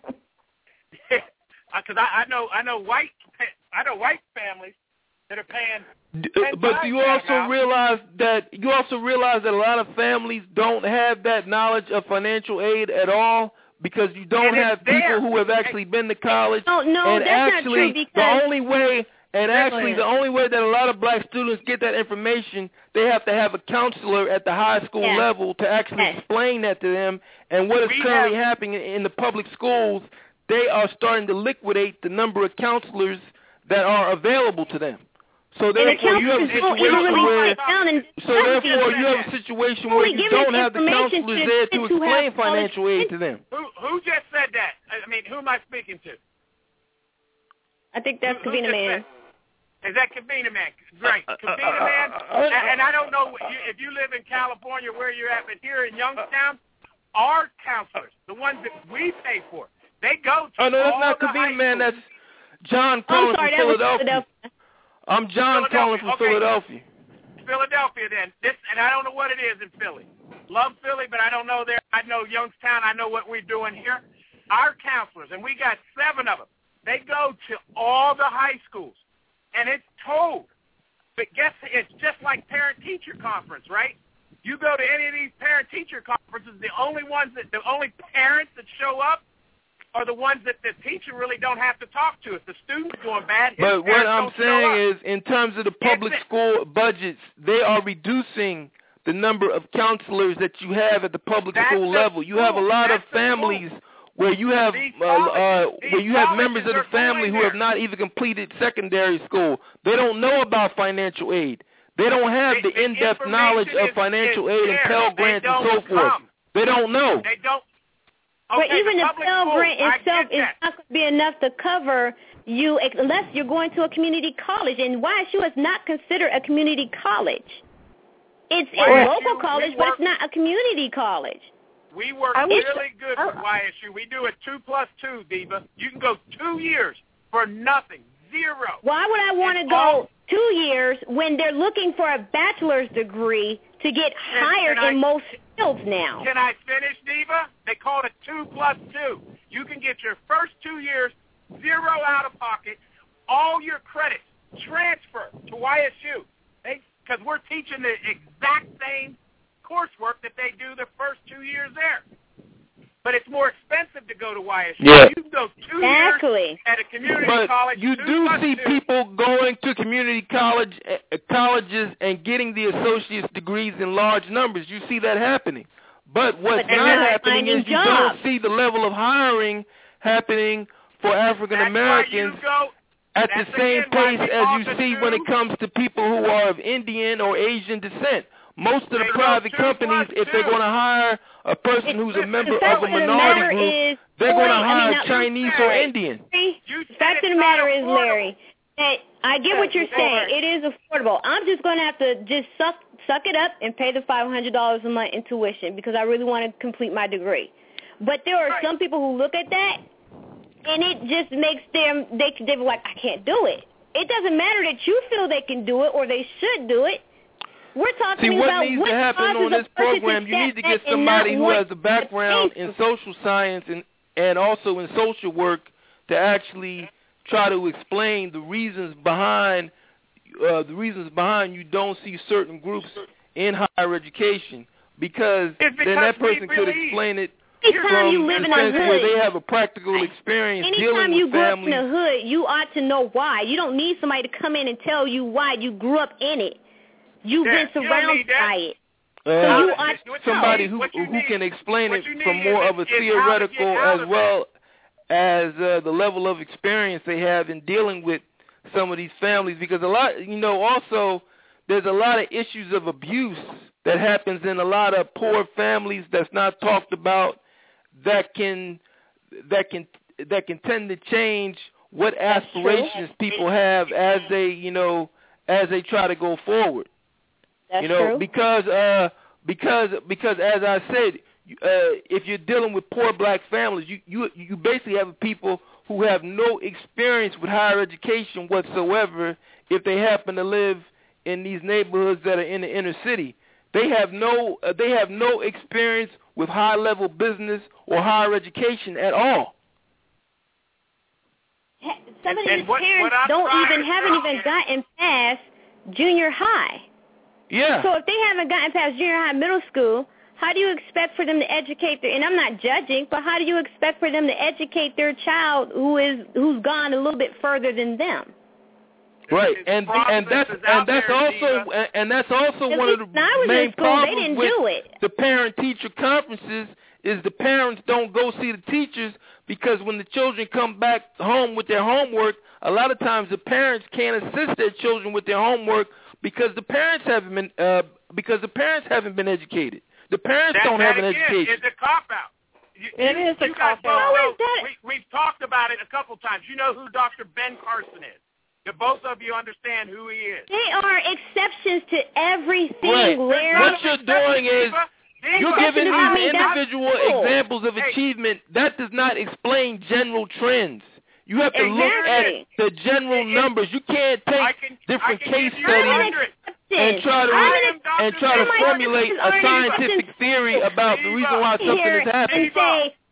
Speaker 1: Because I, I know I know white I know white families that are paying.
Speaker 3: Uh, But you also realize that you also realize that a lot of families don't have that knowledge of financial aid at all because you don't
Speaker 1: And it's
Speaker 3: have people
Speaker 1: there.
Speaker 3: who have actually been to college.
Speaker 4: No, no,
Speaker 3: and
Speaker 4: that's not
Speaker 3: actually,
Speaker 4: true
Speaker 3: the
Speaker 4: because-
Speaker 3: only way and actually
Speaker 4: ahead.
Speaker 3: the only way that a lot of black students get that information, they have to have a counselor at the high school
Speaker 4: Yes.
Speaker 3: level to actually
Speaker 4: Yes.
Speaker 3: explain that to them. And what is
Speaker 1: We
Speaker 3: currently
Speaker 1: have-
Speaker 3: happening in the public schools, they are starting to liquidate the number of counselors that are available to them. So
Speaker 4: And the
Speaker 3: therefore, you have a
Speaker 4: counselors don't
Speaker 3: situation
Speaker 4: even really
Speaker 3: where
Speaker 4: sit down and
Speaker 3: so
Speaker 4: discuss
Speaker 3: therefore,
Speaker 4: these.
Speaker 3: you have a situation
Speaker 4: Only
Speaker 3: where you
Speaker 4: giving
Speaker 3: don't have the
Speaker 4: information
Speaker 3: counselors
Speaker 4: to
Speaker 3: there
Speaker 4: kids
Speaker 3: to
Speaker 4: who have
Speaker 3: explain financial aid to them.
Speaker 1: Who who just said that? I mean, who am I speaking to?
Speaker 4: I think that's
Speaker 1: Who- who
Speaker 4: Kavina
Speaker 1: just
Speaker 4: Man.
Speaker 1: said- Is that Kavina Man? Great,
Speaker 3: Uh,
Speaker 1: Kavina Man. And, and I don't know you, if you live in California where you're at, but here in Youngstown, our counselors, the ones that we pay for, they go to
Speaker 3: Oh no, that's
Speaker 1: all
Speaker 3: not
Speaker 1: the high
Speaker 3: Kavina Man.
Speaker 1: schools.
Speaker 3: That's John
Speaker 4: I'm
Speaker 3: calling
Speaker 4: sorry,
Speaker 3: from
Speaker 4: that was
Speaker 3: Philadelphia.
Speaker 4: Philadelphia.
Speaker 3: I'm John calling from
Speaker 1: Okay.
Speaker 3: Philadelphia.
Speaker 1: Philadelphia then. This and I don't know what it is in Philly. Love Philly, but I don't know there. I know Youngstown. I know what we're doing here. our counselors, and we got seven of them, they go to all the high schools, and it's told. But guess it's just like parent-teacher conference, right? You go to any of these parent-teacher conferences, the only ones that the only parents that show up are the ones that the teacher really don't have to talk to. If the student's doing bad, his
Speaker 3: but what I'm
Speaker 1: don't show
Speaker 3: saying
Speaker 1: up.
Speaker 3: is, in terms of the public school budgets, they are reducing the number of counselors that you have at the public
Speaker 1: That's
Speaker 3: school
Speaker 1: the
Speaker 3: level. You have a
Speaker 1: school.
Speaker 3: lot
Speaker 1: That's
Speaker 3: of
Speaker 1: the
Speaker 3: families
Speaker 1: school.
Speaker 3: where you have
Speaker 1: These
Speaker 3: uh, uh,
Speaker 1: colleges-
Speaker 3: where you have members of
Speaker 1: colleges
Speaker 3: the
Speaker 1: are
Speaker 3: family
Speaker 1: going
Speaker 3: who have
Speaker 1: there.
Speaker 3: not even completed secondary school. They don't know about financial aid. They don't have
Speaker 1: The-
Speaker 3: the,
Speaker 1: the
Speaker 3: in-depth knowledge
Speaker 1: information
Speaker 3: of
Speaker 1: is-
Speaker 3: financial
Speaker 1: is
Speaker 3: aid and
Speaker 1: there.
Speaker 3: Pell
Speaker 1: They
Speaker 3: Grants and
Speaker 1: don't
Speaker 3: so forth.
Speaker 1: come.
Speaker 3: They don't know.
Speaker 1: They don't.
Speaker 4: But
Speaker 1: Okay,
Speaker 4: even
Speaker 1: the
Speaker 4: the
Speaker 1: public
Speaker 4: Pell
Speaker 1: schools,
Speaker 4: Grant
Speaker 1: I
Speaker 4: itself
Speaker 1: get
Speaker 4: is
Speaker 1: that.
Speaker 4: not going to be enough to cover you ex- unless you're going to a community college. And Y S U is not considered a community college. It's a
Speaker 1: Y S U,
Speaker 4: local
Speaker 1: we
Speaker 4: college, but
Speaker 1: work-
Speaker 4: it's not a community college.
Speaker 1: We work
Speaker 4: I wish-
Speaker 1: really good with Y S U. We do a two plus two, Diva. You can go two years for nothing, zero.
Speaker 4: Why would I want to
Speaker 1: It's
Speaker 4: go
Speaker 1: all-
Speaker 4: two years when they're looking for a bachelor's degree to get
Speaker 1: Can-
Speaker 4: hired
Speaker 1: can I-
Speaker 4: in most fields now?
Speaker 1: Can I finish, Diva? They call it a two plus two. You can get your first two years, zero out of pocket, all your credits transfer to Y S U. Because we're teaching the exact same coursework that they do the first two years there. But it's more expensive to go to Y S U.
Speaker 3: Yeah.
Speaker 1: You can go two
Speaker 4: Exactly.
Speaker 1: years at a community
Speaker 3: But
Speaker 1: college.
Speaker 3: you
Speaker 1: two
Speaker 3: do
Speaker 1: plus
Speaker 3: see
Speaker 1: two.
Speaker 3: people going to community college uh, colleges and getting the associate's degrees in large numbers. You see that happening. But what's
Speaker 4: But they're
Speaker 3: not
Speaker 4: not
Speaker 3: happening
Speaker 4: finding
Speaker 3: is you
Speaker 4: jobs.
Speaker 3: don't see the level of hiring happening for African Americans at the
Speaker 1: that's
Speaker 3: same
Speaker 1: again why
Speaker 3: pace
Speaker 1: we
Speaker 3: as you
Speaker 1: often
Speaker 3: see
Speaker 1: do-
Speaker 3: when it comes to people who are of Indian or Asian descent. Most of the
Speaker 1: They go
Speaker 3: private
Speaker 1: two
Speaker 3: companies,
Speaker 1: plus
Speaker 3: if they're
Speaker 1: two.
Speaker 3: going to hire a person who's a member
Speaker 4: The fact
Speaker 3: of a
Speaker 4: of the
Speaker 3: minority
Speaker 4: matter
Speaker 3: group,
Speaker 4: is,
Speaker 3: they're going to
Speaker 4: Larry, I
Speaker 3: hire
Speaker 4: mean, now-
Speaker 3: Chinese or Indian.
Speaker 4: See,
Speaker 1: You
Speaker 4: the fact
Speaker 1: said
Speaker 4: of the
Speaker 1: it's
Speaker 4: matter
Speaker 1: not
Speaker 4: is,
Speaker 1: affordable.
Speaker 4: Larry, that I get what you're saying. It is affordable. I'm just going to have to just suck suck it up and pay the five hundred dollars a month in tuition because I really want to complete my degree. But there are
Speaker 1: Right.
Speaker 4: some people who look at that, and it just makes them, they, they're like, I can't do it. It doesn't matter that you feel they can do it or they should do it. We're talking
Speaker 3: See, what
Speaker 4: about
Speaker 3: needs
Speaker 4: what
Speaker 3: to happen
Speaker 4: causes
Speaker 3: on this
Speaker 4: a person
Speaker 3: program,
Speaker 4: to
Speaker 3: you need to
Speaker 4: step
Speaker 3: get
Speaker 4: back and not
Speaker 3: somebody who
Speaker 4: want
Speaker 3: has a background
Speaker 4: to pay
Speaker 3: in social science and, and also in social work to actually try to explain the reasons behind uh, the reasons behind you don't see certain groups in higher education, because
Speaker 1: It's
Speaker 3: then
Speaker 1: because
Speaker 3: that
Speaker 1: we
Speaker 3: person could
Speaker 1: believe-
Speaker 3: explain it
Speaker 4: Anytime
Speaker 3: from
Speaker 4: you live
Speaker 3: the
Speaker 4: in a
Speaker 3: sense where
Speaker 4: hood,
Speaker 3: they have a practical experience
Speaker 4: anytime
Speaker 3: dealing
Speaker 4: you
Speaker 3: with
Speaker 4: grew up
Speaker 3: families.
Speaker 4: in the hood, you ought to know why. You don't need somebody to come in and tell you why. You grew up in it. You've
Speaker 1: Yeah,
Speaker 4: been
Speaker 1: you don't
Speaker 4: surrounded
Speaker 1: need that.
Speaker 4: by it.
Speaker 3: Uh,
Speaker 4: So you ought to
Speaker 3: somebody
Speaker 4: know.
Speaker 3: who
Speaker 1: What you
Speaker 3: who
Speaker 1: need-
Speaker 3: can explain
Speaker 1: what
Speaker 3: it
Speaker 1: you
Speaker 3: from
Speaker 1: need
Speaker 3: more
Speaker 1: is-
Speaker 3: of a
Speaker 1: is how to
Speaker 3: theoretical
Speaker 1: get out
Speaker 3: as
Speaker 1: of
Speaker 3: well as uh, the level of experience they have in dealing with some of these families, because a lot, you know, also there's a lot of issues of abuse that happens in a lot of poor families that's not talked about, that can that can that can tend to change what aspirations people have as they, you know, as they try to go forward.
Speaker 4: That's
Speaker 3: you know,
Speaker 4: true.
Speaker 3: because uh, because because as I said, uh, if you're dealing with poor black families, you you you basically have people who have no experience with higher education whatsoever. If they happen to live in these neighborhoods that are in the inner city, they have no uh, they have no experience with high level business or higher education at all.
Speaker 4: Some of
Speaker 1: And-
Speaker 4: these
Speaker 1: and what-
Speaker 4: parents
Speaker 1: what I'm
Speaker 4: don't
Speaker 1: trying
Speaker 4: even
Speaker 1: to
Speaker 4: haven't
Speaker 1: tell
Speaker 4: even
Speaker 1: you-
Speaker 4: gotten past junior high.
Speaker 3: Yeah.
Speaker 4: So if they haven't gotten past junior high, middle school, how do you expect for them to educate their, and I'm not judging, but how do you expect for them to educate their child who is who's gone a little bit further than them?
Speaker 3: Right, and and that's and that's also and, and that's also
Speaker 4: At
Speaker 3: one of the
Speaker 4: least when I was in
Speaker 3: main
Speaker 4: school, they
Speaker 3: problems
Speaker 4: didn't
Speaker 3: with
Speaker 4: do it.
Speaker 3: the parent-teacher conferences is the parents don't go see the teachers, because when the children come back home with their homework, a lot of times the parents can't assist their children with their homework because the parents haven't been uh, because the parents haven't been educated. The parents
Speaker 1: That,
Speaker 3: don't
Speaker 1: that
Speaker 3: have an
Speaker 1: again
Speaker 3: education.
Speaker 1: is a cop-out. You,
Speaker 9: It
Speaker 1: you,
Speaker 9: is a
Speaker 1: you guys
Speaker 9: cop-out.
Speaker 1: both
Speaker 9: How
Speaker 1: know-
Speaker 9: is that?
Speaker 1: We, we've talked about it a couple times. You know who Doctor Ben Carson is. The both of you understand who he is.
Speaker 4: They are exceptions to everything,
Speaker 3: Right.
Speaker 4: Larry.
Speaker 3: What you're doing is you're giving
Speaker 4: I
Speaker 3: these
Speaker 4: mean, that's
Speaker 3: individual
Speaker 4: cool.
Speaker 3: examples of achievement. That does not explain general trends. You have to look at
Speaker 4: Exactly.
Speaker 3: the general numbers. You can't take different case studies and try to and try to formulate a scientific theory about the reason why something is happening.
Speaker 4: And say,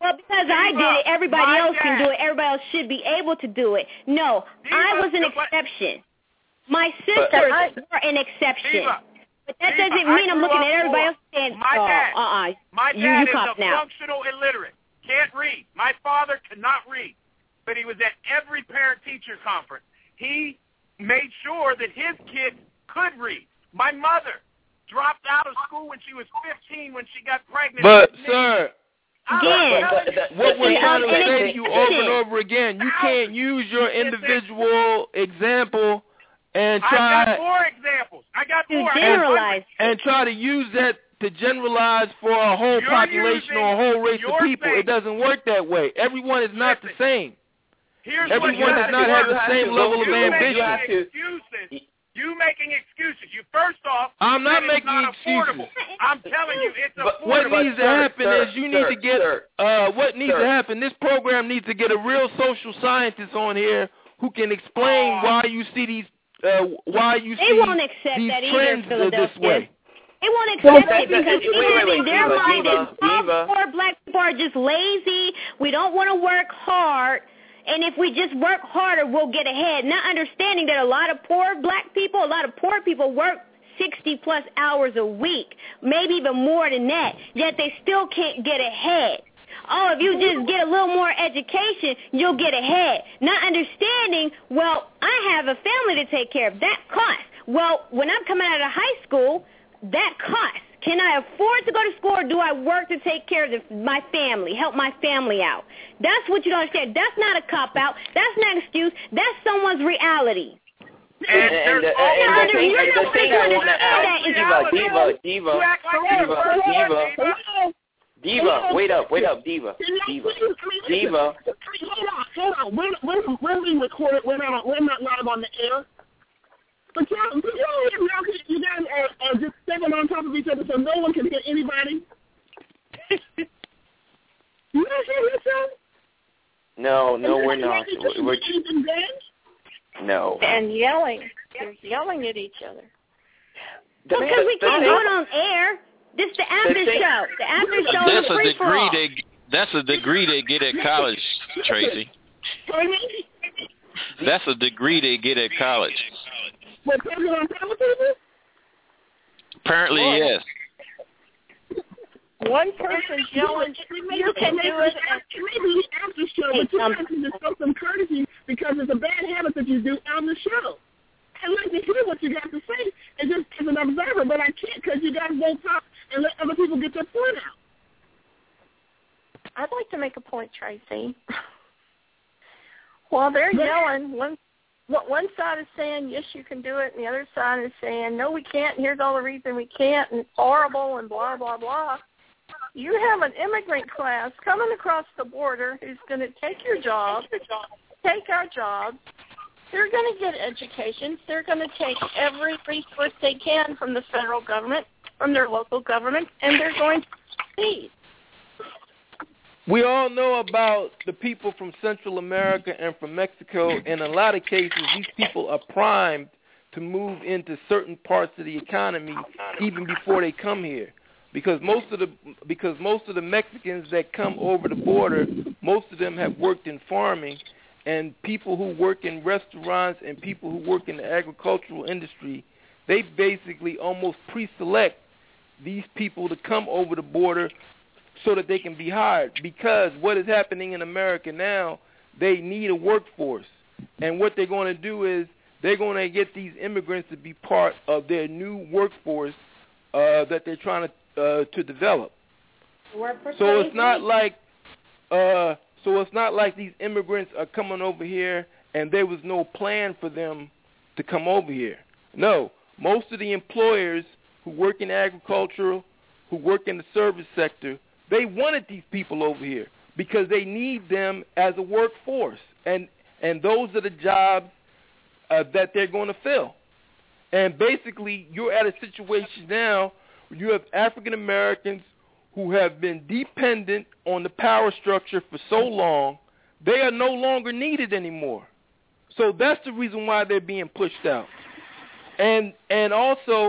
Speaker 4: Well, because
Speaker 1: Diva,
Speaker 4: I did it, everybody
Speaker 1: my
Speaker 4: else can
Speaker 1: dad.
Speaker 4: do it. Everybody else should be able to do it. No,
Speaker 1: Diva,
Speaker 4: I was an
Speaker 1: but-
Speaker 4: exception. My sisters
Speaker 1: I-
Speaker 4: were an exception.
Speaker 1: Diva,
Speaker 4: but that
Speaker 1: Diva,
Speaker 4: doesn't
Speaker 1: I
Speaker 4: mean I'm
Speaker 1: grew
Speaker 4: looking
Speaker 1: up
Speaker 4: at everybody
Speaker 1: poor.
Speaker 4: else saying,
Speaker 1: My
Speaker 4: oh,
Speaker 1: dad,
Speaker 4: uh-uh,
Speaker 1: my
Speaker 4: you,
Speaker 1: dad
Speaker 4: you
Speaker 1: is
Speaker 4: cop
Speaker 1: a
Speaker 4: now.
Speaker 1: functional illiterate. Can't read. My father cannot read, but he was at every parent-teacher conference. He made sure that his kids could read. My mother dropped out of school when she was fifteen when she got pregnant.
Speaker 3: But,
Speaker 1: with me.
Speaker 3: sir,
Speaker 1: I'm
Speaker 4: Again,
Speaker 1: telling you,
Speaker 3: what we're
Speaker 4: um,
Speaker 3: trying to
Speaker 4: and
Speaker 3: say
Speaker 4: it-
Speaker 3: to you over and over again, you can't use your individual example and
Speaker 1: I
Speaker 3: try
Speaker 1: got more examples. I got
Speaker 4: To
Speaker 1: more.
Speaker 4: generalize.
Speaker 3: and try to use that to generalize for a whole
Speaker 1: You're
Speaker 3: population or a whole race
Speaker 1: using
Speaker 3: of people.
Speaker 1: your
Speaker 3: It doesn't work that way. Everyone is not the same.
Speaker 1: Here's what
Speaker 3: Everyone
Speaker 1: you
Speaker 3: does
Speaker 1: have
Speaker 3: not
Speaker 1: to
Speaker 3: have
Speaker 1: do.
Speaker 3: the same
Speaker 1: You
Speaker 3: level of
Speaker 1: making
Speaker 3: ambition.
Speaker 1: Excuses. You making excuses. You first off.
Speaker 3: I'm not
Speaker 1: said it's
Speaker 3: making
Speaker 1: not
Speaker 3: excuses.
Speaker 1: affordable. I'm telling you, it's
Speaker 3: But
Speaker 1: affordable.
Speaker 3: what needs to happen
Speaker 1: Sir,
Speaker 3: is you
Speaker 1: sir,
Speaker 3: need to get
Speaker 1: sir,
Speaker 3: uh what needs
Speaker 1: sir.
Speaker 3: to happen. This program needs to get a real social scientist on here who can explain why you see these uh why you
Speaker 4: They
Speaker 3: see
Speaker 4: won't accept
Speaker 3: these
Speaker 4: that either,
Speaker 3: trends uh,
Speaker 4: Philadelphia.
Speaker 3: this way.
Speaker 4: They won't
Speaker 3: Well,
Speaker 4: accept
Speaker 3: that-
Speaker 4: it
Speaker 3: that-
Speaker 4: because
Speaker 3: wait, wait,
Speaker 4: even
Speaker 3: wait,
Speaker 4: in their
Speaker 3: Diva,
Speaker 4: mind,
Speaker 3: Diva,
Speaker 4: it's all
Speaker 3: Diva.
Speaker 4: poor black people are just lazy. We don't want to work hard. And if we just work harder, we'll get ahead. Not understanding that a lot of poor black people, a lot of poor people work sixty plus hours a week, maybe even more than that, yet they still can't get ahead. Oh, if you just get a little more education, you'll get ahead. Not understanding, well, I have a family to take care of. That costs. Well, when I'm coming out of high school, that costs. Can I afford to go to school, or do I work to take care of the, my family, help my family out? That's what you don't understand. That's not a cop-out. That's not an excuse. That's someone's reality.
Speaker 14: And, and, the, and the thing, and the thing I want to ask, Diva, Diva, Diva, Diva, Diva, Diva, wait up, wait up, Diva, Diva, Diva.
Speaker 9: Hold on, hold on. We're, we're, we're being recorded. We're not, we're not live on the air. But y'all, you, y'all, you guys are, are just stepping on top of each other so no one can hear anybody. You guys hear yourself?
Speaker 14: No, no, we're not. We're, no.
Speaker 19: And yelling. They're yelling at each other.
Speaker 14: The-
Speaker 4: Because
Speaker 14: the-
Speaker 4: we
Speaker 14: the
Speaker 4: can't
Speaker 14: thing-
Speaker 4: do it on air. This is the after
Speaker 14: thing-
Speaker 4: show. The after show
Speaker 15: That's
Speaker 4: is
Speaker 15: a
Speaker 4: free for
Speaker 15: degree
Speaker 4: all.
Speaker 15: they that's a degree they get at college, Tracy. That's a degree they get at college.
Speaker 9: What, talking on top of people?
Speaker 15: Apparently,
Speaker 19: Boy.
Speaker 15: yes.
Speaker 19: One person's yelling, you can do it. And
Speaker 9: Maybe after show, but you have to just show some courtesy because it's a bad habit that you do on the show. I like to hear what you got to say and just as an observer, but I can't because you guys won't talk and let other people get their point out.
Speaker 19: I'd like to make a point, Tracy. While they're yelling, one one side is saying, yes, you can do it, and the other side is saying, no, we can't, and here's all the reason we can't, and it's horrible, and blah, blah, blah. You have an immigrant class coming across the border who's going to take your job, take our jobs. They're going to get education. They're going to take every resource they can from the federal government, from their local government, and they're going to succeed.
Speaker 3: We all know about the people from Central America and from Mexico. In a lot of cases, these people are primed to move into certain parts of the economy even before they come here. Because most of the because most of the Mexicans that come over the border, most of them have worked in farming, and people who work in restaurants and people who work in the agricultural industry, they basically almost pre-select these people to come over the border so that they can be hired. Because what is happening in America now, they need a workforce. And what they're going to do is they're going to get these immigrants to be part of their new workforce uh, that they're trying to uh, to develop. So it's not like uh, so it's not like these immigrants are coming over here and there was no plan for them to come over here. No, most of the employers who work in agriculture, who work in the service sector, they wanted these people over here because they need them as a workforce, and and those are the jobs uh, that they're going to fill. And basically, you're at a situation now where you have African Americans who have been dependent on the power structure for so long, they are no longer needed anymore. So that's the reason why they're being pushed out. And and also,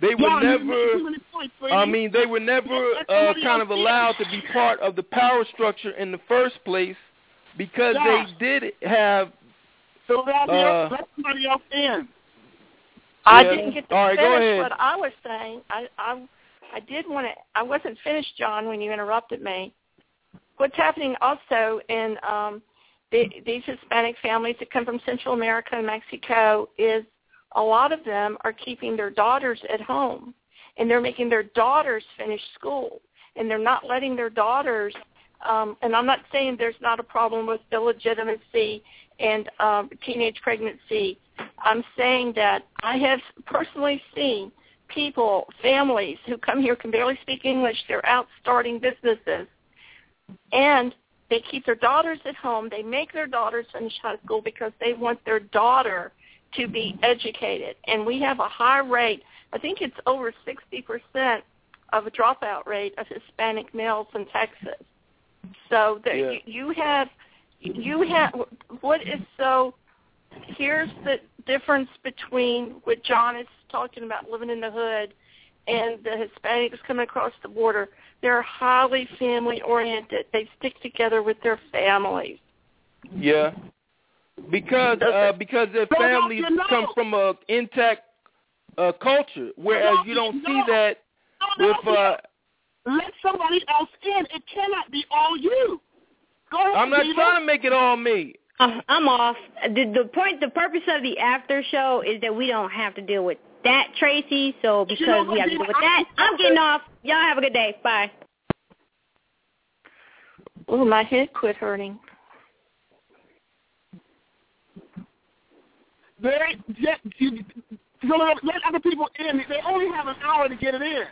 Speaker 3: they were
Speaker 20: John,
Speaker 3: never.
Speaker 20: Points,
Speaker 3: I mean, they were never uh, kind of allowed to be part of the power structure in the first place because
Speaker 20: John.
Speaker 3: they did have.
Speaker 20: So let,
Speaker 3: uh,
Speaker 20: let somebody else in.
Speaker 19: I
Speaker 3: Yeah.
Speaker 19: didn't get to
Speaker 3: All right, go
Speaker 19: finish
Speaker 3: ahead.
Speaker 19: what I was saying. I, I, I did want to. I wasn't finished, John, when you interrupted me. What's happening also in um, the, these Hispanic families that come from Central America and Mexico is a lot of them are keeping their daughters at home, and they're making their daughters finish school, and they're not letting their daughters. Um, and I'm not saying there's not a problem with illegitimacy and um, teenage pregnancy. I'm saying that I have personally seen people, families who come here can barely speak English. They're out starting businesses, and they keep their daughters at home. They make their daughters finish high school because they want their daughter to be educated. And we have a high rate. I think it's over sixty percent of a dropout rate of Hispanic males in Texas. So there,
Speaker 3: Yeah.
Speaker 19: you, you have, you have, what is so, here's the difference between what John is talking about, living in the hood, and the Hispanics coming across the border. They're highly family-oriented. They stick together with their families.
Speaker 3: Yeah, because uh, because their families come from a intact uh, culture, whereas you don't see that with. Uh,
Speaker 20: Let somebody else in. It cannot be all you. Go ahead,
Speaker 3: I'm not
Speaker 20: Peter.
Speaker 3: trying to make it all me.
Speaker 4: Uh, I'm off. The, the point, the purpose of the after show is that we don't have to deal with that, Tracy. So because
Speaker 20: You know
Speaker 4: we have to
Speaker 20: what,
Speaker 4: deal with that, I'm getting off. Y'all have a good day. Bye.
Speaker 19: Oh, my head quit hurting.
Speaker 20: They, let, you, so let let other people in. They only have an hour to get it in.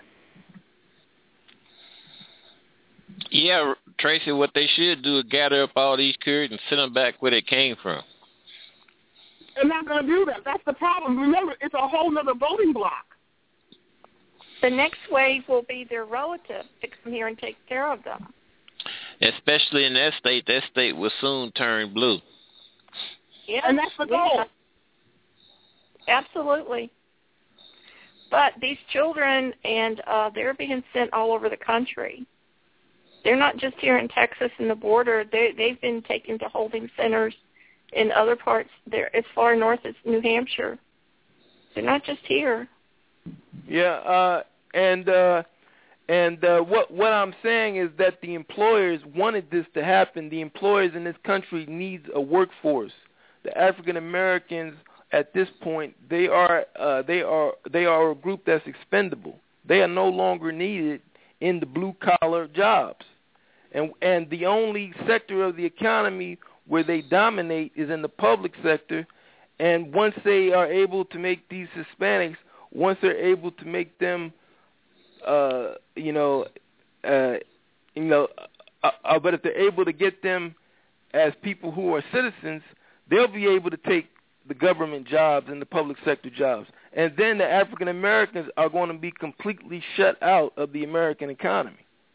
Speaker 15: Yeah, Tracy, what they should do is gather up all these kids and send them back where they came from.
Speaker 20: They're not going to do that. That's the problem. Remember, it's a whole other voting block.
Speaker 19: The next wave will be their relatives to come here and take care of them.
Speaker 15: Especially in that state, that state will soon turn blue.
Speaker 19: Yeah,
Speaker 20: and that's the goal.
Speaker 19: Yeah. Absolutely. But these children, and uh, they're being sent all over the country. They're not just here in Texas and the border. They, they've been taken to holding centers in other parts. They're as far north as New Hampshire. They're not just here.
Speaker 3: Yeah, uh, and uh, and uh, what what I'm saying is that the employers wanted this to happen. The employers in this country needs a workforce. The African Americans at this point, they are uh, they are they are a group that's expendable. They are no longer needed in the blue collar jobs, and and the only sector of the economy where they dominate is in the public sector. And once they are able to make these Hispanics, once they're able to make them, uh, you know, uh, you know, uh, uh, but if they're able to get them as people who are citizens, they'll be able to take the government jobs and the public sector jobs. And then the African Americans are going to be completely shut out of the American economy.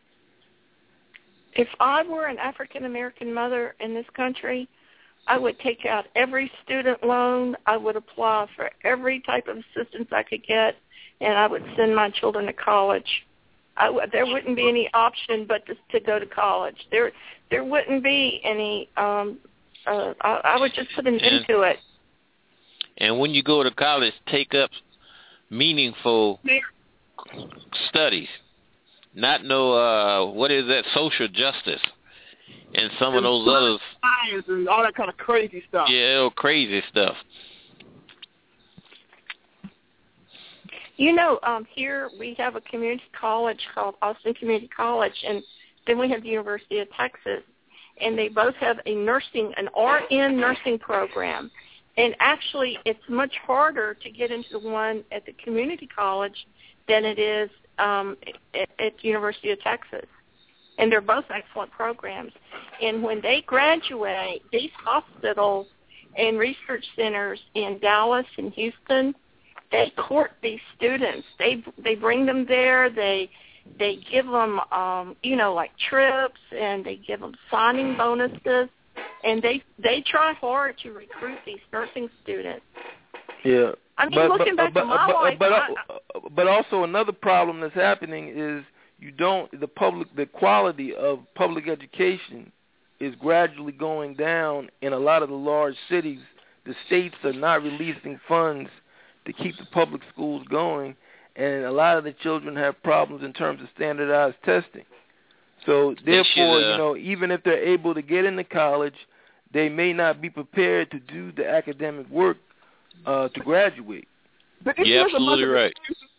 Speaker 19: If I were an African American mother in this country, I would take out every student loan. I would apply for every type of assistance I could get, and I would send my children to college. I w- there wouldn't be any option but to, to go to college. There, there wouldn't be any. Um, uh, I, I would just put an end to it.
Speaker 15: And when you go to college, take up meaningful studies. Not no, uh, what is that, social justice and some
Speaker 20: and
Speaker 15: of those others.
Speaker 20: Science and all that kind of crazy stuff.
Speaker 15: Yeah, crazy stuff.
Speaker 19: You know, um, here we have a community college called Austin Community College, and then we have the University of Texas, and they both have a nursing, an R N nursing program. And actually, it's much harder to get into the one at the community college than it is um, at, at the University of Texas. And they're both excellent programs. And when they graduate, these hospitals and research centers in Dallas and Houston, they court these students. They they bring them there. They they give them, um, you know, like trips, and they give them signing bonuses. And they they try hard to recruit these nursing students.
Speaker 3: Yeah,
Speaker 19: I mean,
Speaker 3: but,
Speaker 19: looking
Speaker 3: but,
Speaker 19: back
Speaker 3: but,
Speaker 19: to my
Speaker 3: but,
Speaker 19: life,
Speaker 3: but,
Speaker 19: I,
Speaker 3: but also another problem that's happening is you don't the public the quality of public education is gradually going down in a lot of the large cities. The states are not releasing funds to keep the public schools going, and a lot of the children have problems in terms of standardized testing. So therefore,
Speaker 15: should, uh,
Speaker 3: you know, even if they're able to get into college, they may not be prepared to do the academic work uh, to graduate.
Speaker 15: You're absolutely right.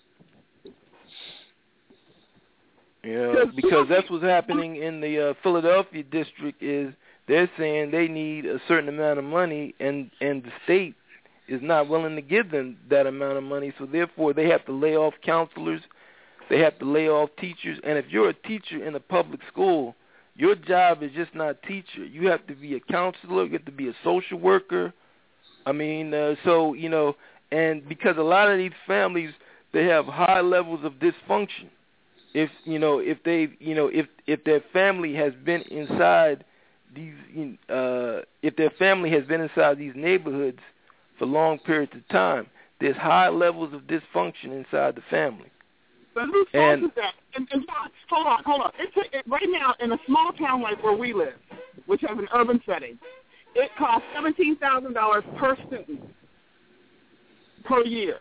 Speaker 3: Yeah, because that's what's happening in the uh, Philadelphia district is they're saying they need a certain amount of money, and, and the state is not willing to give them that amount of money, so therefore they have to lay off counselors, they have to lay off teachers, and if you're a teacher in a public school, your job is just not teacher. You have to be a counselor, you have to be a social worker. I mean, uh, so, you know, and because a lot of these families, they have high levels of dysfunction. If you know, if they, you know, if if their family has been inside these, uh, if their family has been inside these neighborhoods for long periods of time, there's high levels of dysfunction inside the family.
Speaker 20: But who
Speaker 3: And-
Speaker 20: causes that? And, and hold on, hold on. It's a, it, right now, in a small town like where we live, which has an urban setting, it costs seventeen thousand dollars per student per year.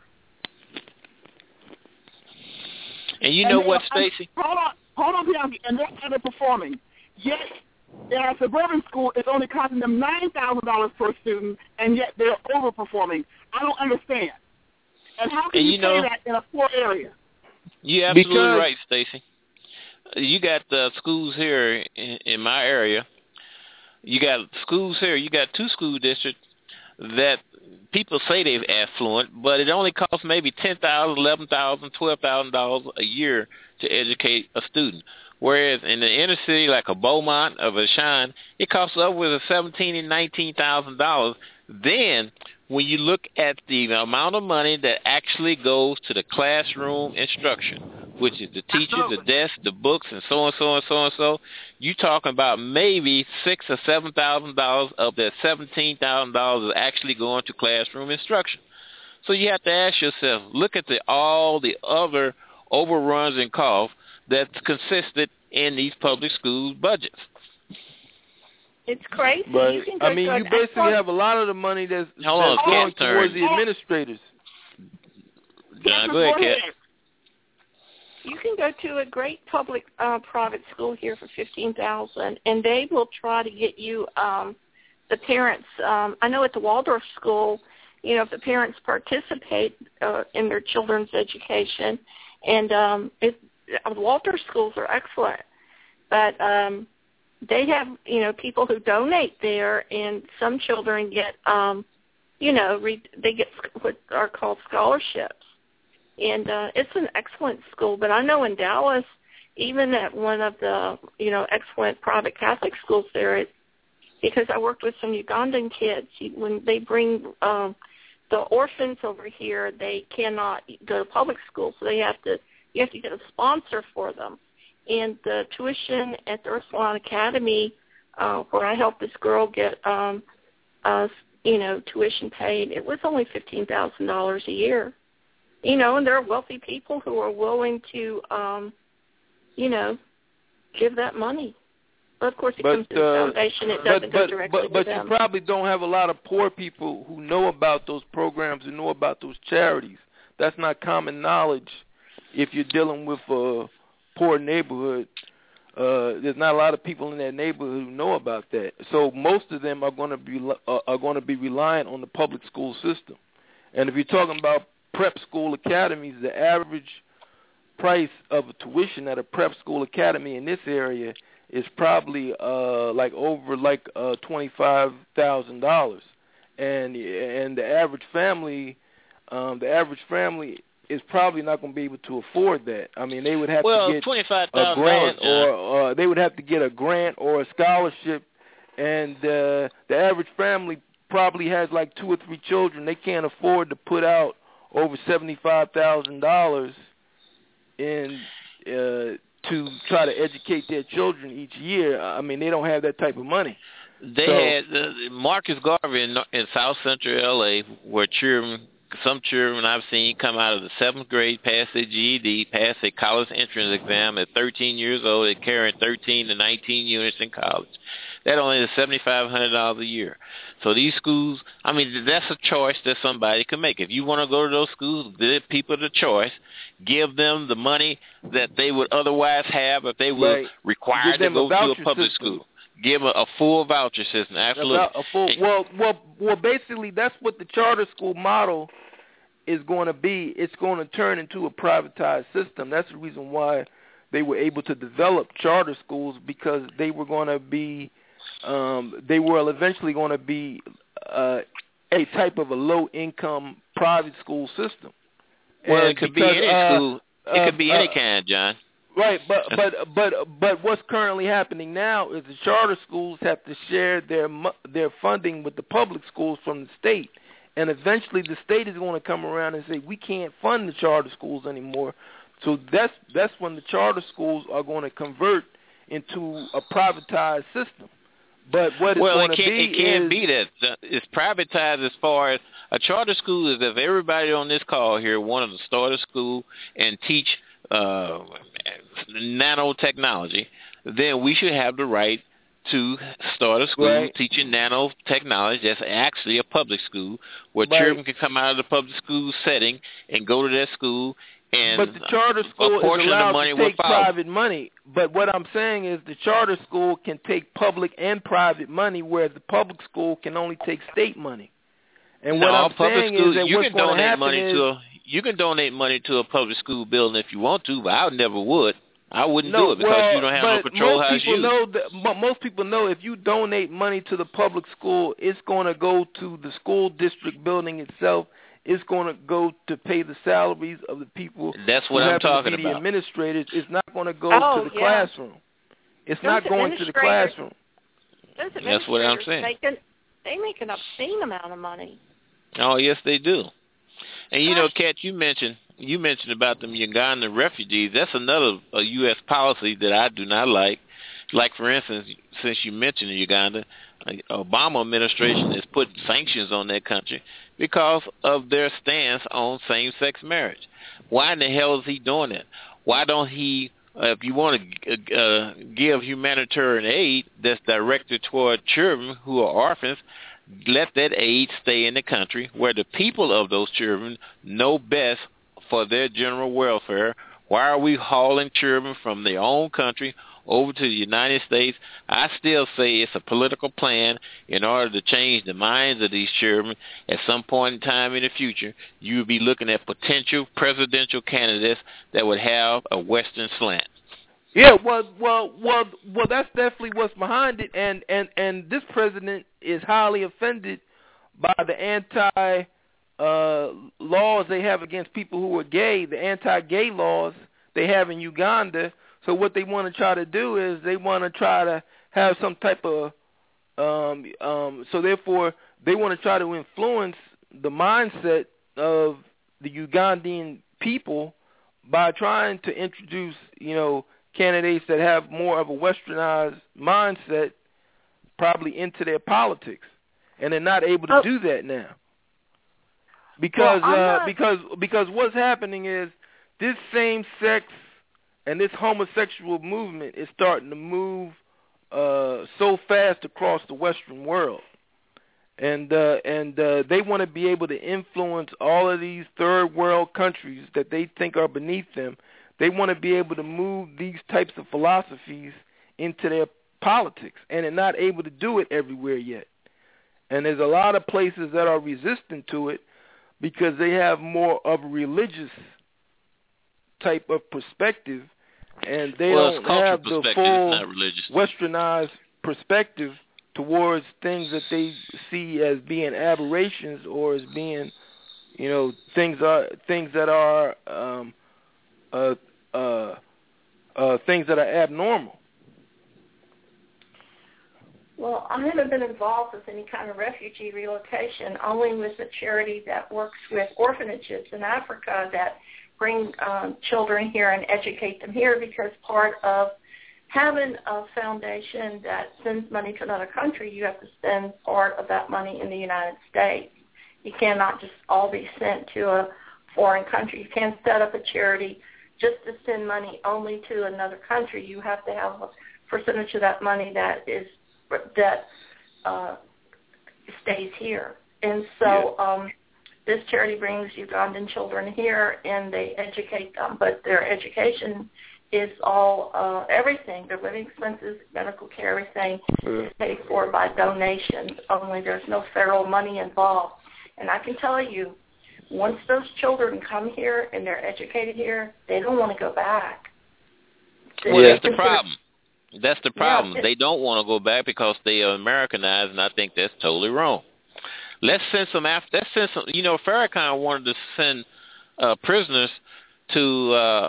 Speaker 15: And you know
Speaker 20: and
Speaker 15: what,
Speaker 20: they are-
Speaker 15: Stacy?
Speaker 20: Hold on, hold on, Bianchi, and they're underperforming. Yet, in a suburban school, it's only costing them nine thousand dollars per student, and yet they're overperforming. I don't understand. And how can
Speaker 15: And
Speaker 20: you,
Speaker 15: you know-
Speaker 20: say that in a poor area?
Speaker 15: You're absolutely
Speaker 3: Because-
Speaker 15: right, Stacy. You got uh, schools here in, in my area. You got schools here. You got two school districts that people say they're affluent, but it only costs maybe ten thousand, eleven thousand, twelve thousand dollars a year to educate a student. Whereas in the inner city, like a Beaumont or a Shine, it costs upwards of seventeen and nineteen thousand dollars. Then, when you look at the amount of money that actually goes to the classroom instruction, which is the teacher, the desk, the books, and so and so and so and so, you're talking about maybe six or seven thousand dollars of that seventeen thousand dollars is actually going to classroom instruction. So you have to ask yourself, look at the all the other overruns and costs that's consistent in these public schools budgets.
Speaker 19: it's crazy.
Speaker 3: But
Speaker 19: you can go
Speaker 3: I mean,
Speaker 19: to
Speaker 3: you
Speaker 19: an
Speaker 3: basically
Speaker 19: excellent-
Speaker 3: have a lot of the money that's,
Speaker 15: Hold on,
Speaker 3: that's going
Speaker 15: Cat's turn.
Speaker 3: towards the administrators.
Speaker 15: John, go ahead, Kat.
Speaker 19: You can go to a great public uh, private school here for fifteen thousand dollars, and they will try to get you um, the parents. Um, I know at the Waldorf school, you know, if the parents participate uh, in their children's education, and um, it, uh, Waldorf schools are excellent, but um, they have, you know, people who donate there, and some children get, um, you know, re- they get what are called scholarships. And uh, it's an excellent school, but I know in Dallas, even at one of the, you know, excellent private Catholic schools there, it, because I worked with some Ugandan kids, when they bring um, the orphans over here, they cannot go to public school, so they have to, you have to get a sponsor for them. And the tuition at the Ursuline Academy, uh, where I helped this girl get, um, uh, you know, tuition paid, it was only fifteen thousand dollars a year. You know, and there are wealthy people who are willing to, um, you know, give that money. But, of course, it
Speaker 3: But,
Speaker 19: comes to the
Speaker 3: uh,
Speaker 19: foundation. It
Speaker 3: but,
Speaker 19: doesn't go
Speaker 3: but,
Speaker 19: directly
Speaker 3: but, but
Speaker 19: to
Speaker 3: you
Speaker 19: them.
Speaker 3: probably don't have a lot of poor people who know about those programs and know about those charities. That's not common knowledge if you're dealing with a poor neighborhood. Uh, there's not a lot of people in that neighborhood who know about that. So most of them are going to be uh, are going to be reliant on the public school system. And if you're talking about prep school academies, the average price of a tuition at a prep school academy in this area is probably uh, like over like uh, twenty-five thousand dollars, and and the average family, um, the average family is probably not going to be able to afford that. I mean, they would have
Speaker 15: Well,
Speaker 3: to get
Speaker 15: twenty-five
Speaker 3: a
Speaker 15: thousand
Speaker 3: grant,
Speaker 15: dollars,
Speaker 3: or uh, they would have to get a grant or a scholarship, and uh, the average family probably has like two or three children. They can't afford to put out over seventy-five thousand dollars in uh, to try to educate their children each year. I mean, they don't have that type of money.
Speaker 15: They
Speaker 3: So-
Speaker 15: had uh, Marcus Garvey in, in South Central L A, where children some children I've seen come out of the seventh grade, pass their G E D, pass their college entrance exam at thirteen years old. They're carrying thirteen to nineteen units in college. That only is seven thousand five hundred dollars a year. So these schools, I mean, that's a choice that somebody can make. If you want to go to those schools, give people the choice. Give them the money that they would otherwise have if they were
Speaker 7: right.
Speaker 15: required to go to a public
Speaker 7: system.
Speaker 15: school. Give them a, a full voucher system, absolutely.
Speaker 7: A full, well, well, well. Basically, that's what the charter school model is going to be. It's going to turn into a privatized system. That's the reason why they were able to develop charter schools, because they were going to be, um, they were eventually going to be uh, a type of a low-income private school system.
Speaker 15: Well,
Speaker 7: and
Speaker 15: it could
Speaker 7: because,
Speaker 15: be any
Speaker 7: uh,
Speaker 15: school. It
Speaker 7: uh,
Speaker 15: could be
Speaker 7: uh,
Speaker 15: any kind, John.
Speaker 7: Right, but but but but what's currently happening now is the charter schools have to share their their funding with the public schools from the state, and eventually the state is going to come around and say we can't fund the charter schools anymore. So that's that's when the charter schools are going to convert into a privatized system. But what it's
Speaker 15: well,
Speaker 7: going
Speaker 15: it
Speaker 7: to
Speaker 15: can't,
Speaker 7: be
Speaker 15: it can't
Speaker 7: is,
Speaker 15: be that. It's privatized as far as a charter school is if everybody on this call here wanted to start a school and teach uh, nanotechnology, then we should have the right to start a school
Speaker 7: right.
Speaker 15: teaching nanotechnology that's actually a public school where
Speaker 7: right.
Speaker 15: children can come out of the public school setting and go to that school. And
Speaker 7: but the charter school is allowed to take private money. But what I'm saying is the charter school can take public and private money, whereas the public school can only take state money. And
Speaker 15: no,
Speaker 7: what I'm
Speaker 15: public
Speaker 7: saying
Speaker 15: schools,
Speaker 7: is that
Speaker 15: you
Speaker 7: what's
Speaker 15: can
Speaker 7: going to
Speaker 15: donate
Speaker 7: happen
Speaker 15: money
Speaker 7: is,
Speaker 15: to a you can donate money to a public school building if you want to, but I never would. I wouldn't
Speaker 7: no,
Speaker 15: do it because
Speaker 7: well,
Speaker 15: you don't have
Speaker 7: but
Speaker 15: no control
Speaker 7: most
Speaker 15: how it's
Speaker 7: people
Speaker 15: used.
Speaker 7: know that, most people know if you donate money to the public school, it's going to go to the school district building itself. It's going to go to pay the salaries of the people.
Speaker 15: That's what
Speaker 7: who
Speaker 15: I'm
Speaker 7: happen
Speaker 15: talking
Speaker 7: to be the
Speaker 15: about.
Speaker 7: Administrators. It's not going to go
Speaker 19: oh,
Speaker 7: to the
Speaker 19: yeah.
Speaker 7: classroom. It's
Speaker 19: Those
Speaker 7: not going to the classroom.
Speaker 19: Those
Speaker 15: That's what I'm saying.
Speaker 19: Make an, they make an obscene amount of money.
Speaker 15: Oh, yes, they do. And, you know, Kat, you mentioned you mentioned about them Ugandan refugees. That's another a U S policy that I do not like. Like, for instance, since you mentioned Uganda, the Obama administration has put sanctions on that country because of their stance on same-sex marriage. Why in the hell is he doing that? Why don't he, uh, if you want to uh, give humanitarian aid that's directed toward children who are orphans, let that aid stay in the country where the people of those children know best for their general welfare. Why are we hauling children from their own country over to the United States? I still say it's a political plan in order to change the minds of these children. At some point in time in the future, you would be looking at potential presidential candidates that would have a Western slant.
Speaker 7: Yeah, well, well, well, well. That's definitely what's behind it, and and and this president is highly offended by the anti uh, laws they have against people who are gay, the anti-gay laws they have in Uganda. So what they want to try to do is they want to try to have some type of um, um, so therefore they want to try to influence the mindset of the Ugandan people by trying to introduce, you know, candidates that have more of a westernized mindset probably into their politics, and they're not able to oh. do that now because
Speaker 19: well,
Speaker 7: uh,
Speaker 19: not...
Speaker 7: because because what's happening is this same sex and this homosexual movement is starting to move uh, so fast across the Western world, and uh, and uh, they want to be able to influence all of these third world countries that they think are beneath them. They want to be able to move these types of philosophies into their politics, and they're not able to do it everywhere yet. And there's a lot of places that are resistant to it because they have more of a religious type of perspective, and they
Speaker 15: well,
Speaker 7: don't have the full westernized perspective towards things that they see as being aberrations or as being, you know, things are things that are um, uh, uh, uh, things that are abnormal.
Speaker 19: Well, I haven't been involved with any kind of refugee relocation, only with a charity that works with orphanages in Africa that bring um, children here and educate them here, because part of having a foundation that sends money to another country, you have to spend part of that money in the United States. You cannot just all be sent to a foreign country. You can't set up a charity just to send money only to another country. You have to have a percentage of that money that is that uh, stays here. And so um, this charity brings Ugandan children here, and they educate them. But their education is all uh, everything. Their living expenses, medical care, everything is paid for by donations only. There's no federal money involved. And I can tell you, once those children come here and they're educated here, they don't want to go back.
Speaker 15: Well, that's the problem. That's the problem.
Speaker 19: Yeah,
Speaker 15: they don't want to go back because they are Americanized, and I think that's totally wrong. Let's send some. Af- let's send some. You know, Farrakhan wanted to send uh, prisoners to uh,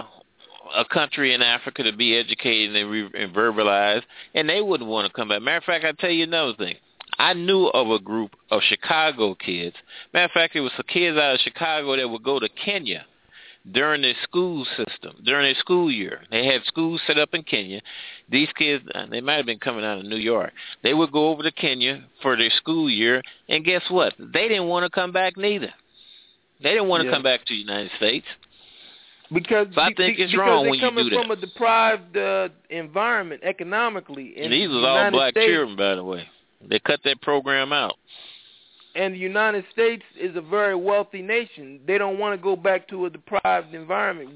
Speaker 15: a country in Africa to be educated and, re- and verbalized, and they wouldn't want to come back. Matter of fact, I'll tell you another thing. I knew of a group of Chicago kids. Matter of fact, there was some kids out of Chicago that would go to Kenya during their school system, during their school year. They had schools set up in Kenya. These kids, they might have been coming out of New York. They would go over to Kenya for their school year, and guess what? They didn't want to come back neither. They didn't want to
Speaker 3: Yeah.
Speaker 15: come back to the United States.
Speaker 3: Because
Speaker 15: So I
Speaker 3: be-
Speaker 15: think
Speaker 3: be-
Speaker 15: it's
Speaker 3: because
Speaker 15: wrong
Speaker 3: they're
Speaker 15: when you
Speaker 3: coming
Speaker 15: do that.
Speaker 3: from a deprived uh, environment economically. In
Speaker 15: And these
Speaker 3: the
Speaker 15: was all
Speaker 3: United
Speaker 15: black
Speaker 3: States,
Speaker 15: children, by the way. They cut that program out.
Speaker 3: And the United States is a very wealthy nation. They don't want to go back to a deprived environment.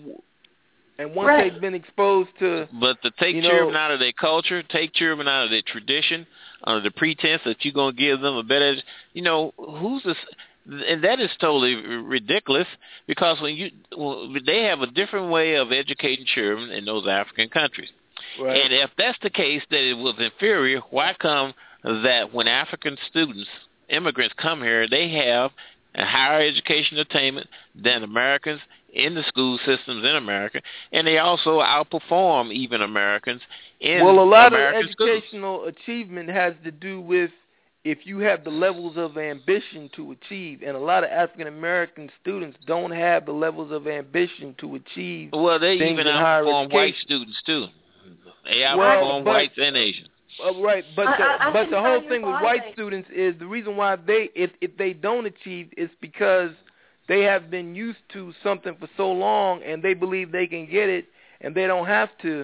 Speaker 3: And once
Speaker 19: Right.
Speaker 3: they've been exposed to,
Speaker 15: But to take
Speaker 3: you know,
Speaker 15: children out of their culture, take children out of their tradition, under the pretense that you're going to give them a better, you know, who's this? And that is totally ridiculous because when you, well, they have a different way of educating children in those African countries.
Speaker 3: Right.
Speaker 15: And if that's the case, that it was inferior, why come that when African students, immigrants come here, they have a higher education attainment than Americans in the school systems in America, and they also outperform even Americans in
Speaker 3: well, a lot
Speaker 15: American
Speaker 3: of
Speaker 15: schools.
Speaker 3: educational achievement has to do with if you have the levels of ambition to achieve, and a lot of African American students don't have the levels of ambition to achieve.
Speaker 15: Well, they
Speaker 3: things
Speaker 15: even
Speaker 3: in higher
Speaker 15: outperform white
Speaker 3: education.
Speaker 15: students too. They
Speaker 3: Well,
Speaker 15: outperform
Speaker 3: but-
Speaker 15: whites and Asians.
Speaker 3: Uh, right, but
Speaker 19: I-
Speaker 3: the,
Speaker 19: I- I
Speaker 3: but
Speaker 19: can
Speaker 3: the
Speaker 19: tell
Speaker 3: whole
Speaker 19: you
Speaker 3: thing with
Speaker 19: why
Speaker 3: white
Speaker 19: they-
Speaker 3: students is the reason why they if if they don't achieve is because they have been used to something for so long and they believe they can get it and they don't have to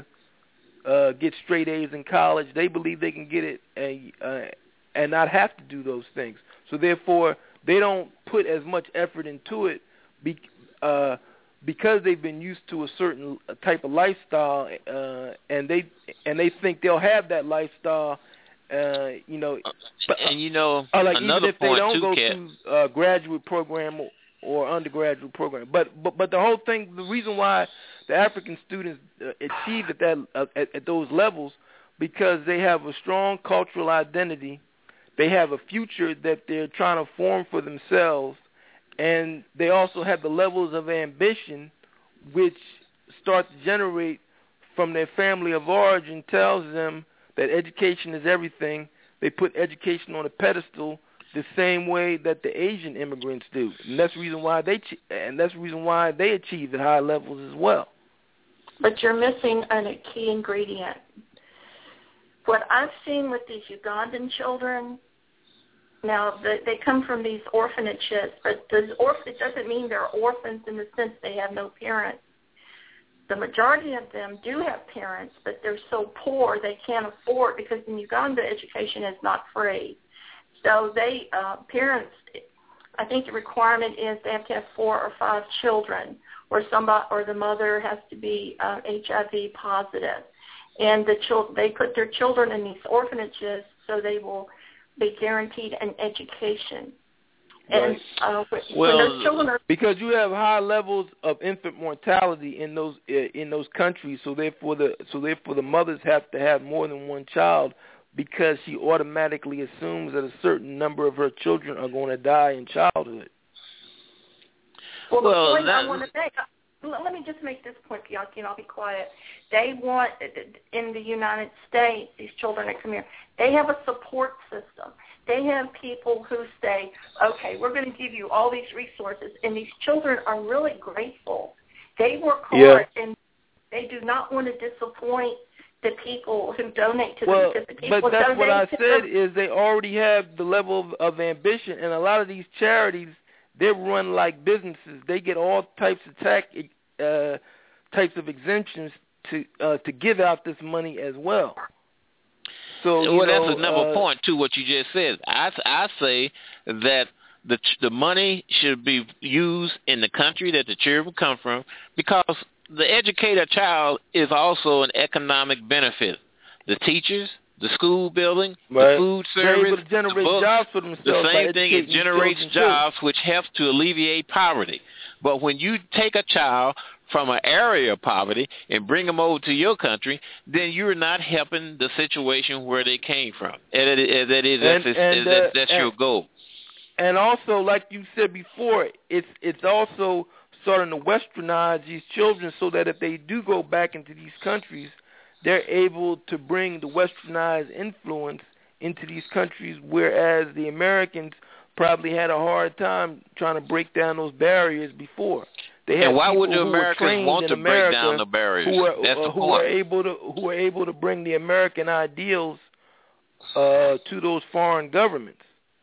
Speaker 3: uh, get straight A's in college. They believe they can get it and uh, and not have to do those things. So therefore, they don't put as much effort into it. Be, uh, because they've been used to a certain type of lifestyle, uh, and they and they think they'll have that lifestyle, uh, you know. But,
Speaker 15: And you know,
Speaker 3: uh, like
Speaker 15: another
Speaker 3: even if they
Speaker 15: point
Speaker 3: don't
Speaker 15: too,
Speaker 3: go
Speaker 15: Kat,
Speaker 3: through a graduate program or, or undergraduate program, but but but the whole thing, the reason why the African students uh, achieve at that uh, at, at those levels, because they have a strong cultural identity, they have a future that they're trying to form for themselves. And they also have the levels of ambition which start to generate from their family of origin tells them that education is everything. They put education on a pedestal the same way that the Asian immigrants do. And that's the reason why they and that's the reason why they achieve at high levels as well.
Speaker 19: But you're missing a key ingredient. What I've seen with these Ugandan children, now they, they come from these orphanages, but the orph- it doesn't mean they're orphans in the sense they have no parents. The majority of them do have parents, but they're so poor they can't afford, because in Uganda education is not free. So they, uh, parents, I think the requirement is they have to have four or five children, or somebody, or the mother has to be uh, H I V positive. And the chil- they put their children in these orphanages so they will be guaranteed an education. And uh, when
Speaker 3: Well,
Speaker 19: those children are
Speaker 3: because you have high levels of infant mortality in those in those countries, so therefore the so therefore the mothers have to have more than one child, because she automatically assumes that a certain number of her children are going to die in childhood.
Speaker 19: Well, the
Speaker 3: Well,
Speaker 19: point
Speaker 3: that-
Speaker 19: I want to make, let let me just make this point, Bianchi, and I'll be quiet. They want, in the United States, these children that come here, they have a support system. They have people who say, okay, we're going to give you all these resources, and these children are really grateful. They work hard,
Speaker 3: Yeah.
Speaker 19: and they do not want to disappoint the people who donate to
Speaker 3: Well,
Speaker 19: them, because the people
Speaker 3: but that's
Speaker 19: donate
Speaker 3: what I
Speaker 19: to
Speaker 3: said
Speaker 19: them.
Speaker 3: is they already have the level of, of ambition, and a lot of these charities they're run like businesses. They get all types of tax uh, types of exemptions to uh, to give out this money as well. So
Speaker 15: well,
Speaker 3: know,
Speaker 15: that's another
Speaker 3: uh,
Speaker 15: point to what you just said. I I say that the the money should be used in the country that the children come from, because the educated child is also an economic benefit. The teachers, the school building,
Speaker 3: right.
Speaker 15: the food
Speaker 3: They're
Speaker 15: service,
Speaker 3: able to generate
Speaker 15: the books,
Speaker 3: jobs for themselves.
Speaker 15: the same
Speaker 3: by
Speaker 15: thing, it generates jobs, which helps to alleviate poverty. But when you take a child from an area of poverty and bring them over to your country, then you're not helping the situation where they came from. And that is, that is
Speaker 3: and,
Speaker 15: that's,
Speaker 3: and,
Speaker 15: that's,
Speaker 3: uh,
Speaker 15: that's
Speaker 3: and,
Speaker 15: your goal.
Speaker 3: And also, like you said before, it's it's also starting to westernize these children so that if they do go back into these countries, they're able to bring the westernized influence into these countries, whereas the Americans probably had a hard time trying to break down those barriers before. They had
Speaker 15: and why would the
Speaker 3: people who were
Speaker 15: Americans
Speaker 3: trained
Speaker 15: want
Speaker 3: in
Speaker 15: to
Speaker 3: America
Speaker 15: break down the barriers?
Speaker 3: Who were,
Speaker 15: That's
Speaker 3: uh,
Speaker 15: the
Speaker 3: who
Speaker 15: point.
Speaker 3: were able to who were able to bring the American ideals uh, to those foreign governments.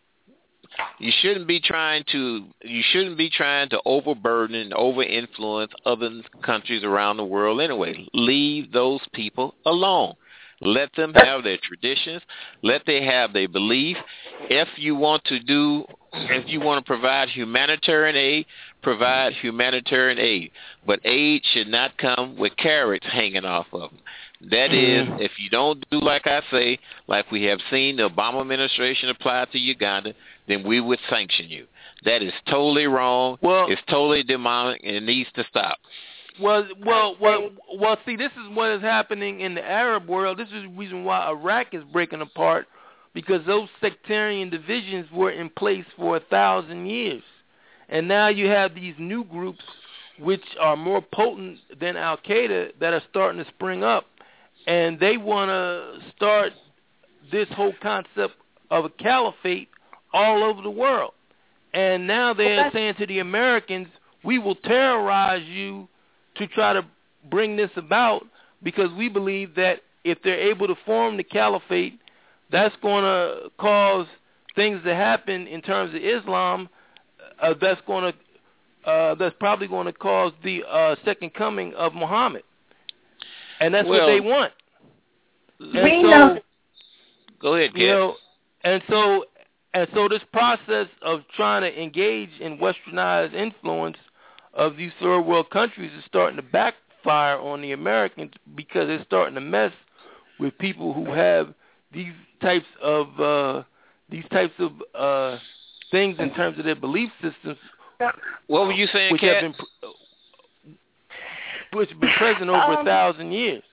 Speaker 15: You shouldn't be trying to you shouldn't be trying to overburden and over-influence other countries around the world anyway. Leave those people alone. Let them have their traditions. Let them have their belief. If you want to do, if you want to provide humanitarian aid, provide humanitarian aid. But aid should not come with carrots hanging off of them. That is, if you don't do like I say, like we have seen the Obama administration apply to Uganda, then we would sanction you. That is totally wrong.
Speaker 3: Well,
Speaker 15: it's totally demonic, and it needs to stop.
Speaker 3: Well, well, well, well. See, this is what is happening in the Arab world. This is the reason why Iraq is breaking apart, because those sectarian divisions were in place for a thousand years, and now you have these new groups, which are more potent than Al Qaeda, that are starting to spring up, and they want to start this whole concept of a caliphate all over the world. And now they're saying to the Americans, we will terrorize you to try to bring this about, because we believe that if they're able to form the caliphate, that's going to cause things to happen in terms of Islam. Uh, that's going to, uh, that's probably going to cause the uh, second coming of Muhammad, and that's
Speaker 15: well,
Speaker 3: what they want. And
Speaker 15: we
Speaker 3: so,
Speaker 15: know. Go ahead, Kat.
Speaker 3: You know, and so, and so, this process of trying to engage in westernized influence of these third world countries is starting to backfire on the Americans, because it's starting to mess with people who have these types of uh, these types of uh, things in terms of their belief systems.
Speaker 15: What were you saying,
Speaker 3: which
Speaker 15: Kat?
Speaker 3: have been which have been present over
Speaker 19: Um,
Speaker 3: a thousand years.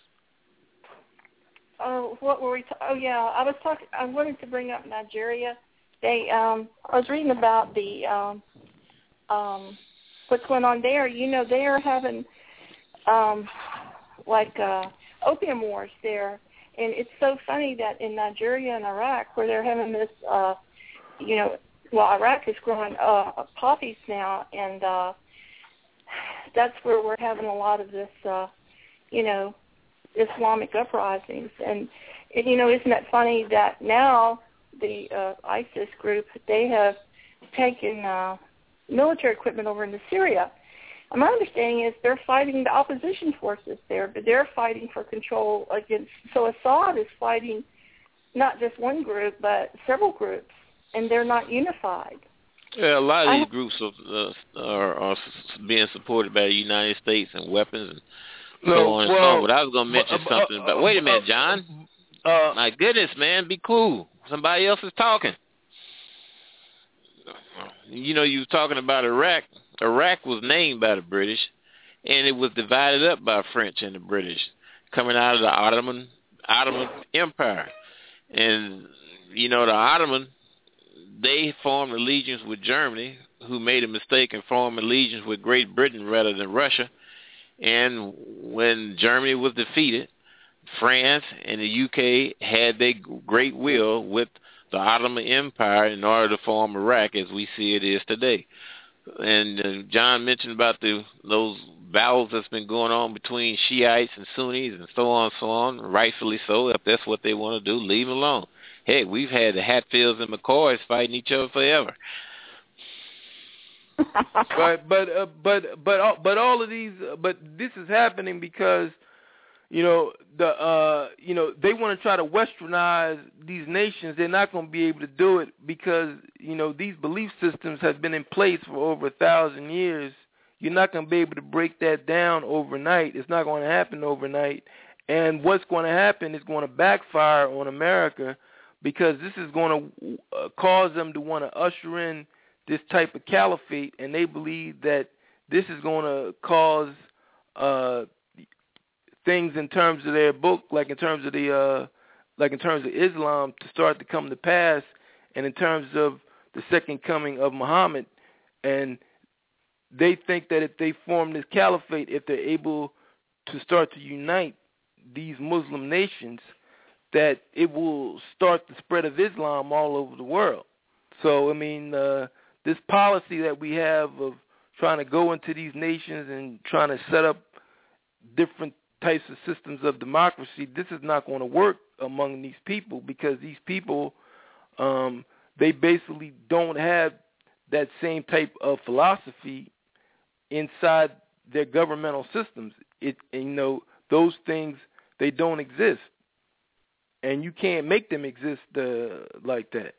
Speaker 19: Oh, what were we? Ta- oh, yeah. I was talking. I wanted to bring up Nigeria. They. Um, I was reading about the. Um, um, what's going on there? You know, they are having, um, like uh, opium wars there, and it's so funny that in Nigeria and Iraq, where they're having this, uh, you know, well, Iraq is growing uh, poppies now, and uh, that's where we're having a lot of this, uh, you know, Islamic uprisings. And, and, you know, isn't that funny that now the uh, ISIS group, they have taken uh, military equipment over into Syria. And my understanding is they're fighting the opposition forces there, but they're fighting for control against, so Assad is fighting not just one group, but several groups, and they're not unified.
Speaker 15: Yeah, a lot of these
Speaker 19: I,
Speaker 15: groups are, uh, are, are being supported by the United States and weapons and
Speaker 3: no,
Speaker 15: so on and
Speaker 3: well,
Speaker 15: so on. But I was going to mention
Speaker 3: uh,
Speaker 15: something
Speaker 3: uh,
Speaker 15: about. Wait a minute,
Speaker 3: uh,
Speaker 15: John.
Speaker 3: Uh,
Speaker 15: My goodness, man, be cool. Somebody else is talking. You know, you were talking about Iraq. Iraq was named by the British, and it was divided up by French and the British, coming out of the Ottoman Ottoman Empire. And you know, the Ottoman, they formed allegiance with Germany, who made a mistake and formed allegiance with Great Britain rather than Russia. And when Germany was defeated, France and the U K had their great will with the Ottoman Empire in order to form Iraq as we see it is today. And uh, John mentioned about the those battles that's been going on between Shiites and Sunnis and so on and so on, rightfully so. If that's what they want to do, leave them alone. Hey, we've had the Hatfields and McCoys fighting each other forever.
Speaker 3: Right, but uh, but but all, but all of these, uh, but this is happening because, you know, the uh, you know, they want to try to westernize these nations. They're not going to be able to do it because, you know, these belief systems have been in place for over a thousand years. You're not going to be able to break that down overnight. It's not going to happen overnight. And what's going to happen is going to backfire on America because this is going to uh, cause them to want to usher in this type of caliphate, and they believe that this is going to cause uh, things in terms of their book, like in terms of the, uh, like in terms of Islam, to start to come to pass, and in terms of the second coming of Muhammad. And they think that if they form this caliphate, if they're able to start to unite these Muslim nations, that it will start the spread of Islam all over the world. So, I mean, uh, this policy that we have of trying to go into these nations and trying to set up different types of systems of democracy, this is not going to work among these people because these people, um, they basically don't have that same type of philosophy inside their governmental systems. It, and, you know, those things, they don't exist, and you can't make them exist uh, like that.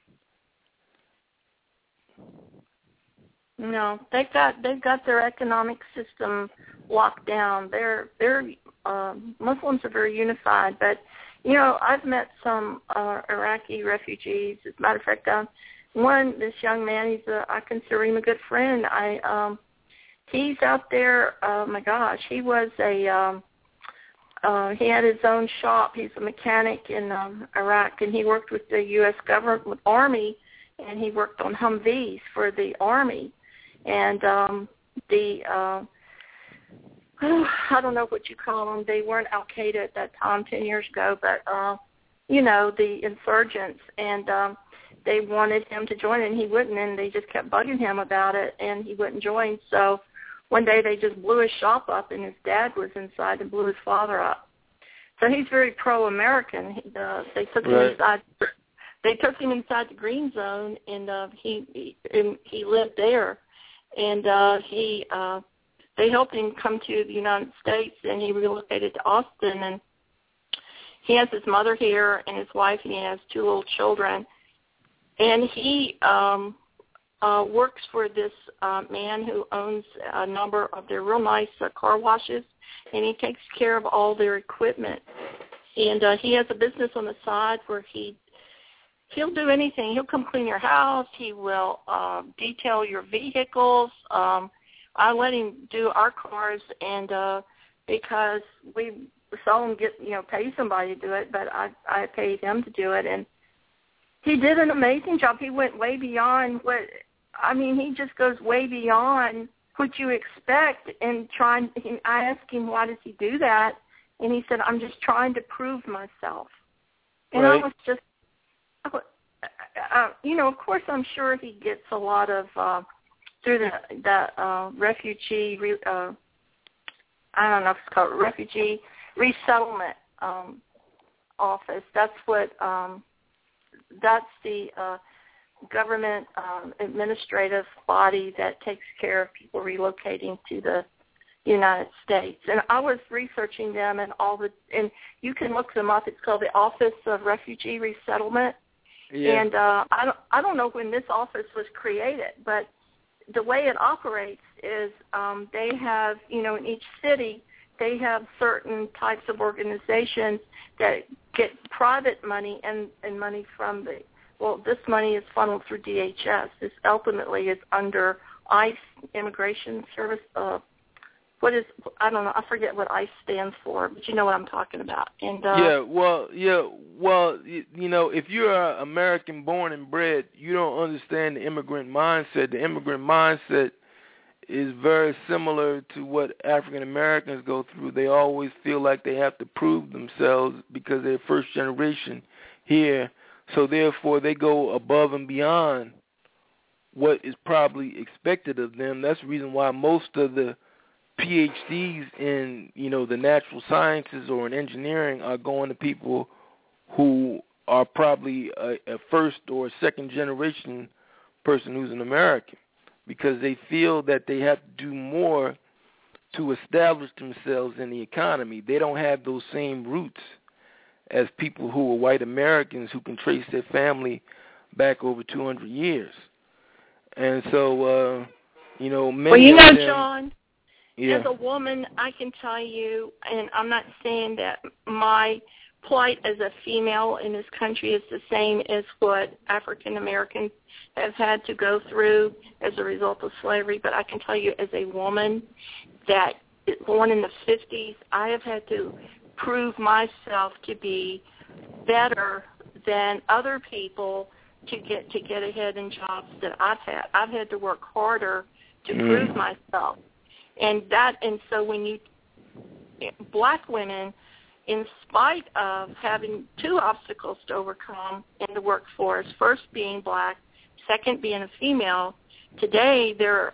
Speaker 19: No, they've got they've got their economic system locked down. They're they're uh, Muslims are very unified, but you know I've met some uh, Iraqi refugees. As a matter of fact, um, one this young man, he's a, I consider him a good friend. I um, he's out there. Oh my gosh, he was a um, uh, he had his own shop. He's a mechanic in um, Iraq, and he worked with the U S government, with Army, and he worked on Humvees for the Army. And um, the, uh, oh, I don't know what you call them. They weren't Al-Qaeda at that time, ten years ago, but, uh, you know, the insurgents. And um, they wanted him to join, and he wouldn't, and they just kept bugging him about it, and he wouldn't join. So one day they just blew his shop up, and his dad was inside and blew his father up. So he's very pro-American. He, uh, they took him
Speaker 3: Right.
Speaker 19: inside. They took him inside the green zone, and uh, he, he and he lived there. And uh, he, uh, they helped him come to the United States, and he relocated to Austin. And he has his mother here and his wife, and he has two little children. And he um, uh, works for this uh, man who owns a number of their real nice uh, car washes, and he takes care of all their equipment. And uh, he has a business on the side where he He'll do anything. He'll come clean your house. He will uh, detail your vehicles. Um, I let him do our cars, and uh, because we seldom get, you know, pay somebody to do it, but I I paid him to do it, and he did an amazing job. He went way beyond what I mean. He just goes way beyond what you expect. And trying, I asked him, why does he do that? And he said, I'm just trying to prove myself. And
Speaker 3: Right.
Speaker 19: I was just. Uh, you know, of course, I'm sure he gets a lot of uh, through the the uh, refugee. Re, uh, I don't know if it's called refugee resettlement um, office. That's what um, that's the uh, government um, administrative body that takes care of people relocating to the United States. And I was researching them and all the, and you can look them up. It's called the Office of Refugee Resettlement.
Speaker 3: Yeah.
Speaker 19: And uh, I don't I don't know when this office was created, but the way it operates is um, they have, you know, in each city they have certain types of organizations that get private money and, and money from the, well, this money is funneled through D H S. This ultimately is under ICE, Immigration Service, uh, what is, I don't know, I forget what ICE stands for, but you know what I'm talking about. And uh,
Speaker 3: yeah, well, yeah, well, you, you know, if you're uh, American born and bred, you don't understand the immigrant mindset. The immigrant mindset is very similar to what African Americans go through. They always feel like they have to prove themselves because they're first generation here, so therefore they go above and beyond what is probably expected of them. That's the reason why most of the P H Ds in, you know, the natural sciences or in engineering are going to people who are probably a, a first or second generation person who's an American, because they feel that they have to do more to establish themselves in the economy. They don't have those same roots as people who are white Americans who can trace their family back over two hundred years. And so, uh, you know, many
Speaker 19: well, you know,
Speaker 3: of them,
Speaker 19: John,
Speaker 3: yeah.
Speaker 19: as a woman, I can tell you, and I'm not saying that my plight as a female in this country is the same as what African Americans have had to go through as a result of slavery, but I can tell you as a woman that born in the fifties, I have had to prove myself to be better than other people to get to get ahead in jobs that I've had. I've had to work harder to
Speaker 3: mm.
Speaker 19: prove myself. And that and so when you black women, in spite of having two obstacles to overcome in the workforce, first being black, second being a female, today they're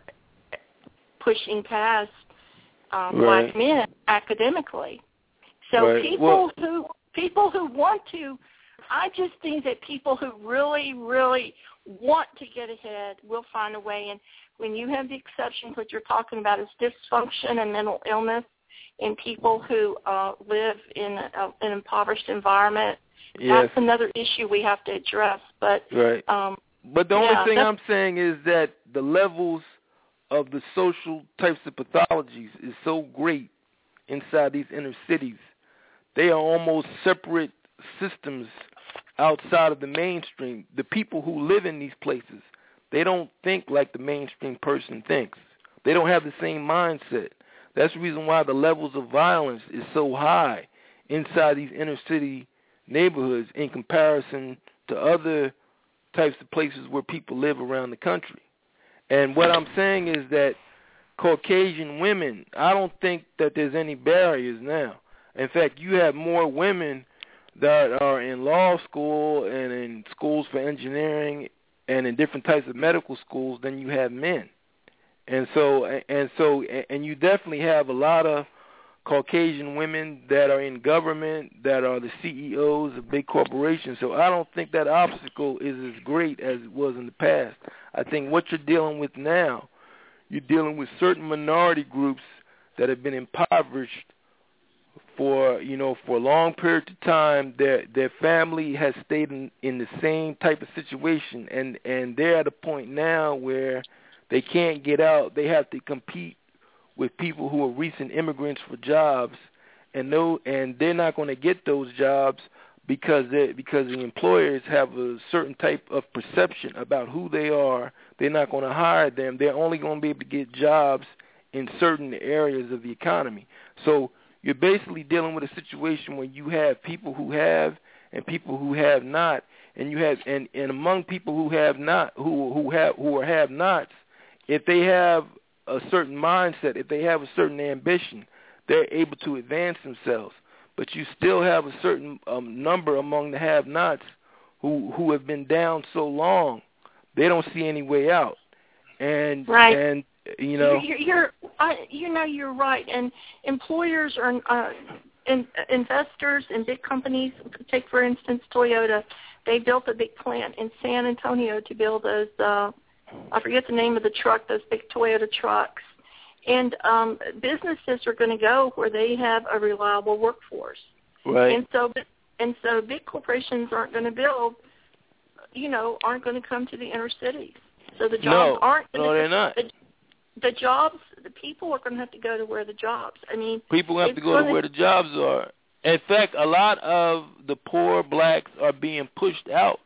Speaker 19: pushing past um,
Speaker 3: right.
Speaker 19: black men academically. So
Speaker 3: right.
Speaker 19: people
Speaker 3: well,
Speaker 19: who people who want to, I just think that people who really, really want to get ahead will find a way. And when you have the exceptions, what you're talking about is dysfunction and mental illness in people who uh, live in a, an impoverished environment,
Speaker 3: yes.
Speaker 19: that's another issue we have to address. But
Speaker 3: right.
Speaker 19: um,
Speaker 3: but the only
Speaker 19: yeah,
Speaker 3: thing I'm saying is that the levels of the social types of pathologies is so great inside these inner cities. They are almost separate systems outside of the mainstream. The people who live in these places, they don't think like the mainstream person thinks. They don't have the same mindset. That's the reason why the levels of violence is so high inside these inner city neighborhoods in comparison to other types of places where people live around the country. And what I'm saying is that Caucasian women, I don't think that there's any barriers now. In fact, you have more women that are in law school and in schools for engineering and in different types of medical schools than you have men. And so, and so, and you definitely have a lot of Caucasian women that are in government, that are the C E Os of big corporations. So I don't think that obstacle is as great as it was in the past. I think what you're dealing with now, you're dealing with certain minority groups that have been impoverished for, you know, for a long period of time. Their their family has stayed in, in the same type of situation, and, and they're at a point now where they can't get out. They have to compete with people who are recent immigrants for jobs, and no, and they're not going to get those jobs because they because the employers have a certain type of perception about who they are. They're not going to hire them. They're only going to be able to get jobs in certain areas of the economy. So you're basically dealing with a situation where you have people who have and people who have not, and you have and, and among people who have not, who who have who are have-nots, if they have a certain mindset, if they have a certain ambition, they're able to advance themselves. But you still have a certain um, number among the have-nots who who have been down so long, they don't see any way out. And
Speaker 19: right.
Speaker 3: and you know,
Speaker 19: you're, you're I, you know, you're right. And employers are uh, in, investors in big companies. Take for instance Toyota. They built a big plant in San Antonio to build those. Uh, I forget the name of the truck. Those big Toyota trucks. And um, businesses are going to go where they have a reliable workforce.
Speaker 3: Right.
Speaker 19: And so, and so, big corporations aren't going to build. You know, aren't going to come to the inner cities. So the jobs
Speaker 3: no,
Speaker 19: aren't.
Speaker 3: No, they're not.
Speaker 19: The, the jobs, the people are going to have to go to where the jobs. I mean,
Speaker 3: people have to go to where the jobs are. In fact, a lot of the poor blacks are being pushed out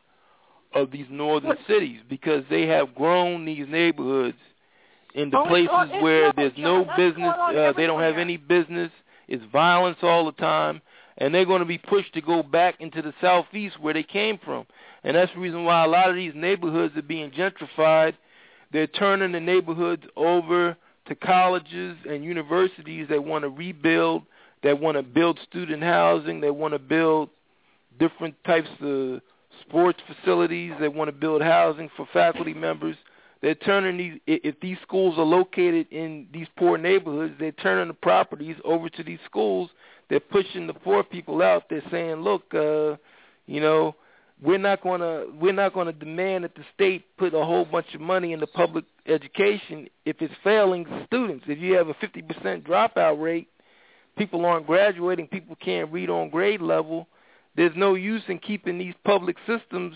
Speaker 3: of these northern what? cities because they have grown these neighborhoods into
Speaker 19: oh,
Speaker 3: places
Speaker 19: oh,
Speaker 3: where
Speaker 19: no,
Speaker 3: there's
Speaker 19: John,
Speaker 3: no business, uh, they don't have any business, it's violence all the time, and they're going to be pushed to go back into the southeast where they came from. And that's the reason why a lot of these neighborhoods are being gentrified. They're turning the neighborhoods over to colleges and universities that want to rebuild, that want to build student housing, they want to build different types of sports facilities, they want to build housing for faculty members. They're turning these, if these schools are located in these poor neighborhoods, they're turning the properties over to these schools. They're pushing the poor people out. They're saying, look, uh, you know, we're not gonna we're not gonna demand that the state put a whole bunch of money into public education if it's failing students. If you have a fifty percent dropout rate, people aren't graduating, people can't read on grade level. There's no use in keeping these public systems.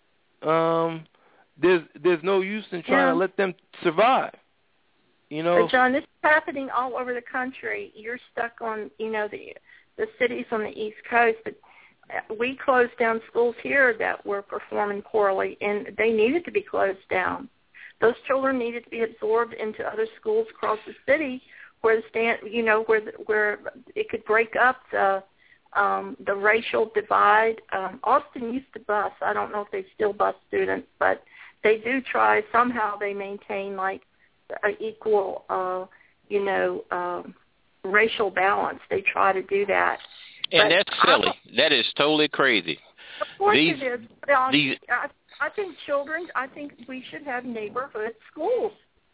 Speaker 3: Um, there's there's no use in trying
Speaker 19: yeah.
Speaker 3: to let them survive. You know,
Speaker 19: but John, this is happening all over the country. You're stuck on, you know, the the cities on the East Coast, but we closed down schools here that were performing poorly, and they needed to be closed down. Those children needed to be absorbed into other schools across the city, where the stand, you know, where the, where it could break up the um, the racial divide. Um, Austin used to bus. I don't know if they still bus students, but they do try. Somehow they maintain like an equal, uh, you know, um, racial balance. They try to do that.
Speaker 15: And
Speaker 19: but
Speaker 15: that's silly. I, that is totally crazy.
Speaker 19: Of course
Speaker 15: these,
Speaker 19: it is. Um,
Speaker 15: these,
Speaker 19: I, I think children, I think we should have neighborhood schools.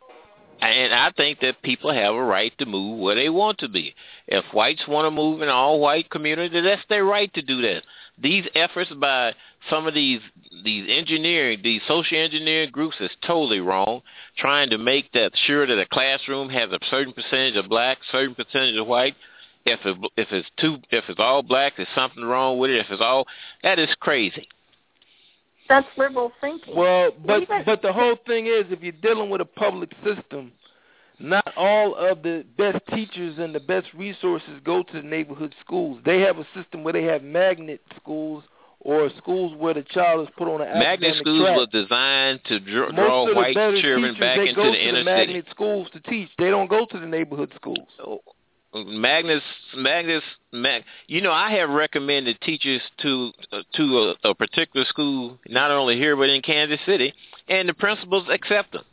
Speaker 15: And I think that people have a right to move where they want to be. If whites want to move in an all-white community, that's their right to do that. These efforts by some of these these engineering, these social engineering groups is totally wrong, trying to make that sure that a classroom has a certain percentage of black, certain percentage of white. If it, if it's two, if it's all black, there's something wrong with it. If it's all, that is crazy.
Speaker 19: That's liberal thinking.
Speaker 3: Well, but
Speaker 19: Even,
Speaker 3: but the whole thing is, if you're dealing with a public system, not all of the best teachers and the best resources go to the neighborhood schools. They have a system where they have magnet schools or schools where the child is put on an academic
Speaker 15: magnet schools
Speaker 3: track.
Speaker 15: were designed to draw,
Speaker 3: Most
Speaker 15: draw
Speaker 3: of the
Speaker 15: white
Speaker 3: better
Speaker 15: children
Speaker 3: teachers,
Speaker 15: back
Speaker 3: they
Speaker 15: into
Speaker 3: go
Speaker 15: the
Speaker 3: to
Speaker 15: inner
Speaker 3: the magnet
Speaker 15: city.
Speaker 3: schools to teach. They don't go to the neighborhood schools.
Speaker 15: So, Magnus, Magnus, Mag, you know, I have recommended teachers to uh, to a, a particular school, not only here but in Kansas City, and the principals accept them.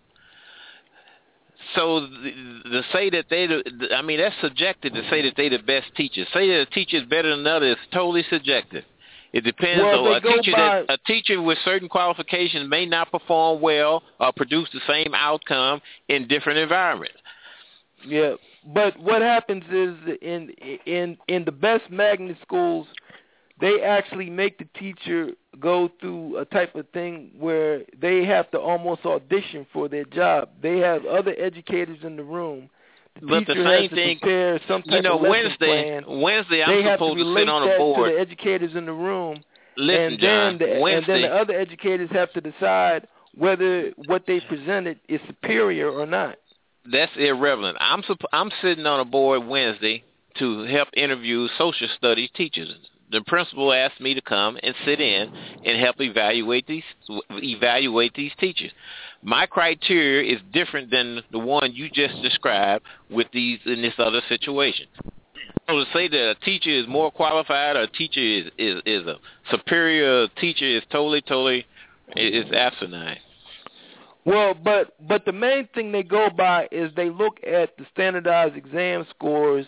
Speaker 15: So to say that they, I mean, that's subjective to say that they're the best teachers. Say that a teacher is better than another is totally subjective. It depends
Speaker 3: well,
Speaker 15: on a teacher
Speaker 3: by,
Speaker 15: that a teacher with certain qualifications may not perform well or produce the same outcome in different environments.
Speaker 3: Yeah, but what happens is in in in the best magnet schools, they actually make the teacher go through a type of thing where they have to almost audition for their job. They have other educators in the room. The
Speaker 15: but
Speaker 3: teacher
Speaker 15: the same
Speaker 3: has to
Speaker 15: thing,
Speaker 3: prepare some type
Speaker 15: you know,
Speaker 3: of lesson
Speaker 15: Wednesday,
Speaker 3: plan.
Speaker 15: Wednesday,
Speaker 3: they
Speaker 15: I'm
Speaker 3: have
Speaker 15: supposed
Speaker 3: to,
Speaker 15: to sit on a
Speaker 3: that
Speaker 15: board.
Speaker 3: To the educators in the room.
Speaker 15: Listen,
Speaker 3: and
Speaker 15: John,
Speaker 3: then the,
Speaker 15: Wednesday,
Speaker 3: and then the other educators have to decide whether what they presented is superior or not.
Speaker 15: That's irrelevant. I'm I'm sitting on a board Wednesday to help interview social studies teachers. The principal asked me to come and sit in and help evaluate these evaluate these teachers. My criteria is different than the one you just described with these in this other situation. So to say that a teacher is more qualified or a teacher is, is, is a superior teacher is totally, totally is asinine.
Speaker 3: Well, but but the main thing they go by is they look at the standardized exam scores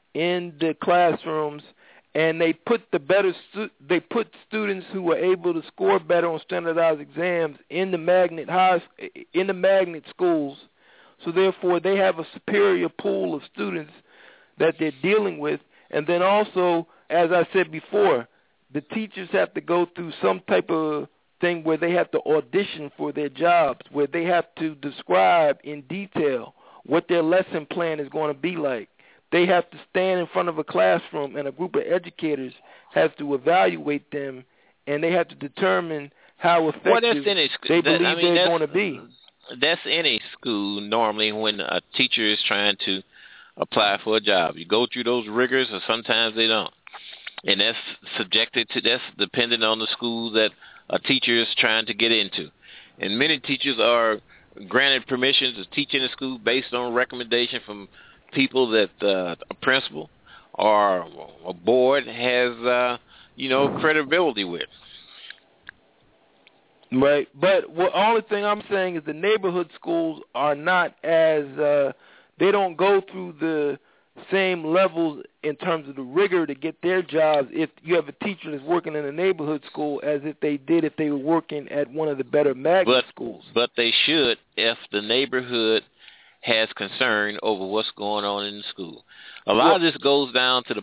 Speaker 3: in the classrooms, and they put the better stu- they put students who were able to score better on standardized exams in the magnet high in the magnet schools. So therefore, they have a superior pool of students that they're dealing with. And then also, as I said before, the teachers have to go through some type of thing where they have to audition for their jobs, where they have to describe in detail what their lesson plan is going to be like. They have to stand in front of a classroom, and a group of educators has to evaluate them, and they have to determine how effective
Speaker 15: well, that's any sc-
Speaker 3: they
Speaker 15: that,
Speaker 3: believe
Speaker 15: I mean,
Speaker 3: they're going to be.
Speaker 15: That's any school normally when a teacher is trying to apply for a job. You go through those rigors, or sometimes they don't. And that's subjected to, that's dependent on the school that a teacher is trying to get into. And many teachers are granted permission to teach in the school based on recommendation from people that uh, a principal or a board has, uh, you know, credibility with.
Speaker 3: Right, but the only thing I'm saying is the neighborhood schools are not as, uh, they don't go through the same levels in terms of the rigor to get their jobs if you have a teacher that's working in a neighborhood school as if they did if they were working at one of the better magnet
Speaker 15: but,
Speaker 3: schools.
Speaker 15: But they should if the neighborhood has concern over what's going on in the school. A lot well, of this goes down to the pop,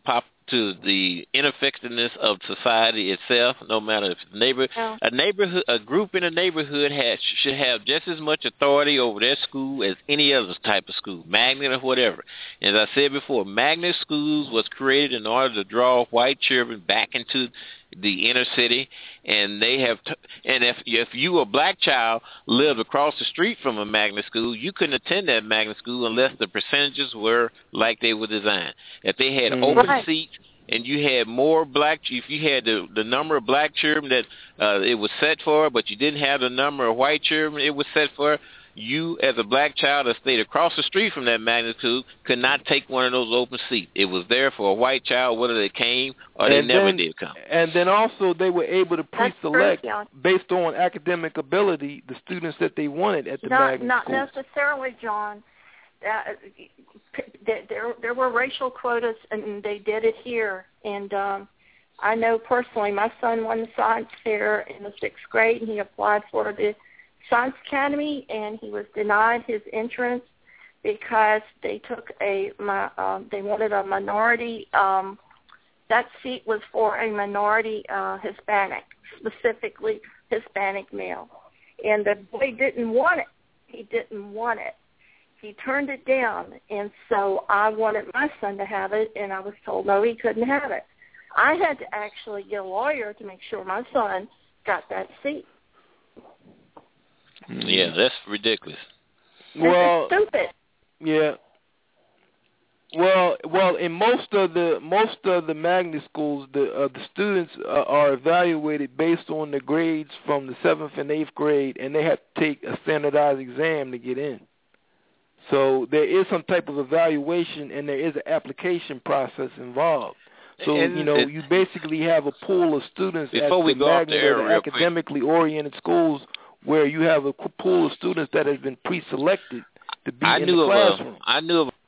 Speaker 15: to the ineffectiveness of society itself. No matter if the neighbor,
Speaker 19: Yeah.
Speaker 15: a neighborhood, a group in a neighborhood has should have just as much authority over their school as any other type of school, magnet or whatever. As I said before, magnet schools was created in order to draw white children back into the inner city, and they have. T- and if if you a black child lived across the street from a magnet school, you couldn't attend that magnet school unless the percentages were like they were designed. If they had
Speaker 5: Mhm.
Speaker 15: open
Speaker 5: Right.
Speaker 15: seats and you had more black, if you had the the number of black children that uh, it was set for, but you didn't have the number of white children it was set for, you as a black child that stayed across the street from that magnet school could not take one of those open seats. It was there for a white child, whether they came or they
Speaker 7: And
Speaker 15: never
Speaker 7: then-
Speaker 15: did come.
Speaker 7: And then also they were able to
Speaker 19: That's
Speaker 7: pre-select
Speaker 19: true, yeah.
Speaker 7: based on academic ability the students that they wanted at the
Speaker 19: Not
Speaker 7: magnet
Speaker 19: not
Speaker 7: schools.
Speaker 19: necessarily, John. Uh, there there there were racial quotas, and they did it here. And um, I know personally, my son won the science fair in the sixth grade, and he applied for the Science Academy, and he was denied his entrance because they took a my, um, they wanted a minority. Um, that seat was for a minority uh, Hispanic, specifically Hispanic male, and the boy didn't want it. He didn't want it. He turned it down, and so I wanted my son to have it, and I was told no, he couldn't have it. I had to actually get a lawyer to make sure my son got that seat.
Speaker 15: Yeah, that's ridiculous.
Speaker 7: Well,
Speaker 19: It's stupid.
Speaker 7: yeah. Well, well, in most of the most of the magnet schools, the uh, the students uh, are evaluated based on the grades from the seventh and eighth grade, and they have to take a standardized exam to get in. So there is some type of evaluation, and there is an application process involved. So
Speaker 15: And
Speaker 7: you know,
Speaker 15: it-
Speaker 7: you basically have a pool of students at
Speaker 15: Before we
Speaker 7: the
Speaker 15: go off the
Speaker 7: magnet
Speaker 15: air
Speaker 7: or the
Speaker 15: real quick.
Speaker 7: academically oriented schools, where you have a pool of students that have been pre-selected to be
Speaker 15: I
Speaker 7: in
Speaker 15: knew
Speaker 7: the
Speaker 15: of
Speaker 7: classroom.
Speaker 15: a I knew of a